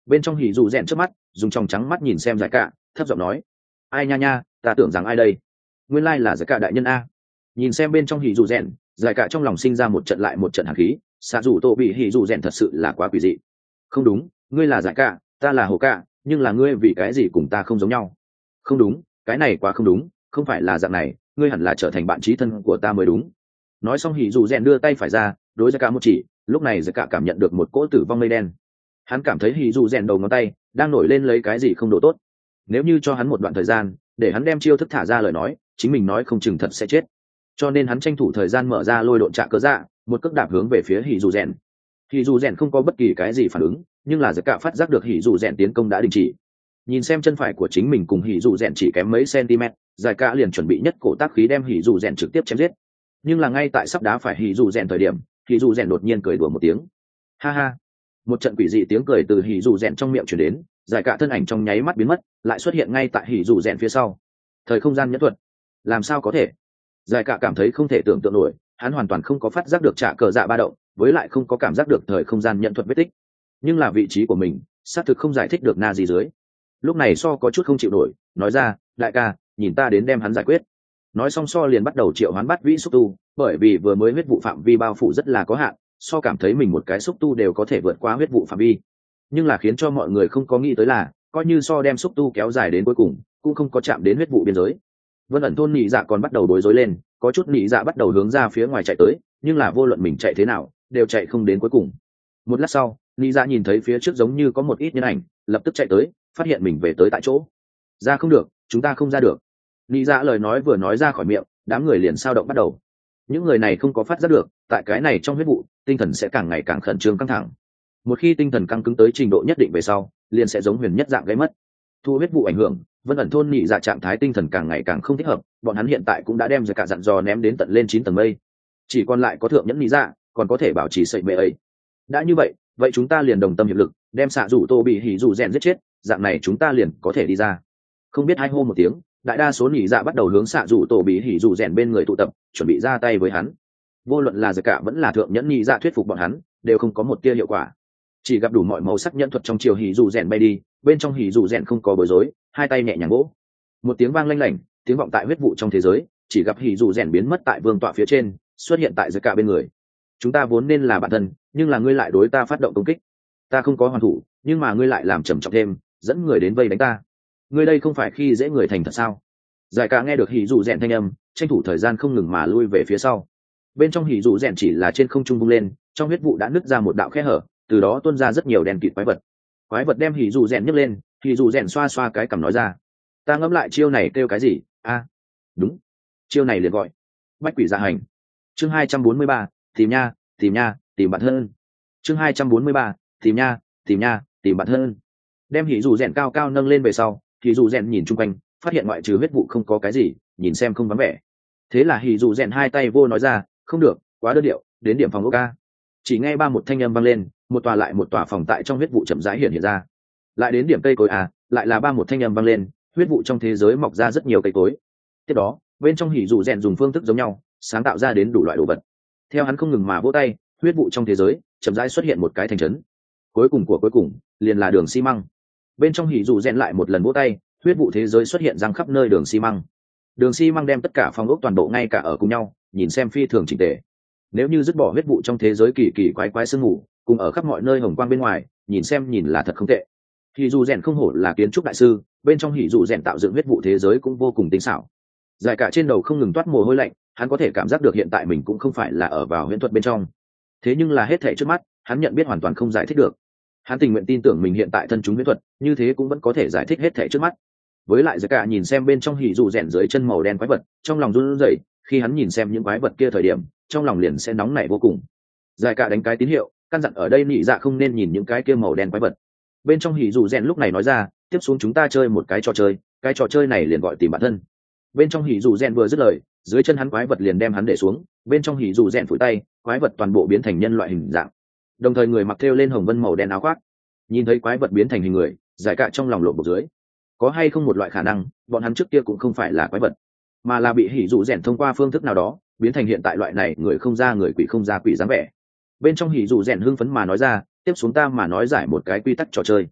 Bên trong hỉ dù rèn trước mắt dùng trong trắng mắt nhìn xem giải cả, thấp giọng nói: ai nha nha, ta tưởng rằng ai đây, nguyên lai là giải cả đại nhân a. Nhìn xem bên trong hỉ dù rèn, giải cả trong lòng sinh ra một trận lại một trận hàn khí, xạ dù tô bị hỉ dù rèn thật sự là quá quỷ dị. Không đúng, ngươi là giải cả, ta là hồ cả, nhưng là ngươi vì cái gì cùng ta không giống nhau? Không đúng, cái này quá không đúng, không phải là dạng này, ngươi hẳn là trở thành bạn trí thân của ta mới đúng. Nói xong hỉ dù rèn đưa tay phải ra đối giải cả một chỉ, lúc này giải cả cảm nhận được một cỗ tử vong mây đen. Hắn cảm thấy hỉ dù rèn đầu ngón tay đang nổi lên lấy cái gì không độ tốt, nếu như cho hắn một đoạn thời gian để hắn đem chiêu thức thả ra lời nói, chính mình nói không chừng thật sẽ chết. Cho nên hắn tranh thủ thời gian mở ra lôi độn trạ cớ dạ, một cước đạp hướng về phía hỉ dù rèn. Hỉ dù rèn không có bất kỳ cái gì phản ứng, nhưng là giải cả phát giác được hỉ dù rèn tiến công đã đình chỉ. Nhìn xem chân phải của chính mình cùng hỉ dù rèn chỉ kém mấy cm, giải cả liền chuẩn bị nhất cổ tác khí đem hỉ dù rèn trực tiếp chém giết. Nhưng là ngay tại sắp đá phải hỉ dù rèn thời điểm, hỉ dù rèn đột nhiên cười đùa một tiếng. Ha ha. Một trận quỷ dị tiếng cười từ hỉ dù rèn trong miệng truyền đến, giải cả thân ảnh trong nháy mắt biến mất, lại xuất hiện ngay tại hỉ dù rèn phía sau. Thời không gian nhẫn thuật, làm sao có thể? Giải cả cảm thấy không thể tưởng tượng nổi, hắn hoàn toàn không có phát giác được trả cờ dạ ba động, với lại không có cảm giác được thời không gian nhẫn thuật vết tích. Nhưng là vị trí của mình xác thực không giải thích được na gì dưới. Lúc này So có chút không chịu nổi, nói ra: đại ca, nhìn ta đến đem hắn giải quyết. Nói xong So liền bắt đầu triệu hoán bắt vĩ xúc tu, bởi vì vừa mới huyết vụ phạm vi bao phủ rất là có hạn, So cảm thấy mình một cái xúc tu đều có thể vượt qua huyết vụ phạm vi. Nhưng là khiến cho mọi người không có nghĩ tới là, coi như So đem xúc tu kéo dài đến cuối cùng cũng không có chạm đến huyết vụ biên giới. Vân ẩn thôn nhị dạ còn bắt đầu bối rối lên, có chút nhị dạ bắt đầu hướng ra phía ngoài chạy tới, nhưng là vô luận mình chạy thế nào đều chạy không đến cuối cùng. Một lát sau, nhị dạ nhìn thấy phía trước giống như có một ít nhân ảnh, lập tức chạy tới, phát hiện mình về tới tại chỗ. Ra không được, chúng ta không ra được. Nhị dạ lời nói vừa nói ra khỏi miệng, đám người liền sao động bắt đầu. Những người này không có phát giác được, tại cái này trong huyết vụ, tinh thần sẽ càng ngày càng khẩn trương căng thẳng. Một khi tinh thần căng cứng tới trình độ nhất định về sau, liền sẽ giống huyền nhất dạng gây mất. Thu huyết vụ ảnh hưởng, Vân ẩn thôn nhị dạ trạng thái tinh thần càng ngày càng không thích hợp, bọn hắn hiện tại cũng đã đem ra cả dặn dò ném đến tận lên chín tầng mây, chỉ còn lại có thượng nhẫn nhị dạ còn có thể bảo trì sợi mê ấy. Đã như vậy, vậy chúng ta liền đồng tâm hiệp lực, đem xạ rủ tô bị hỉ rủ rèn giết chết, dạng này chúng ta liền có thể đi ra. Không biết hai hô một tiếng, đại đa số nhị dạ bắt đầu hướng xạ rủ tô bị hỉ rủ rèn bên người tụ tập, chuẩn bị ra tay với hắn. Vô luận là giải cả vẫn là thượng nhẫn nhị dạ thuyết phục bọn hắn, đều không có một tia hiệu quả. Chỉ gặp đủ mọi màu sắc nhẫn thuật trong chiều hỉ rủ rèn bay đi, bên trong hỉ rủ rèn không có bối rối, hai tay nhẹ nhàng vỗ, một tiếng vang lanh lảnh, tiếng vọng tại huyết vụ trong thế giới. Chỉ gặp hỉ rủ rèn biến mất tại vương tọa phía trên, xuất hiện tại giải cả bên người. Chúng ta vốn nên là bạn thân, nhưng là ngươi lại đối ta phát động công kích. Ta không có hoàn thủ, nhưng mà ngươi lại làm trầm trọng thêm, dẫn người đến vây đánh ta. Ngươi đây không phải khi dễ người thành thật sao? Giải cả nghe được hỉ rủ rèn thanh âm, tranh thủ thời gian không ngừng mà lui về phía sau. Bên trong hỉ rủ rèn chỉ là trên không trung vung lên, trong huyết vụ đã nứt ra một đạo khe hở, từ đó tuôn ra rất nhiều đèn kịt quái vật. Quái vật đem hỉ rủ rèn nhấc lên, hỉ rủ rèn xoa xoa cái cằm nói ra: ta ngẫm lại chiêu này kêu cái gì? A, à, đúng, chiêu này liền gọi bách quỷ dạ hành. Chương hai trăm bốn mươi ba, tìm nha, tìm nha, tìm bạn hơn. Chương hai trăm bốn mươi ba, tìm nha, tìm nha, tìm bạn hơn. Đem hỉ rủ rèn cao cao nâng lên về sau, hỉ rủ rèn nhìn chung quanh, phát hiện ngoại trừ huyết vụ không có cái gì, nhìn xem không vắng vẻ. Thế là hỉ rủ rèn hai tay vô nói ra: không được, quá đơn điệu, đến điểm phòng ốc ca. Chỉ nghe ba một thanh âm vang lên, một tòa lại một tòa phòng tại trong huyết vụ chậm rãi hiện hiện ra. Lại đến điểm cây cối à, lại là ba một thanh âm vang lên, huyết vụ trong thế giới mọc ra rất nhiều cây cối. Tiếp đó, bên trong hỉ rủ rèn dùng phương thức giống nhau, sáng tạo ra đến đủ loại đồ vật. Theo hắn không ngừng mà vỗ tay, huyết vụ trong thế giới chậm rãi xuất hiện một cái thành trấn. Cuối cùng của cuối cùng, liền là đường xi măng. Bên trong hỉ rủ rèn lại một lần vỗ tay, huyết vụ thế giới xuất hiện răng khắp nơi đường xi măng. Đường xi măng đem tất cả phòng ốc toàn bộ ngay cả ở cùng nhau, nhìn xem phi thường chỉnh tề. Nếu như dứt bỏ huyết vụ trong thế giới kỳ kỳ quái quái sương mù, cùng ở khắp mọi nơi hồng quang bên ngoài, nhìn xem nhìn là thật không tệ. Hỉ dù rèn không hổ là kiến trúc đại sư, bên trong hỉ dù rèn tạo dựng huyết vụ thế giới cũng vô cùng tinh xảo. Giải cả trên đầu không ngừng toát mồ hôi lạnh, hắn có thể cảm giác được hiện tại mình cũng không phải là ở vào huyễn thuật bên trong. Thế nhưng là hết thảy trước mắt, hắn nhận biết hoàn toàn không giải thích được. Hắn tình nguyện tin tưởng mình hiện tại thân chúng huyễn thuật, như thế cũng vẫn có thể giải thích hết thảy trước mắt. Với lại giải cả nhìn xem bên trong hỉ dù rèn dưới chân màu đen quái vật, trong lòng run rẩy, khi hắn nhìn xem những quái vật kia thời điểm, trong lòng liền sẽ nóng nảy vô cùng. Giải cả đánh cái tín hiệu, căn dặn ở đây nhị dạ không nên nhìn những cái kia màu đen quái vật. Bên trong hỉ dù rèn lúc này nói ra: tiếp xuống chúng ta chơi một cái trò chơi, cái trò chơi này liền gọi tìm bản thân. Bên trong hỉ dù rèn vừa dứt lời, dưới chân hắn quái vật liền đem hắn để xuống, bên trong hỉ dù rèn phủi tay, quái vật toàn bộ biến thành nhân loại hình dạng. Đồng thời người mặc thêu lên hồng vân màu đen áo khoác. Nhìn thấy quái vật biến thành hình người, giải cả trong lòng lộn bột dưới. Có hay không một loại khả năng, bọn hắn trước kia cũng không phải là quái vật, mà là bị hỉ dù rèn thông qua phương thức nào đó biến thành hiện tại loại này người không ra người quỷ không ra quỷ dáng vẻ. Bên trong hỉ dù rèn hưng phấn mà nói ra: tiếp xuống ta mà nói giải một cái quy tắc trò chơi.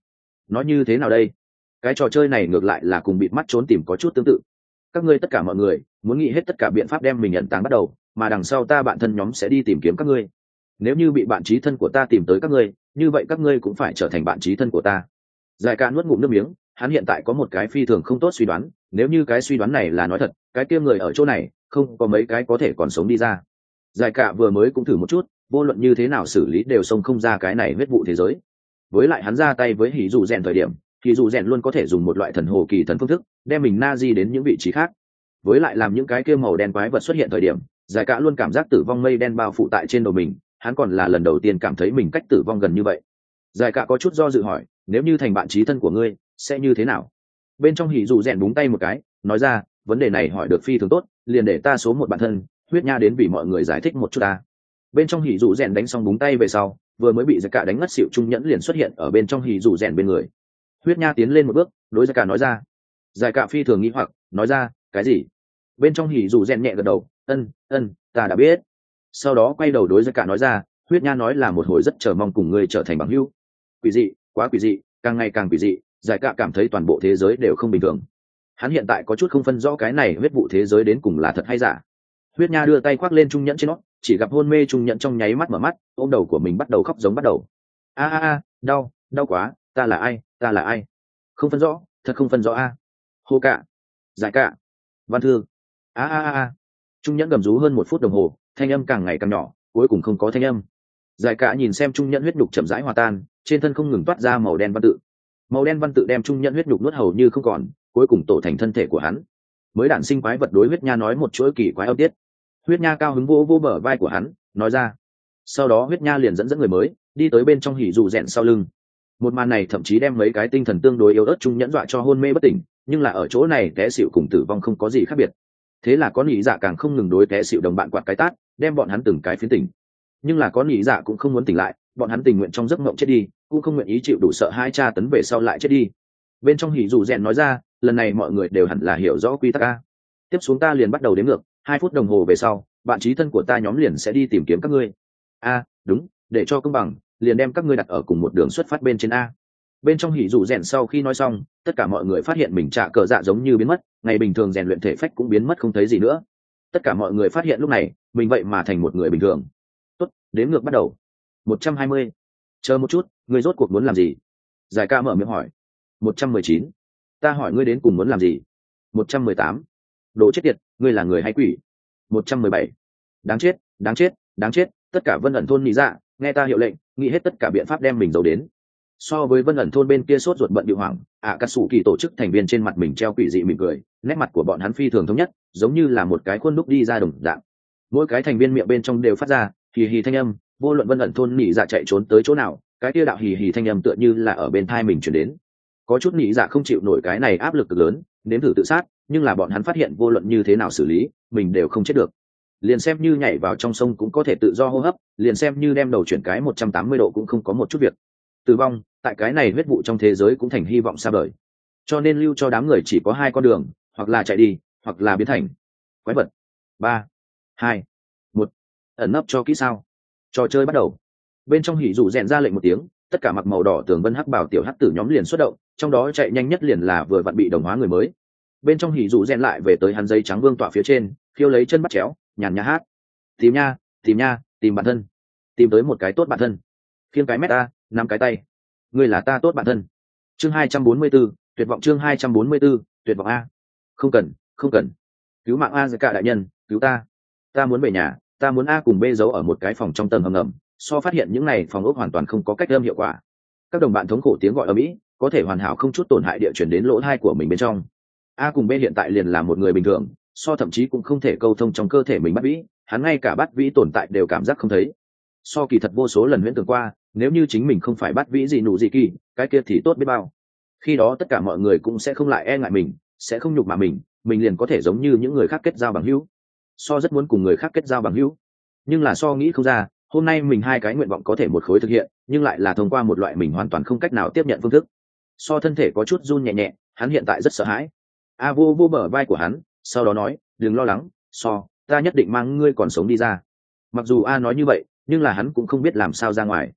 Nói như thế nào đây? Cái trò chơi này ngược lại là cùng bịt mắt trốn tìm có chút tương tự. Các ngươi tất cả mọi người muốn nghĩ hết tất cả biện pháp đem mình nhận táng bắt đầu, mà đằng sau ta bạn thân nhóm sẽ đi tìm kiếm các ngươi. Nếu như bị bạn chí thân của ta tìm tới các ngươi, như vậy các ngươi cũng phải trở thành bạn chí thân của ta. Giải Ca nuốt ngụm nước miếng, hắn hiện tại có một cái phi thường không tốt suy đoán, nếu như cái suy đoán này là nói thật, cái kia người ở chỗ này không có mấy cái có thể còn sống đi ra. Giải Ca vừa mới cũng thử một chút, vô luận như thế nào xử lý đều xông không ra cái này huyết vụ thế giới. Với lại hắn ra tay với hỉ dù rèn thời điểm, hỉ dù rèn luôn có thể dùng một loại thần hồ kỳ thần phương thức đem mình na di đến những vị trí khác. Với lại làm những cái kia màu đen quái vật xuất hiện thời điểm, Giải Ca luôn cảm giác tử vong mây đen bao phủ tại trên đầu mình, hắn còn là lần đầu tiên cảm thấy mình cách tử vong gần như vậy. Giải Ca có chút do dự hỏi, nếu như thành bạn chí thân của ngươi sẽ như thế nào? Bên trong hỉ dù rèn búng tay một cái, nói ra, vấn đề này hỏi được phi thường tốt, liền để ta số một bạn thân huyết nha đến vì mọi người giải thích một chút ta. Bên trong hỉ dù rèn đánh xong búng tay về sau, vừa mới bị Giải Ca đánh ngất xỉu trung nhẫn liền xuất hiện ở bên trong hỉ dù rèn bên người. Huyết nha tiến lên một bước, đối Giải Ca nói ra. Giải Ca phi thường nghĩ hoặc, nói ra, cái gì? Bên trong hỉ dù rèn nhẹ gật đầu, ân ân ta đã biết. Sau đó quay đầu đối Giải Ca nói ra, huyết nha nói là một hồi rất chờ mong cùng ngươi trở thành bằng hữu. Quỷ dị, quá quỷ dị, càng ngày càng quỷ dị. Giải Ca cảm thấy toàn bộ thế giới đều không bình thường. Hắn hiện tại có chút không phân rõ cái này huyết vụ thế giới đến cùng là thật hay giả. Huyết nha đưa tay khoác lên trung nhẫn trên nó, chỉ gặp hôn mê trung nhẫn trong nháy mắt mở mắt, ôm đầu của mình bắt đầu khóc giống bắt đầu. A a a, đau, đau quá, ta là ai, ta là ai? Không phân rõ, thật không phân rõ a. Hô cả, Giải Ca, Văn Thư. A a a a. Trung nhẫn gầm rú hơn một phút đồng hồ, thanh âm càng ngày càng nhỏ, cuối cùng không có thanh âm. Giải Ca nhìn xem trung nhẫn huyết nhục chậm rãi hòa tan, trên thân không ngừng toát ra màu đen văn tự. Màu đen văn tự đem trung nhẫn huyết nhục nuốt hầu như không còn, cuối cùng tổ thành thân thể của hắn. Mới đản sinh quái vật đối huyết nha nói một chuỗi kỳ quái âm tiết. Huyết nha cao hứng vô vô bờ vai của hắn, nói ra. Sau đó huyết nha liền dẫn dẫn người mới đi tới bên trong hỉ dù rèn sau lưng. Một màn này thậm chí đem mấy cái tinh thần tương đối yếu ớt trung nhẫn dọa cho hôn mê bất tỉnh, nhưng là ở chỗ này té xỉu cùng tử vong không có gì khác biệt. Thế là có nhị dạ càng không ngừng đối té xỉu đồng bạn quạt cái tát, đem bọn hắn từng cái phiến tỉnh. Nhưng là có nhị dạ cũng không muốn tỉnh lại, bọn hắn tình nguyện trong giấc mộng chết đi, cũng không nguyện ý chịu đủ sợ hai tra tấn về sau lại chết đi. Bên trong hỉ dù rèn nói ra, lần này mọi người đều hẳn là hiểu rõ quy tắc a. Tiếp xuống ta liền bắt đầu đếm ngược, hai phút đồng hồ về sau, bạn chí thân của ta nhóm liền sẽ đi tìm kiếm các ngươi. A, đúng, để cho công bằng, liền đem các ngươi đặt ở cùng một đường xuất phát bên trên a. Bên trong hỉ dù rèn sau khi nói xong, tất cả mọi người phát hiện mình trả cờ dạ giống như biến mất, ngày bình thường rèn luyện thể phách cũng biến mất không thấy gì nữa. Tất cả mọi người phát hiện lúc này, mình vậy mà thành một người bình thường. Tốt, đếm ngược bắt đầu. một trăm hai mươi. Chờ một chút, ngươi rốt cuộc muốn làm gì? Giải Ca mở miệng hỏi. một trăm mười chín. Ta hỏi ngươi đến cùng muốn làm gì? một trăm mười tám. Đồ chết tiệt, ngươi là người hay quỷ? một trăm mười bảy. Đáng chết, đáng chết, đáng chết, tất cả Vân ẩn thôn nghĩ dạ, nghe ta hiệu lệnh, nghĩ hết tất cả biện pháp đem mình giấu đến. So với Vân ẩn thôn bên kia sốt ruột bận điệu hoảng, ạ cà sủ kỳ tổ chức thành viên trên mặt mình treo quỷ dị mỉm cười, nét mặt của bọn hắn phi thường thống nhất, giống như là một cái khuôn đúc đi ra đồng dạng. Mỗi cái thành viên miệng bên trong đều phát ra hì hì thanh âm, vô luận Vân ẩn thôn nghĩ dạ chạy trốn tới chỗ nào, cái kia đạo hì hì thanh âm tựa như là ở bên tai mình truyền đến. Có chút nghĩ dạ không chịu nổi cái này áp lực cực lớn, nếm thử tự sát, nhưng là bọn hắn phát hiện vô luận như thế nào xử lý, mình đều không chết được. Liền xem như nhảy vào trong sông cũng có thể tự do hô hấp, liền xem như đem đầu chuyển cái một trăm tám mươi độ cũng không có một chút việc. Tử vong tại cái này huyết vụ trong thế giới cũng thành hy vọng xa vời, cho nên lưu cho đám người chỉ có hai con đường, hoặc là chạy đi, hoặc là biến thành quái vật. Ba, hai, một, ẩn nấp cho kỹ sao. Trò chơi bắt đầu. Bên trong hỉ dù rèn ra lệnh một tiếng, tất cả mặc màu đỏ tường vân hắc bảo tiểu hắc tử nhóm liền xuất động, trong đó chạy nhanh nhất liền là vừa vặn bị đồng hóa người mới. Bên trong hỉ dù rèn lại về tới hắn dây trắng vương tọa phía trên, khiêu lấy chân bắt chéo, nhàn nhã hát. Tìm nha, tìm nha, tìm bạn thân, tìm tới một cái tốt bạn thân. Khiêng cái mét ta, năm cái tay, ngươi là ta tốt bạn thân. Chương hai trăm bốn mươi 4, tuyệt vọng. Chương hai trăm bốn mươi 4, tuyệt vọng a. Không cần, không cần. Cứu mạng a, cả đại nhân, cứu ta. Ta muốn về nhà, ta muốn a cùng b giấu ở một cái phòng trong tầng hầm ngầm, so phát hiện những này phòng ốc hoàn toàn không có cách âm hiệu quả. Các đồng bạn thống khổ tiếng gọi ở mỹ có thể hoàn hảo không chút tổn hại địa chuyển đến lỗ tai của mình bên trong. A cùng B hiện tại liền là một người bình thường, so thậm chí cũng không thể câu thông trong cơ thể mình bắt vĩ, hắn ngay cả bắt vĩ tồn tại đều cảm giác không thấy. So kỳ thật vô số lần huyễn tưởng qua, nếu như chính mình không phải bắt vĩ gì nụ gì kỳ, cái kia thì tốt biết bao. Khi đó tất cả mọi người cũng sẽ không lại e ngại mình, sẽ không nhục mạ mình, mình liền có thể giống như những người khác kết giao bằng hữu. So rất muốn cùng người khác kết giao bằng hữu, nhưng là so nghĩ không ra, hôm nay mình hai cái nguyện vọng có thể một khối thực hiện, nhưng lại là thông qua một loại mình hoàn toàn không cách nào tiếp nhận phương thức. So thân thể có chút run nhẹ nhẹ, hắn hiện tại rất sợ hãi. A vô vô bờ vai của hắn, sau đó nói, đừng lo lắng, So, ta nhất định mang ngươi còn sống đi ra. Mặc dù A nói như vậy, nhưng là hắn cũng không biết làm sao ra ngoài.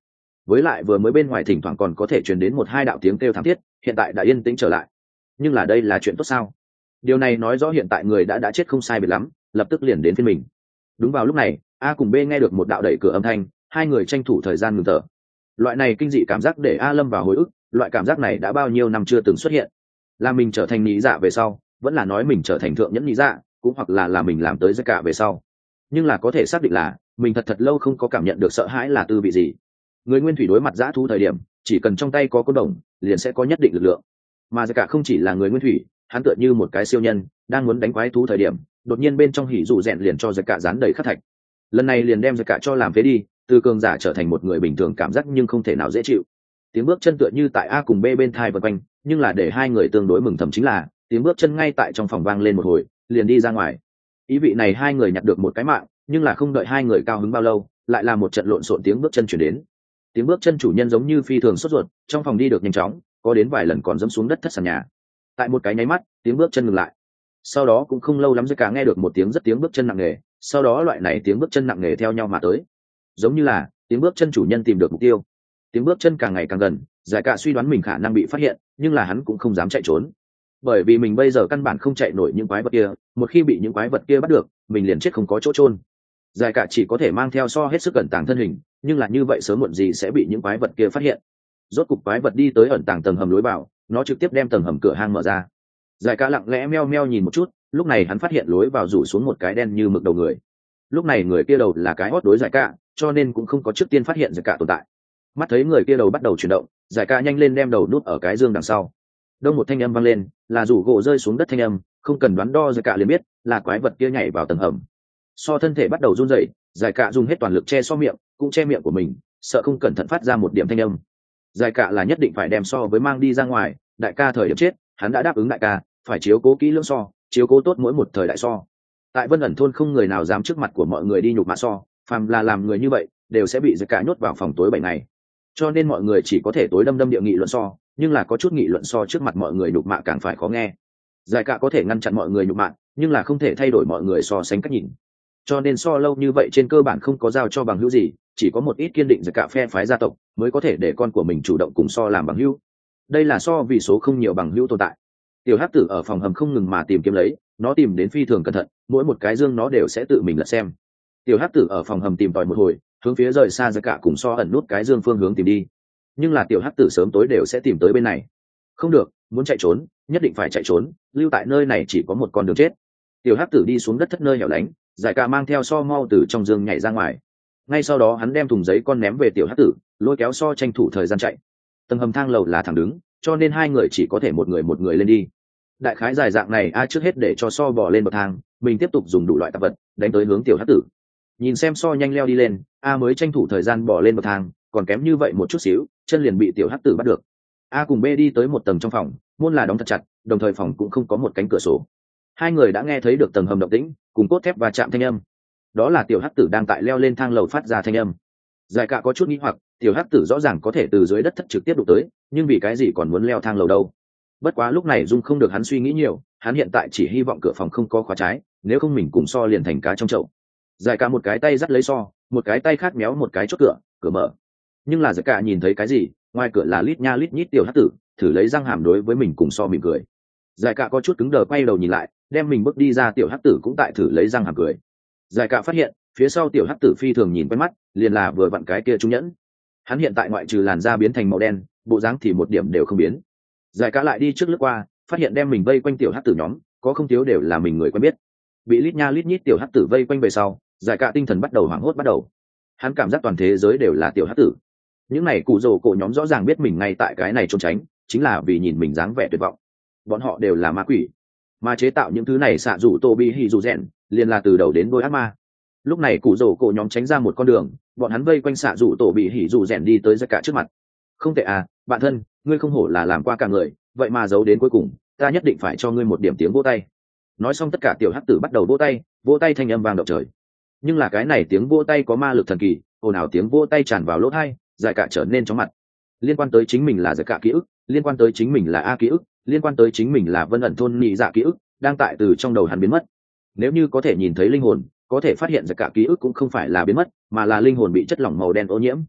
với lại vừa mới bên ngoài thỉnh thoảng còn có thể truyền đến một hai đạo tiếng kêu thảm thiết, hiện tại đã yên tĩnh trở lại. Nhưng là đây là chuyện tốt sao? Điều này nói rõ hiện tại người đã đã chết không sai biệt lắm, lập tức liền đến phiên mình. Đúng vào lúc này, A cùng B nghe được một đạo đẩy cửa âm thanh, hai người tranh thủ thời gian ngừng thở. Loại này kinh dị cảm giác để A lâm vào hồi ức, loại cảm giác này đã bao nhiêu năm chưa từng xuất hiện. Là mình trở thành nhị dạ về sau, vẫn là nói mình trở thành thượng nhẫn nhị dạ, cũng hoặc là là mình làm tới tất cả về sau. Nhưng là có thể xác định là mình thật thật lâu không có cảm nhận được sợ hãi là tư vị gì. Người nguyên thủy đối mặt dã thú thời điểm, chỉ cần trong tay có côn đồng, liền sẽ có nhất định lực lượng. Mà tất cả không chỉ là người nguyên thủy, hắn tựa như một cái siêu nhân, đang muốn đánh quái thú thời điểm, đột nhiên bên trong hỉ dụ rèn liền cho tất cả dán đầy khắc thạch. Lần này liền đem tất cả cho làm phế đi, từ cường giả trở thành một người bình thường cảm giác nhưng không thể nào dễ chịu. Tiếng bước chân tựa như tại A cùng B bên thai vần quanh, nhưng là để hai người tương đối mừng thầm chính là tiếng bước chân ngay tại trong phòng vang lên một hồi, liền đi ra ngoài. Ý vị này hai người nhặt được một cái mạng, nhưng là không đợi hai người cao hứng bao lâu, lại là một trận lộn xộn tiếng bước chân chuyển đến. Tiếng bước chân chủ nhân giống như phi thường sốt ruột, trong phòng đi được nhanh chóng, có đến vài lần còn dẫm xuống đất thất sàn nhà. Tại một cái nháy mắt, tiếng bước chân ngừng lại. Sau đó cũng không lâu lắm rồi cả nghe được một tiếng rất tiếng bước chân nặng nề, sau đó loại này tiếng bước chân nặng nề theo nhau mà tới, giống như là tiếng bước chân chủ nhân tìm được mục tiêu. Tiếng bước chân càng ngày càng gần, giải cả suy đoán mình khả năng bị phát hiện, nhưng là hắn cũng không dám chạy trốn, bởi vì mình bây giờ căn bản không chạy nổi những quái vật kia, một khi bị những quái vật kia bắt được, mình liền chết không có chỗ chôn. Giải cả chỉ có thể mang theo so hết sức ẩn tàng thân hình, nhưng là như vậy sớm muộn gì sẽ bị những quái vật kia phát hiện. Rốt cục quái vật đi tới ẩn tàng tầng hầm lối vào, nó trực tiếp đem tầng hầm cửa hang mở ra. Giải cả lặng lẽ meo meo nhìn một chút, lúc này hắn phát hiện lối vào rủ xuống một cái đen như mực đầu người. Lúc này người kia đầu là cái hót đối giải cả, cho nên cũng không có trước tiên phát hiện giải cả tồn tại. Mắt thấy người kia đầu bắt đầu chuyển động, giải cả nhanh lên đem đầu nút ở cái dương đằng sau. Đông một thanh âm vang lên, là rủ gỗ rơi xuống đất thanh âm, không cần đoán đo giải cả liền biết là quái vật kia nhảy vào tầng hầm. So thân thể bắt đầu run rẩy, giải cả dùng hết toàn lực che so miệng, cũng che miệng của mình, sợ không cẩn thận phát ra một điểm thanh âm. Giải cả là nhất định phải đem so với mang đi ra ngoài, đại ca thời điểm chết, hắn đã đáp ứng đại ca, phải chiếu cố kỹ lưỡng so, chiếu cố tốt mỗi một thời đại so. Tại Vân ẩn thôn không người nào dám trước mặt của mọi người đi nhục mạ so, phàm là làm người như vậy, đều sẽ bị giải cả nhốt vào phòng tối bảy ngày. Cho nên mọi người chỉ có thể tối đâm đâm địa nghị luận so, nhưng là có chút nghị luận so trước mặt mọi người nhục mạ càng phải khó nghe. Giải cả có thể ngăn chặn mọi người nhục mạ, nhưng là không thể thay đổi mọi người so sánh cách nhìn. Cho nên so lâu như vậy trên cơ bản không có giao cho bằng hữu gì, chỉ có một ít kiên định giải cả phe phái gia tộc mới có thể để con của mình chủ động cùng so làm bằng hữu. Đây là so vì số không nhiều bằng hữu tồn tại. Tiểu hắc tử ở phòng hầm không ngừng mà tìm kiếm lấy, nó tìm đến phi thường cẩn thận, mỗi một cái dương nó đều sẽ tự mình lật xem. Tiểu hắc tử ở phòng hầm tìm tòi một hồi, hướng phía rời xa giải cả cùng so ẩn nút cái dương phương hướng tìm đi. Nhưng là tiểu hắc tử sớm tối đều sẽ tìm tới bên này. Không được, muốn chạy trốn, nhất định phải chạy trốn, lưu tại nơi này chỉ có một con đường chết. Tiểu hắc tử đi xuống đất thất nơi hẻo lánh, giải cả mang theo so mau từ trong dương nhảy ra ngoài. Ngay sau đó hắn đem thùng giấy con ném về tiểu hắc tử, lôi kéo so tranh thủ thời gian chạy. Tầng hầm thang lầu là thẳng đứng, cho nên hai người chỉ có thể một người một người lên đi. Đại khái dài dạng này a trước hết để cho so bò lên bậc thang, mình tiếp tục dùng đủ loại tạp vật đánh tới hướng tiểu hắc tử. Nhìn xem so nhanh leo đi lên, a mới tranh thủ thời gian bò lên bậc thang, còn kém như vậy một chút xíu, chân liền bị tiểu hắc tử bắt được. A cùng B đi tới một tầng trong phòng, môn là đóng thật chặt, đồng thời phòng cũng không có một cánh cửa sổ. Hai người đã nghe thấy được tầng hầm động tĩnh, cùng cốt thép và chạm thanh âm. Đó là tiểu hắc tử đang tại leo lên thang lầu phát ra thanh âm. Giải cả có chút nghi hoặc, tiểu hắc tử rõ ràng có thể từ dưới đất thất trực tiếp đụng tới, nhưng vì cái gì còn muốn leo thang lầu đâu? Bất quá lúc này dung không được hắn suy nghĩ nhiều, hắn hiện tại chỉ hy vọng cửa phòng không có khóa trái, nếu không mình cùng so liền thành cá trong chậu. Giải cả một cái tay dắt lấy so, một cái tay khác méo một cái chốt cửa, cửa mở. Nhưng là giải cả nhìn thấy cái gì, ngoài cửa là lít nha lít nhít tiểu hắc tử, thử lấy răng hàm đối với mình cùng so mỉm cười. Giải cả có chút cứng đờ quay đầu nhìn lại, đem mình bước đi ra tiểu hắc tử cũng tại thử lấy răng hàm cười. Giải cả phát hiện, phía sau tiểu hắc tử phi thường nhìn quen mắt, liền là vừa vặn cái kia trung nhẫn. Hắn hiện tại ngoại trừ làn da biến thành màu đen, bộ dáng thì một điểm đều không biến. Giải cả lại đi trước lướt qua, phát hiện đem mình vây quanh tiểu hắc tử nhóm, có không thiếu đều là mình người quen biết. Bị lít nha lít nhít tiểu hắc tử vây quanh về sau, giải cả tinh thần bắt đầu hoảng hốt bắt đầu. Hắn cảm giác toàn thế giới đều là tiểu hắc tử. Những này cụ rồ cổ nhóm rõ ràng biết mình ngay tại cái này trốn tránh, chính là vì nhìn mình dáng vẻ tuyệt vọng. Bọn họ đều là ma quỷ, mà chế tạo những thứ này xạ rủ tô bi hì dù rèn, liền là từ đầu đến đôi ác ma. Lúc này cụ rồ cổ nhóm tránh ra một con đường, bọn hắn vây quanh xạ rủ tổ bị hỉ dù rèn đi tới giải cả trước mặt. Không tệ à, bạn thân, ngươi không hổ là làm qua cả người, vậy mà giấu đến cuối cùng, ta nhất định phải cho ngươi một điểm tiếng vỗ tay. Nói xong tất cả tiểu hắc tử bắt đầu vỗ tay, vỗ tay thanh âm vang động trời. Nhưng là cái này tiếng vỗ tay có ma lực thần kỳ, ồn ào tiếng vỗ tay tràn vào lỗ tai, giải cả trở nên chóng mặt. Liên quan tới chính mình là giải cả ký ức, liên quan tới chính mình là a ký ức, liên quan tới chính mình là Vân ẩn thôn nhị dạ ký ức, đang tại từ trong đầu hắn biến mất. Nếu như có thể nhìn thấy linh hồn, có thể phát hiện giải cả ký ức cũng không phải là biến mất, mà là linh hồn bị chất lỏng màu đen ô nhiễm.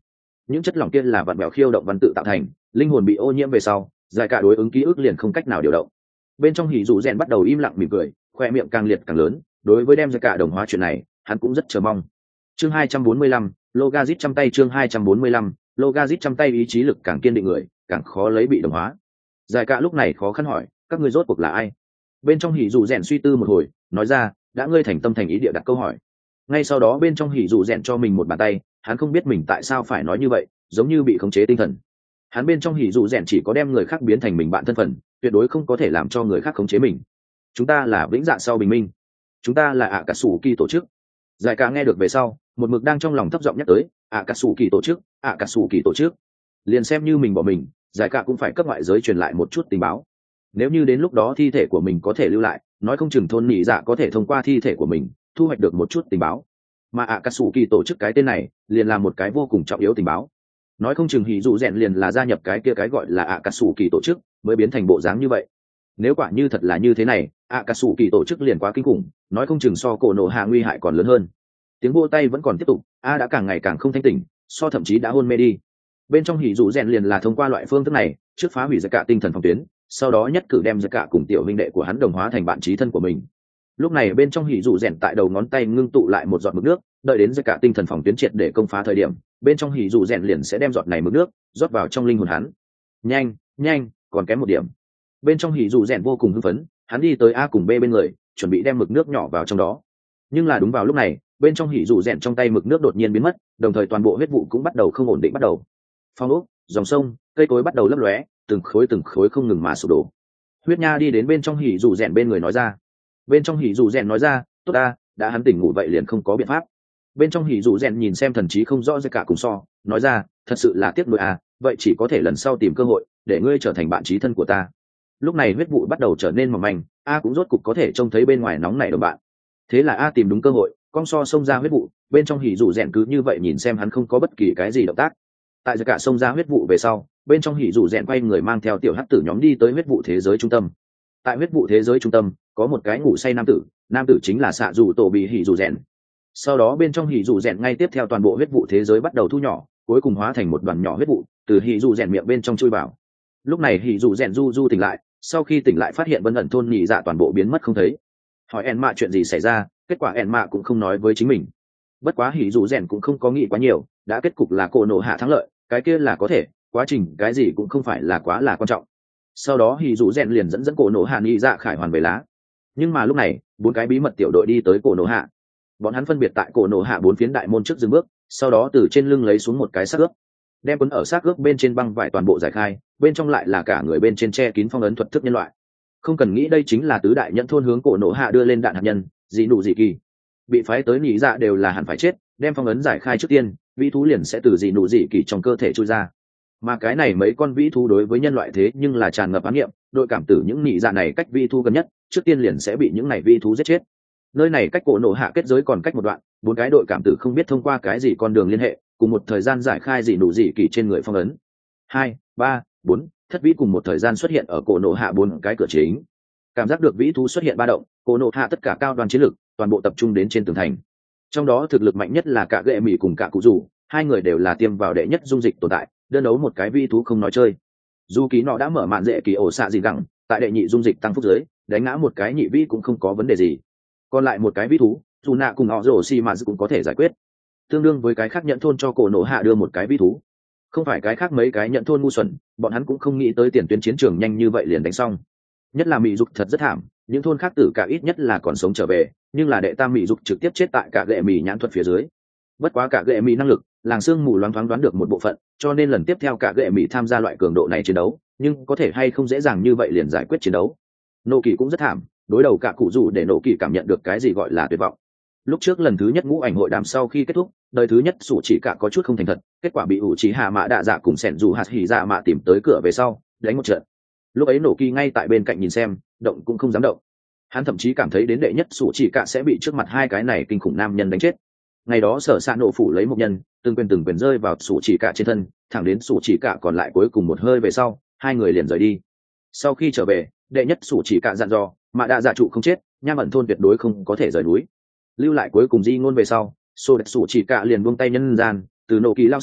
những chất lỏng kia là vặn bèo khiêu động văn tự tạo thành, linh hồn bị ô nhiễm về sau giải cả đối ứng ký ức liền không cách nào điều động. Bên trong hỉ dụ rèn bắt đầu im lặng mỉm cười, khoe miệng càng liệt càng lớn, đối với đem giải cả đồng hóa chuyện này hắn cũng rất chờ mong. Chương hai trăm bốn mươi lăm, Logazit trăm tay. Chương hai trăm bốn mươi lăm, Logazit trăm tay. Ý chí lực càng kiên định người càng khó lấy bị đồng hóa. Giải cả lúc này khó khăn hỏi, các ngươi rốt cuộc là ai? Bên trong hỉ dụ rèn suy tư một hồi, nói ra, đã ngươi thành tâm thành ý địa đặt câu hỏi. Ngay sau đó bên trong hỉ dụ rèn cho mình một bàn tay, hắn không biết mình tại sao phải nói như vậy, giống như bị khống chế tinh thần. Hắn bên trong hỉ dụ rèn chỉ có đem người khác biến thành mình bạn thân phận, tuyệt đối không có thể làm cho người khác khống chế mình. Chúng ta là vĩnh dạ sau bình minh, chúng ta là ạ cà sủ kỳ tổ chức. Giải cả nghe được về sau, một mực đang trong lòng thấp giọng nhắc tới, ạ cà sủ kỳ tổ chức, ạ cà sủ kỳ tổ chức. Liền xem như mình bỏ mình, giải cả cũng phải cấp ngoại giới truyền lại một chút tình báo. Nếu như đến lúc đó thi thể của mình có thể lưu lại, nói không chừng thôn nhị dạ có thể thông qua thi thể của mình thu hoạch được một chút tình báo. Mà ạ cà sủ kỳ tổ chức cái tên này liền là một cái vô cùng trọng yếu tình báo. Nói không chừng hỉ dụ rèn liền là gia nhập cái kia cái gọi là ạ cà sủ kỳ tổ chức mới biến thành bộ dáng như vậy. Nếu quả như thật là như thế này, ạ cà sủ kỳ tổ chức liền quá kinh khủng, nói không chừng so cổ nổ hạ nguy hại còn lớn hơn. Tiếng vô tay vẫn còn tiếp tục, a đã càng ngày càng không thanh tỉnh, so thậm chí đã hôn mê đi. Bên trong hỉ dụ rèn liền là thông qua loại phương thức này trước phá hủy giặc cả tinh thần phòng tuyến, sau đó nhất cử đem giặc cả cùng tiểu huynh đệ của hắn đồng hóa thành bạn chí thân của mình. Lúc này bên trong hỉ dụ rèn tại đầu ngón tay ngưng tụ lại một giọt mực nước, đợi đến giặc cả tinh thần phòng tuyến triệt để công phá thời điểm, bên trong hỉ dụ rèn liền sẽ đem giọt này mực nước rót vào trong linh hồn hắn. Nhanh, nhanh, còn kém một điểm. Bên trong hỉ dụ rèn vô cùng hưng phấn, hắn đi tới A cùng B bên người, chuẩn bị đem mực nước nhỏ vào trong đó. Nhưng là đúng vào lúc này, bên trong hỉ dụ rèn trong tay mực nước đột nhiên biến mất, đồng thời toàn bộ huyết vụ cũng bắt đầu không ổn định bắt đầu. Phong ốc, dòng sông, cây cối bắt đầu lấp lóe, từng khối từng khối không ngừng mà sụp đổ. Huyết Nha đi đến bên trong hỉ dụ rèn bên người nói ra. Bên trong hỉ dụ rèn nói ra, tốt ta, đã hắn tỉnh ngủ vậy liền không có biện pháp. Bên trong hỉ dụ rèn nhìn xem thần trí không rõ ra cả cùng so, nói ra, thật sự là tiếc nuối à, vậy chỉ có thể lần sau tìm cơ hội để ngươi trở thành bạn chí thân của ta. Lúc này huyết vụ bắt đầu trở nên mỏng manh, a cũng rốt cục có thể trông thấy bên ngoài nóng nảy đồng bạn. Thế là a tìm đúng cơ hội, con so xông ra huyết vụ, bên trong hỉ dụ rèn cứ như vậy nhìn xem hắn không có bất kỳ cái gì động tác. Tại giặc cả xông ra huyết vụ về sau, bên trong hỉ dụ rèn quay người mang theo tiểu hắc tử nhóm đi tới huyết vụ thế giới trung tâm. Tại huyết vụ thế giới trung tâm có một cái ngủ say nam tử, nam tử chính là xạ dù tổ bị hỉ dụ rèn. Sau đó bên trong hỉ dụ rèn ngay tiếp theo toàn bộ huyết vụ thế giới bắt đầu thu nhỏ, cuối cùng hóa thành một đoàn nhỏ huyết vụ từ hỉ dụ rèn miệng bên trong chui vào. Lúc này hỉ dụ rèn du du tỉnh lại, sau khi tỉnh lại phát hiện vân ẩn thôn nhị dạ toàn bộ biến mất không thấy. Hỏi en mạ chuyện gì xảy ra, kết quả en mạ cũng không nói với chính mình. Bất quá hỉ dụ rèn cũng không có nghĩ quá nhiều, đã kết cục là cổ nổ hạ thắng lợi, cái kia là có thể, quá trình cái gì cũng không phải là quá là quan trọng. Sau đó hỉ dụ rèn liền dẫn dẫn cổ nổ hạ nhị dạ khải hoàn về lá. Nhưng mà lúc này bốn cái bí mật tiểu đội đi tới cổ nổ hạ, bọn hắn phân biệt tại cổ nổ hạ bốn phiến đại môn trước dừng bước, sau đó từ trên lưng lấy xuống một cái xác ướp, đem quấn ở xác ướp bên trên băng vải toàn bộ giải khai, bên trong lại là cả người bên trên che kín phong ấn thuật thức nhân loại. Không cần nghĩ đây chính là tứ đại nhẫn thôn hướng cổ nổ hạ đưa lên đạn hạt nhân, dị nụ dị kỳ. Bị phái tới nhị dạ đều là hẳn phải chết, đem phong ấn giải khai trước tiên, vĩ thú liền sẽ từ dị nụ dị kỳ trong cơ thể trôi ra. Mà cái này mấy con vĩ thú đối với nhân loại thế nhưng là tràn ngập ám niệm, đội cảm tử những nhị dạ này cách vĩ thú gần nhất, trước tiên liền sẽ bị những này vĩ thú giết chết. Nơi này cách cổ nổ hạ kết giới còn cách một đoạn, bốn cái đội cảm tử không biết thông qua cái gì con đường liên hệ, cùng một thời gian giải khai dị nụ dị kỳ trên người phong ấn. Hai, ba, bốn, thất vĩ cùng một thời gian xuất hiện ở cổ nổ hạ bốn cái cửa chính. Cảm giác được vĩ thú xuất hiện ba động, cổ nổ hạ tất cả cao đoàn chiến lực toàn bộ tập trung đến trên tường thành. Trong đó thực lực mạnh nhất là cả gệ mỹ cùng cả cụ rủ, hai người đều là tiêm vào đệ nhất dung dịch tồn tại, đơn đấu một cái vĩ thú không nói chơi. Dù ký nọ đã mở mạn dễ kỳ ổ xạ gì gẳng, tại đệ nhị dung dịch tăng phúc giới, đánh ngã một cái nhị vĩ cũng không có vấn đề gì. Còn lại một cái vĩ thú, dù nạ cùng họ rổ xi mà cũng có thể giải quyết. Tương đương với cái khác nhận thôn cho cổ nổ hạ đưa một cái vĩ thú. Không phải cái khác mấy cái nhận thôn ngu xuẩn, bọn hắn cũng không nghĩ tới tiền tuyến chiến trường nhanh như vậy liền đánh xong. Nhất là mỹ dục thật rất thảm, những thôn khác tử cả ít nhất là còn sống trở về, nhưng là đệ tam mỹ dục trực tiếp chết tại cả gệ mỹ nhãn thuật phía dưới. Bất quá cả gệ mỹ năng lực, làng sương mù loáng thoáng đoán được một bộ phận, cho nên lần tiếp theo cả gệ mỹ tham gia loại cường độ này chiến đấu, nhưng có thể hay không dễ dàng như vậy liền giải quyết chiến đấu. Nô kỳ cũng rất thảm, đối đầu cả cụ dù để nô kỳ cảm nhận được cái gì gọi là tuyệt vọng. Lúc trước lần thứ nhất ngũ ảnh hội đàm sau khi kết thúc, đời thứ nhất sủ chỉ cả có chút không thành thật, kết quả bị ủ chỉ hạ mạ đạ dạ cùng sẻn dù hạt hỉ dạ mạ tìm tới cửa về sau đánh một trận. Lúc ấy nổ kỳ ngay tại bên cạnh nhìn xem, động cũng không dám động. Hắn thậm chí cảm thấy đến đệ nhất sủ chỉ cả sẽ bị trước mặt hai cái này kinh khủng nam nhân đánh chết. Ngày đó sở xạ nổ phủ lấy một nhân, từng quyền từng quyền rơi vào sủ chỉ cả trên thân, thẳng đến sủ chỉ cả còn lại cuối cùng một hơi về sau, hai người liền rời đi. Sau khi trở về, đệ nhất sủ chỉ cả dặn dò, mạ đạ dạ trụ không chết, nham ẩn thôn tuyệt đối không có thể rời núi. Lưu lại cuối cùng di ngôn về sau, sô đẹp sủ chỉ cả liền buông tay nhân gian, từ nổ kỳ lao sư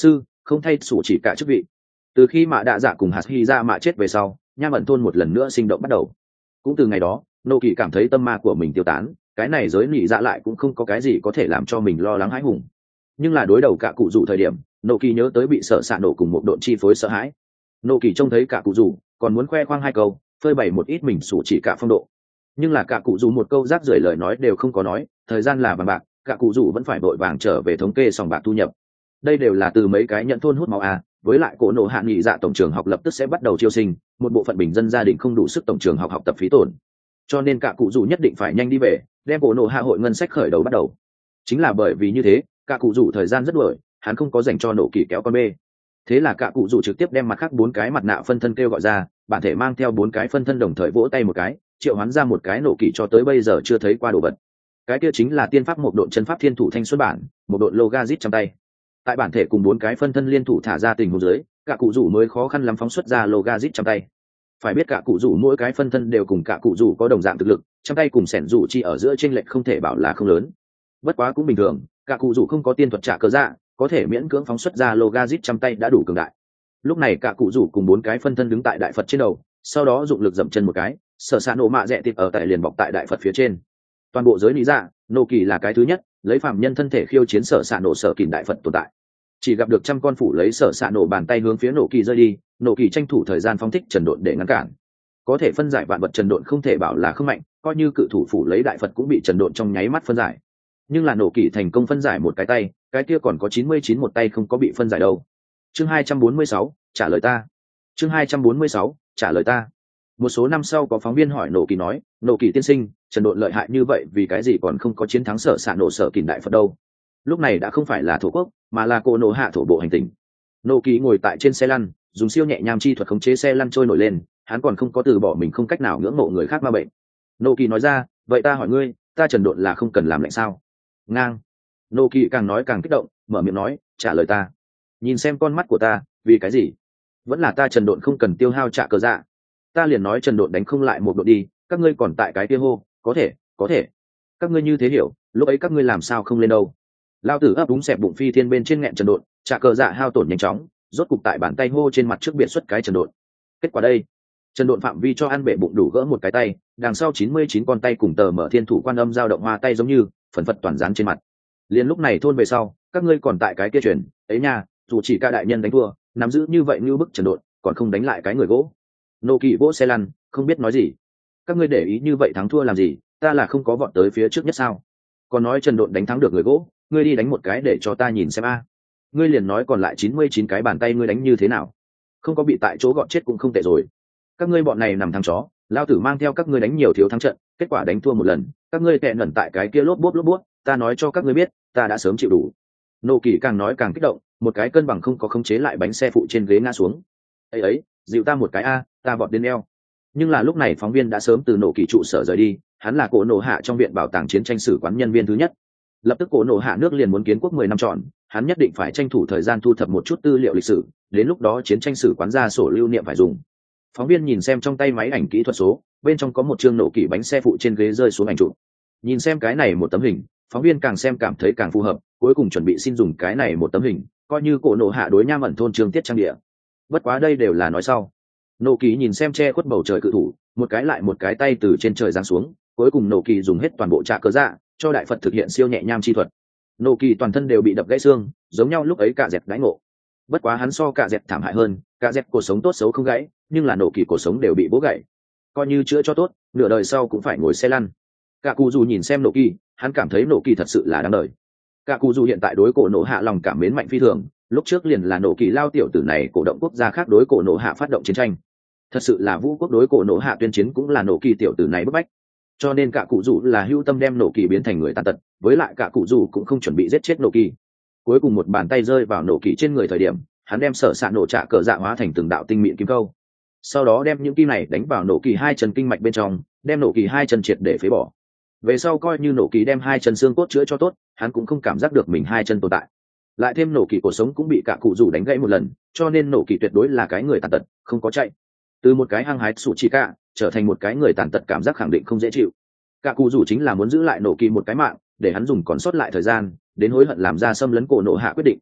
không thay sủ chỉ cả chức vị. Từ khi mạ đạ dạ cùng hạt hy ra mạ chết về sau, nham ẩn thôn một lần nữa sinh động bắt đầu. Cũng từ ngày đó, nô kỳ cảm thấy tâm ma của mình tiêu tán, cái này giới nỉ dạ lại cũng không có cái gì có thể làm cho mình lo lắng hãi hùng. Nhưng là đối đầu cả cụ rủ thời điểm, nô kỳ nhớ tới bị sợ xạ nổ cùng một độn chi phối sợ hãi. Nô kỳ trông thấy cả cụ rủ còn muốn khoe khoang hai câu, phơi bày một ít mình sủ chỉ cả phong độ. Nhưng là cả cụ rủ một câu rác rưởi lời nói đều không có nói, thời gian là bằng bạc, cả cụ rủ vẫn phải vội vàng trở về thống kê sòng bạc thu nhập. Đây đều là từ mấy cái nhận thôn hút máu à, với lại cổ nổ hạ nghị dạ tổng trường học lập tức sẽ bắt đầu chiêu sinh, một bộ phận bình dân gia đình không đủ sức tổng trường học học tập phí tổn, cho nên cả cụ rủ nhất định phải nhanh đi về, đem cổ nổ hạ hội ngân sách khởi đầu bắt đầu. Chính là bởi vì như thế, cả cụ rủ thời gian rất đuổi, hắn không có dành cho nổ kỳ kéo con bê. Thế là cả cụ rủ trực tiếp đem mặt khác bốn cái mặt nạ phân thân kêu gọi ra, bản thể mang theo bốn cái phân thân đồng thời vỗ tay một cái, triệu hoán ra một cái nổ kỳ cho tới bây giờ chưa thấy qua đồ vật. Cái kia chính là tiên pháp một độn chân pháp thiên thủ thanh xuất bản, một độn Logarit trong tay. Tại bản thể cùng bốn cái phân thân liên thủ thả ra tình huống dưới, cả cụ rủ mới khó khăn lắm phóng xuất ra Logarit trong tay. Phải biết cả cụ rủ mỗi cái phân thân đều cùng cả cụ rủ có đồng dạng thực lực, trong tay cùng sẻn rủ chi ở giữa chênh lệch không thể bảo là không lớn. Bất quá cũng bình thường, cả cụ rủ không có tiên thuật trả cơ dạ, có thể miễn cưỡng phóng xuất ra Logarit trong tay đã đủ cường đại. Lúc này cả cụ rủ cùng bốn cái phân thân đứng tại đại Phật trên đầu, sau đó dụng lực dậm chân một cái, sở sạ nổ mạ rẽ tịp ở tại liền bọc tại đại Phật phía trên. Toàn bộ giới lý dạ, nô kỳ là cái thứ nhất, lấy phạm nhân thân thể khiêu chiến sở sạ nổ sở kìm đại Phật tồn tại. Chỉ gặp được trăm con phủ lấy sở sạ nổ bàn tay hướng phía nổ kỳ rơi đi, nổ kỳ tranh thủ thời gian phóng thích trần độn để ngăn cản. Có thể phân giải vạn vật trần độn không thể bảo là không mạnh, coi như cự thủ phủ lấy đại Phật cũng bị trần độn trong nháy mắt phân giải. Nhưng là nổ kỳ thành công phân giải một cái tay, cái kia còn có chín mươi chín một tay không có bị phân giải đâu. Chương hai trăm bốn mươi sáu, trả lời ta. Chương hai trăm bốn mươi sáu, trả lời ta. Một số năm sau có phóng viên hỏi nổ kỳ nói, nổ kỳ tiên sinh, trần độn lợi hại như vậy vì cái gì còn không có chiến thắng sở xạ nổ sở kìm đại Phật đâu. Lúc này đã không phải là thổ quốc, mà là cô nổ hạ thổ bộ hành tinh. Nổ kỳ ngồi tại trên xe lăn, dùng siêu nhẹ nhàng chi thuật khống chế xe lăn trôi nổi lên, hắn còn không có từ bỏ mình không cách nào ngưỡng mộ người khác ma bệnh. Nổ kỳ nói ra, vậy ta hỏi ngươi, ta trần độn là không cần làm lạnh sao? Ngang. Nổ kỳ càng nói càng kích động, mở miệng nói, trả lời ta. Nhìn xem con mắt của ta, vì cái gì? Vẫn là ta trần độn không cần tiêu hao trả cờ dạ. Ta liền nói trần độn đánh không lại một độ đi, các ngươi còn tại cái kia hô, có thể, có thể. Các ngươi như thế hiểu, lúc ấy các ngươi làm sao không lên đâu? Lao tử ấp đúng xẹp bụng phi thiên bên trên nghẹn trần độn, trả cờ dạ hao tổn nhanh chóng, rốt cục tại bàn tay hô trên mặt trước biệt xuất cái trần độn. Kết quả đây, trần độn phạm vi cho ăn bể bụng đủ gỡ một cái tay, đằng sau chín mươi chín con tay cùng tờ mở thiên thủ quan âm giao động hoa tay giống như phần phật toàn dán trên mặt. Liên lúc này thôn về sau, các ngươi còn tại cái kia truyền, ấy nha, dù chỉ ca đại nhân đánh thua, nắm giữ như vậy như bức trần độn, còn không đánh lại cái người gỗ. Nô kỳ vỗ xe lăn, không biết nói gì. Các ngươi để ý như vậy thắng thua làm gì, ta là không có vọt tới phía trước nhất sao? Còn nói trần độn đánh thắng được người gỗ, ngươi đi đánh một cái để cho ta nhìn xem a. Ngươi liền nói còn lại chín mươi chín cái bàn tay ngươi đánh như thế nào? Không có bị tại chỗ gọt chết cũng không tệ rồi. Các ngươi bọn này nằm thằng chó, lao tử mang theo các ngươi đánh nhiều thiếu thắng trận, kết quả đánh thua một lần, các ngươi tẹn ngẩn tại cái kia lốp bốp lốp bốp, ta nói cho các ngươi biết, ta đã sớm chịu đủ. Nô kỳ càng nói càng kích động, một cái cân bằng không có khống chế lại bánh xe phụ trên ghế ngã xuống. ấy ấy, dịu ta một cái a, ta vọt đến eo. Nhưng là lúc này phóng viên đã sớm từ nổ kỳ trụ sở rời đi, hắn là cổ nổ hạ trong viện bảo tàng chiến tranh sử quán nhân viên thứ nhất. Lập tức cổ nổ hạ nước liền muốn kiến quốc mười năm tròn, hắn nhất định phải tranh thủ thời gian thu thập một chút tư liệu lịch sử, đến lúc đó chiến tranh sử quán ra sổ lưu niệm phải dùng. Phóng viên nhìn xem trong tay máy ảnh kỹ thuật số, bên trong có một chương nổ kỳ bánh xe phụ trên ghế rơi xuống ảnh chụp. Nhìn xem cái này một tấm hình, phóng viên càng xem cảm thấy càng phù hợp, cuối cùng chuẩn bị xin dùng cái này một tấm hình, coi như cổ nổ hạ đối nham ẩn thôn trương tiết trang địa. Bất quá đây đều là nói sau. Nổ kỳ nhìn xem che khuất bầu trời cự thủ, một cái lại một cái tay từ trên trời giáng xuống, cuối cùng nổ kỳ dùng hết toàn bộ trạ cớ dạ cho đại Phật thực hiện siêu nhẹ nham chi thuật. Nổ kỳ toàn thân đều bị đập gãy xương, giống nhau lúc ấy cả dẹp đáy ngộ. Bất quá hắn so cả dẹp thảm hại hơn, cả dẹp cuộc sống tốt xấu không gãy, nhưng là nổ kỳ cuộc sống đều bị bố gãy. Coi như chữa cho tốt, nửa đời sau cũng phải ngồi xe lăn. Cả cụ dù nhìn xem nổ kỳ, hắn cảm thấy nổ kỳ thật sự là đáng đời. Cả cụ dù hiện tại đối cổ nổ hạ lòng cảm mến mạnh phi thường, lúc trước liền là nổ kỳ lao tiểu tử này cổ động quốc gia khác đối cổ nổ hạ phát động chiến tranh. Thật sự là vũ quốc đối cổ nổ hạ tuyên chiến cũng là nổ kỳ tiểu tử này bức bách. Cho nên cả cụ dù là hưu tâm đem nổ kỳ biến thành người tàn tật, với lại cả cụ dù cũng không chuẩn bị giết chết nổ kỳ. Cuối cùng một bàn tay rơi vào nổ kỳ trên người thời điểm, hắn đem sở xạ nổ trạ cờ dạ hóa thành từng đạo tinh mịn kim câu. Sau đó đem những kim này đánh vào nổ kỳ hai chân kinh mạch bên trong, đem nổ kỳ hai chân triệt để phế bỏ. Về sau coi như nổ kỳ đem hai chân xương cốt chữa cho tốt, hắn cũng không cảm giác được mình hai chân tồn tại. Lại thêm nổ kỳ cuộc sống cũng bị cả cụ rủ đánh gãy một lần, cho nên nổ kỳ tuyệt đối là cái người tàn tật, không có chạy. Từ một cái hăng hái sủ chỉ cả trở thành một cái người tàn tật cảm giác khẳng định không dễ chịu. Cả cụ rủ chính là muốn giữ lại nổ kỳ một cái mạng, để hắn dùng còn sót lại thời gian đến hối hận làm ra xâm lấn cổ nổ hạ quyết định.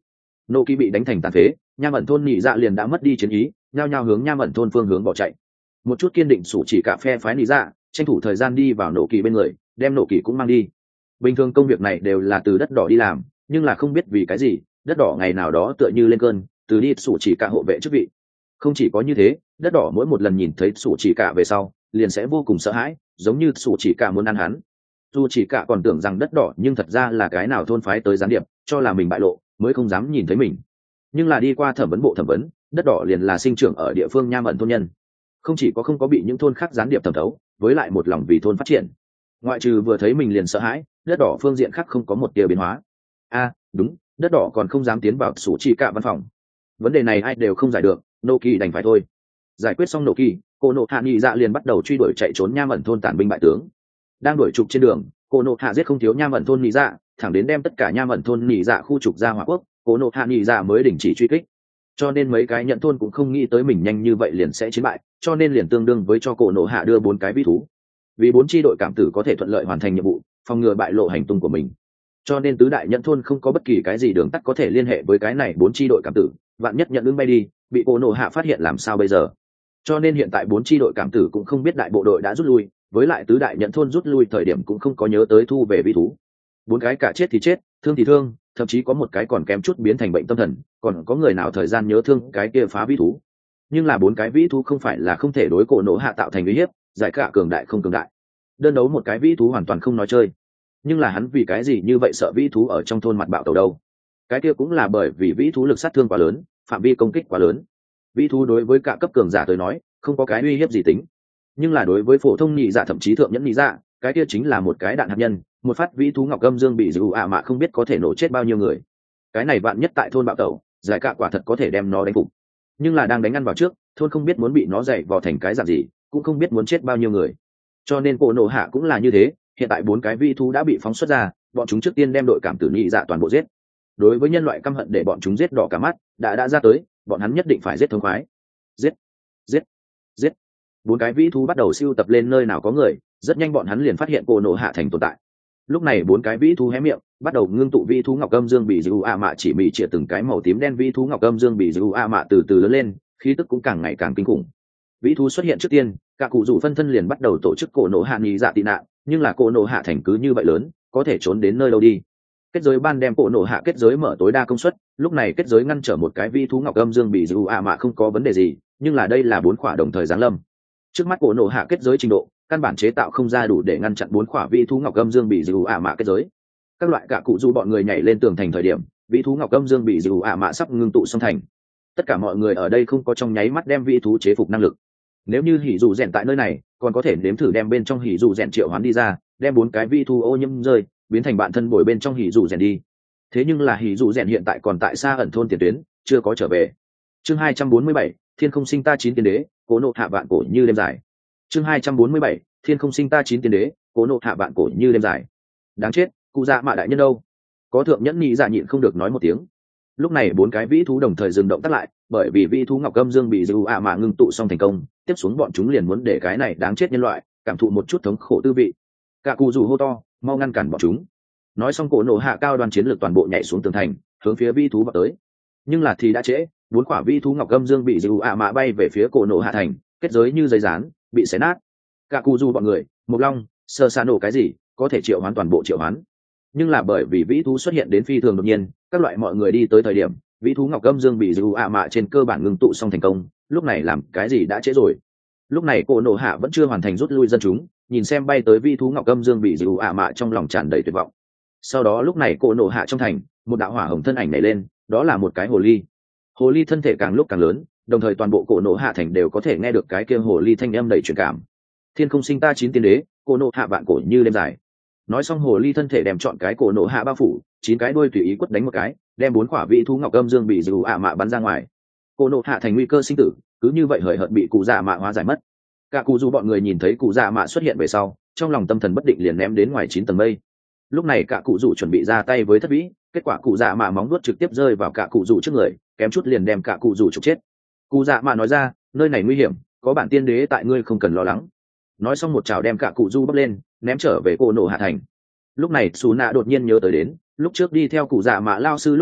nô kỳ bị đánh thành tàn phế, nham ẩn thôn nhị dạ liền đã mất đi chiến ý, nhao nhao hướng nham ẩn thôn phương hướng bỏ chạy. Một chút kiên định sủ chỉ cả phe phái nhị dạ tranh thủ thời gian đi vào nô kỳ bên người, đem nô kỳ cũng mang đi. Bình thường công việc này đều là từ đất đỏ đi làm, nhưng là không biết vì cái gì đất đỏ ngày nào đó tựa như lên cơn, từ đi sủ chỉ cả hộ vệ chức vị. Không chỉ có như thế, đất đỏ mỗi một lần nhìn thấy sủ chỉ cả về sau liền sẽ vô cùng sợ hãi, giống như sủ chỉ cả muốn ăn hắn. Dù chỉ cả còn tưởng rằng đất đỏ nhưng thật ra là cái nào thôn phái tới gián điệp, cho là mình bại lộ mới không dám nhìn thấy mình. Nhưng là đi qua thẩm vấn bộ thẩm vấn, đất đỏ liền là sinh trưởng ở địa phương nham ẩn thôn nhân, không chỉ có không có bị những thôn khác gián điệp thẩm thấu, với lại một lòng vì thôn phát triển. Ngoại trừ vừa thấy mình liền sợ hãi, đất đỏ phương diện khác không có một tia biến hóa. A à, đúng, đất đỏ còn không dám tiến vào sủ chỉ cả văn phòng. Vấn đề này ai đều không giải được, nô kỳ đành phải thôi. Giải quyết xong nô kỳ, cô nộ hạ nghị dạ liền bắt đầu truy đuổi chạy trốn nham ẩn thôn tàn binh bại tướng. Đang đuổi trục trên đường, cô nộ hạ giết không thiếu nham ẩn thôn nghị dạ, thẳng đến đem tất cả nham ẩn thôn nghị dạ khu trục ra hỏa quốc, cô nộ hạ nghị dạ mới đình chỉ truy kích. Cho nên mấy cái nhận thôn cũng không nghĩ tới mình nhanh như vậy liền sẽ chiến bại, cho nên liền tương đương với cho cô nộ hạ đưa bốn cái vĩ thú. Vì bốn chi đội cảm tử có thể thuận lợi hoàn thành nhiệm vụ, phòng ngừa bại lộ hành tung của mình, cho nên tứ đại nhận thôn không có bất kỳ cái gì đường tắt có thể liên hệ với cái này bốn chi đội cảm tử. Vạn nhất nhận ứng bay đi, bị cô nộ hạ phát hiện làm sao bây giờ? Cho nên hiện tại bốn chi đội cảm tử cũng không biết đại bộ đội đã rút lui, với lại tứ đại nhận thôn rút lui thời điểm cũng không có nhớ tới thu về vĩ thú. Bốn cái cả chết thì chết, thương thì thương, thậm chí có một cái còn kém chút biến thành bệnh tâm thần, còn có người nào thời gian nhớ thương cái kia phá vĩ thú. Nhưng là bốn cái vĩ thú không phải là không thể đối cổ nổ hạ tạo thành uy hiếp, giải cả cường đại không cường đại. Đơn đấu một cái vĩ thú hoàn toàn không nói chơi. Nhưng là hắn vì cái gì như vậy sợ vĩ thú ở trong thôn mặt bạo tàu đâu? Cái kia cũng là bởi vì vĩ thú lực sát thương quá lớn, phạm vi công kích quá lớn. Vĩ thú đối với cả cấp cường giả tới nói không có cái uy hiếp gì tính, nhưng là đối với phổ thông nhị dạ thậm chí thượng nhẫn nhị dạ, cái kia chính là một cái đạn hạt nhân, một phát vĩ thú ngọc âm dương bị dữ ạ mạ không biết có thể nổ chết bao nhiêu người. Cái này bạn nhất tại thôn bạo tẩu, giải cả quả thật có thể đem nó đánh phục, nhưng là đang đánh ăn vào trước, thôn không biết muốn bị nó dày vò thành cái dạng gì, cũng không biết muốn chết bao nhiêu người. Cho nên cổ nổ hạ cũng là như thế, hiện tại bốn cái vĩ thú đã bị phóng xuất ra, bọn chúng trước tiên đem đội cảm tử nhị dạ toàn bộ giết. Đối với nhân loại căm hận để bọn chúng giết đỏ cả mắt đã đã ra tới, bọn hắn nhất định phải giết thống khoái. Giết, giết, giết. Bốn cái vĩ thú bắt đầu siêu tập lên nơi nào có người, rất nhanh bọn hắn liền phát hiện cổ nổ hạ thành tồn tại. Lúc này bốn cái vĩ thú hé miệng, bắt đầu ngưng tụ vĩ thú ngọc âm dương bị dữ a mạ chỉ bị chia từng cái màu tím đen vĩ thú ngọc âm dương bị dữ a mạ từ từ lớn lên, khí tức cũng càng ngày càng kinh khủng. Vĩ thú xuất hiện trước tiên, cả cụ rủ phân thân liền bắt đầu tổ chức cổ nổ hạ nhị dạ tị nạn, nhưng là cổ nổ hạ thành cứ như vậy lớn, có thể trốn đến nơi đâu đi. Kết giới ban đem cổ nổ hạ kết giới mở tối đa công suất, lúc này kết giới ngăn trở một cái vĩ thú ngọc âm dương bị dữ a mạ không có vấn đề gì, nhưng là đây là bốn khỏa đồng thời giáng lâm. Trước mắt cổ nổ hạ kết giới trình độ, căn bản chế tạo không ra đủ để ngăn chặn bốn khỏa vĩ thú ngọc âm dương bị dữ a mạ kết giới. Các loại cả cụ rủ bọn người nhảy lên tường thành thời điểm, vĩ thú ngọc âm dương bị dữ a mạ sắp ngưng tụ xong thành. Tất cả mọi người ở đây không có trong nháy mắt đem vĩ thú chế phục năng lực. Nếu như hỉ dù rèn tại nơi này, còn có thể nếm thử đem bên trong hỉ dù rèn triệu hoán đi ra, đem bốn cái vĩ thú ô nhiễm rơi, biến thành bạn thân bồi bên trong hỉ dù rèn đi. Thế nhưng là hỉ dù rèn hiện tại còn tại xa ẩn thôn tiền tuyến, chưa có trở về. Chương hai trăm bốn mươi bảy, Thiên không sinh ta chín tiên đế, cố nộ hạ vạn cổ như đêm dài. Chương hai trăm bốn mươi bảy, Thiên không sinh ta chín tiên đế, cố nộ hạ vạn cổ như đêm dài. Đáng chết, cụ dạ mạ đại nhân đâu? Có thượng nhẫn nhị dạ nhịn không được nói một tiếng. Lúc này bốn cái vĩ thú đồng thời dừng động tác lại, bởi vì vĩ thú ngọc âm dương bị dư ạ mạ ngưng tụ xong thành công, tiếp xuống bọn chúng liền muốn để cái này đáng chết nhân loại cảm thụ một chút thống khổ tư vị. Cả cụ rủ hô to, mau ngăn cản bọn chúng. Nói xong cổ nổ hạ cao đoàn chiến lược toàn bộ nhảy xuống tường thành, hướng phía vĩ thú vào tới. Nhưng là thì đã trễ, bốn quả vĩ thú ngọc âm dương bị dư ạ mạ bay về phía cổ nổ hạ thành, kết giới như giấy dán, bị xé nát. Cả cụ rủ bọn người, Mộc Long, sơ xa nổ cái gì, có thể triệu hoán toàn bộ triệu hoán. Nhưng là bởi vì vĩ thú xuất hiện đến phi thường đột nhiên, các loại mọi người đi tới thời điểm, vĩ thú ngọc âm dương bị dư ạ mạ trên cơ bản ngưng tụ xong thành công, lúc này làm cái gì đã trễ rồi. Lúc này cổ nổ hạ vẫn chưa hoàn thành rút lui dân chúng, nhìn xem bay tới vĩ thú ngọc âm dương bị dư ạ mạ trong lòng tràn đầy tuyệt vọng. Sau đó lúc này cổ nổ hạ trong thành, một đạo hỏa hồng thân ảnh nảy lên, đó là một cái hồ ly. Hồ ly thân thể càng lúc càng lớn, đồng thời toàn bộ cổ nổ hạ thành đều có thể nghe được cái kia hồ ly thanh âm đầy truyền cảm. Thiên không sinh ta chín tiên đế, cổ nổ hạ vạn cổ như đêm dài. Nói xong hồ ly thân thể đem chọn cái cổ nổ hạ bao phủ, chín cái đuôi tùy ý quất đánh một cái, đem bốn quả vĩ thú ngọc âm dương bị dư ạ mạ bắn ra ngoài. Cổ nổ hạ thành nguy cơ sinh tử, cứ như vậy hời hợt bị cụ già mạ hóa giải mất. Cả cụ dù bọn người nhìn thấy cụ già mạ xuất hiện về sau, trong lòng tâm thần bất định liền ném đến ngoài chín tầng mây. Lúc này cả cụ dù chuẩn bị ra tay với thất vĩ, kết quả cụ già mạ móng vuốt trực tiếp rơi vào cả cụ dù trước người, kém chút liền đem cả cụ dù trục chết. Cụ già mạ nói ra, nơi này nguy hiểm, có bản tiên đế tại ngươi không cần lo lắng. Nói xong một chảo đem cả cụ du bốc lên, ném trở về cổ nổ hạ thành. Lúc này xù nạ đột nhiên nhớ tới đến lúc trước đi theo cụ già mạ lao sư lúc huấn luyện,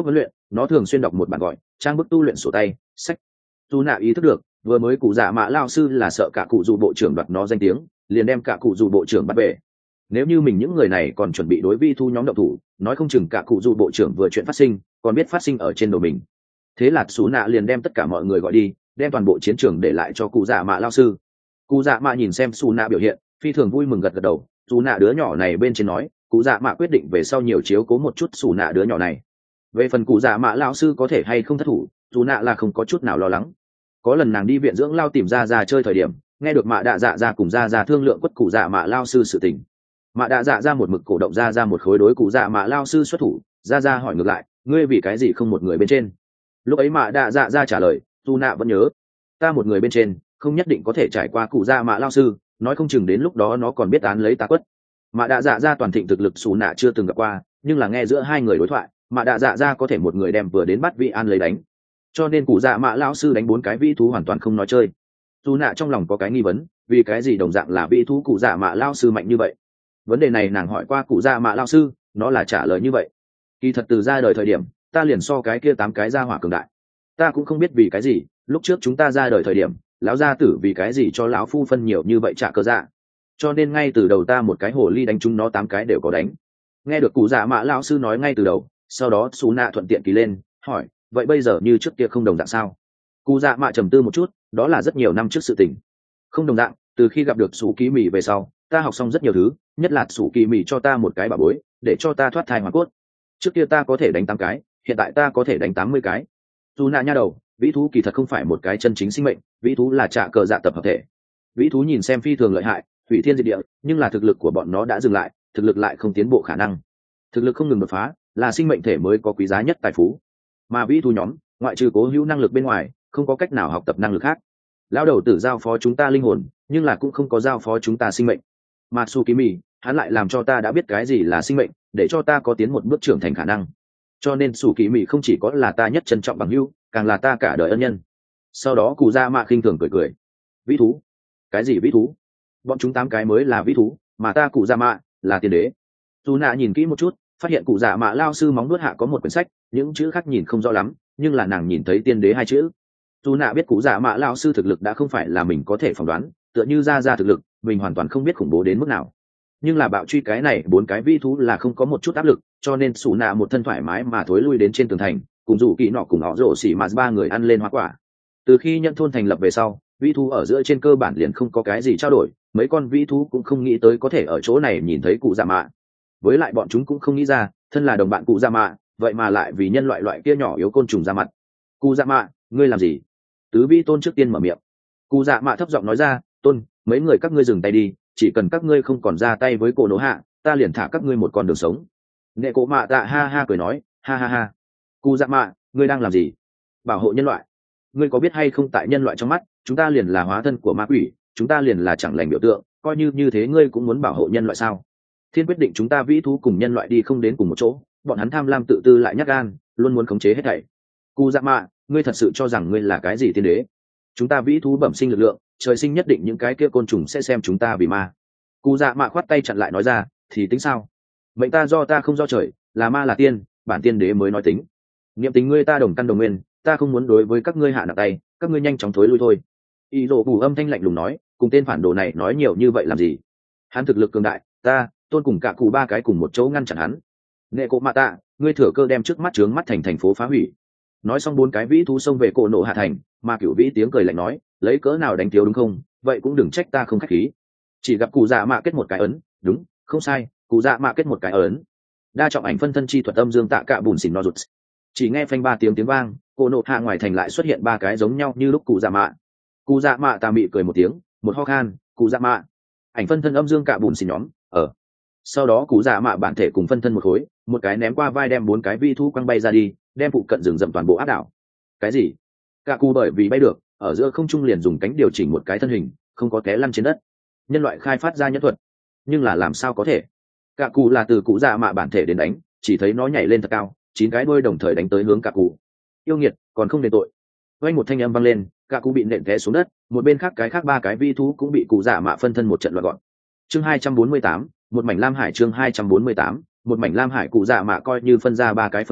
nó thường xuyên đọc một bản gọi trang bức tu luyện sổ tay sách. Dù nạ ý thức được vừa mới cụ dạ mạ lao sư là sợ cả cụ dù bộ trưởng đoạt nó danh tiếng, liền đem cả cụ dù bộ trưởng bắt về. Nếu như mình những người này còn chuẩn bị đối vi thu nhóm động thủ, nói không chừng cả cụ dù bộ trưởng vừa chuyện phát sinh còn biết phát sinh ở trên đầu mình. Thế là xú nạ liền đem tất cả mọi người gọi đi, đem toàn bộ chiến trường để lại cho cụ dạ mạ lao sư. Cụ dạ mạ nhìn xem xú nạ biểu hiện, phi thường vui mừng gật gật đầu. Xú nạ đứa nhỏ này bên trên nói, cụ dạ mạ quyết định về sau nhiều chiếu cố một chút xú nạ đứa nhỏ này. Về phần cụ dạ mạ lao sư có thể hay không thất thủ, xú nạ là không có chút nào lo lắng. Có lần nàng đi viện dưỡng lao tìm ra ra chơi thời điểm, nghe được mạ đạ dạ ra cùng ra ra thương lượng quất cụ dạ mạ lao sư sự tình. Mạ đạ dạ ra một mực cổ động ra ra một khối đối cụ dạ mạ lao sư xuất thủ. Ra ra hỏi ngược lại, ngươi vì cái gì không một người bên trên? Lúc ấy mạ đạ dạ ra trả lời, tu nạ vẫn nhớ, ta một người bên trên không nhất định có thể trải qua cụ dạ mạ lao sư, nói không chừng đến lúc đó nó còn biết án lấy ta quất. Mạ đạ dạ ra toàn thịnh thực lực xù nạ chưa từng gặp qua, nhưng là nghe giữa hai người đối thoại, mạ đạ dạ ra có thể một người đem vừa đến bắt vị an lấy đánh, cho nên cụ dạ mạ lao sư đánh bốn cái vĩ thú hoàn toàn không nói chơi. Xù nạ trong lòng có cái nghi vấn, vì cái gì đồng dạng là vĩ thú cụ dạ mạ lao sư mạnh như vậy? Vấn đề này nàng hỏi qua cụ dạ mạ lao sư, nó là trả lời như vậy. Kỳ thật từ ra đời thời điểm ta liền so cái kia tám cái gia hỏa cường đại, ta cũng không biết vì cái gì lúc trước chúng ta ra đời thời điểm lão gia tử vì cái gì cho lão phu phân nhiều như vậy trả cơ dạ, cho nên ngay từ đầu ta một cái hồ ly đánh chúng nó tám cái đều có đánh. Nghe được cụ dạ mạ lão sư nói ngay từ đầu, sau đó xù nạ thuận tiện ký lên hỏi, vậy bây giờ như trước kia không đồng dạng sao? Cụ dạ mạ trầm tư một chút, đó là rất nhiều năm trước sự tình. Không đồng dạng, từ khi gặp được sủ ký mì về sau ta học xong rất nhiều thứ, nhất là sủ kỳ mì cho ta một cái bảo bối để cho ta thoát thai hoàn cốt. Trước kia ta có thể đánh tám cái, hiện tại ta có thể đánh tám mươi cái. Dù nạ nha đầu, vĩ thú kỳ thật không phải một cái chân chính sinh mệnh, vĩ thú là trạ cờ dạ tập hợp thể. Vĩ thú nhìn xem phi thường lợi hại, hủy thiên diệt địa, nhưng là thực lực của bọn nó đã dừng lại, thực lực lại không tiến bộ khả năng. Thực lực không ngừng đột phá là sinh mệnh thể mới có quý giá nhất tài phú, mà vĩ thú nhóm ngoại trừ cố hữu năng lực bên ngoài không có cách nào học tập năng lực khác. Lão đầu tử giao phó chúng ta linh hồn, nhưng là cũng không có giao phó chúng ta sinh mệnh. Matsukimi, hắn lại làm cho ta đã biết cái gì là sinh mệnh, để cho ta có tiến một bước trưởng thành khả năng. Cho nên sủ kỳ mị không chỉ có là ta nhất trân trọng bằng hữu, càng là ta cả đời ân nhân. Sau đó cụ dạ mạ khinh thường cười cười, vĩ thú? Cái gì vĩ thú? Bọn chúng tám cái mới là vĩ thú, mà ta cụ dạ mạ là tiên đế. Dù nạ nhìn kỹ một chút, phát hiện cụ dạ mạ lao sư móng nuốt hạ có một quyển sách, những chữ khác nhìn không rõ lắm, nhưng là nàng nhìn thấy tiên đế hai chữ. Dù nạ biết cụ dạ mạ lao sư thực lực đã không phải là mình có thể phỏng đoán, tựa như ra ra thực lực mình hoàn toàn không biết khủng bố đến mức nào. Nhưng là bạo truy cái này bốn cái vi thú là không có một chút áp lực, cho nên xù nạ một thân thoải mái mà thối lui đến trên tường thành, cùng rủ kỹ nọ cùng họ rổ xỉ mà ba người ăn lên hoa quả. Từ khi nhận thôn thành lập về sau, vi thú ở giữa trên cơ bản liền không có cái gì trao đổi, mấy con vi thú cũng không nghĩ tới có thể ở chỗ này nhìn thấy cụ dạ mạ. Với lại bọn chúng cũng không nghĩ ra, thân là đồng bạn cụ dạ mạ, vậy mà lại vì nhân loại loại kia nhỏ yếu côn trùng ra mặt. Cụ dạ mạ, ngươi làm gì? Tứ vi tôn trước tiên mở miệng. Cụ dạ mạ thấp giọng nói ra, tôn, mấy người các ngươi dừng tay đi, chỉ cần các ngươi không còn ra tay với cô nỗ hạ, ta liền thả các ngươi một con đường sống. Nệ cổ mạ tạ ha ha cười nói, ha ha ha. Cụ dạ mạ, ngươi đang làm gì? Bảo hộ nhân loại. Ngươi có biết hay không, tại nhân loại trong mắt chúng ta liền là hóa thân của ma quỷ, chúng ta liền là chẳng lành biểu tượng, coi như như thế ngươi cũng muốn bảo hộ nhân loại sao? Thiên quyết định chúng ta vĩ thú cùng nhân loại đi không đến cùng một chỗ, bọn hắn tham lam tự tư lại nhát gan, luôn muốn khống chế hết thảy. Cụ dạ mạ, ngươi thật sự cho rằng ngươi là cái gì tiên đế? Chúng ta vĩ thú bẩm sinh lực lượng, trời sinh nhất định những cái kia côn trùng sẽ xem chúng ta vì ma. Cụ dạ mạ khoát tay chặn lại nói ra, thì tính sao? Mệnh ta do ta không do trời, là ma là tiên, bản tiên đế mới nói tính. Niệm tình ngươi ta đồng căn đồng nguyên, ta không muốn đối với các ngươi hạ nặng tay, các ngươi nhanh chóng thối lui thôi. Y Dụ Bù âm thanh lạnh lùng nói, cùng tên phản đồ này nói nhiều như vậy làm gì? Hắn thực lực cường đại, ta tôn cùng cả cụ ba cái cùng một chỗ ngăn chặn hắn. Nệ cổ mạ tạ, ngươi thừa cơ đem trước mắt trướng mắt thành thành phố phá hủy. Nói xong bốn cái vĩ thú xông về cổ nộ hạ thành, mà cửu vĩ tiếng cười lạnh nói, lấy cỡ nào đánh thiếu đúng không? Vậy cũng đừng trách ta không khách khí. Chỉ gặp cụ dạ mạ kết một cái ấn, đúng, không sai, cụ dạ mạ kết một cái ấn. Đa trọng ảnh phân thân chi thuật âm dương tạ cạ bùn xỉn no rụt. Chỉ nghe phanh ba tiếng tiếng vang, cổ nộ hạ ngoài thành lại xuất hiện ba cái giống nhau như lúc cụ dạ mạ. Cụ dạ mạ tà mị cười một tiếng, một ho khan, cụ dạ mạ. Ảnh phân thân âm dương cạ bùn xỉn nhóm, ở. Sau đó cụ dạ mạ bản thể cùng phân thân một khối, một cái ném qua vai đem bốn cái vi thú quăng bay ra đi, đem phụ cận rừng rậm toàn bộ áp đảo. Cái gì? Cả cụ bởi vì bay được, ở giữa không trung liền dùng cánh điều chỉnh một cái thân hình, không có té lăn trên đất. Nhân loại khai phát ra nhân thuật, nhưng là làm sao có thể? Cả cụ là từ cụ dạ mạ bản thể đến đánh, chỉ thấy nó nhảy lên thật cao, chín cái đuôi đồng thời đánh tới hướng cả cụ. Yêu nghiệt, còn không đền tội. Vang một thanh âm vang lên, cả cụ bị nện té xuống đất, một bên khác cái khác ba cái vi thú cũng bị cụ dạ mạ phân thân một trận loạn gọn. Chương hai trăm bốn mươi tám, một mảnh lam hải chương hai trăm bốn mươi tám, một mảnh lam hải cụ dạ mạ coi như phân ra ba cái phân thân,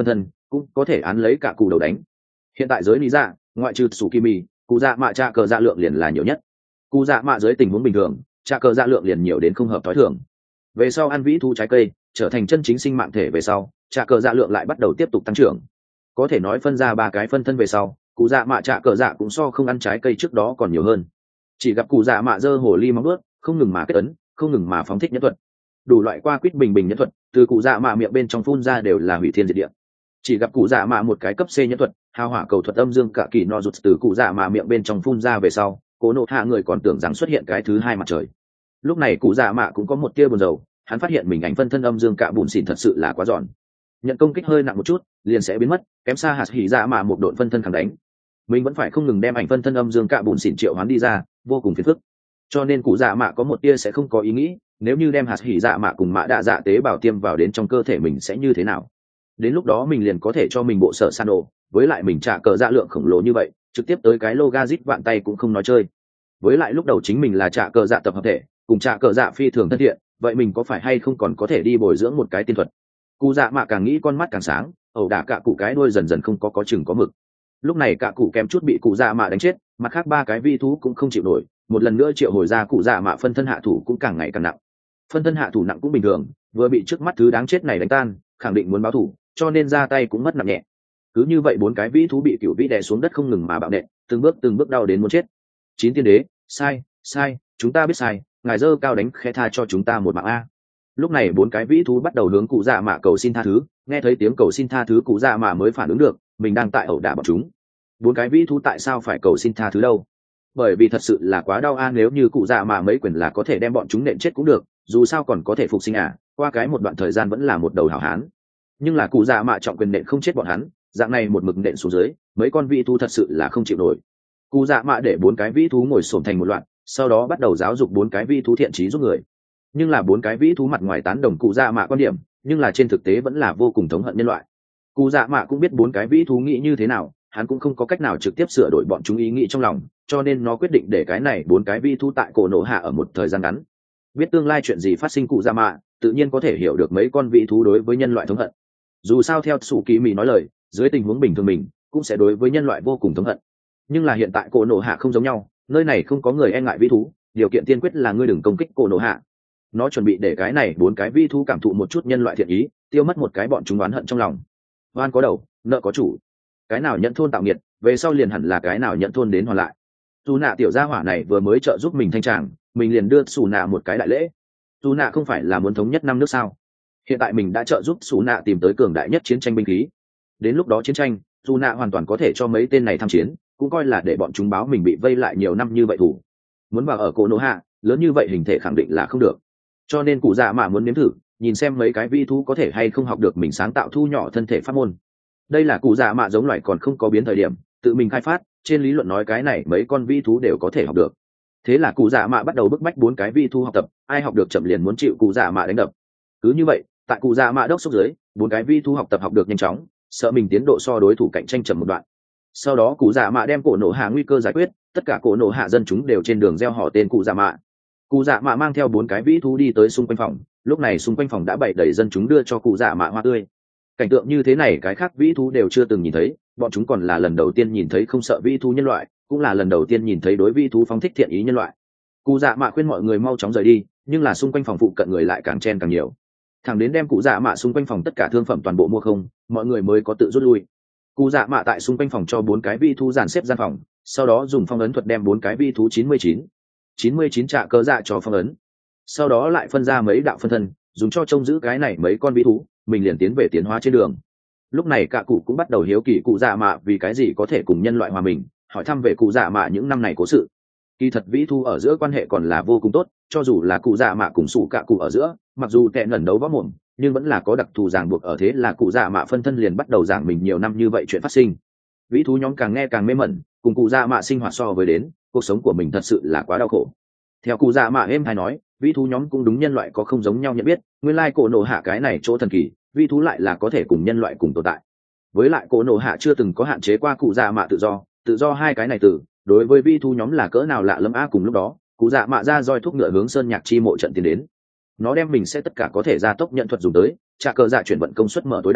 cũng có thể án lấy cả cụ đầu đánh. Hiện tại giới lý dạ ngoại trừ sủ kỳ mì, cụ dạ mạ trả cờ dạ lượng liền là nhiều nhất. Cụ dạ mạ dưới tình huống bình thường trả cờ dạ lượng liền nhiều đến không hợp thói thường. Về sau ăn vĩ thú trái cây trở thành chân chính sinh mạng thể về sau, trả cờ dạ lượng lại bắt đầu tiếp tục tăng trưởng. Có thể nói phân ra ba cái phân thân về sau, cụ dạ mạ trả cờ dạ cũng so không ăn trái cây trước đó còn nhiều hơn. Chỉ gặp cụ dạ mạ giơ hồ ly móng ướt, không ngừng mà kết ấn, không ngừng mà phóng thích nhẫn thuật. Đủ loại qua quýt bình bình nhẫn thuật từ cụ dạ mạ miệng bên trong phun ra đều là hủy thiên diệt địa. Chỉ gặp cụ dạ mạ một cái cấp C nhẫn thuật hào hỏa cầu thuật âm dương cả kỳ no rụt từ cụ dạ mạ miệng bên trong phun ra về sau, cố nộ hạ người còn tưởng rằng xuất hiện cái thứ hai mặt trời. Lúc này cụ dạ mạ cũng có một tia buồn rầu, hắn phát hiện mình ảnh phân thân âm dương cả bùn xỉn thật sự là quá giòn, nhận công kích hơi nặng một chút liền sẽ biến mất, kém xa hạt hỉ dạ mạ một đội phân thân khẳng đánh. Mình vẫn phải không ngừng đem ảnh phân thân âm dương cả bùn xỉn triệu hoán đi ra, vô cùng phiền phức. Cho nên cụ dạ mạ có một tia sẽ không có ý nghĩ, nếu như đem hạt hỉ dạ mạ cùng mã đạ dạ tế bào tiêm vào đến trong cơ thể mình sẽ như thế nào. Đến lúc đó mình liền có thể cho mình bộ sở san ổ, với lại mình trả cờ dạ lượng khổng lồ như vậy trực tiếp tới cái logic vạn tay cũng không nói chơi. Với lại lúc đầu chính mình là trả cờ dạ tập hợp thể cùng trả cờ dạ phi thường thân thiện, vậy mình có phải hay không còn có thể đi bồi dưỡng một cái tiên thuật. Cụ dạ mạ càng nghĩ con mắt càng sáng, ẩu đả cả cụ cái đuôi dần dần không có có chừng có mực. Lúc này cả cụ kém chút bị cụ dạ mạ đánh chết, mặt khác ba cái vi thú cũng không chịu nổi, một lần nữa triệu hồi ra cụ dạ mạ phân thân hạ thủ cũng càng ngày càng nặng. Phân thân hạ thủ nặng cũng bình thường, vừa bị trước mắt thứ đáng chết này đánh tan khẳng định muốn báo thủ, cho nên ra tay cũng mất nặng nhẹ. Cứ như vậy bốn cái vĩ thú bị cựu vĩ đè xuống đất không ngừng mà bạo nện, từng bước từng bước đau đến muốn chết. Chín tiên đế, sai sai chúng ta biết sai, ngài dơ cao đánh khẽ tha cho chúng ta một mạng a. Lúc này bốn cái vĩ thú bắt đầu hướng cụ dạ mạ cầu xin tha thứ, nghe thấy tiếng cầu xin tha thứ cụ dạ mạ mới phản ứng được mình đang tại ẩu đả bọn chúng. Bốn cái vĩ thú tại sao phải cầu xin tha thứ đâu? Bởi vì thật sự là quá đau a, nếu như cụ dạ mạ mấy quyền là có thể đem bọn chúng nện chết cũng được, dù sao còn có thể phục sinh à, qua cái một đoạn thời gian vẫn là một đầu hảo hán. Nhưng là cụ dạ mạ trọng quyền nện không chết bọn hắn, dạng này một mực nện xuống dưới, mấy con vĩ thú thật sự là không chịu nổi. Cụ dạ mạ để bốn cái vĩ thú ngồi xổm thành một loạt, sau đó bắt đầu giáo dục bốn cái vĩ thú thiện trí giúp người. Nhưng là bốn cái vĩ thú mặt ngoài tán đồng cụ dạ mạ quan điểm, nhưng là trên thực tế vẫn là vô cùng thống hận nhân loại. Cụ dạ mạ cũng biết bốn cái vĩ thú nghĩ như thế nào, hắn cũng không có cách nào trực tiếp sửa đổi bọn chúng ý nghĩ trong lòng, cho nên nó quyết định để cái này bốn cái vĩ thú tại cổ nổ hạ ở một thời gian ngắn. Biết tương lai chuyện gì phát sinh cụ dạ mạ tự nhiên có thể hiểu được mấy con vĩ thú đối với nhân loại thống hận. Dù sao theo sủ kỳ mì nói lời, dưới tình huống bình thường mình cũng sẽ đối với nhân loại vô cùng thống hận. Nhưng là hiện tại cổ nổ hạ không giống nhau, nơi này không có người e ngại vĩ thú, điều kiện tiên quyết là ngươi đừng công kích cổ nổ hạ. Nó chuẩn bị để cái này bốn cái vĩ thú cảm thụ một chút nhân loại thiện ý, tiêu mất một cái bọn chúng oán hận trong lòng. Oan có đầu, nợ có chủ, cái nào nhận thôn tạo nghiệt, về sau liền hẳn là cái nào nhận thôn đến hoàn lại. Dù nạ tiểu gia hỏa này vừa mới trợ giúp mình thanh tràng, mình liền đưa xù nạ một cái đại lễ. Dù nạ không phải là muốn thống nhất năm nước sao? Hiện tại mình đã trợ giúp xù nạ tìm tới cường đại nhất chiến tranh binh khí. Đến lúc đó chiến tranh, dù nạ hoàn toàn có thể cho mấy tên này tham chiến, cũng coi là để bọn chúng báo mình bị vây lại nhiều năm như vậy thủ. Muốn vào ở cổ nổ hạ, lớn như vậy hình thể khẳng định là không được. Cho nên cụ dạ mạ muốn nếm thử, nhìn xem mấy cái vi thú có thể hay không học được mình sáng tạo thu nhỏ thân thể pháp môn. Đây là cụ dạ mạ giống loài còn không có biến thời điểm, tự mình khai phát, trên lý luận nói cái này mấy con vi thú đều có thể học được. Thế là cụ dạ mạ bắt đầu bức bách bốn cái vi thú học tập, ai học được chậm liền muốn chịu cụ dạ mạ đánh đập. Cứ như vậy, tại cụ dạ mạ đốc xúc dưới, bốn cái vi thú học tập học được nhanh chóng, sợ mình tiến độ so đối thủ cạnh tranh chậm một đoạn. Sau đó cụ dạ mạ đem cổ nổ hạ nguy cơ giải quyết, tất cả cổ nổ hạ dân chúng đều trên đường gieo họ tên cụ dạ mạ. Cụ dạ mạ mang theo bốn cái vĩ thú đi tới xung quanh phòng, lúc này xung quanh phòng đã bày đầy dân chúng đưa cho cụ dạ mạ hoa tươi. Cảnh tượng như thế này cái khác vĩ thú đều chưa từng nhìn thấy, bọn chúng còn là lần đầu tiên nhìn thấy không sợ vĩ thú nhân loại, cũng là lần đầu tiên nhìn thấy đối vĩ thú phóng thích thiện ý nhân loại. Cụ dạ mạ khuyên mọi người mau chóng rời đi, nhưng là xung quanh phòng phụ cận người lại càng chen càng nhiều. Thằng đến đem cụ dạ mạ xung quanh phòng tất cả thương phẩm toàn bộ mua không, mọi người mới có tự rút lui. Cụ dạ mạ tại xung quanh phòng cho bốn cái vĩ thú dàn xếp gian phòng, sau đó dùng phong ấn thuật đem bốn cái vĩ thú chín mươi chín chín mươi chín trạ cơ dạ cho phong ấn. Sau đó lại phân ra mấy đạo phân thân, dùng cho trông giữ cái này mấy con vĩ thú, mình liền tiến về tiến hóa trên đường. Lúc này cả cụ cũng bắt đầu hiếu kỳ cụ dạ mạ vì cái gì có thể cùng nhân loại hòa mình, hỏi thăm về cụ dạ mạ những năm này cố sự. Kỳ thật vĩ thú ở giữa quan hệ còn là vô cùng tốt, cho dù là cụ dạ mạ cùng sủ cả cụ ở giữa, mặc dù tệ ngẩn đấu võ mồm, nhưng vẫn là có đặc thù ràng buộc ở, thế là cụ dạ mạ phân thân liền bắt đầu giảng mình nhiều năm như vậy chuyện phát sinh. Vĩ thú nhóm càng nghe càng mê mẩn, cùng cụ dạ mạ sinh hoạt so với đến, cuộc sống của mình thật sự là quá đau khổ. Theo cụ dạ mạ êm hay nói, vĩ thú nhóm cũng đúng nhân loại có không giống nhau nhận biết, nguyên lai cổ nổ hạ cái này chỗ thần kỳ, vĩ thú lại là có thể cùng nhân loại cùng tồn tại. Với lại cổ nổ hạ chưa từng có hạn chế qua cụ dạ mạ tự do, tự do hai cái này từ đối với vĩ thú nhóm là cỡ nào lạ lẫm a. Cùng lúc đó cụ dạ mạ ra roi thuốc ngựa hướng sơn nhạc chi mộ trận tiến đến. Nó đem mình sẽ tất cả có thể gia tốc nhận thuật dùng tới, trả cờ dạ chuyển vận công suất mở tối đa,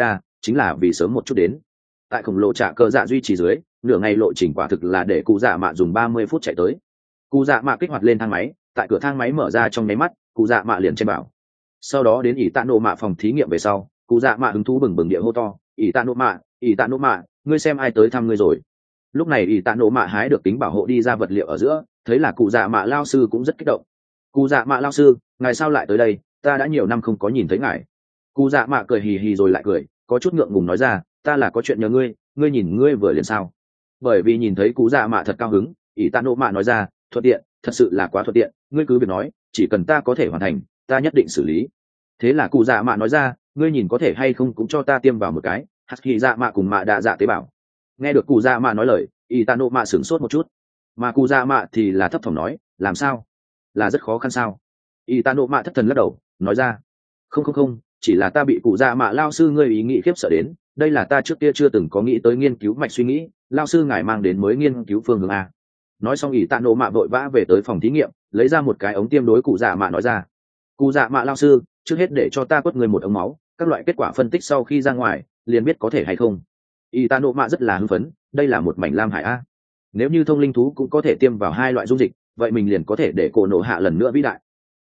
chính là vì sớm một chút đến. Tại khổng lồ trả cơ dạ duy trì dưới, nửa ngày lộ trình quả thực là để cụ dạ mạ dùng ba mươi phút chạy tới. Cụ dạ mạ kích hoạt lên thang máy, tại cửa thang máy mở ra trong nháy mắt, cụ dạ mạ liền trên bảo. Sau đó đến ỷ tạ nộ mạ phòng thí nghiệm về sau, cụ dạ mạ hứng thú bừng bừng địa hô to, ỷ tạ nộ mạ, ỷ tạ nộ mạ, ngươi xem ai tới thăm ngươi rồi. Lúc này ỷ tạ nộ mạ hái được tính bảo hộ đi ra vật liệu ở giữa, thấy là cụ dạ mạ lao sư cũng rất kích động. Cụ dạ mạ lao sư, ngài sao lại tới đây, ta đã nhiều năm không có nhìn thấy ngài. Cụ dạ mạ cười hì hì rồi lại cười, có chút ngượng ngùng nói ra, ta là có chuyện nhờ ngươi, ngươi nhìn ngươi vừa liền sao. Bởi vì nhìn thấy cụ dạ mạ thật cao hứng, ỷ tạ nộ mạ nói ra, thuận tiện, thật sự là quá thuận tiện, ngươi cứ việc nói, chỉ cần ta có thể hoàn thành, ta nhất định xử lý. Thế là cụ dạ mạ nói ra, ngươi nhìn có thể hay không cũng cho ta tiêm vào một cái, hạt kỳ dạ mạ cùng mạ đạ dạ tế bào. Nghe được cụ dạ mạ nói lời, ỷ tạ nộ mạ sửng sốt một chút, mà cụ dạ mạ thì là thấp thỏm nói, làm sao, là rất khó khăn sao. ỷ tạ nộ mạ thất thần lắc đầu nói ra, không không không, chỉ là ta bị cụ dạ mạ lao sư ngươi ý nghĩ khiếp sợ đến, đây là ta trước kia chưa từng có nghĩ tới nghiên cứu mạch suy nghĩ, lao sư ngài mang đến mới nghiên cứu phương hướng a. Nói xong ỷ tạ nộ mạ vội vã về tới phòng thí nghiệm, lấy ra một cái ống tiêm đối cụ dạ mạ nói ra, cụ dạ mạ lao sư, trước hết để cho ta quất người một ống máu, các loại kết quả phân tích sau khi ra ngoài liền biết có thể hay không. ỷ tạ nộ mạ rất là hưng phấn, đây là một mảnh lam hải a, nếu như thông linh thú cũng có thể tiêm vào hai loại dung dịch, vậy mình liền có thể để cổ nộ hạ lần nữa vĩ đại.